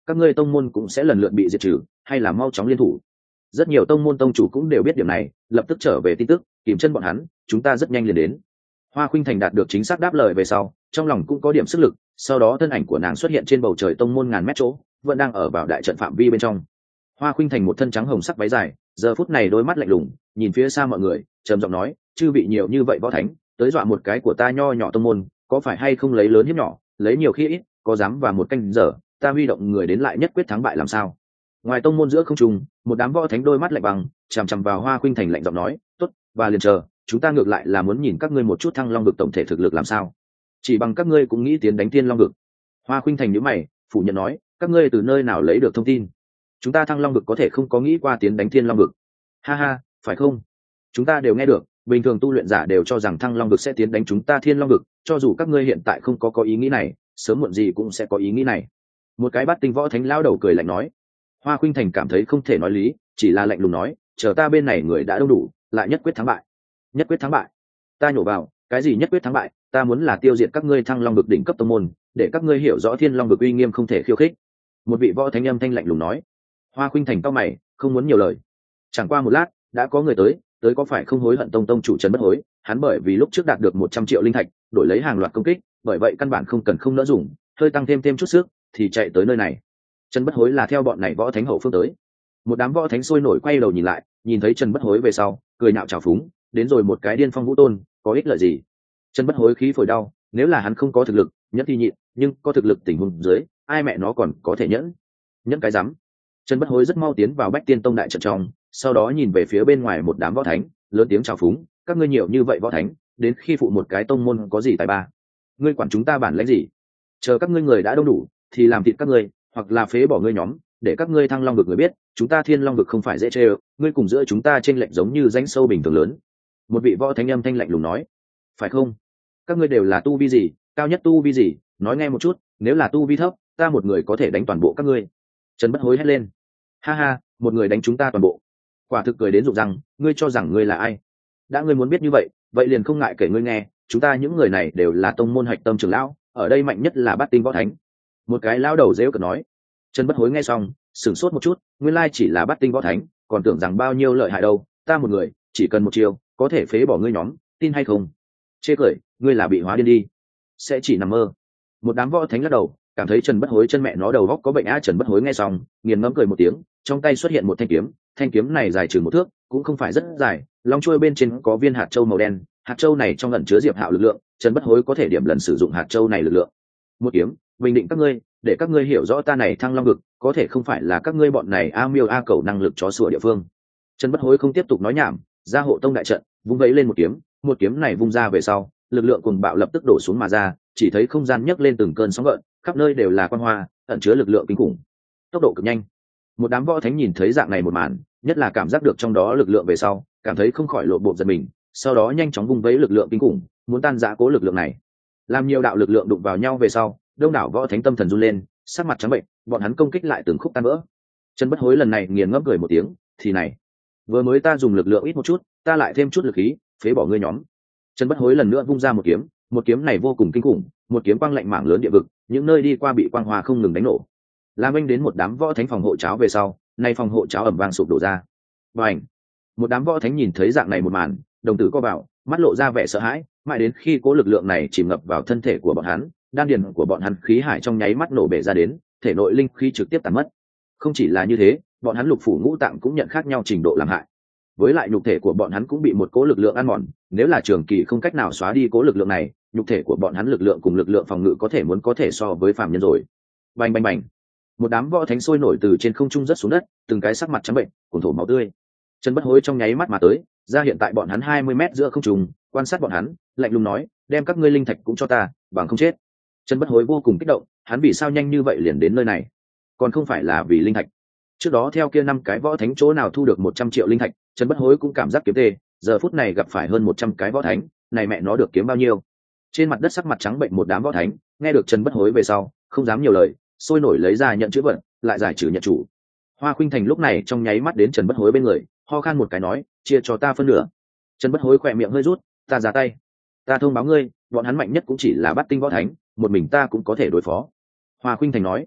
các ngươi tông môn cũng sẽ lần lượt bị diệt trừ, hay là mau chóng liên thủ. Rất nhiều tông môn tông chủ cũng đều biết điểm này, lập tức trở về tin tức, kìm chân bọn hắn, chúng ta rất nhanh liền đến. Hoa Khuynh Thành đạt được chính xác đáp lời về sau, trong lòng cũng có điểm sức lực, sau đó thân ảnh của nàng xuất hiện trên bầu trời tông môn ngàn mét chỗ, vẫn đang ở vào đại trận phạm vi bên trong. Hoa Khuynh Thành một thân trắng hồng sắc váy dài, giờ phút này đôi mắt lạnh lùng, nhìn phía xa mọi người, trầm giọng nói, chư vị nhiều như vậy võ thánh, tới dọa một cái của ta nho nhỏ tông môn, có phải hay không lấy lớn hiếp nhỏ, lấy nhiều khi ít, có dám vào một canh giờ, ta huy động người đến lại nhất quyết thắng bại làm sao? Ngoài tông môn giữa không trung, một đám võ thánh đôi mắt lạnh băng, chằm chằm vào Hoa Khuynh Thành lạnh giọng nói, tốt, và liền chờ, chúng ta ngược lại là muốn nhìn các ngươi một chút Thăng Long vực tổng thể thực lực làm sao. Chỉ bằng các ngươi cũng nghĩ tiến đánh Thiên Long vực? Hoa Khuynh Thành nhíu mày, phủ nhận nói, các ngươi từ nơi nào lấy được thông tin? Chúng ta Thăng Long vực có thể không có nghĩ qua tiến đánh Thiên Long vực. Ha ha, phải không? Chúng ta đều nghe được, bình thường tu luyện giả đều cho rằng Thăng Long vực sẽ tiến đánh chúng ta Thiên Long vực, cho dù các ngươi hiện tại không có ý nghĩ này, sớm muộn gì cũng sẽ có ý nghĩ này. Một cái Bát Tinh võ thánh lao đầu cười lạnh nói. Hoa Khuynh Thành cảm thấy không thể nói lý, chỉ là lạnh lùng nói, chờ ta bên này người đã đông đủ, lại nhất quyết thắng bại. Nhất quyết thắng bại? Ta nhổ vào, cái gì nhất quyết thắng bại, ta muốn là tiêu diệt các ngươi Thăng Long vực đỉnh cấp tông môn, để các ngươi hiểu rõ Thiên Long vực uy nghiêm không thể khiêu khích. Một vị võ thánh âm thanh lạnh lùng nói. Hoa Khuynh Thành cau mày, không muốn nhiều lời. Chẳng qua một lát, đã có người tới có phải không hối hận tông chủ Trần Bất Hối, hắn bởi vì lúc trước đạt được 100 triệu linh thạch, đổi lấy hàng loạt công kích, bởi vậy căn bản không cần không nỡ dùng, hơi tăng thêm chút sức, thì chạy tới nơi này. Trần Bất Hối là theo bọn này võ thánh hậu phương tới. Một đám võ thánh sôi nổi quay đầu nhìn lại, nhìn thấy Trần Bất Hối về sau, cười nhạo trào phúng, đến rồi một cái điên phong vũ tôn, có ích lợi gì? Trần Bất Hối khí phổi đau, nếu là hắn không có thực lực, nhẫn thì nhịn, nhưng có thực lực tình huống dưới, ai mẹ nó còn có thể nhẫn? Nhẫn cái rắm. Trần Bất Hối rất mau tiến vào Bách Tiên Tông đại trận trong, sau đó nhìn về phía bên ngoài một đám võ thánh, lớn tiếng chào phúng, các ngươi nhiều như vậy võ thánh, đến khi phụ một cái tông môn có gì tài ba? Ngươi quản chúng ta bản lãnh gì? Chờ các ngươi người đã đông đủ, thì làm thịt các ngươi, hoặc là phế bỏ ngươi nhóm, để các ngươi Thăng Long vực người biết, chúng ta Thiên Long vực không phải dễ chơi, ngươi cùng giữa chúng ta chênh lệch giống như rãnh sâu bình thường lớn. Một vị võ thánh âm thanh lạnh lùng nói, phải không? Các ngươi đều là tu vi gì, cao nhất tu vi gì, nói nghe một chút, nếu là tu vi thấp, ta một người có thể đánh toàn bộ các ngươi. Trần Bất Hối hét lên, ha ha, một người đánh chúng ta toàn bộ, quả thực cười đến rụng răng, ngươi cho rằng ngươi là ai? Đã ngươi muốn biết như vậy, vậy liền không ngại kể ngươi nghe, chúng ta những người này đều là tông môn hạch tâm trưởng lão, ở đây mạnh nhất là Bát Tinh võ thánh. Một cái lão đầu rêu cợt nói. Trần Bất Hối nghe xong, sửng sốt một chút, nguyên lai chỉ là Bát Tinh võ thánh, còn tưởng rằng bao nhiêu lợi hại đâu, ta một người, chỉ cần một chiều, có thể phế bỏ ngươi nhóm, tin hay không? Chê cười, ngươi là bị hóa điên đi, sẽ chỉ nằm mơ. Một đám võ thánh lắc đầu, cảm thấy Trần Bất Hối chân mẹ nó đầu góc có bệnh á. Trần Bất Hối nghe xong, nghiền ngẫm cười một tiếng, trong tay xuất hiện một thanh kiếm này dài chừng 1 thước, cũng không phải rất dài, long chuôi bên trên có viên hạt châu màu đen, hạt châu này trong ẩn chứa diệp hạo lực lượng, Trần Bất Hối có thể điểm lần sử dụng hạt châu này lực lượng. Một kiếm, bình định các ngươi, để các ngươi hiểu rõ ta này Thăng Long vực, có thể không phải là các ngươi bọn này a miêu a cầu năng lực chó sủa địa phương. Trần Bất Hối không tiếp tục nói nhảm, ra hộ tông đại trận, vung vẫy lên một kiếm này vung ra về sau, lực lượng cuồng bạo lập tức đổ xuống mà ra, chỉ thấy không gian nhấc lên từng cơn sóng gợn, khắp nơi đều là quang hoa, ẩn chứa lực lượng kinh khủng, tốc độ cực nhanh. Một đám võ thánh nhìn thấy dạng này một màn, nhất là cảm giác được trong đó lực lượng về sau, cảm thấy không khỏi lộ bộ giật mình, sau đó nhanh chóng vung vẫy lực lượng kinh khủng, muốn tan rã cố lực lượng này. Làm nhiều đạo lực lượng đụng vào nhau về sau, đông đảo võ thánh tâm thần run lên, sắc mặt trắng bệnh, bọn hắn công kích lại từng khúc tan vỡ. Trần Bất Hối lần này nghiền ngẫm cười một tiếng, thì này, vừa mới ta dùng lực lượng ít một chút, ta lại thêm chút lực khí, phế bỏ ngươi nhóm. Trần Bất Hối lần nữa vung ra một kiếm này vô cùng kinh khủng, một kiếm quang lạnh mảng lớn địa vực, những nơi đi qua bị quang hoa không ngừng đánh nổ. Làm anh đến một đám võ thánh phòng hộ cháo về sau, nay phòng hộ cháo ầm vang sụp đổ ra. Bành! Một đám võ thánh nhìn thấy dạng này một màn, đồng tử co vào, mắt lộ ra vẻ sợ hãi, mãi đến khi cố lực lượng này chìm ngập vào thân thể của bọn hắn, đan điền của bọn hắn khí hải trong nháy mắt nổ bể ra đến, thể nội linh khí trực tiếp tàn mất. Không chỉ là như thế, bọn hắn lục phủ ngũ tạng cũng nhận khác nhau trình độ làm hại. Với lại nhục thể của bọn hắn cũng bị một cố lực lượng ăn mòn, nếu là trường kỳ không cách nào xóa đi cố lực lượng này, nhục thể của bọn hắn lực lượng cùng lực lượng phòng ngự có thể so với phàm nhân rồi. Bành bành bành! Một đám võ thánh sôi nổi từ trên không trung rớt xuống đất, từng cái sắc mặt trắng bệnh, cuồn thổ máu tươi. Trần Bất Hối trong nháy mắt mà tới, ra hiện tại bọn hắn 20 mét giữa không trung, quan sát bọn hắn, lạnh lùng nói, đem các ngươi linh thạch cũng cho ta, bằng không chết. Trần Bất Hối vô cùng kích động, hắn vì sao nhanh như vậy liền đến nơi này? Còn không phải là vì linh thạch. Trước đó theo kia 5 cái võ thánh chỗ nào thu được 100 triệu linh thạch, Trần Bất Hối cũng cảm giác kiếm tê, giờ phút này gặp phải hơn 100 cái võ thánh, này mẹ nó được kiếm bao nhiêu? Trên mặt đất sắc mặt trắng bệnh một đám võ thánh, nghe được Trần Bất Hối về sau, không dám nhiều lời, sôi nổi lấy ra nhận chữ vận, lại giải trừ nhận chủ. Hoa Khuynh Thành lúc này trong nháy mắt đến Trần Bất Hối bên người, ho khan một cái nói, chia cho ta phân nửa. Trần Bất Hối khỏe miệng hơi rút, ta ra tay. Ta thông báo ngươi, bọn hắn mạnh nhất cũng chỉ là Bát Tinh võ thánh, một mình ta cũng có thể đối phó. Hoa Khuynh Thành nói.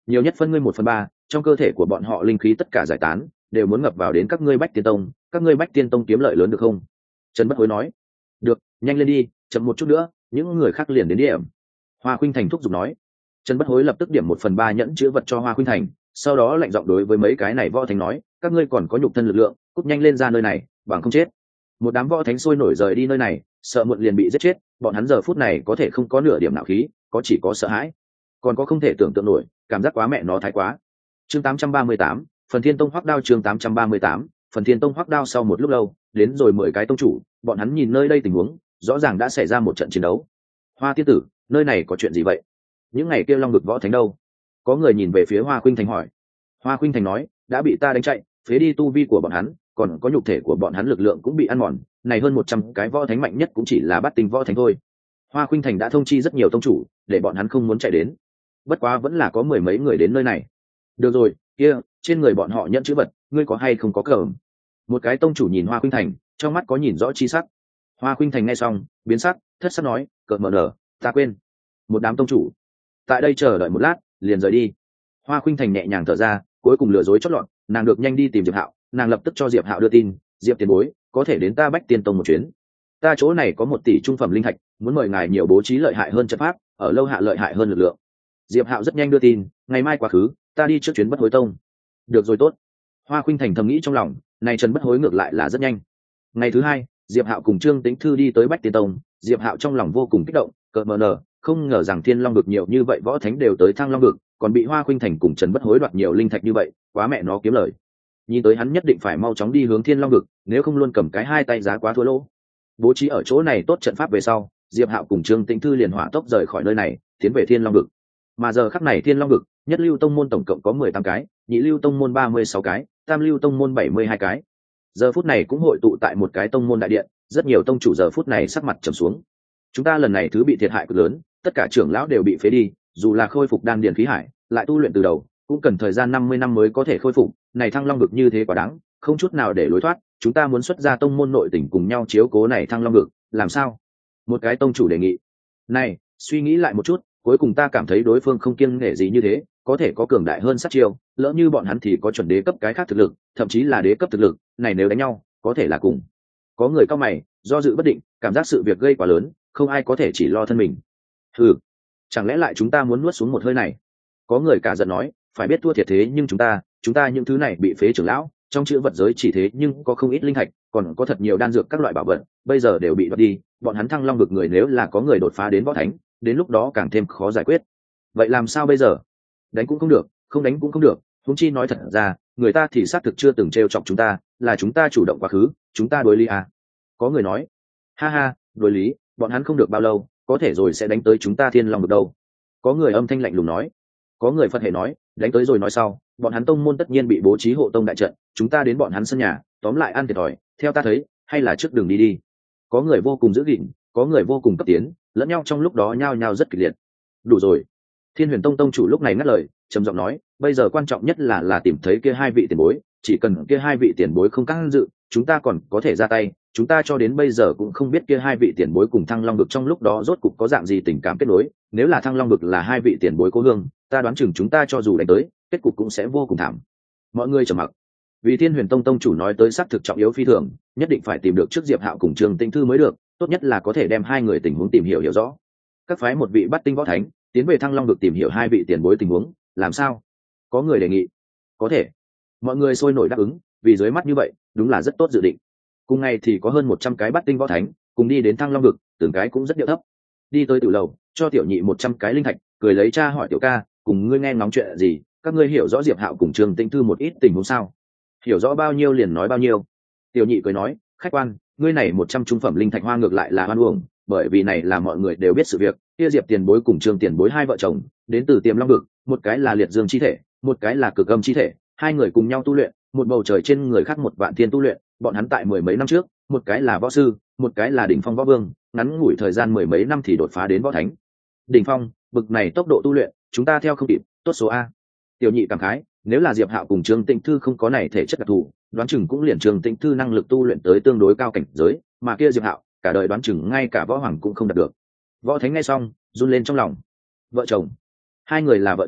nhiều nhất phân ngươi 1/3, trong cơ thể của bọn họ linh khí tất cả giải tán, đều muốn ngập vào đến các ngươi Bách Tiên Tông, các ngươi Bách Tiên Tông kiếm lợi lớn được không? Trần Bất Hối nói. Được, nhanh lên đi, chậm một chút nữa, những người khác liền đến điểm. Hoa Khuynh Thành thúc giục nói. Trần Bất Hối lập tức điểm 1/3 nhẫn chứa vật cho Hoa Khuynh Thành, sau đó lạnh giọng đối với mấy cái này võ thánh nói, các ngươi còn có nhục thân lực lượng, cút nhanh lên ra nơi này, bằng không chết. Một đám võ thánh sôi nổi rời đi nơi này, sợ muộn liền bị giết chết, bọn hắn giờ phút này có thể không có nửa điểm nào khí, có chỉ có sợ hãi, còn có không thể tưởng tượng nổi, cảm giác quá mẹ nó thái quá. Chương 838, Phần Thiên Tông Hoắc Đao. Chương 838, Phần Thiên Tông Hoắc Đao. Sau một lúc lâu, đến rồi 10 cái tông chủ, bọn hắn nhìn nơi đây tình huống, rõ ràng đã xảy ra một trận chiến đấu. Hoa tiên tử, nơi này có chuyện gì vậy? Những ngày kia Long Vực võ thánh đâu? Có người nhìn về phía Hoa Khuynh Thành hỏi. Hoa Khuynh Thành nói, đã bị ta đánh chạy, phế đi tu vi của bọn hắn, còn có nhục thể của bọn hắn lực lượng cũng bị ăn mòn, này hơn 100 cái võ thánh mạnh nhất cũng chỉ là bát tinh võ thánh thôi. Hoa Khuynh Thành đã thông chi rất nhiều tông chủ, để bọn hắn không muốn chạy đến. Bất quá vẫn là có 10 mấy người đến nơi này. Được rồi, kia, trên người bọn họ nhận chữ vật, ngươi có hay không có cờm? Một cái tông chủ nhìn Hoa Khuynh Thành, trong mắt có nhìn rõ chi sắc. Hoa Khuynh Thành nghe xong, biến sắc, thất sắc nói, cợt mở nở, ta quên. Một đám tông chủ, tại đây chờ đợi một lát, liền rời đi. Hoa Khuynh Thành nhẹ nhàng thở ra, cuối cùng lừa dối chót lọt, nàng được nhanh đi tìm Diệp Hạo, nàng lập tức cho Diệp Hạo đưa tin, Diệp tiền bối, có thể đến ta Bách Tiên Tông một chuyến. Ta chỗ này có 1 tỷ trung phẩm linh thạch, muốn mời ngài nhiều bố trí lợi hại hơn trận pháp, ở lâu hạ lợi hại hơn lực lượng. Diệp Hạo rất nhanh đưa tin, ngày mai quá khứ, ta đi trước chuyến Bất Hối Tông. Được rồi tốt. Hoa Khuynh Thành thầm nghĩ trong lòng, này Trần Bất Hối ngược lại là rất nhanh. Ngày thứ hai, Diệp Hạo cùng Trương Tĩnh Thư đi tới Bách Tiên Tông, Diệp Hạo trong lòng vô cùng kích động, cợt mờ nở, không ngờ rằng Thiên Long vực nhiều như vậy võ thánh đều tới Thăng Long vực, còn bị Hoa Khuynh Thành cùng Trần Bất Hối đoạt nhiều linh thạch như vậy, quá mẹ nó kiếm lời. Nhìn tới hắn nhất định phải mau chóng đi hướng Thiên Long vực, nếu không luôn cầm cái hai tay giá quá thua lỗ. Bố trí ở chỗ này tốt trận pháp về sau, Diệp Hạo cùng Trương Tĩnh Thư liền hỏa tốc rời khỏi nơi này, tiến về Thiên Long vực. Mà giờ khắc này Thiên Long vực, nhất lưu tông môn tổng cộng có 18 cái, nhị lưu tông môn 36 cái, tam lưu tông môn 72 cái. Giờ phút này cũng hội tụ tại một cái tông môn đại điện, rất nhiều tông chủ giờ phút này sắc mặt trầm xuống. Chúng ta lần này thứ bị thiệt hại cực lớn, tất cả trưởng lão đều bị phế đi, dù là khôi phục đan điền khí hải, lại tu luyện từ đầu, cũng cần thời gian 50 năm mới có thể khôi phục, này Thăng Long vực như thế quá đáng, không chút nào để lối thoát, chúng ta muốn xuất ra tông môn nội tình cùng nhau chiếu cố này Thăng Long vực, làm sao? Một cái tông chủ đề nghị. Này, suy nghĩ lại một chút, cuối cùng ta cảm thấy đối phương không kiêng nể gì như thế, có thể có cường đại hơn sát chiêu, lỡ như bọn hắn thì có chuẩn đế cấp cái khác thực lực, thậm chí là đế cấp thực lực, này nếu đánh nhau, có thể là cùng. Có người cao mày, do dự bất định, cảm giác sự việc gây quá lớn, không ai có thể chỉ lo thân mình. Hừ, chẳng lẽ lại chúng ta muốn nuốt xuống một hơi này? Có người cả giận nói, phải biết thua thiệt thế nhưng chúng ta những thứ này bị phế trưởng lão, trong chữ vật giới chỉ thế nhưng có không ít linh thạch, còn có thật nhiều đan dược các loại bảo vật, bây giờ đều bị đoạt đi, bọn hắn Thăng Long vực người nếu là có người đột phá đến võ thánh, đến lúc đó càng thêm khó giải quyết. Vậy làm sao bây giờ? Đánh cũng không được, không đánh cũng không được, huống chi nói thật ra, người ta thì xác thực chưa từng trêu chọc chúng ta, là chúng ta chủ động quá khứ, chúng ta đối lý à? Có người nói, ha ha, đối lý, bọn hắn không được bao lâu, có thể rồi sẽ đánh tới chúng ta Thiên Long vực đâu. Có người âm thanh lạnh lùng nói. Có người Phật hệ nói, đánh tới rồi nói sau, bọn hắn tông môn tất nhiên bị bố trí hộ tông đại trận, chúng ta đến bọn hắn sân nhà, tóm lại ăn thiệt thòi, theo ta thấy, hay là trước đường đi đi. Có người vô cùng giữ gìn, có người vô cùng cấp tiến, lẫn nhau trong lúc đó nhao nhao rất kịch liệt. Đủ rồi. Thiên Huyền Tông tông chủ lúc này ngắt lời, trầm giọng nói, bây giờ quan trọng nhất là tìm thấy kia hai vị tiền bối, chỉ cần kia hai vị tiền bối không can dự, chúng ta còn có thể ra tay, chúng ta cho đến bây giờ cũng không biết kia hai vị tiền bối cùng Thăng Long vực trong lúc đó rốt cục có dạng gì tình cảm kết nối, nếu là Thăng Long vực là hai vị tiền bối cố hương, ta đoán chừng chúng ta cho dù đánh tới, kết cục cũng sẽ vô cùng thảm. Mọi người trầm mặc. Vì Thiên Huyền Tông tông chủ nói tới xác thực trọng yếu phi thường, nhất định phải tìm được trước Diệp Hạo cùng Trương Tĩnh Thư mới được, tốt nhất là có thể đem hai người tình huống tìm hiểu rõ. Các phái một vị Bát tinh võ thánh, tiến về Thăng Long vực tìm hiểu hai vị tiền bối tình huống, làm sao? Có người đề nghị. Có thể. Mọi người sôi nổi đáp ứng, vì dưới mắt như vậy, đúng là rất tốt dự định. Cùng ngày thì có hơn 100 cái Bát tinh võ thánh, cùng đi đến Thăng Long vực, từng cái cũng rất điệu thấp. Đi tới tiểu lầu, cho tiểu nhị 100 cái linh thạch, cười lấy cha hỏi tiểu ca, cùng ngươi nghe ngóng chuyện gì, các ngươi hiểu rõ Diệp Hạo cùng Trương Tĩnh Thư một ít tình huống sao? Hiểu rõ bao nhiêu liền nói bao nhiêu. Tiểu nhị cười nói, khách quan, ngươi này 100 trung phẩm linh thạch hoa ngược lại là hoan uổng, bởi vì này là mọi người đều biết sự việc, kia Diệp tiền bối cùng Trương tiền bối hai vợ chồng, đến từ Tiềm Long vực, một cái là liệt dương chi thể, một cái là cực âm chi thể, hai người cùng nhau tu luyện, một bầu trời trên người khác một vạn thiên tu luyện, bọn hắn tại 10 mấy năm trước, một cái là võ sư, một cái là đỉnh phong võ vương, ngắn ngủi thời gian 10 mấy năm thì đột phá đến võ thánh. Đỉnh phong, bực này tốc độ tu luyện, chúng ta theo không kịp, tốt số a. Tiểu nhị cảm khái, nếu là Diệp Hạo cùng Trương Tĩnh Thư không có này thể chất đặc thù, đoán chừng cũng liền Trương Tĩnh Thư năng lực tu luyện tới tương đối cao cảnh giới, mà kia Diệp Hạo, cả đời đoán chừng ngay cả võ hoàng cũng không đạt được. Võ thánh nghe xong, run lên trong lòng. Vợ chồng, hai người là vợ chồng,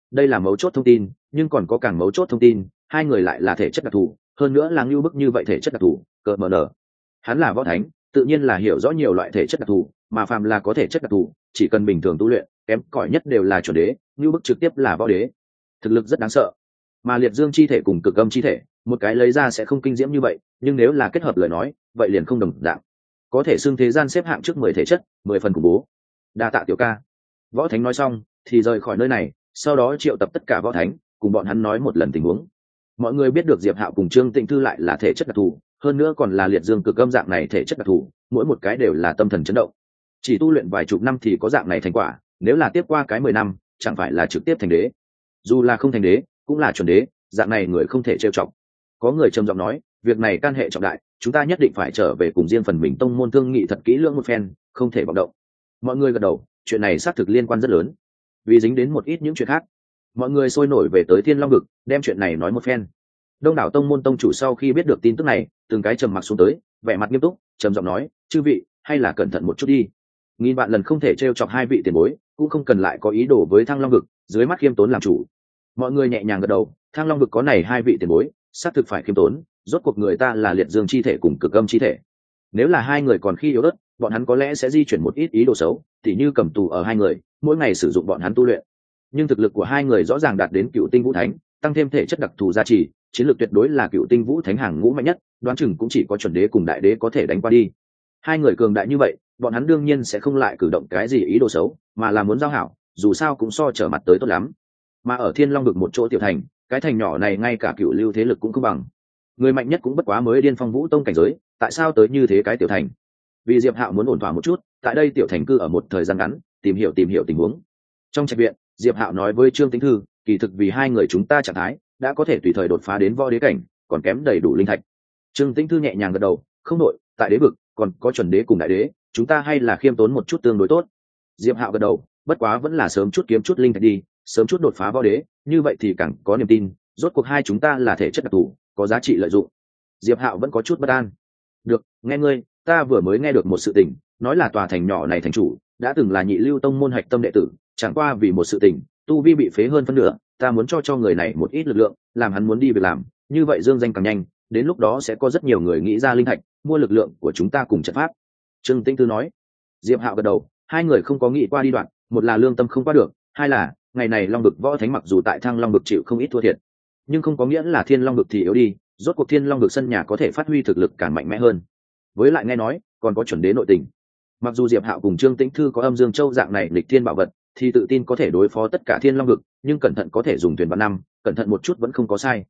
đây là mấu chốt thông tin, nhưng còn có càng mấu chốt thông tin, hai người lại là thể chất đặc thù, hơn nữa là ngưu bức như vậy thể chất đặc thù, cờ mờ nở. Hắn là võ thánh, tự nhiên là hiểu rõ nhiều loại thể chất đặc thù, mà phàm là có thể chất đặc thù, chỉ cần bình thường tu luyện, kém cỏi nhất đều là chuẩn đế, ngưu bức trực tiếp là võ đế. Thực lực rất đáng sợ. Mà liệt dương chi thể cùng cực âm chi thể, một cái lấy ra sẽ không kinh diễm như vậy, nhưng nếu là kết hợp lời nói, vậy liền không đồng dạng. Có thể xưng thế gian xếp hạng trước 10 thể chất, 10 phần khủng bố. Đa tạ tiểu ca. Võ thánh nói xong thì rời khỏi nơi này, sau đó triệu tập tất cả võ thánh cùng bọn hắn nói một lần tình huống. Mọi người biết được Diệp Hạo cùng Trương Tịnh Thư lại là thể chất đặc thù, hơn nữa còn là liệt dương cực âm dạng này thể chất đặc thù, mỗi một cái đều là tâm thần chấn động. Chỉ tu luyện vài chục năm thì có dạng này thành quả, nếu là tiếp qua cái 10 năm, chẳng phải là trực tiếp thành đế. Dù là không thành đế, cũng là chuẩn đế, dạng này người không thể trêu chọc. Có người trầm giọng nói, việc này can hệ trọng đại, chúng ta nhất định phải trở về cùng riêng phần mình tông môn thương nghị thật kỹ lưỡng một phen, không thể vọng động. Mọi người gật đầu, chuyện này xác thực liên quan rất lớn. Vì dính đến một ít những chuyện khác, mọi người sôi nổi về tới Thiên Long Vực, đem chuyện này nói một phen. Đông đảo tông môn tông chủ sau khi biết được tin tức này, từng cái trầm mặc xuống tới, vẻ mặt nghiêm túc, trầm giọng nói, chư vị, hay là cẩn thận một chút đi. Nghìn vạn lần không thể trêu chọc hai vị tiền bối, cũng không cần lại có ý đồ với Thăng Long Vực, dưới mắt khiêm tốn làm chủ. Mọi người nhẹ nhàng gật đầu, Thăng Long Vực có này hai vị tiền bối, xác thực phải khiêm tốn, rốt cuộc người ta là liệt dương chi thể cùng cực âm chi thể. Nếu là hai người còn khi yếu ớt, bọn hắn có lẽ sẽ di chuyển một ít ý đồ xấu, tỉ như cầm tù ở hai người, mỗi ngày sử dụng bọn hắn tu luyện. Nhưng thực lực của hai người rõ ràng đạt đến cựu tinh vũ thánh, tăng thêm thể chất đặc thù gia trì, chiến lược tuyệt đối là cựu tinh vũ thánh hàng ngũ mạnh nhất, đoán chừng cũng chỉ có chuẩn đế cùng đại đế có thể đánh qua đi. Hai người cường đại như vậy, bọn hắn đương nhiên sẽ không lại cử động cái gì ý đồ xấu, mà là muốn giao hảo, dù sao cũng so trở mặt tới tốt lắm. Mà ở Thiên Long Vực một chỗ tiểu thành, cái thành nhỏ này ngay cả cựu lưu thế lực cũng không bằng. Người mạnh nhất cũng bất quá mới Điên Phong Vũ Tông cảnh giới, tại sao tới như thế cái tiểu thành? Vì Diệp Hạo muốn ổn thỏa một chút, tại đây tiểu thành cư ở một thời gian ngắn, tìm hiểu tình huống. Trong trạch viện, Diệp Hạo nói với Trương Tĩnh Thư, kỳ thực vì hai người chúng ta trạng thái đã có thể tùy thời đột phá đến võ đế cảnh, còn kém đầy đủ linh thạch. Trương Tĩnh Thư nhẹ nhàng gật đầu, không nội, tại đế vực còn có chuẩn đế cùng đại đế, chúng ta hay là khiêm tốn một chút tương đối tốt. Diệp Hạo gật đầu, bất quá vẫn là sớm chút kiếm chút linh thạch đi, sớm chút đột phá võ đế, như vậy thì càng có niềm tin, rốt cuộc hai chúng ta là thể chất đặc thù, có giá trị lợi dụng. Diệp Hạo vẫn có chút bất an. Được, nghe ngươi, ta vừa mới nghe được một sự tình, nói là tòa thành nhỏ này thành chủ đã từng là Nhị Lưu Tông môn hạch tâm đệ tử, chẳng qua vì một sự tình, tu vi bị phế hơn phân nửa, ta muốn cho người này một ít lực lượng, làm hắn muốn đi việc làm, như vậy dương danh càng nhanh, đến lúc đó sẽ có rất nhiều người nghĩ ra linh thạch, mua lực lượng của chúng ta cùng trận pháp. Trương Tĩnh Tư nói. Diệp Hạo gật đầu, hai người không có nghĩ qua đi đoạn, một là lương tâm không qua được, hai là ngày này Long Vực võ thánh mặc dù tại Thăng Long Vực chịu không ít thua thiệt, nhưng không có nghĩa là Thiên Long Vực thì yếu đi, rốt cuộc Thiên Long Vực sân nhà có thể phát huy thực lực càng mạnh mẽ hơn. Với lại nghe nói còn có chuẩn đế nội tình. Mặc dù Diệp Hạo cùng Trương Tĩnh Thư có Âm Dương Châu dạng này lịch thiên bảo vật, thì tự tin có thể đối phó tất cả Thiên Long Vực, nhưng cẩn thận có thể dùng thuyền vạn năm, cẩn thận một chút vẫn không có sai.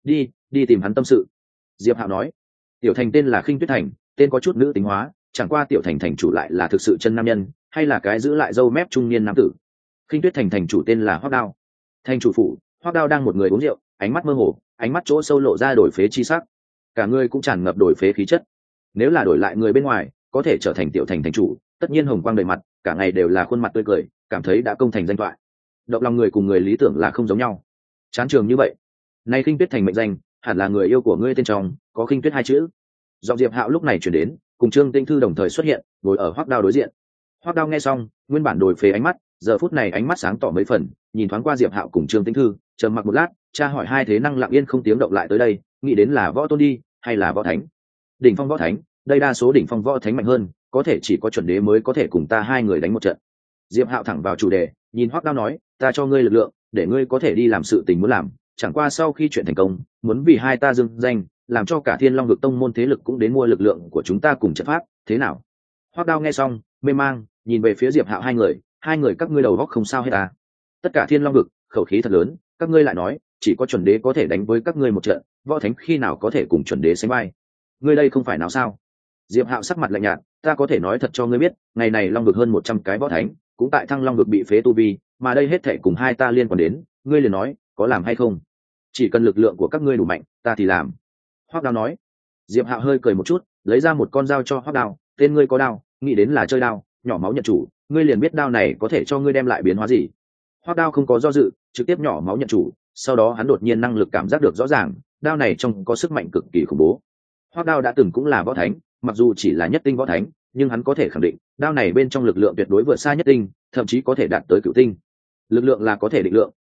Đi tìm hắn tâm sự. Diệp Hạo nói. Tiểu thành tên là Khinh Tuyết Thành, tên có chút nữ tính hóa, chẳng qua tiểu thành thành chủ lại là thực sự chân nam nhân, hay là cái giữ lại râu mép trung niên nam tử. Khinh Tuyết Thành thành chủ tên là Hoắc Đao. Thành chủ phủ, Hoắc Đao đang một người uống rượu, ánh mắt mơ hồ, ánh mắt chỗ sâu lộ ra đổi phế chi sắc, cả người cũng tràn ngập đổi phế khí chất. Nếu là đổi lại người bên ngoài, có thể trở thành tiểu thành thành chủ, tất nhiên hồng quang đầy mặt, cả ngày đều là khuôn mặt tươi cười, cảm thấy đã công thành danh thoại. Động lòng người cùng người lý tưởng là không giống nhau. Chán trường như vậy. Nay Khinh Tuyết Thành mệnh danh, hẳn là người yêu của ngươi tên trong có Khinh Tuyết hai chữ. Giọng Diệp Hạo lúc này chuyển đến, cùng Trương Tĩnh Thư đồng thời xuất hiện, ngồi ở Hoắc Đao đối diện. Hoắc Đao nghe xong, nguyên bản đổi phế ánh mắt, giờ phút này ánh mắt sáng tỏ mấy phần, nhìn thoáng qua Diệp Hạo cùng Trương Tĩnh Thư, trầm mặc một lát, tra hỏi hai thế năng lặng yên không tiếng động lại tới đây, nghĩ đến là võ tôn đi, hay là võ thánh. Đỉnh phong võ thánh, đây đa số đỉnh phong võ thánh mạnh hơn, có thể chỉ có chuẩn đế mới có thể cùng ta hai người đánh một trận. Diệp Hạo thẳng vào chủ đề, nhìn Hoắc Đao nói, ta cho ngươi lực lượng, để ngươi có thể đi làm sự tình muốn làm, chẳng qua sau khi chuyện thành công, muốn vì hai ta dưng danh, làm cho cả Thiên Long Vực tông môn thế lực cũng đến mua lực lượng của chúng ta cùng trận pháp, thế nào? Hoắc Đao nghe xong, mê mang, nhìn về phía Diệp Hạo hai người các ngươi đầu óc không sao hết à? Tất cả Thiên Long Vực, khẩu khí thật lớn, các ngươi lại nói, chỉ có chuẩn đế có thể đánh với các ngươi một trận, võ thánh khi nào có thể cùng chuẩn đế sánh vai? Ngươi đây không phải nào sao? Diệp Hạo sắc mặt lạnh nhạt, ta có thể nói thật cho ngươi biết, ngày này Long Vực hơn 100 cái võ thánh, cũng tại Thăng Long Vực bị phế tu vi, mà đây hết thảy cùng hai ta liên quan đến, ngươi liền nói, có làm hay không? Chỉ cần lực lượng của các ngươi đủ mạnh, ta thì làm. Hoắc Đao nói. Diệp Hạo hơi cười một chút, lấy ra một con dao cho Hoắc Đao, tên ngươi có đao, nghĩ đến là chơi đao, nhỏ máu nhận chủ, ngươi liền biết đao này có thể cho ngươi đem lại biến hóa gì. Hoắc Đao không có do dự, trực tiếp nhỏ máu nhận chủ, sau đó hắn đột nhiên năng lực cảm giác được rõ ràng, đao này trong có sức mạnh cực kỳ khủng bố. Hoắc Đao đã từng cũng là võ thánh, mặc dù chỉ là nhất tinh võ thánh, nhưng hắn có thể khẳng định, đao này bên trong lực lượng tuyệt đối vượt xa nhất tinh, thậm chí có thể đạt tới cửu tinh. Lực lượng là có thể định lượng,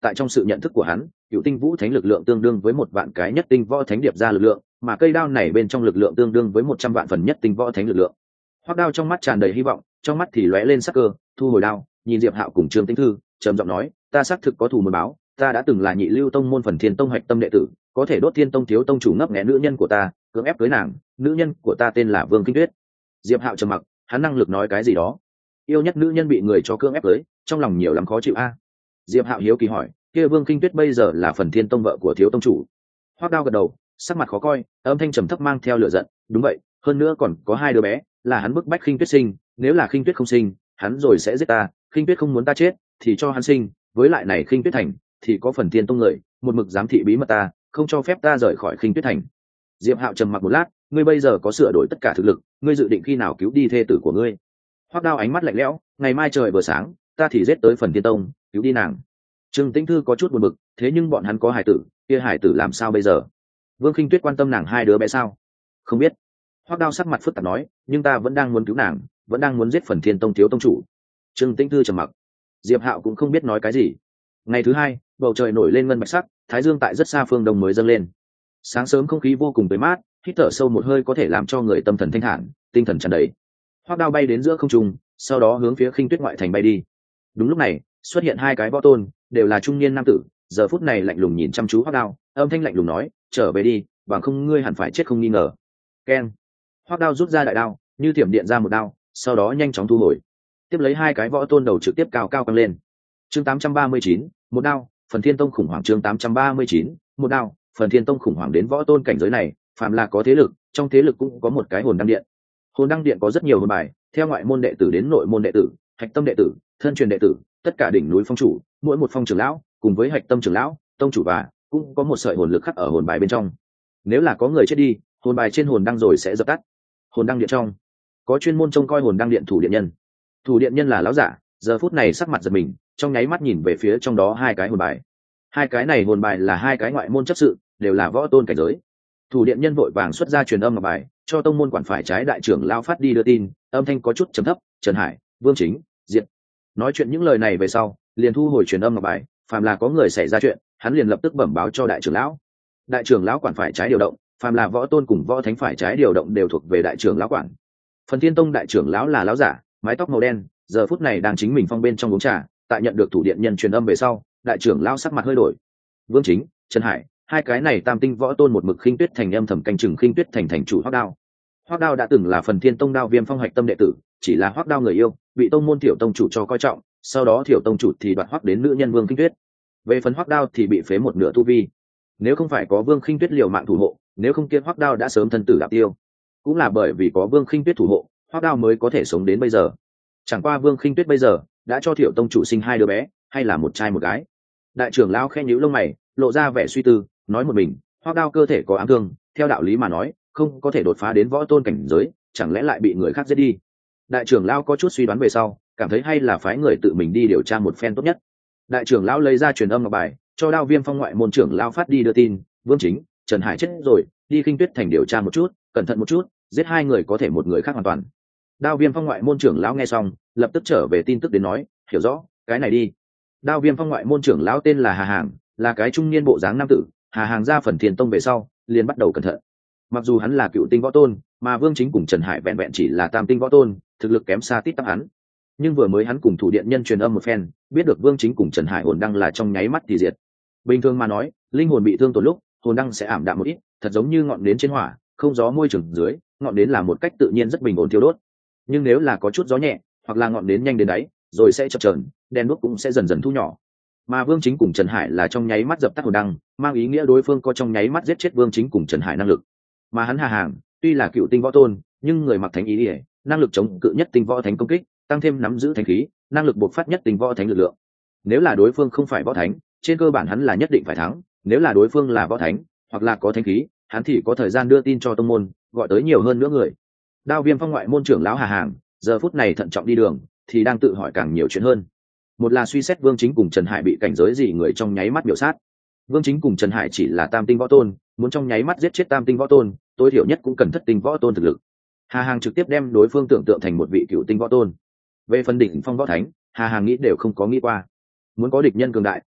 tại trong sự nhận thức của hắn, cựu tinh vũ thánh lực lượng tương đương với 1 vạn cái nhất tinh võ thánh điệp ra lực lượng, mà cây đao này bên trong lực lượng tương đương với 100 vạn phần nhất tinh võ thánh lực lượng. Hoắc Đao trong mắt tràn đầy hy vọng, trong mắt thì lóe lên sắc cơ, thu hồi đao, nhìn Diệp Hạo cùng Trương Tĩnh Thư, trầm giọng nói, ta xác thực có thù muốn báo, ta đã từng là Nhị Lưu Tông môn Phần Thiên Tông hạch tâm đệ tử, có thể đốt Thiên Tông thiếu tông chủ ngấp nghé nữ nhân của ta, cưỡng ép cưới nàng, nữ nhân của ta tên là Vương Kinh Tuyết. Diệp Hạo trầm mặc, hắn năng lực nói cái gì đó. Yêu nhất nữ nhân bị người cho cưỡng ép cưới, trong lòng nhiều lắm khó chịu a. Diệp Hạo hiếu kỳ hỏi, kia Vương Kinh Tuyết bây giờ là Phần Thiên Tông vợ của thiếu tông chủ? Hoắc Đao gật đầu, sắc mặt khó coi, âm thanh trầm thấp mang theo lửa giận, đúng vậy, hơn nữa còn có 2 đứa bé, là hắn bức bách Khinh Tuyết sinh, nếu là Khinh Tuyết không sinh, hắn rồi sẽ giết ta, Khinh Tuyết không muốn ta chết, thì cho hắn sinh, với lại này Khinh Tuyết thành, thì có Phần Thiên Tông người, một mực giám thị bí mật ta, không cho phép ta rời khỏi Khinh Tuyết thành. Diệp Hạo trầm mặc một lát, ngươi bây giờ có sửa đổi tất cả thực lực, ngươi dự định khi nào cứu đi thê tử của ngươi? Hoắc Đao ánh mắt lạnh lẽo, ngày mai trời vừa sáng, ta thì giết tới Phần Thiên Tông, cứu đi nàng. Trương Tĩnh Thư có chút buồn bực, thế nhưng bọn hắn có hải tử, kia hải tử làm sao bây giờ? Vương Khinh Tuyết quan tâm nàng 2 đứa bé sao? Không biết. Hoắc Đao sắc mặt phức tạp nói, nhưng ta vẫn đang muốn cứu nàng, vẫn đang muốn giết Phần Thiên Tông thiếu tông chủ. Trương Tĩnh Thư trầm mặc. Diệp Hạo cũng không biết nói cái gì. Ngày thứ 2, bầu trời nổi lên ngân bạch sắc, thái dương tại rất xa phương đông mới dâng lên. Sáng sớm không khí vô cùng tươi mát, hít thở sâu một hơi có thể làm cho người tâm thần thanh thản, tinh thần tràn đầy. Hoắc Đao bay đến giữa không trung, sau đó hướng phía Khinh Tuyết ngoại thành bay đi. Đúng lúc này, xuất hiện 2 cái võ tôn, đều là trung niên nam tử, giờ phút này lạnh lùng nhìn chăm chú Hoắc Đao, âm thanh lạnh lùng nói, trở về đi, bằng không ngươi hẳn phải chết không nghi ngờ. Keng. Hoắc Đao rút ra đại đao, như thiểm điện ra một đao, sau đó nhanh chóng thu hồi. Tiếp lấy 2 cái võ tôn đầu trực tiếp cao cao căng lên. Chương 839, một đao, Phần Thiên Tông khủng hoảng. Chương 839, một đao, Phần Thiên Tông khủng hoảng. Đến võ tôn cảnh giới này, phàm là có thế lực, trong thế lực cũng có một cái hồn đăng điện. Hồn đăng điện có rất nhiều hồn bài, theo ngoại môn đệ tử đến nội môn đệ tử, hạch tâm đệ tử, thân truyền đệ tử, tất cả đỉnh núi phong chủ, mỗi một phong trưởng lão, cùng với hạch tâm trưởng lão, tông chủ và cũng có một sợi hồn lực khắc ở hồn bài bên trong. Nếu là có người chết đi, hồn bài trên hồn đăng rồi sẽ dập tắt. Hồn đăng điện trong có chuyên môn trông coi hồn đăng điện thủ điện nhân. Thủ điện nhân là lão giả, giờ phút này sắc mặt giật mình, trong nháy mắt nhìn về phía trong đó 2 cái hồn bài. 2 cái này hồn bài là 2 cái ngoại môn chấp sự, đều là võ tôn cảnh giới. Thủ điện nhân vội vàng xuất ra truyền âm ngọc bài, cho tông môn quản phải trái đại trưởng lao phát đi đưa tin, âm thanh có chút trầm thấp, Trần Hải, Vương Chính, Diệt. Nói chuyện những lời này về sau, liền thu hồi truyền âm ngọc bài, phàm là có người xảy ra chuyện, hắn liền lập tức bẩm báo cho đại trưởng lão. Đại trưởng lão quản phải trái điều động, phàm là võ tôn cùng võ thánh phải trái điều động đều thuộc về đại trưởng lão quản. Phần Thiên Tông đại trưởng lão là lão giả, mái tóc màu đen, giờ phút này đang chính mình phong bên trong uống trà, tại nhận được thủ điện nhân truyền âm về sau, đại trưởng lão sắc mặt hơi đổi. Vương Chính, Trần Hải, 2 cái này tam tinh võ tôn một mực Khinh Tuyết thành âm thầm canh chừng Khinh Tuyết thành thành chủ Hoắc Đao. Hoắc Đao đã từng là Phần Thiên Tông Đao Viêm phong hạch tâm đệ tử, chỉ là Hoắc Đao người yêu, bị tông môn tiểu tông chủ cho coi trọng, sau đó tiểu tông chủ thì đoạt Hoắc đến nữ nhân Vương Khinh Tuyết. Về phần Hoắc Đao thì bị phế một nửa tu vi. Nếu không phải có Vương Khinh Tuyết liều mạng thủ hộ, nếu không kia Hoắc Đao đã sớm thân tử đạo tiêu. Cũng là bởi vì có Vương Khinh Tuyết thủ hộ, Hoắc Đao mới có thể sống đến bây giờ. Chẳng qua Vương Khinh Tuyết bây giờ đã cho tiểu tông chủ sinh 2 đứa bé, hay là một trai một gái. Đại trưởng lão khẽ nhíu lông mày, lộ ra vẻ suy tư, nói một mình, Hoắc Đao cơ thể có ám thương, theo đạo lý mà nói, không có thể đột phá đến võ tôn cảnh giới, chẳng lẽ lại bị người khác giết đi. Đại trưởng lão có chút suy đoán về sau, cảm thấy hay là phái người tự mình đi điều tra một phen tốt nhất. Đại trưởng lão lấy ra truyền âm ngọc bài, cho Đao Viêm phong ngoại môn trưởng lão phát đi đưa tin, Vương Chính, Trần Hải chết rồi, đi Khinh Tuyết thành điều tra một chút, cẩn thận một chút, giết 2 người có thể một người khác hoàn toàn. Đao Viêm phong ngoại môn trưởng lão nghe xong, lập tức trở về tin tức đến nói, hiểu rõ, cái này đi. Đao Viêm phong ngoại môn trưởng lão tên là Hà Hàng, là cái trung niên bộ dáng nam tử. Hà Hàng ra Phần Thiên Tông về sau, liền bắt đầu cẩn thận. Mặc dù hắn là cựu tinh võ tôn, mà Vương Chính cùng Trần Hải vẹn vẹn chỉ là tam tinh võ tôn, thực lực kém xa tít tắp hắn. Nhưng vừa mới hắn cùng thủ điện nhân truyền âm một phen, biết được Vương Chính cùng Trần Hải hồn đăng là trong nháy mắt thì diệt. Bình thường mà nói, linh hồn bị thương tổn lúc, hồn đăng sẽ ảm đạm một ít, thật giống như ngọn nến trên hỏa, không gió môi trường dưới, ngọn nến là một cách tự nhiên rất bình ổn thiêu đốt. Nhưng nếu là có chút gió nhẹ, hoặc là ngọn nến nhanh đến đáy, rồi sẽ chập chờn, đèn đuốc cũng sẽ dần dần thu nhỏ. Mà Vương Chính cùng Trần Hải là trong nháy mắt dập tắt hồn đăng, mang ý nghĩa đối phương có trong nháy mắt giết chết Vương Chính cùng Trần Hải năng lực. Mà hắn Hà Hàng, tuy là cựu tinh võ tôn, nhưng người mặc thánh ý ỉa, năng lực chống cự nhất tinh võ thánh công kích, tăng thêm nắm giữ thánh khí, năng lực bộc phát nhất tinh võ thánh lực lượng. Nếu là đối phương không phải võ thánh, trên cơ bản hắn là nhất định phải thắng. Nếu là đối phương là võ thánh, hoặc là có thánh khí, hắn thì có thời gian đưa tin cho tông môn, gọi tới nhiều hơn nữa người. Đao Viêm phong ngoại môn trưởng lão Hà Hàng, giờ phút này thận trọng đi đường, thì đang tự hỏi càng nhiều chuyện hơn. Một là suy xét Vương Chính cùng Trần Hải bị cảnh giới gì người trong nháy mắt biểu sát. Vương Chính cùng Trần Hải chỉ là tam tinh võ tôn, muốn trong nháy mắt giết chết tam tinh võ tôn, tối thiểu nhất cũng cần thất tinh võ tôn thực lực. Hà Hàng trực tiếp đem đối phương tưởng tượng thành một vị cựu tinh võ tôn. Về phần đỉnh phong võ thánh, Hà Hàng nghĩ đều không có nghĩ qua. Muốn có địch nhân cường đại,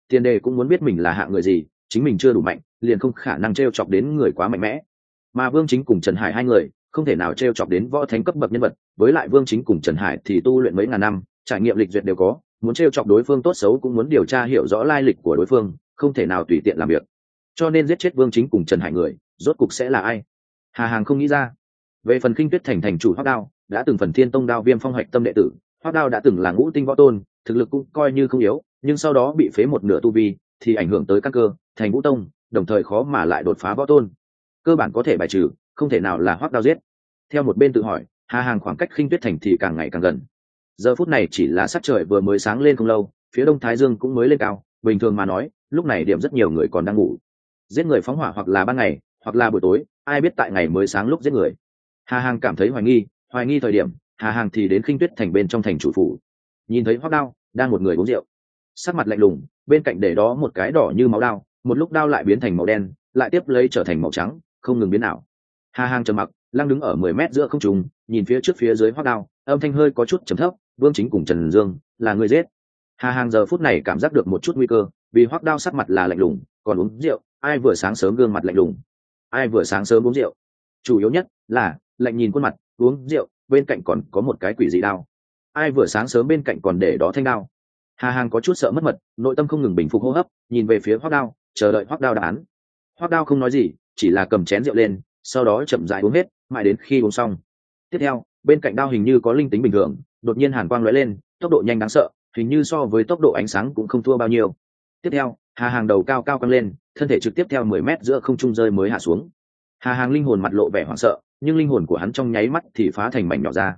Tiền đề cũng muốn biết mình là hạng người gì, chính mình chưa đủ mạnh liền không khả năng t chọc đến người quá mạnh mẽ. Mà Vương Chính cùng Trần Hải hai người không thể nào t chọc đến võ thánh cấp bậc nhân vật, với lại Vương Chính cùng Trần Hải thì tu luyện mấy ngàn năm, trải nghiệm lịch duyệt đều có, muốn t chọc đối phương tốt xấu cũng muốn điều tra hiểu rõ lai lịch của đối phương, không thể nào tùy tiện làm việc. Cho nên giết chết Vương Chính cùng Trần Hải người rốt cục sẽ là ai, Hà Hàng không nghĩ ra. Về phần Khinh Tuyết thành thành chủ Hoắc Đao, đã từng Phần Thiên Tông Đao Viêm Phong hoạch tâm đệ tử, Hoắc Đao đã từng là ngũ tinh võ tôn, thực lực cũng coi như không yếu, nhưng sau đó bị phế một nửa tu vi, thì ảnh hưởng tới căn cơ, thành Vũ Tông, đồng thời khó mà lại đột phá võ tôn. Cơ bản có thể bài trừ, không thể nào là Hoắc Đao giết. Theo một bên tự hỏi, Hà Hàng khoảng cách Khinh Tuyết thành thì càng ngày càng gần. Giờ phút này chỉ là sắc trời vừa mới sáng lên không lâu, phía đông thái dương cũng mới lên cao, bình thường mà nói, lúc này điểm rất nhiều người còn đang ngủ. Giết người phóng hỏa hoặc là ban ngày, hoặc là buổi tối, ai biết tại ngày mới sáng lúc giết người. Hà Hàng cảm thấy hoài nghi thời điểm, Hà Hàng thì đến Khinh Tuyết thành bên trong thành chủ phủ, nhìn thấy Hoắc Đao đang một người uống rượu, sắc mặt lạnh lùng, bên cạnh để đó một cái đỏ như máu đao, một lúc đao lại biến thành màu đen, lại tiếp lấy trở thành màu trắng, không ngừng biến ảo. Hà Hàng trầm mặc, lăng đứng ở 10 mét giữa không trung, nhìn phía trước phía dưới Hoắc Đao, âm thanh hơi có chút trầm thấp, Vương Chính cùng Trần Dương, là người giết. Hà Hàng giờ phút này cảm giác được một chút nguy cơ, vì Hoắc Đao sắc mặt là lạnh lùng, còn uống rượu, ai vừa sáng sớm gương mặt lạnh lùng, ai vừa sáng sớm uống rượu. Chủ yếu nhất là lạnh nhìn khuôn mặt, uống rượu, bên cạnh còn có một cái quỷ dị đao, ai vừa sáng sớm bên cạnh còn để đó thanh đao. Hà Hàng có chút sợ mất mật, nội tâm không ngừng bình phục hô hấp, nhìn về phía Hoắc Đao, chờ đợi Hoắc Đao đáp án. Hoắc Đao không nói gì, chỉ là cầm chén rượu lên, sau đó chậm rãi uống hết, mãi đến khi uống xong. Tiếp theo, bên cạnh đao hình như có linh tính bình thường, đột nhiên hàn quang lóe lên, tốc độ nhanh đáng sợ, hình như so với tốc độ ánh sáng cũng không thua bao nhiêu. Tiếp theo, Hà Hàng đầu cao cao căng lên, thân thể trực tiếp theo 10 mét giữa không trung rơi mới hạ xuống. Hà Hàng linh hồn mặt lộ vẻ hoảng sợ, nhưng linh hồn của hắn trong nháy mắt thì phá thành mảnh nhỏ ra.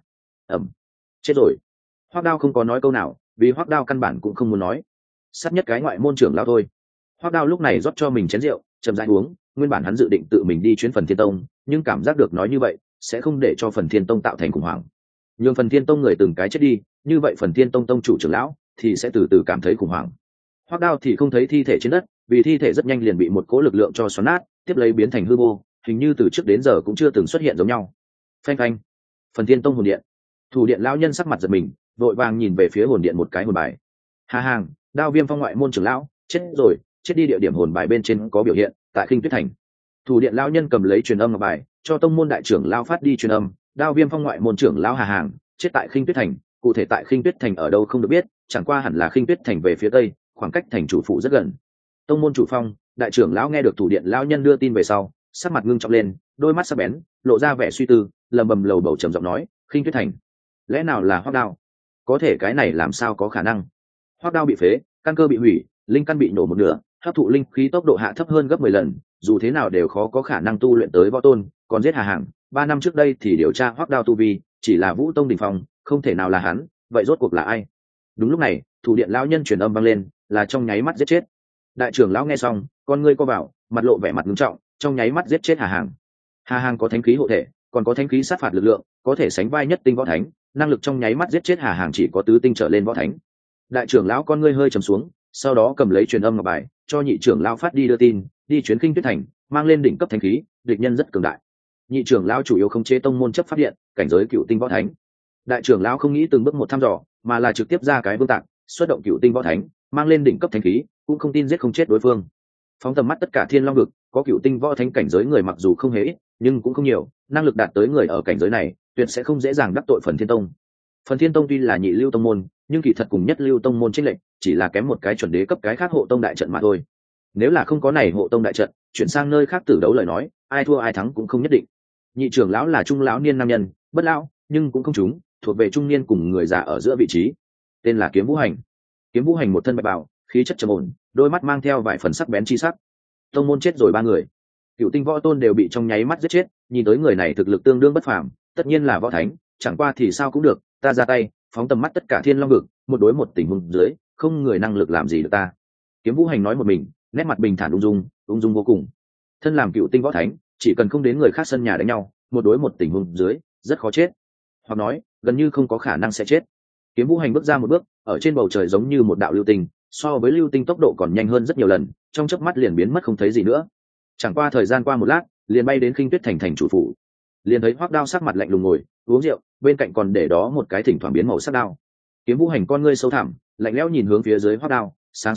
Chết rồi. Hoắc Đao không có nói câu nào, vì Hoắc Đao căn bản cũng không muốn nói. Sát nhất cái ngoại môn trưởng lão thôi. Hoắc Đao lúc này rót cho mình chén rượu, chậm rãi uống, nguyên bản hắn dự định tự mình đi chuyến Phần Thiên Tông, nhưng cảm giác được nói như vậy sẽ không để cho Phần Thiên Tông tạo thành khủng hoảng. Nhưng Phần Thiên Tông người từng cái chết đi, như vậy Phần Thiên Tông tông chủ trưởng lão thì sẽ từ từ cảm thấy khủng hoảng. Hoắc Đao thì không thấy thi thể trên đất, vì thi thể rất nhanh liền bị một cỗ lực lượng cho xoắn nát, tiếp lấy biến thành hư vô, hình như từ trước đến giờ cũng chưa từng xuất hiện giống nhau. Phanh phanh. Phần Thiên Tông hồn điện. Thủ điện lão nhân sắc mặt giật mình, vội vàng nhìn về phía hồn điện một cái hồn bài. Hà Hàng, Đao Viêm Phong ngoại môn trưởng lão, chết rồi, chết đi địa điểm hồn bài bên trên có biểu hiện, tại Khinh Tuyết thành. Thủ điện lão nhân cầm lấy truyền âm ngọc bài, cho tông môn đại trưởng lão phát đi truyền âm, Đao Viêm Phong ngoại môn trưởng lão Hà Hàng, chết tại Khinh Tuyết thành, cụ thể tại Khinh Tuyết thành ở đâu không được biết, chẳng qua hẳn là Khinh Tuyết thành về phía tây, khoảng cách thành chủ phụ rất gần. Tông môn chủ phong, đại trưởng lão nghe được thủ điện lão nhân đưa tin về sau, sắc mặt ngưng trọng lên, đôi mắt sắc bén, lộ ra vẻ suy tư, lầm bầm lầu bầu trầm giọng nói, Khinh Tuyết thành, lẽ nào là Hoắc Đao? Có thể cái này làm sao có khả năng? Hoắc Đao bị phế, căn cơ bị hủy, linh căn bị nổ một nửa, hấp thụ linh khí tốc độ hạ thấp hơn gấp 10 lần, dù thế nào đều khó có khả năng tu luyện tới võ tôn, còn giết Hà Hàng, 3 năm trước đây thì điều tra Hoắc Đao tu vi, chỉ là Vũ Tông đỉnh phong, không thể nào là hắn, vậy rốt cuộc là ai? Đúng lúc này, thủ điện lão nhân truyền âm vang lên, là trong nháy mắt giết chết. Đại trưởng lão nghe xong, con ngươi co vào, mặt lộ vẻ mặt nghiêm trọng, trong nháy mắt giết chết Hà Hàng. Hà Hàng có thánh khí hộ thể, còn có thánh khí sát phạt lực lượng, có thể sánh vai nhất tinh võ thánh, năng lực trong nháy mắt giết chết Hà Hàng chỉ có tứ tinh trở lên võ thánh. Đại trưởng lão con ngươi hơi trầm xuống, sau đó cầm lấy truyền âm ngọc bài, cho nhị trưởng lão phát đi đưa tin, đi chuyến Khinh Tuyết thành, mang lên đỉnh cấp thánh khí, địch nhân rất cường đại. Nhị trưởng lão chủ yếu khống chế tông môn chấp pháp điện, cảnh giới cựu tinh võ thánh. Đại trưởng lão không nghĩ từng bước một thăm dò, mà là trực tiếp ra cái vương tạc, xuất động cựu tinh võ thánh, mang lên đỉnh cấp thánh khí, cũng không tin giết không chết đối phương. Phóng tầm mắt tất cả Thiên Long vực, có cựu tinh võ thánh cảnh giới người mặc dù không hề ít, nhưng cũng không nhiều, năng lực đạt tới người ở cảnh giới này, tuyệt sẽ không dễ dàng đắc tội Phần Thiên Tông. Phần Thiên Tông tuy là nhị lưu tông môn, nhưng kỳ thật cùng nhất lưu tông môn chênh lệch, chỉ là kém một cái chuẩn đế cấp cái khác hộ tông đại trận mà thôi. Nếu là không có này hộ tông đại trận, chuyển sang nơi khác tử đấu lời nói, ai thua ai thắng cũng không nhất định. Nhị trưởng lão là trung lão niên nam nhân, bất lão, nhưng cũng không trúng, thuộc về trung niên cùng người già ở giữa vị trí. Tên là Kiếm Vũ Hành. Kiếm Vũ Hành một thân bạch bào, khí chất trầm ổn, đôi mắt mang theo vài phần sắc bén chi sắc. Tông môn chết rồi 3 người, cựu tinh võ tôn đều bị trong nháy mắt giết chết, nhìn tới người này thực lực tương đương bất phàm, tất nhiên là võ thánh, chẳng qua thì sao cũng được, ta ra tay, phóng tầm mắt tất cả Thiên Long vực, một đối một tình huống dưới, không người năng lực làm gì được ta. Kiếm Vũ Hành nói một mình, nét mặt bình thản ung dung vô cùng. Thân làm cựu tinh võ thánh, chỉ cần không đến người khác sân nhà đánh nhau, một đối một tình huống dưới, rất khó chết, hoặc nói gần như không có khả năng sẽ chết. Kiếm Vũ Hành bước ra một bước, ở trên bầu trời giống như một đạo lưu tinh, so với lưu tinh tốc độ còn nhanh hơn rất nhiều lần, trong chớp mắt liền biến mất không thấy gì nữa. Chẳng qua thời gian qua một lát, liền bay đến Khinh Tuyết thành thành chủ phủ, liền thấy Hoắc Đao sắc mặt lạnh lùng ngồi uống rượu, bên cạnh còn để đó một cái thỉnh thoảng biến màu sắc đao. Kiếm Vũ Hành con ngươi sâu thẳm, lạnh lẽo nhìn hướng phía dưới Hoắc Đao, sáng sớm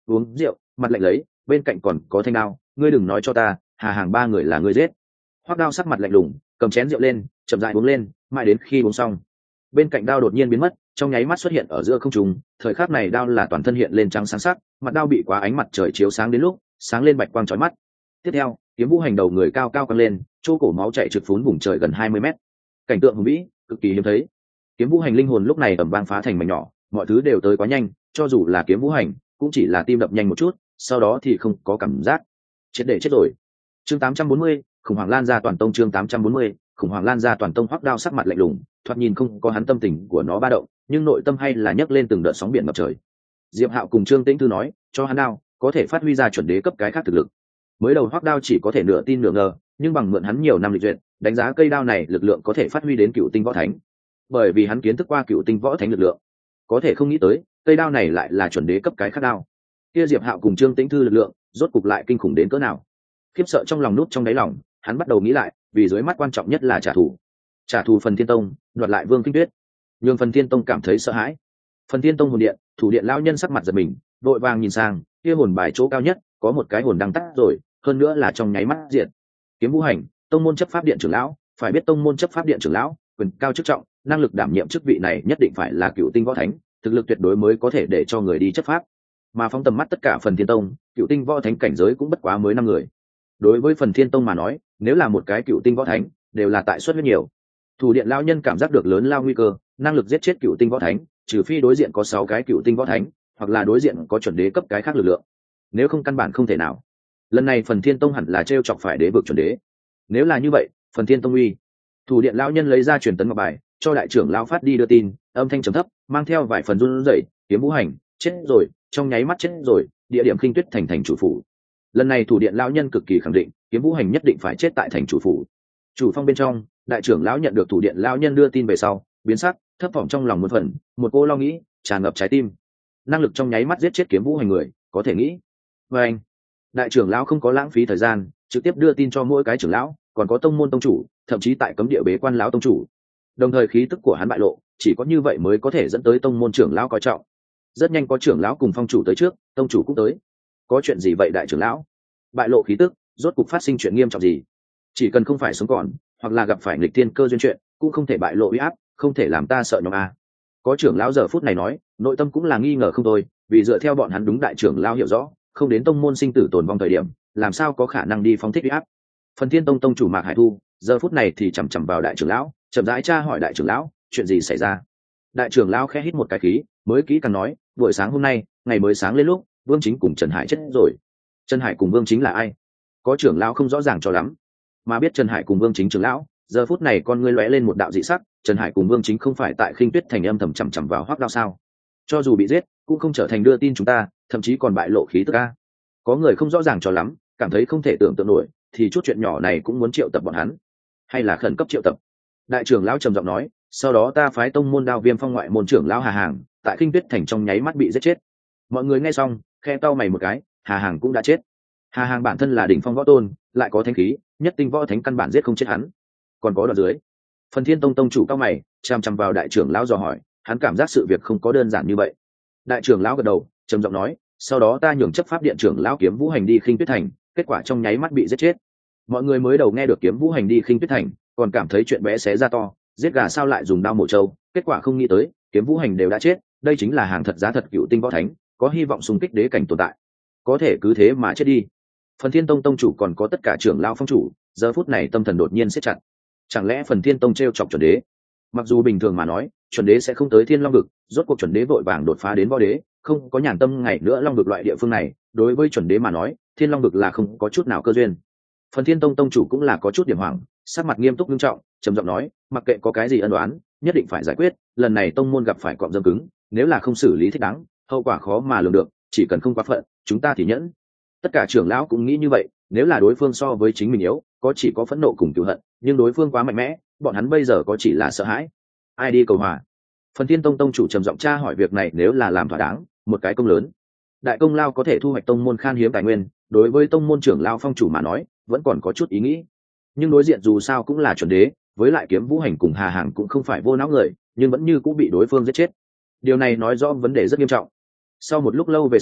uống rượu, mặt lạnh lấy, bên cạnh còn có thanh đao, ngươi đừng nói cho ta Hà Hàng ba người là ngươi giết. Hoắc Đao sắc mặt lạnh lùng, cầm chén rượu lên, chậm rãi uống lên, mãi đến khi uống xong, bên cạnh đao đột nhiên biến mất, trong nháy mắt xuất hiện ở giữa không trung. Thời khắc này đao là toàn thân hiện lên trắng sáng sắc, mặt đao bị quá ánh mặt trời chiếu sáng đến lúc sáng lên bạch quang chói mắt. Tiếp theo, kiếm Vũ Hành đầu người cao cao căng lên, chỗ cổ máu chảy trực phún vùng trời gần 20 mét. Cảnh tượng hùng vĩ, cực kỳ hiếm thấy. Kiếm Vũ Hành linh hồn lúc này ầm vang phá thành mảnh nhỏ, mọi thứ đều tới quá nhanh, cho dù là kiếm Vũ Hành cũng chỉ là tim đập nhanh một chút, sau đó thì không có cảm giác. Chết để chết rồi. Chương 840, khủng hoảng lan ra toàn tông. Chương 840, khủng hoảng lan ra toàn tông. Hoắc Đao sắc mặt lạnh lùng, thoạt nhìn không có hắn tâm tình của nó ba động, nhưng nội tâm hay là nhấc lên từng đợt sóng biển ngập trời. Diệp Hạo cùng Trương Tĩnh Thư nói, cho hắn đao, có thể phát huy ra chuẩn đế cấp cái khác thực lực. Mới đầu Hoắc Đao chỉ có thể nửa tin nửa ngờ, nhưng bằng mượn hắn nhiều năm lịch luyện, đánh giá cây đao này lực lượng có thể phát huy đến cựu tinh võ thánh. Bởi vì hắn kiến thức qua cựu tinh võ thánh lực lượng, có thể không nghĩ tới, cây đao này lại là chuẩn đế cấp cái khác đao. Kia Diệp Hạo cùng Trương Tĩnh Thư lực lượng, rốt cục lại kinh khủng đến cỡ nào? Khiếp sợ trong lòng nút trong đáy lòng, hắn bắt đầu nghĩ lại, vì dưới mắt quan trọng nhất là trả thù Phần Thiên Tông, đoạt lại Vương Kinh Tuyết. Nhưng Phần Thiên Tông cảm thấy sợ hãi. Phần Thiên Tông hồn điện, thủ điện lão nhân sắc mặt giật mình, đội vàng nhìn sang, kia hồn bài chỗ cao nhất có một cái hồn đang tắt rồi, hơn nữa là trong nháy mắt diện. Kiếm Vũ Hành, tông môn chấp pháp điện trưởng lão, phải biết tông môn chấp pháp điện trưởng lão quyền cao chức trọng, năng lực đảm nhiệm chức vị này nhất định phải là cựu tinh võ thánh, thực lực tuyệt đối mới có thể để cho người đi chấp pháp. Mà phóng tầm mắt tất cả Phần Thiên Tông, cựu tinh võ thánh cảnh giới cũng bất quá mới 5 người. Đối với Phần Thiên Tông mà nói, nếu là một cái cựu tinh võ thánh, đều là tại suất rất nhiều. Thủ điện lão nhân cảm giác được lớn lao nguy cơ, năng lực giết chết cựu tinh võ thánh, trừ phi đối diện có 6 cái cựu tinh võ thánh, hoặc là đối diện có chuẩn đế cấp cái khác lực lượng. Nếu không căn bản không thể nào. Lần này Phần Thiên Tông hẳn là trêu chọc phải đế vực chuẩn đế. Nếu là như vậy, Phần Thiên Tông uy. Thủ điện lão nhân lấy ra truyền tấn ngọc bài, cho đại trưởng lão phát đi đưa tin, âm thanh trầm thấp, mang theo vài phần run rẩy, Kiếm Vũ Hành chết rồi, trong nháy mắt chết rồi, địa điểm Khinh Tuyết thành chủ phủ. Lần này thủ điện lão nhân cực kỳ khẳng định, Kiếm Vũ Hành nhất định phải chết tại thành chủ phủ. Chủ phong bên trong, đại trưởng lão nhận được thủ điện lão nhân đưa tin về sau, biến sắc, thấp thỏm trong lòng một phần, một cô lo nghĩ tràn ngập trái tim. Năng lực trong nháy mắt giết chết Kiếm Vũ Hành người, có thể nghĩ. Và anh, đại trưởng lão không có lãng phí thời gian, trực tiếp đưa tin cho mỗi cái trưởng lão, còn có tông môn tông chủ, thậm chí tại cấm địa bế quan lão tông chủ. Đồng thời khí tức của hắn bại lộ, chỉ có như vậy mới có thể dẫn tới tông môn trưởng lão coi trọng. Rất nhanh có trưởng lão cùng phong chủ tới trước, tông chủ cũng tới. Có chuyện gì vậy đại trưởng lão? Bại lộ khí tức, rốt cục phát sinh chuyện nghiêm trọng gì? Chỉ cần không phải sống còn, hoặc là gặp phải nghịch thiên cơ duyên chuyện, cũng không thể bại lộ uy áp, không thể làm ta sợ nhóm a. Có trưởng lão giờ phút này nói, nội tâm cũng là nghi ngờ không thôi, vì dựa theo bọn hắn đúng đại trưởng lão hiểu rõ, không đến tông môn sinh tử tồn vong thời điểm, làm sao có khả năng đi phóng thích uy áp. Phần Thiên Tông tông chủ Mạc Hải Thu, giờ phút này thì chằm chằm vào đại trưởng lão, chậm rãi tra hỏi đại trưởng lão, chuyện gì xảy ra. Đại trưởng lão khẽ hít một cái khí, mới kỹ càng nói, buổi sáng hôm nay, ngày mới sáng lên lúc, Vương Chính cùng Trần Hải chết rồi. Trần Hải cùng Vương Chính là ai? Có trưởng lão không rõ ràng cho lắm, mà biết Trần Hải cùng Vương Chính trưởng lão, giờ phút này con ngươi lóe lên một đạo dị sắc, Trần Hải cùng Vương Chính không phải tại Khinh Tuyết thành âm thầm chằm chằm vào Hoắc Đao sao? Cho dù bị giết, cũng không trở thành đưa tin chúng ta, thậm chí còn bại lộ khí tức a. Có người không rõ ràng cho lắm, cảm thấy không thể tưởng tượng nổi, thì chút chuyện nhỏ này cũng muốn triệu tập bọn hắn, hay là khẩn cấp triệu tập. Đại trưởng lão trầm giọng nói, sau đó ta phái tông môn Đao Viêm Phong ngoại môn trưởng lão Hà Hàng, tại Khinh Tuyết thành trong nháy mắt bị giết chết. Mọi người nghe xong, khe cau mày một cái, Hà Hàng cũng đã chết. Hà Hàng bản thân là đỉnh phong võ tôn, lại có thánh khí, nhất tinh võ thánh căn bản giết không chết hắn. Còn có đoạn dưới, Phần Thiên Tông tông chủ cao mày, chăm chăm vào đại trưởng lão dò hỏi, hắn cảm giác sự việc không có đơn giản như vậy. Đại trưởng lão gật đầu, trầm giọng nói, sau đó ta nhường chấp pháp điện trưởng lão Kiếm Vũ Hành đi Khinh Tuyết thành, kết quả trong nháy mắt bị giết chết. Mọi người mới đầu nghe được Kiếm Vũ Hành đi Khinh Tuyết thành, còn cảm thấy chuyện bé xé ra to, giết gà sao lại dùng đao mổ trâu, kết quả không nghĩ tới, Kiếm Vũ Hành đều đã chết, đây chính là hàng thật giá thật cựu tinh võ thánh, có hy vọng xung kích đế cảnh tồn tại. Có thể cứ thế mà chết đi. Phần Thiên Tông tông chủ còn có tất cả trưởng lão phong chủ, giờ phút này tâm thần đột nhiên siết chặt. Chẳng lẽ Phần Thiên Tông trêu chọc chuẩn đế? Mặc dù bình thường mà nói, chuẩn đế sẽ không tới Thiên Long vực, rốt cuộc chuẩn đế vội vàng đột phá đến võ đế, không có nhàn tâm ngày nữa Long vực loại địa phương này, đối với chuẩn đế mà nói, Thiên Long vực là không có chút nào cơ duyên. Phần Thiên Tông tông chủ cũng là có chút điểm hoảng, sắc mặt nghiêm túc nghiêm trọng, trầm giọng nói, mặc kệ có cái gì ân oán, nhất định phải giải quyết, lần này tông môn gặp phải cọp dâm cứng, nếu là không xử lý thích đáng, hậu quả khó mà lường được, chỉ cần không quá phận, chúng ta thì nhẫn. Tất cả trưởng lão cũng nghĩ như vậy, nếu là đối phương so với chính mình yếu, có chỉ có phẫn nộ cùng cừu hận, nhưng đối phương quá mạnh mẽ, bọn hắn bây giờ có chỉ là sợ hãi. Ai đi cầu hòa? Phần Thiên Tông tông chủ trầm giọng tra hỏi, việc này nếu là làm thỏa đáng, một cái công lớn, đại công lao có thể thu hoạch tông môn khan hiếm tài nguyên, đối với tông môn trưởng lao phong chủ mà nói, vẫn còn có chút ý nghĩ. Nhưng đối diện dù sao cũng là chuẩn đế, với lại Kiếm Vũ Hành cùng Hà Hàng cũng không phải vô não người, nhưng vẫn như cũng bị đối phương giết chết. Điều này nói rõ vấn đề rất nghiêm trọng. Sau một lúc lâu về sau,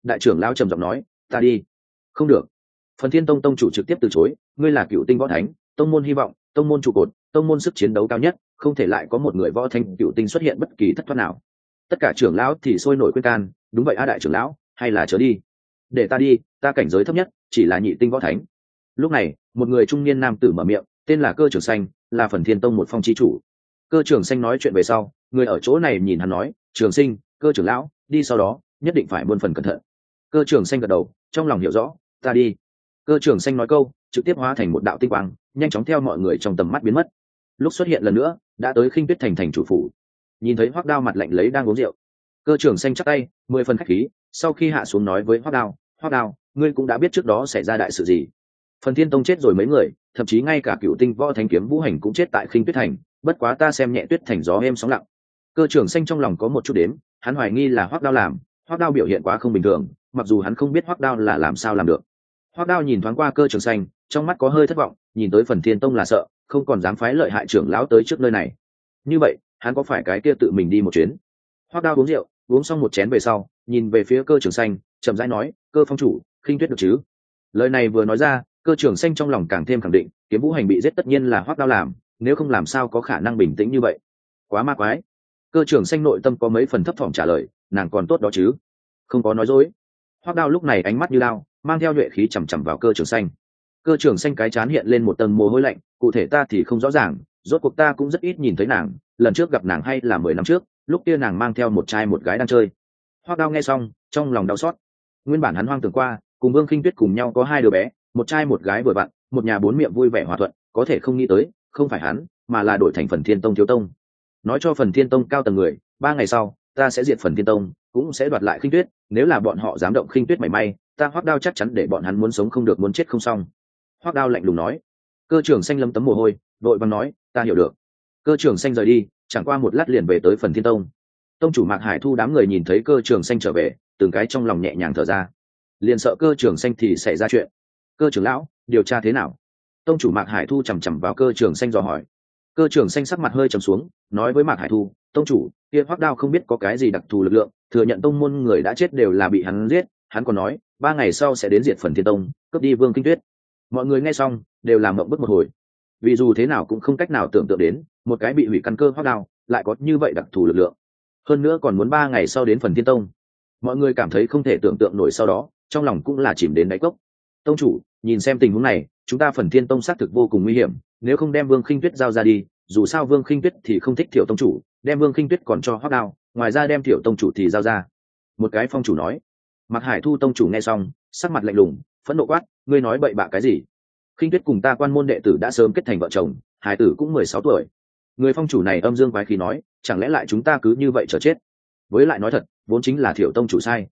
Đại trưởng lão trầm giọng nói, ta đi. Không được. Phần Thiên Tông tông chủ trực tiếp từ chối, ngươi là cựu tinh võ thánh, tông môn hy vọng, tông môn trụ cột, tông môn sức chiến đấu cao nhất, không thể lại có một người võ thánh cựu tinh xuất hiện bất kỳ thất thoát nào. Tất cả trưởng lão thì sôi nổi khuyên can, đúng vậy a đại trưởng lão, hay là chớ đi. Để ta đi, ta cảnh giới thấp nhất chỉ là nhị tinh võ thánh. Lúc này một người trung niên nam tử mở miệng, tên là Cơ Trường Xanh, là Phần Thiên Tông một phong chi chủ. Cơ Trường Xanh nói chuyện về sau, người ở chỗ này nhìn hắn nói, Trường Sinh, Cơ trưởng lão, đi sau đó nhất định phải muôn phần cẩn thận. Cơ Trường Xanh gật đầu, trong lòng hiểu rõ, ta đi. Cơ Trường Xanh nói câu, trực tiếp hóa thành một đạo tinh quang, nhanh chóng theo mọi người trong tầm mắt biến mất. Lúc xuất hiện lần nữa, đã tới Khinh Tuyết thành thành chủ phủ. Nhìn thấy Hoắc Đao mặt lạnh lấy đang uống rượu, Cơ Trường Xanh chắp tay, 10 phần khách khí, sau khi hạ xuống nói với Hoắc Đao, ngươi cũng đã biết trước đó xảy ra đại sự gì. Phần Thiên Tông chết rồi mấy người, thậm chí ngay cả cựu tinh võ thánh kiếm Vũ Hành cũng chết tại Khinh Tuyết thành, bất quá ta xem nhẹ Tuyết thành gió êm sóng lặng. Cơ Trường Xanh trong lòng có một chút đếm, hắn hoài nghi là Hoắc Đao làm, Hoắc Đao biểu hiện quá không bình thường, mặc dù hắn không biết Hoắc Đao là làm sao làm được. Hoắc Đao nhìn thoáng qua Cơ Trường Xanh, trong mắt có hơi thất vọng, nhìn tới Phần Thiên Tông là sợ, không còn dám phái lợi hại trưởng lão tới trước nơi này. Như vậy, hắn có phải cái kia tự mình đi một chuyến? Hoắc Đao uống rượu, uống xong một chén về sau, nhìn về phía Cơ Trường Xanh, chậm rãi nói, Cơ phong chủ, Khinh Tuyết được chứ? Lời này vừa nói ra, Cơ Trường Xanh trong lòng càng thêm khẳng định, kiếm Vũ Hành bị giết tất nhiên là Hoắc Đao làm, nếu không làm sao có khả năng bình tĩnh như vậy. Quá ma quái. Cơ Trường Xanh nội tâm có mấy phần thấp thỏm trả lời, nàng còn tốt đó chứ? Không có nói dối. Hoắc Đao lúc này ánh mắt như đao, mang theo nhuệ khí chằm chằm vào Cơ Trường Xanh. Cơ Trường Xanh cái trán hiện lên một tầng mồ hôi lạnh, cụ thể ta thì không rõ ràng, rốt cuộc ta cũng rất ít nhìn thấy nàng, lần trước gặp nàng hay là 10 năm trước, lúc kia nàng mang theo một trai một gái đang chơi. Hoắc Đao nghe xong, trong lòng đau xót. Nguyên bản hắn hoang tưởng qua, cùng Vương Khinh Tuyết cùng nhau có 2 đứa bé, một trai một gái vừa vặn, một nhà 4 miệng vui vẻ hòa thuận, có thể không nghĩ tới, không phải hắn, mà là đổi thành Phần Thiên Tông thiếu tông. Nói cho Phần Thiên Tông cao tầng người, 3 ngày sau, ta sẽ diệt Phần Thiên Tông, cũng sẽ đoạt lại Khinh Tuyết, nếu là bọn họ dám động Khinh Tuyết mảy may, ta Hoắc Đao chắc chắn để bọn hắn muốn sống không được muốn chết không xong. Hoắc Đao lạnh lùng nói. Cơ Trường Xanh lấm tấm mồ hôi, vội vàng nói, ta hiểu được. Cơ Trường Xanh rời đi, chẳng qua một lát liền về tới Phần Thiên Tông. Tông chủ Mạc Hải Thu đám người nhìn thấy Cơ Trường Xanh trở về, từng cái trong lòng nhẹ nhàng thở ra. Liền sợ Cơ Trường Xanh thì xảy ra chuyện. Cơ trưởng lão, điều tra thế nào? Tông chủ Mạc Hải Thu chằm chằm vào Cơ Trường Xanh dò hỏi. Cơ Trường Xanh sắc mặt hơi trầm xuống, nói với Mạc Hải Thu, tông chủ, kia Hoắc Đao không biết có cái gì đặc thù lực lượng, thừa nhận tông môn người đã chết đều là bị hắn giết, hắn còn nói, 3 ngày sau sẽ đến diệt Phần Thiên Tông, cướp đi Vương Kinh Tuyết. Mọi người nghe xong, đều làm mộng bức một hồi. Vì dù thế nào cũng không cách nào tưởng tượng đến, một cái bị hủy căn cơ Hoắc Đao, lại có như vậy đặc thù lực lượng. Hơn nữa còn muốn 3 ngày sau đến Phần Thiên Tông. Mọi người cảm thấy không thể tưởng tượng nổi, sau đó, trong lòng cũng là chìm đến đáy cốc. Tông chủ, nhìn xem tình huống này, chúng ta Phần Thiên Tông xác thực vô cùng nguy hiểm, nếu không đem Vương Khinh Tuyết giao ra đi, dù sao Vương Khinh Tuyết thì không thích Thiểu tông chủ, đem Vương Khinh Tuyết còn cho Hoắc Đao, ngoài ra đem Thiểu tông chủ thì giao ra. Một cái phong chủ nói. Mạc Hải Thu tông chủ nghe xong, sắc mặt lạnh lùng, phẫn nộ quát, ngươi nói bậy bạ cái gì? Khinh Tuyết cùng ta quan môn đệ tử đã sớm kết thành vợ chồng, hải tử cũng 16 tuổi. Người phong chủ này âm dương quái khí nói, chẳng lẽ lại chúng ta cứ như vậy chờ chết? Với lại nói thật, vốn chính là Thiểu tông chủ sai.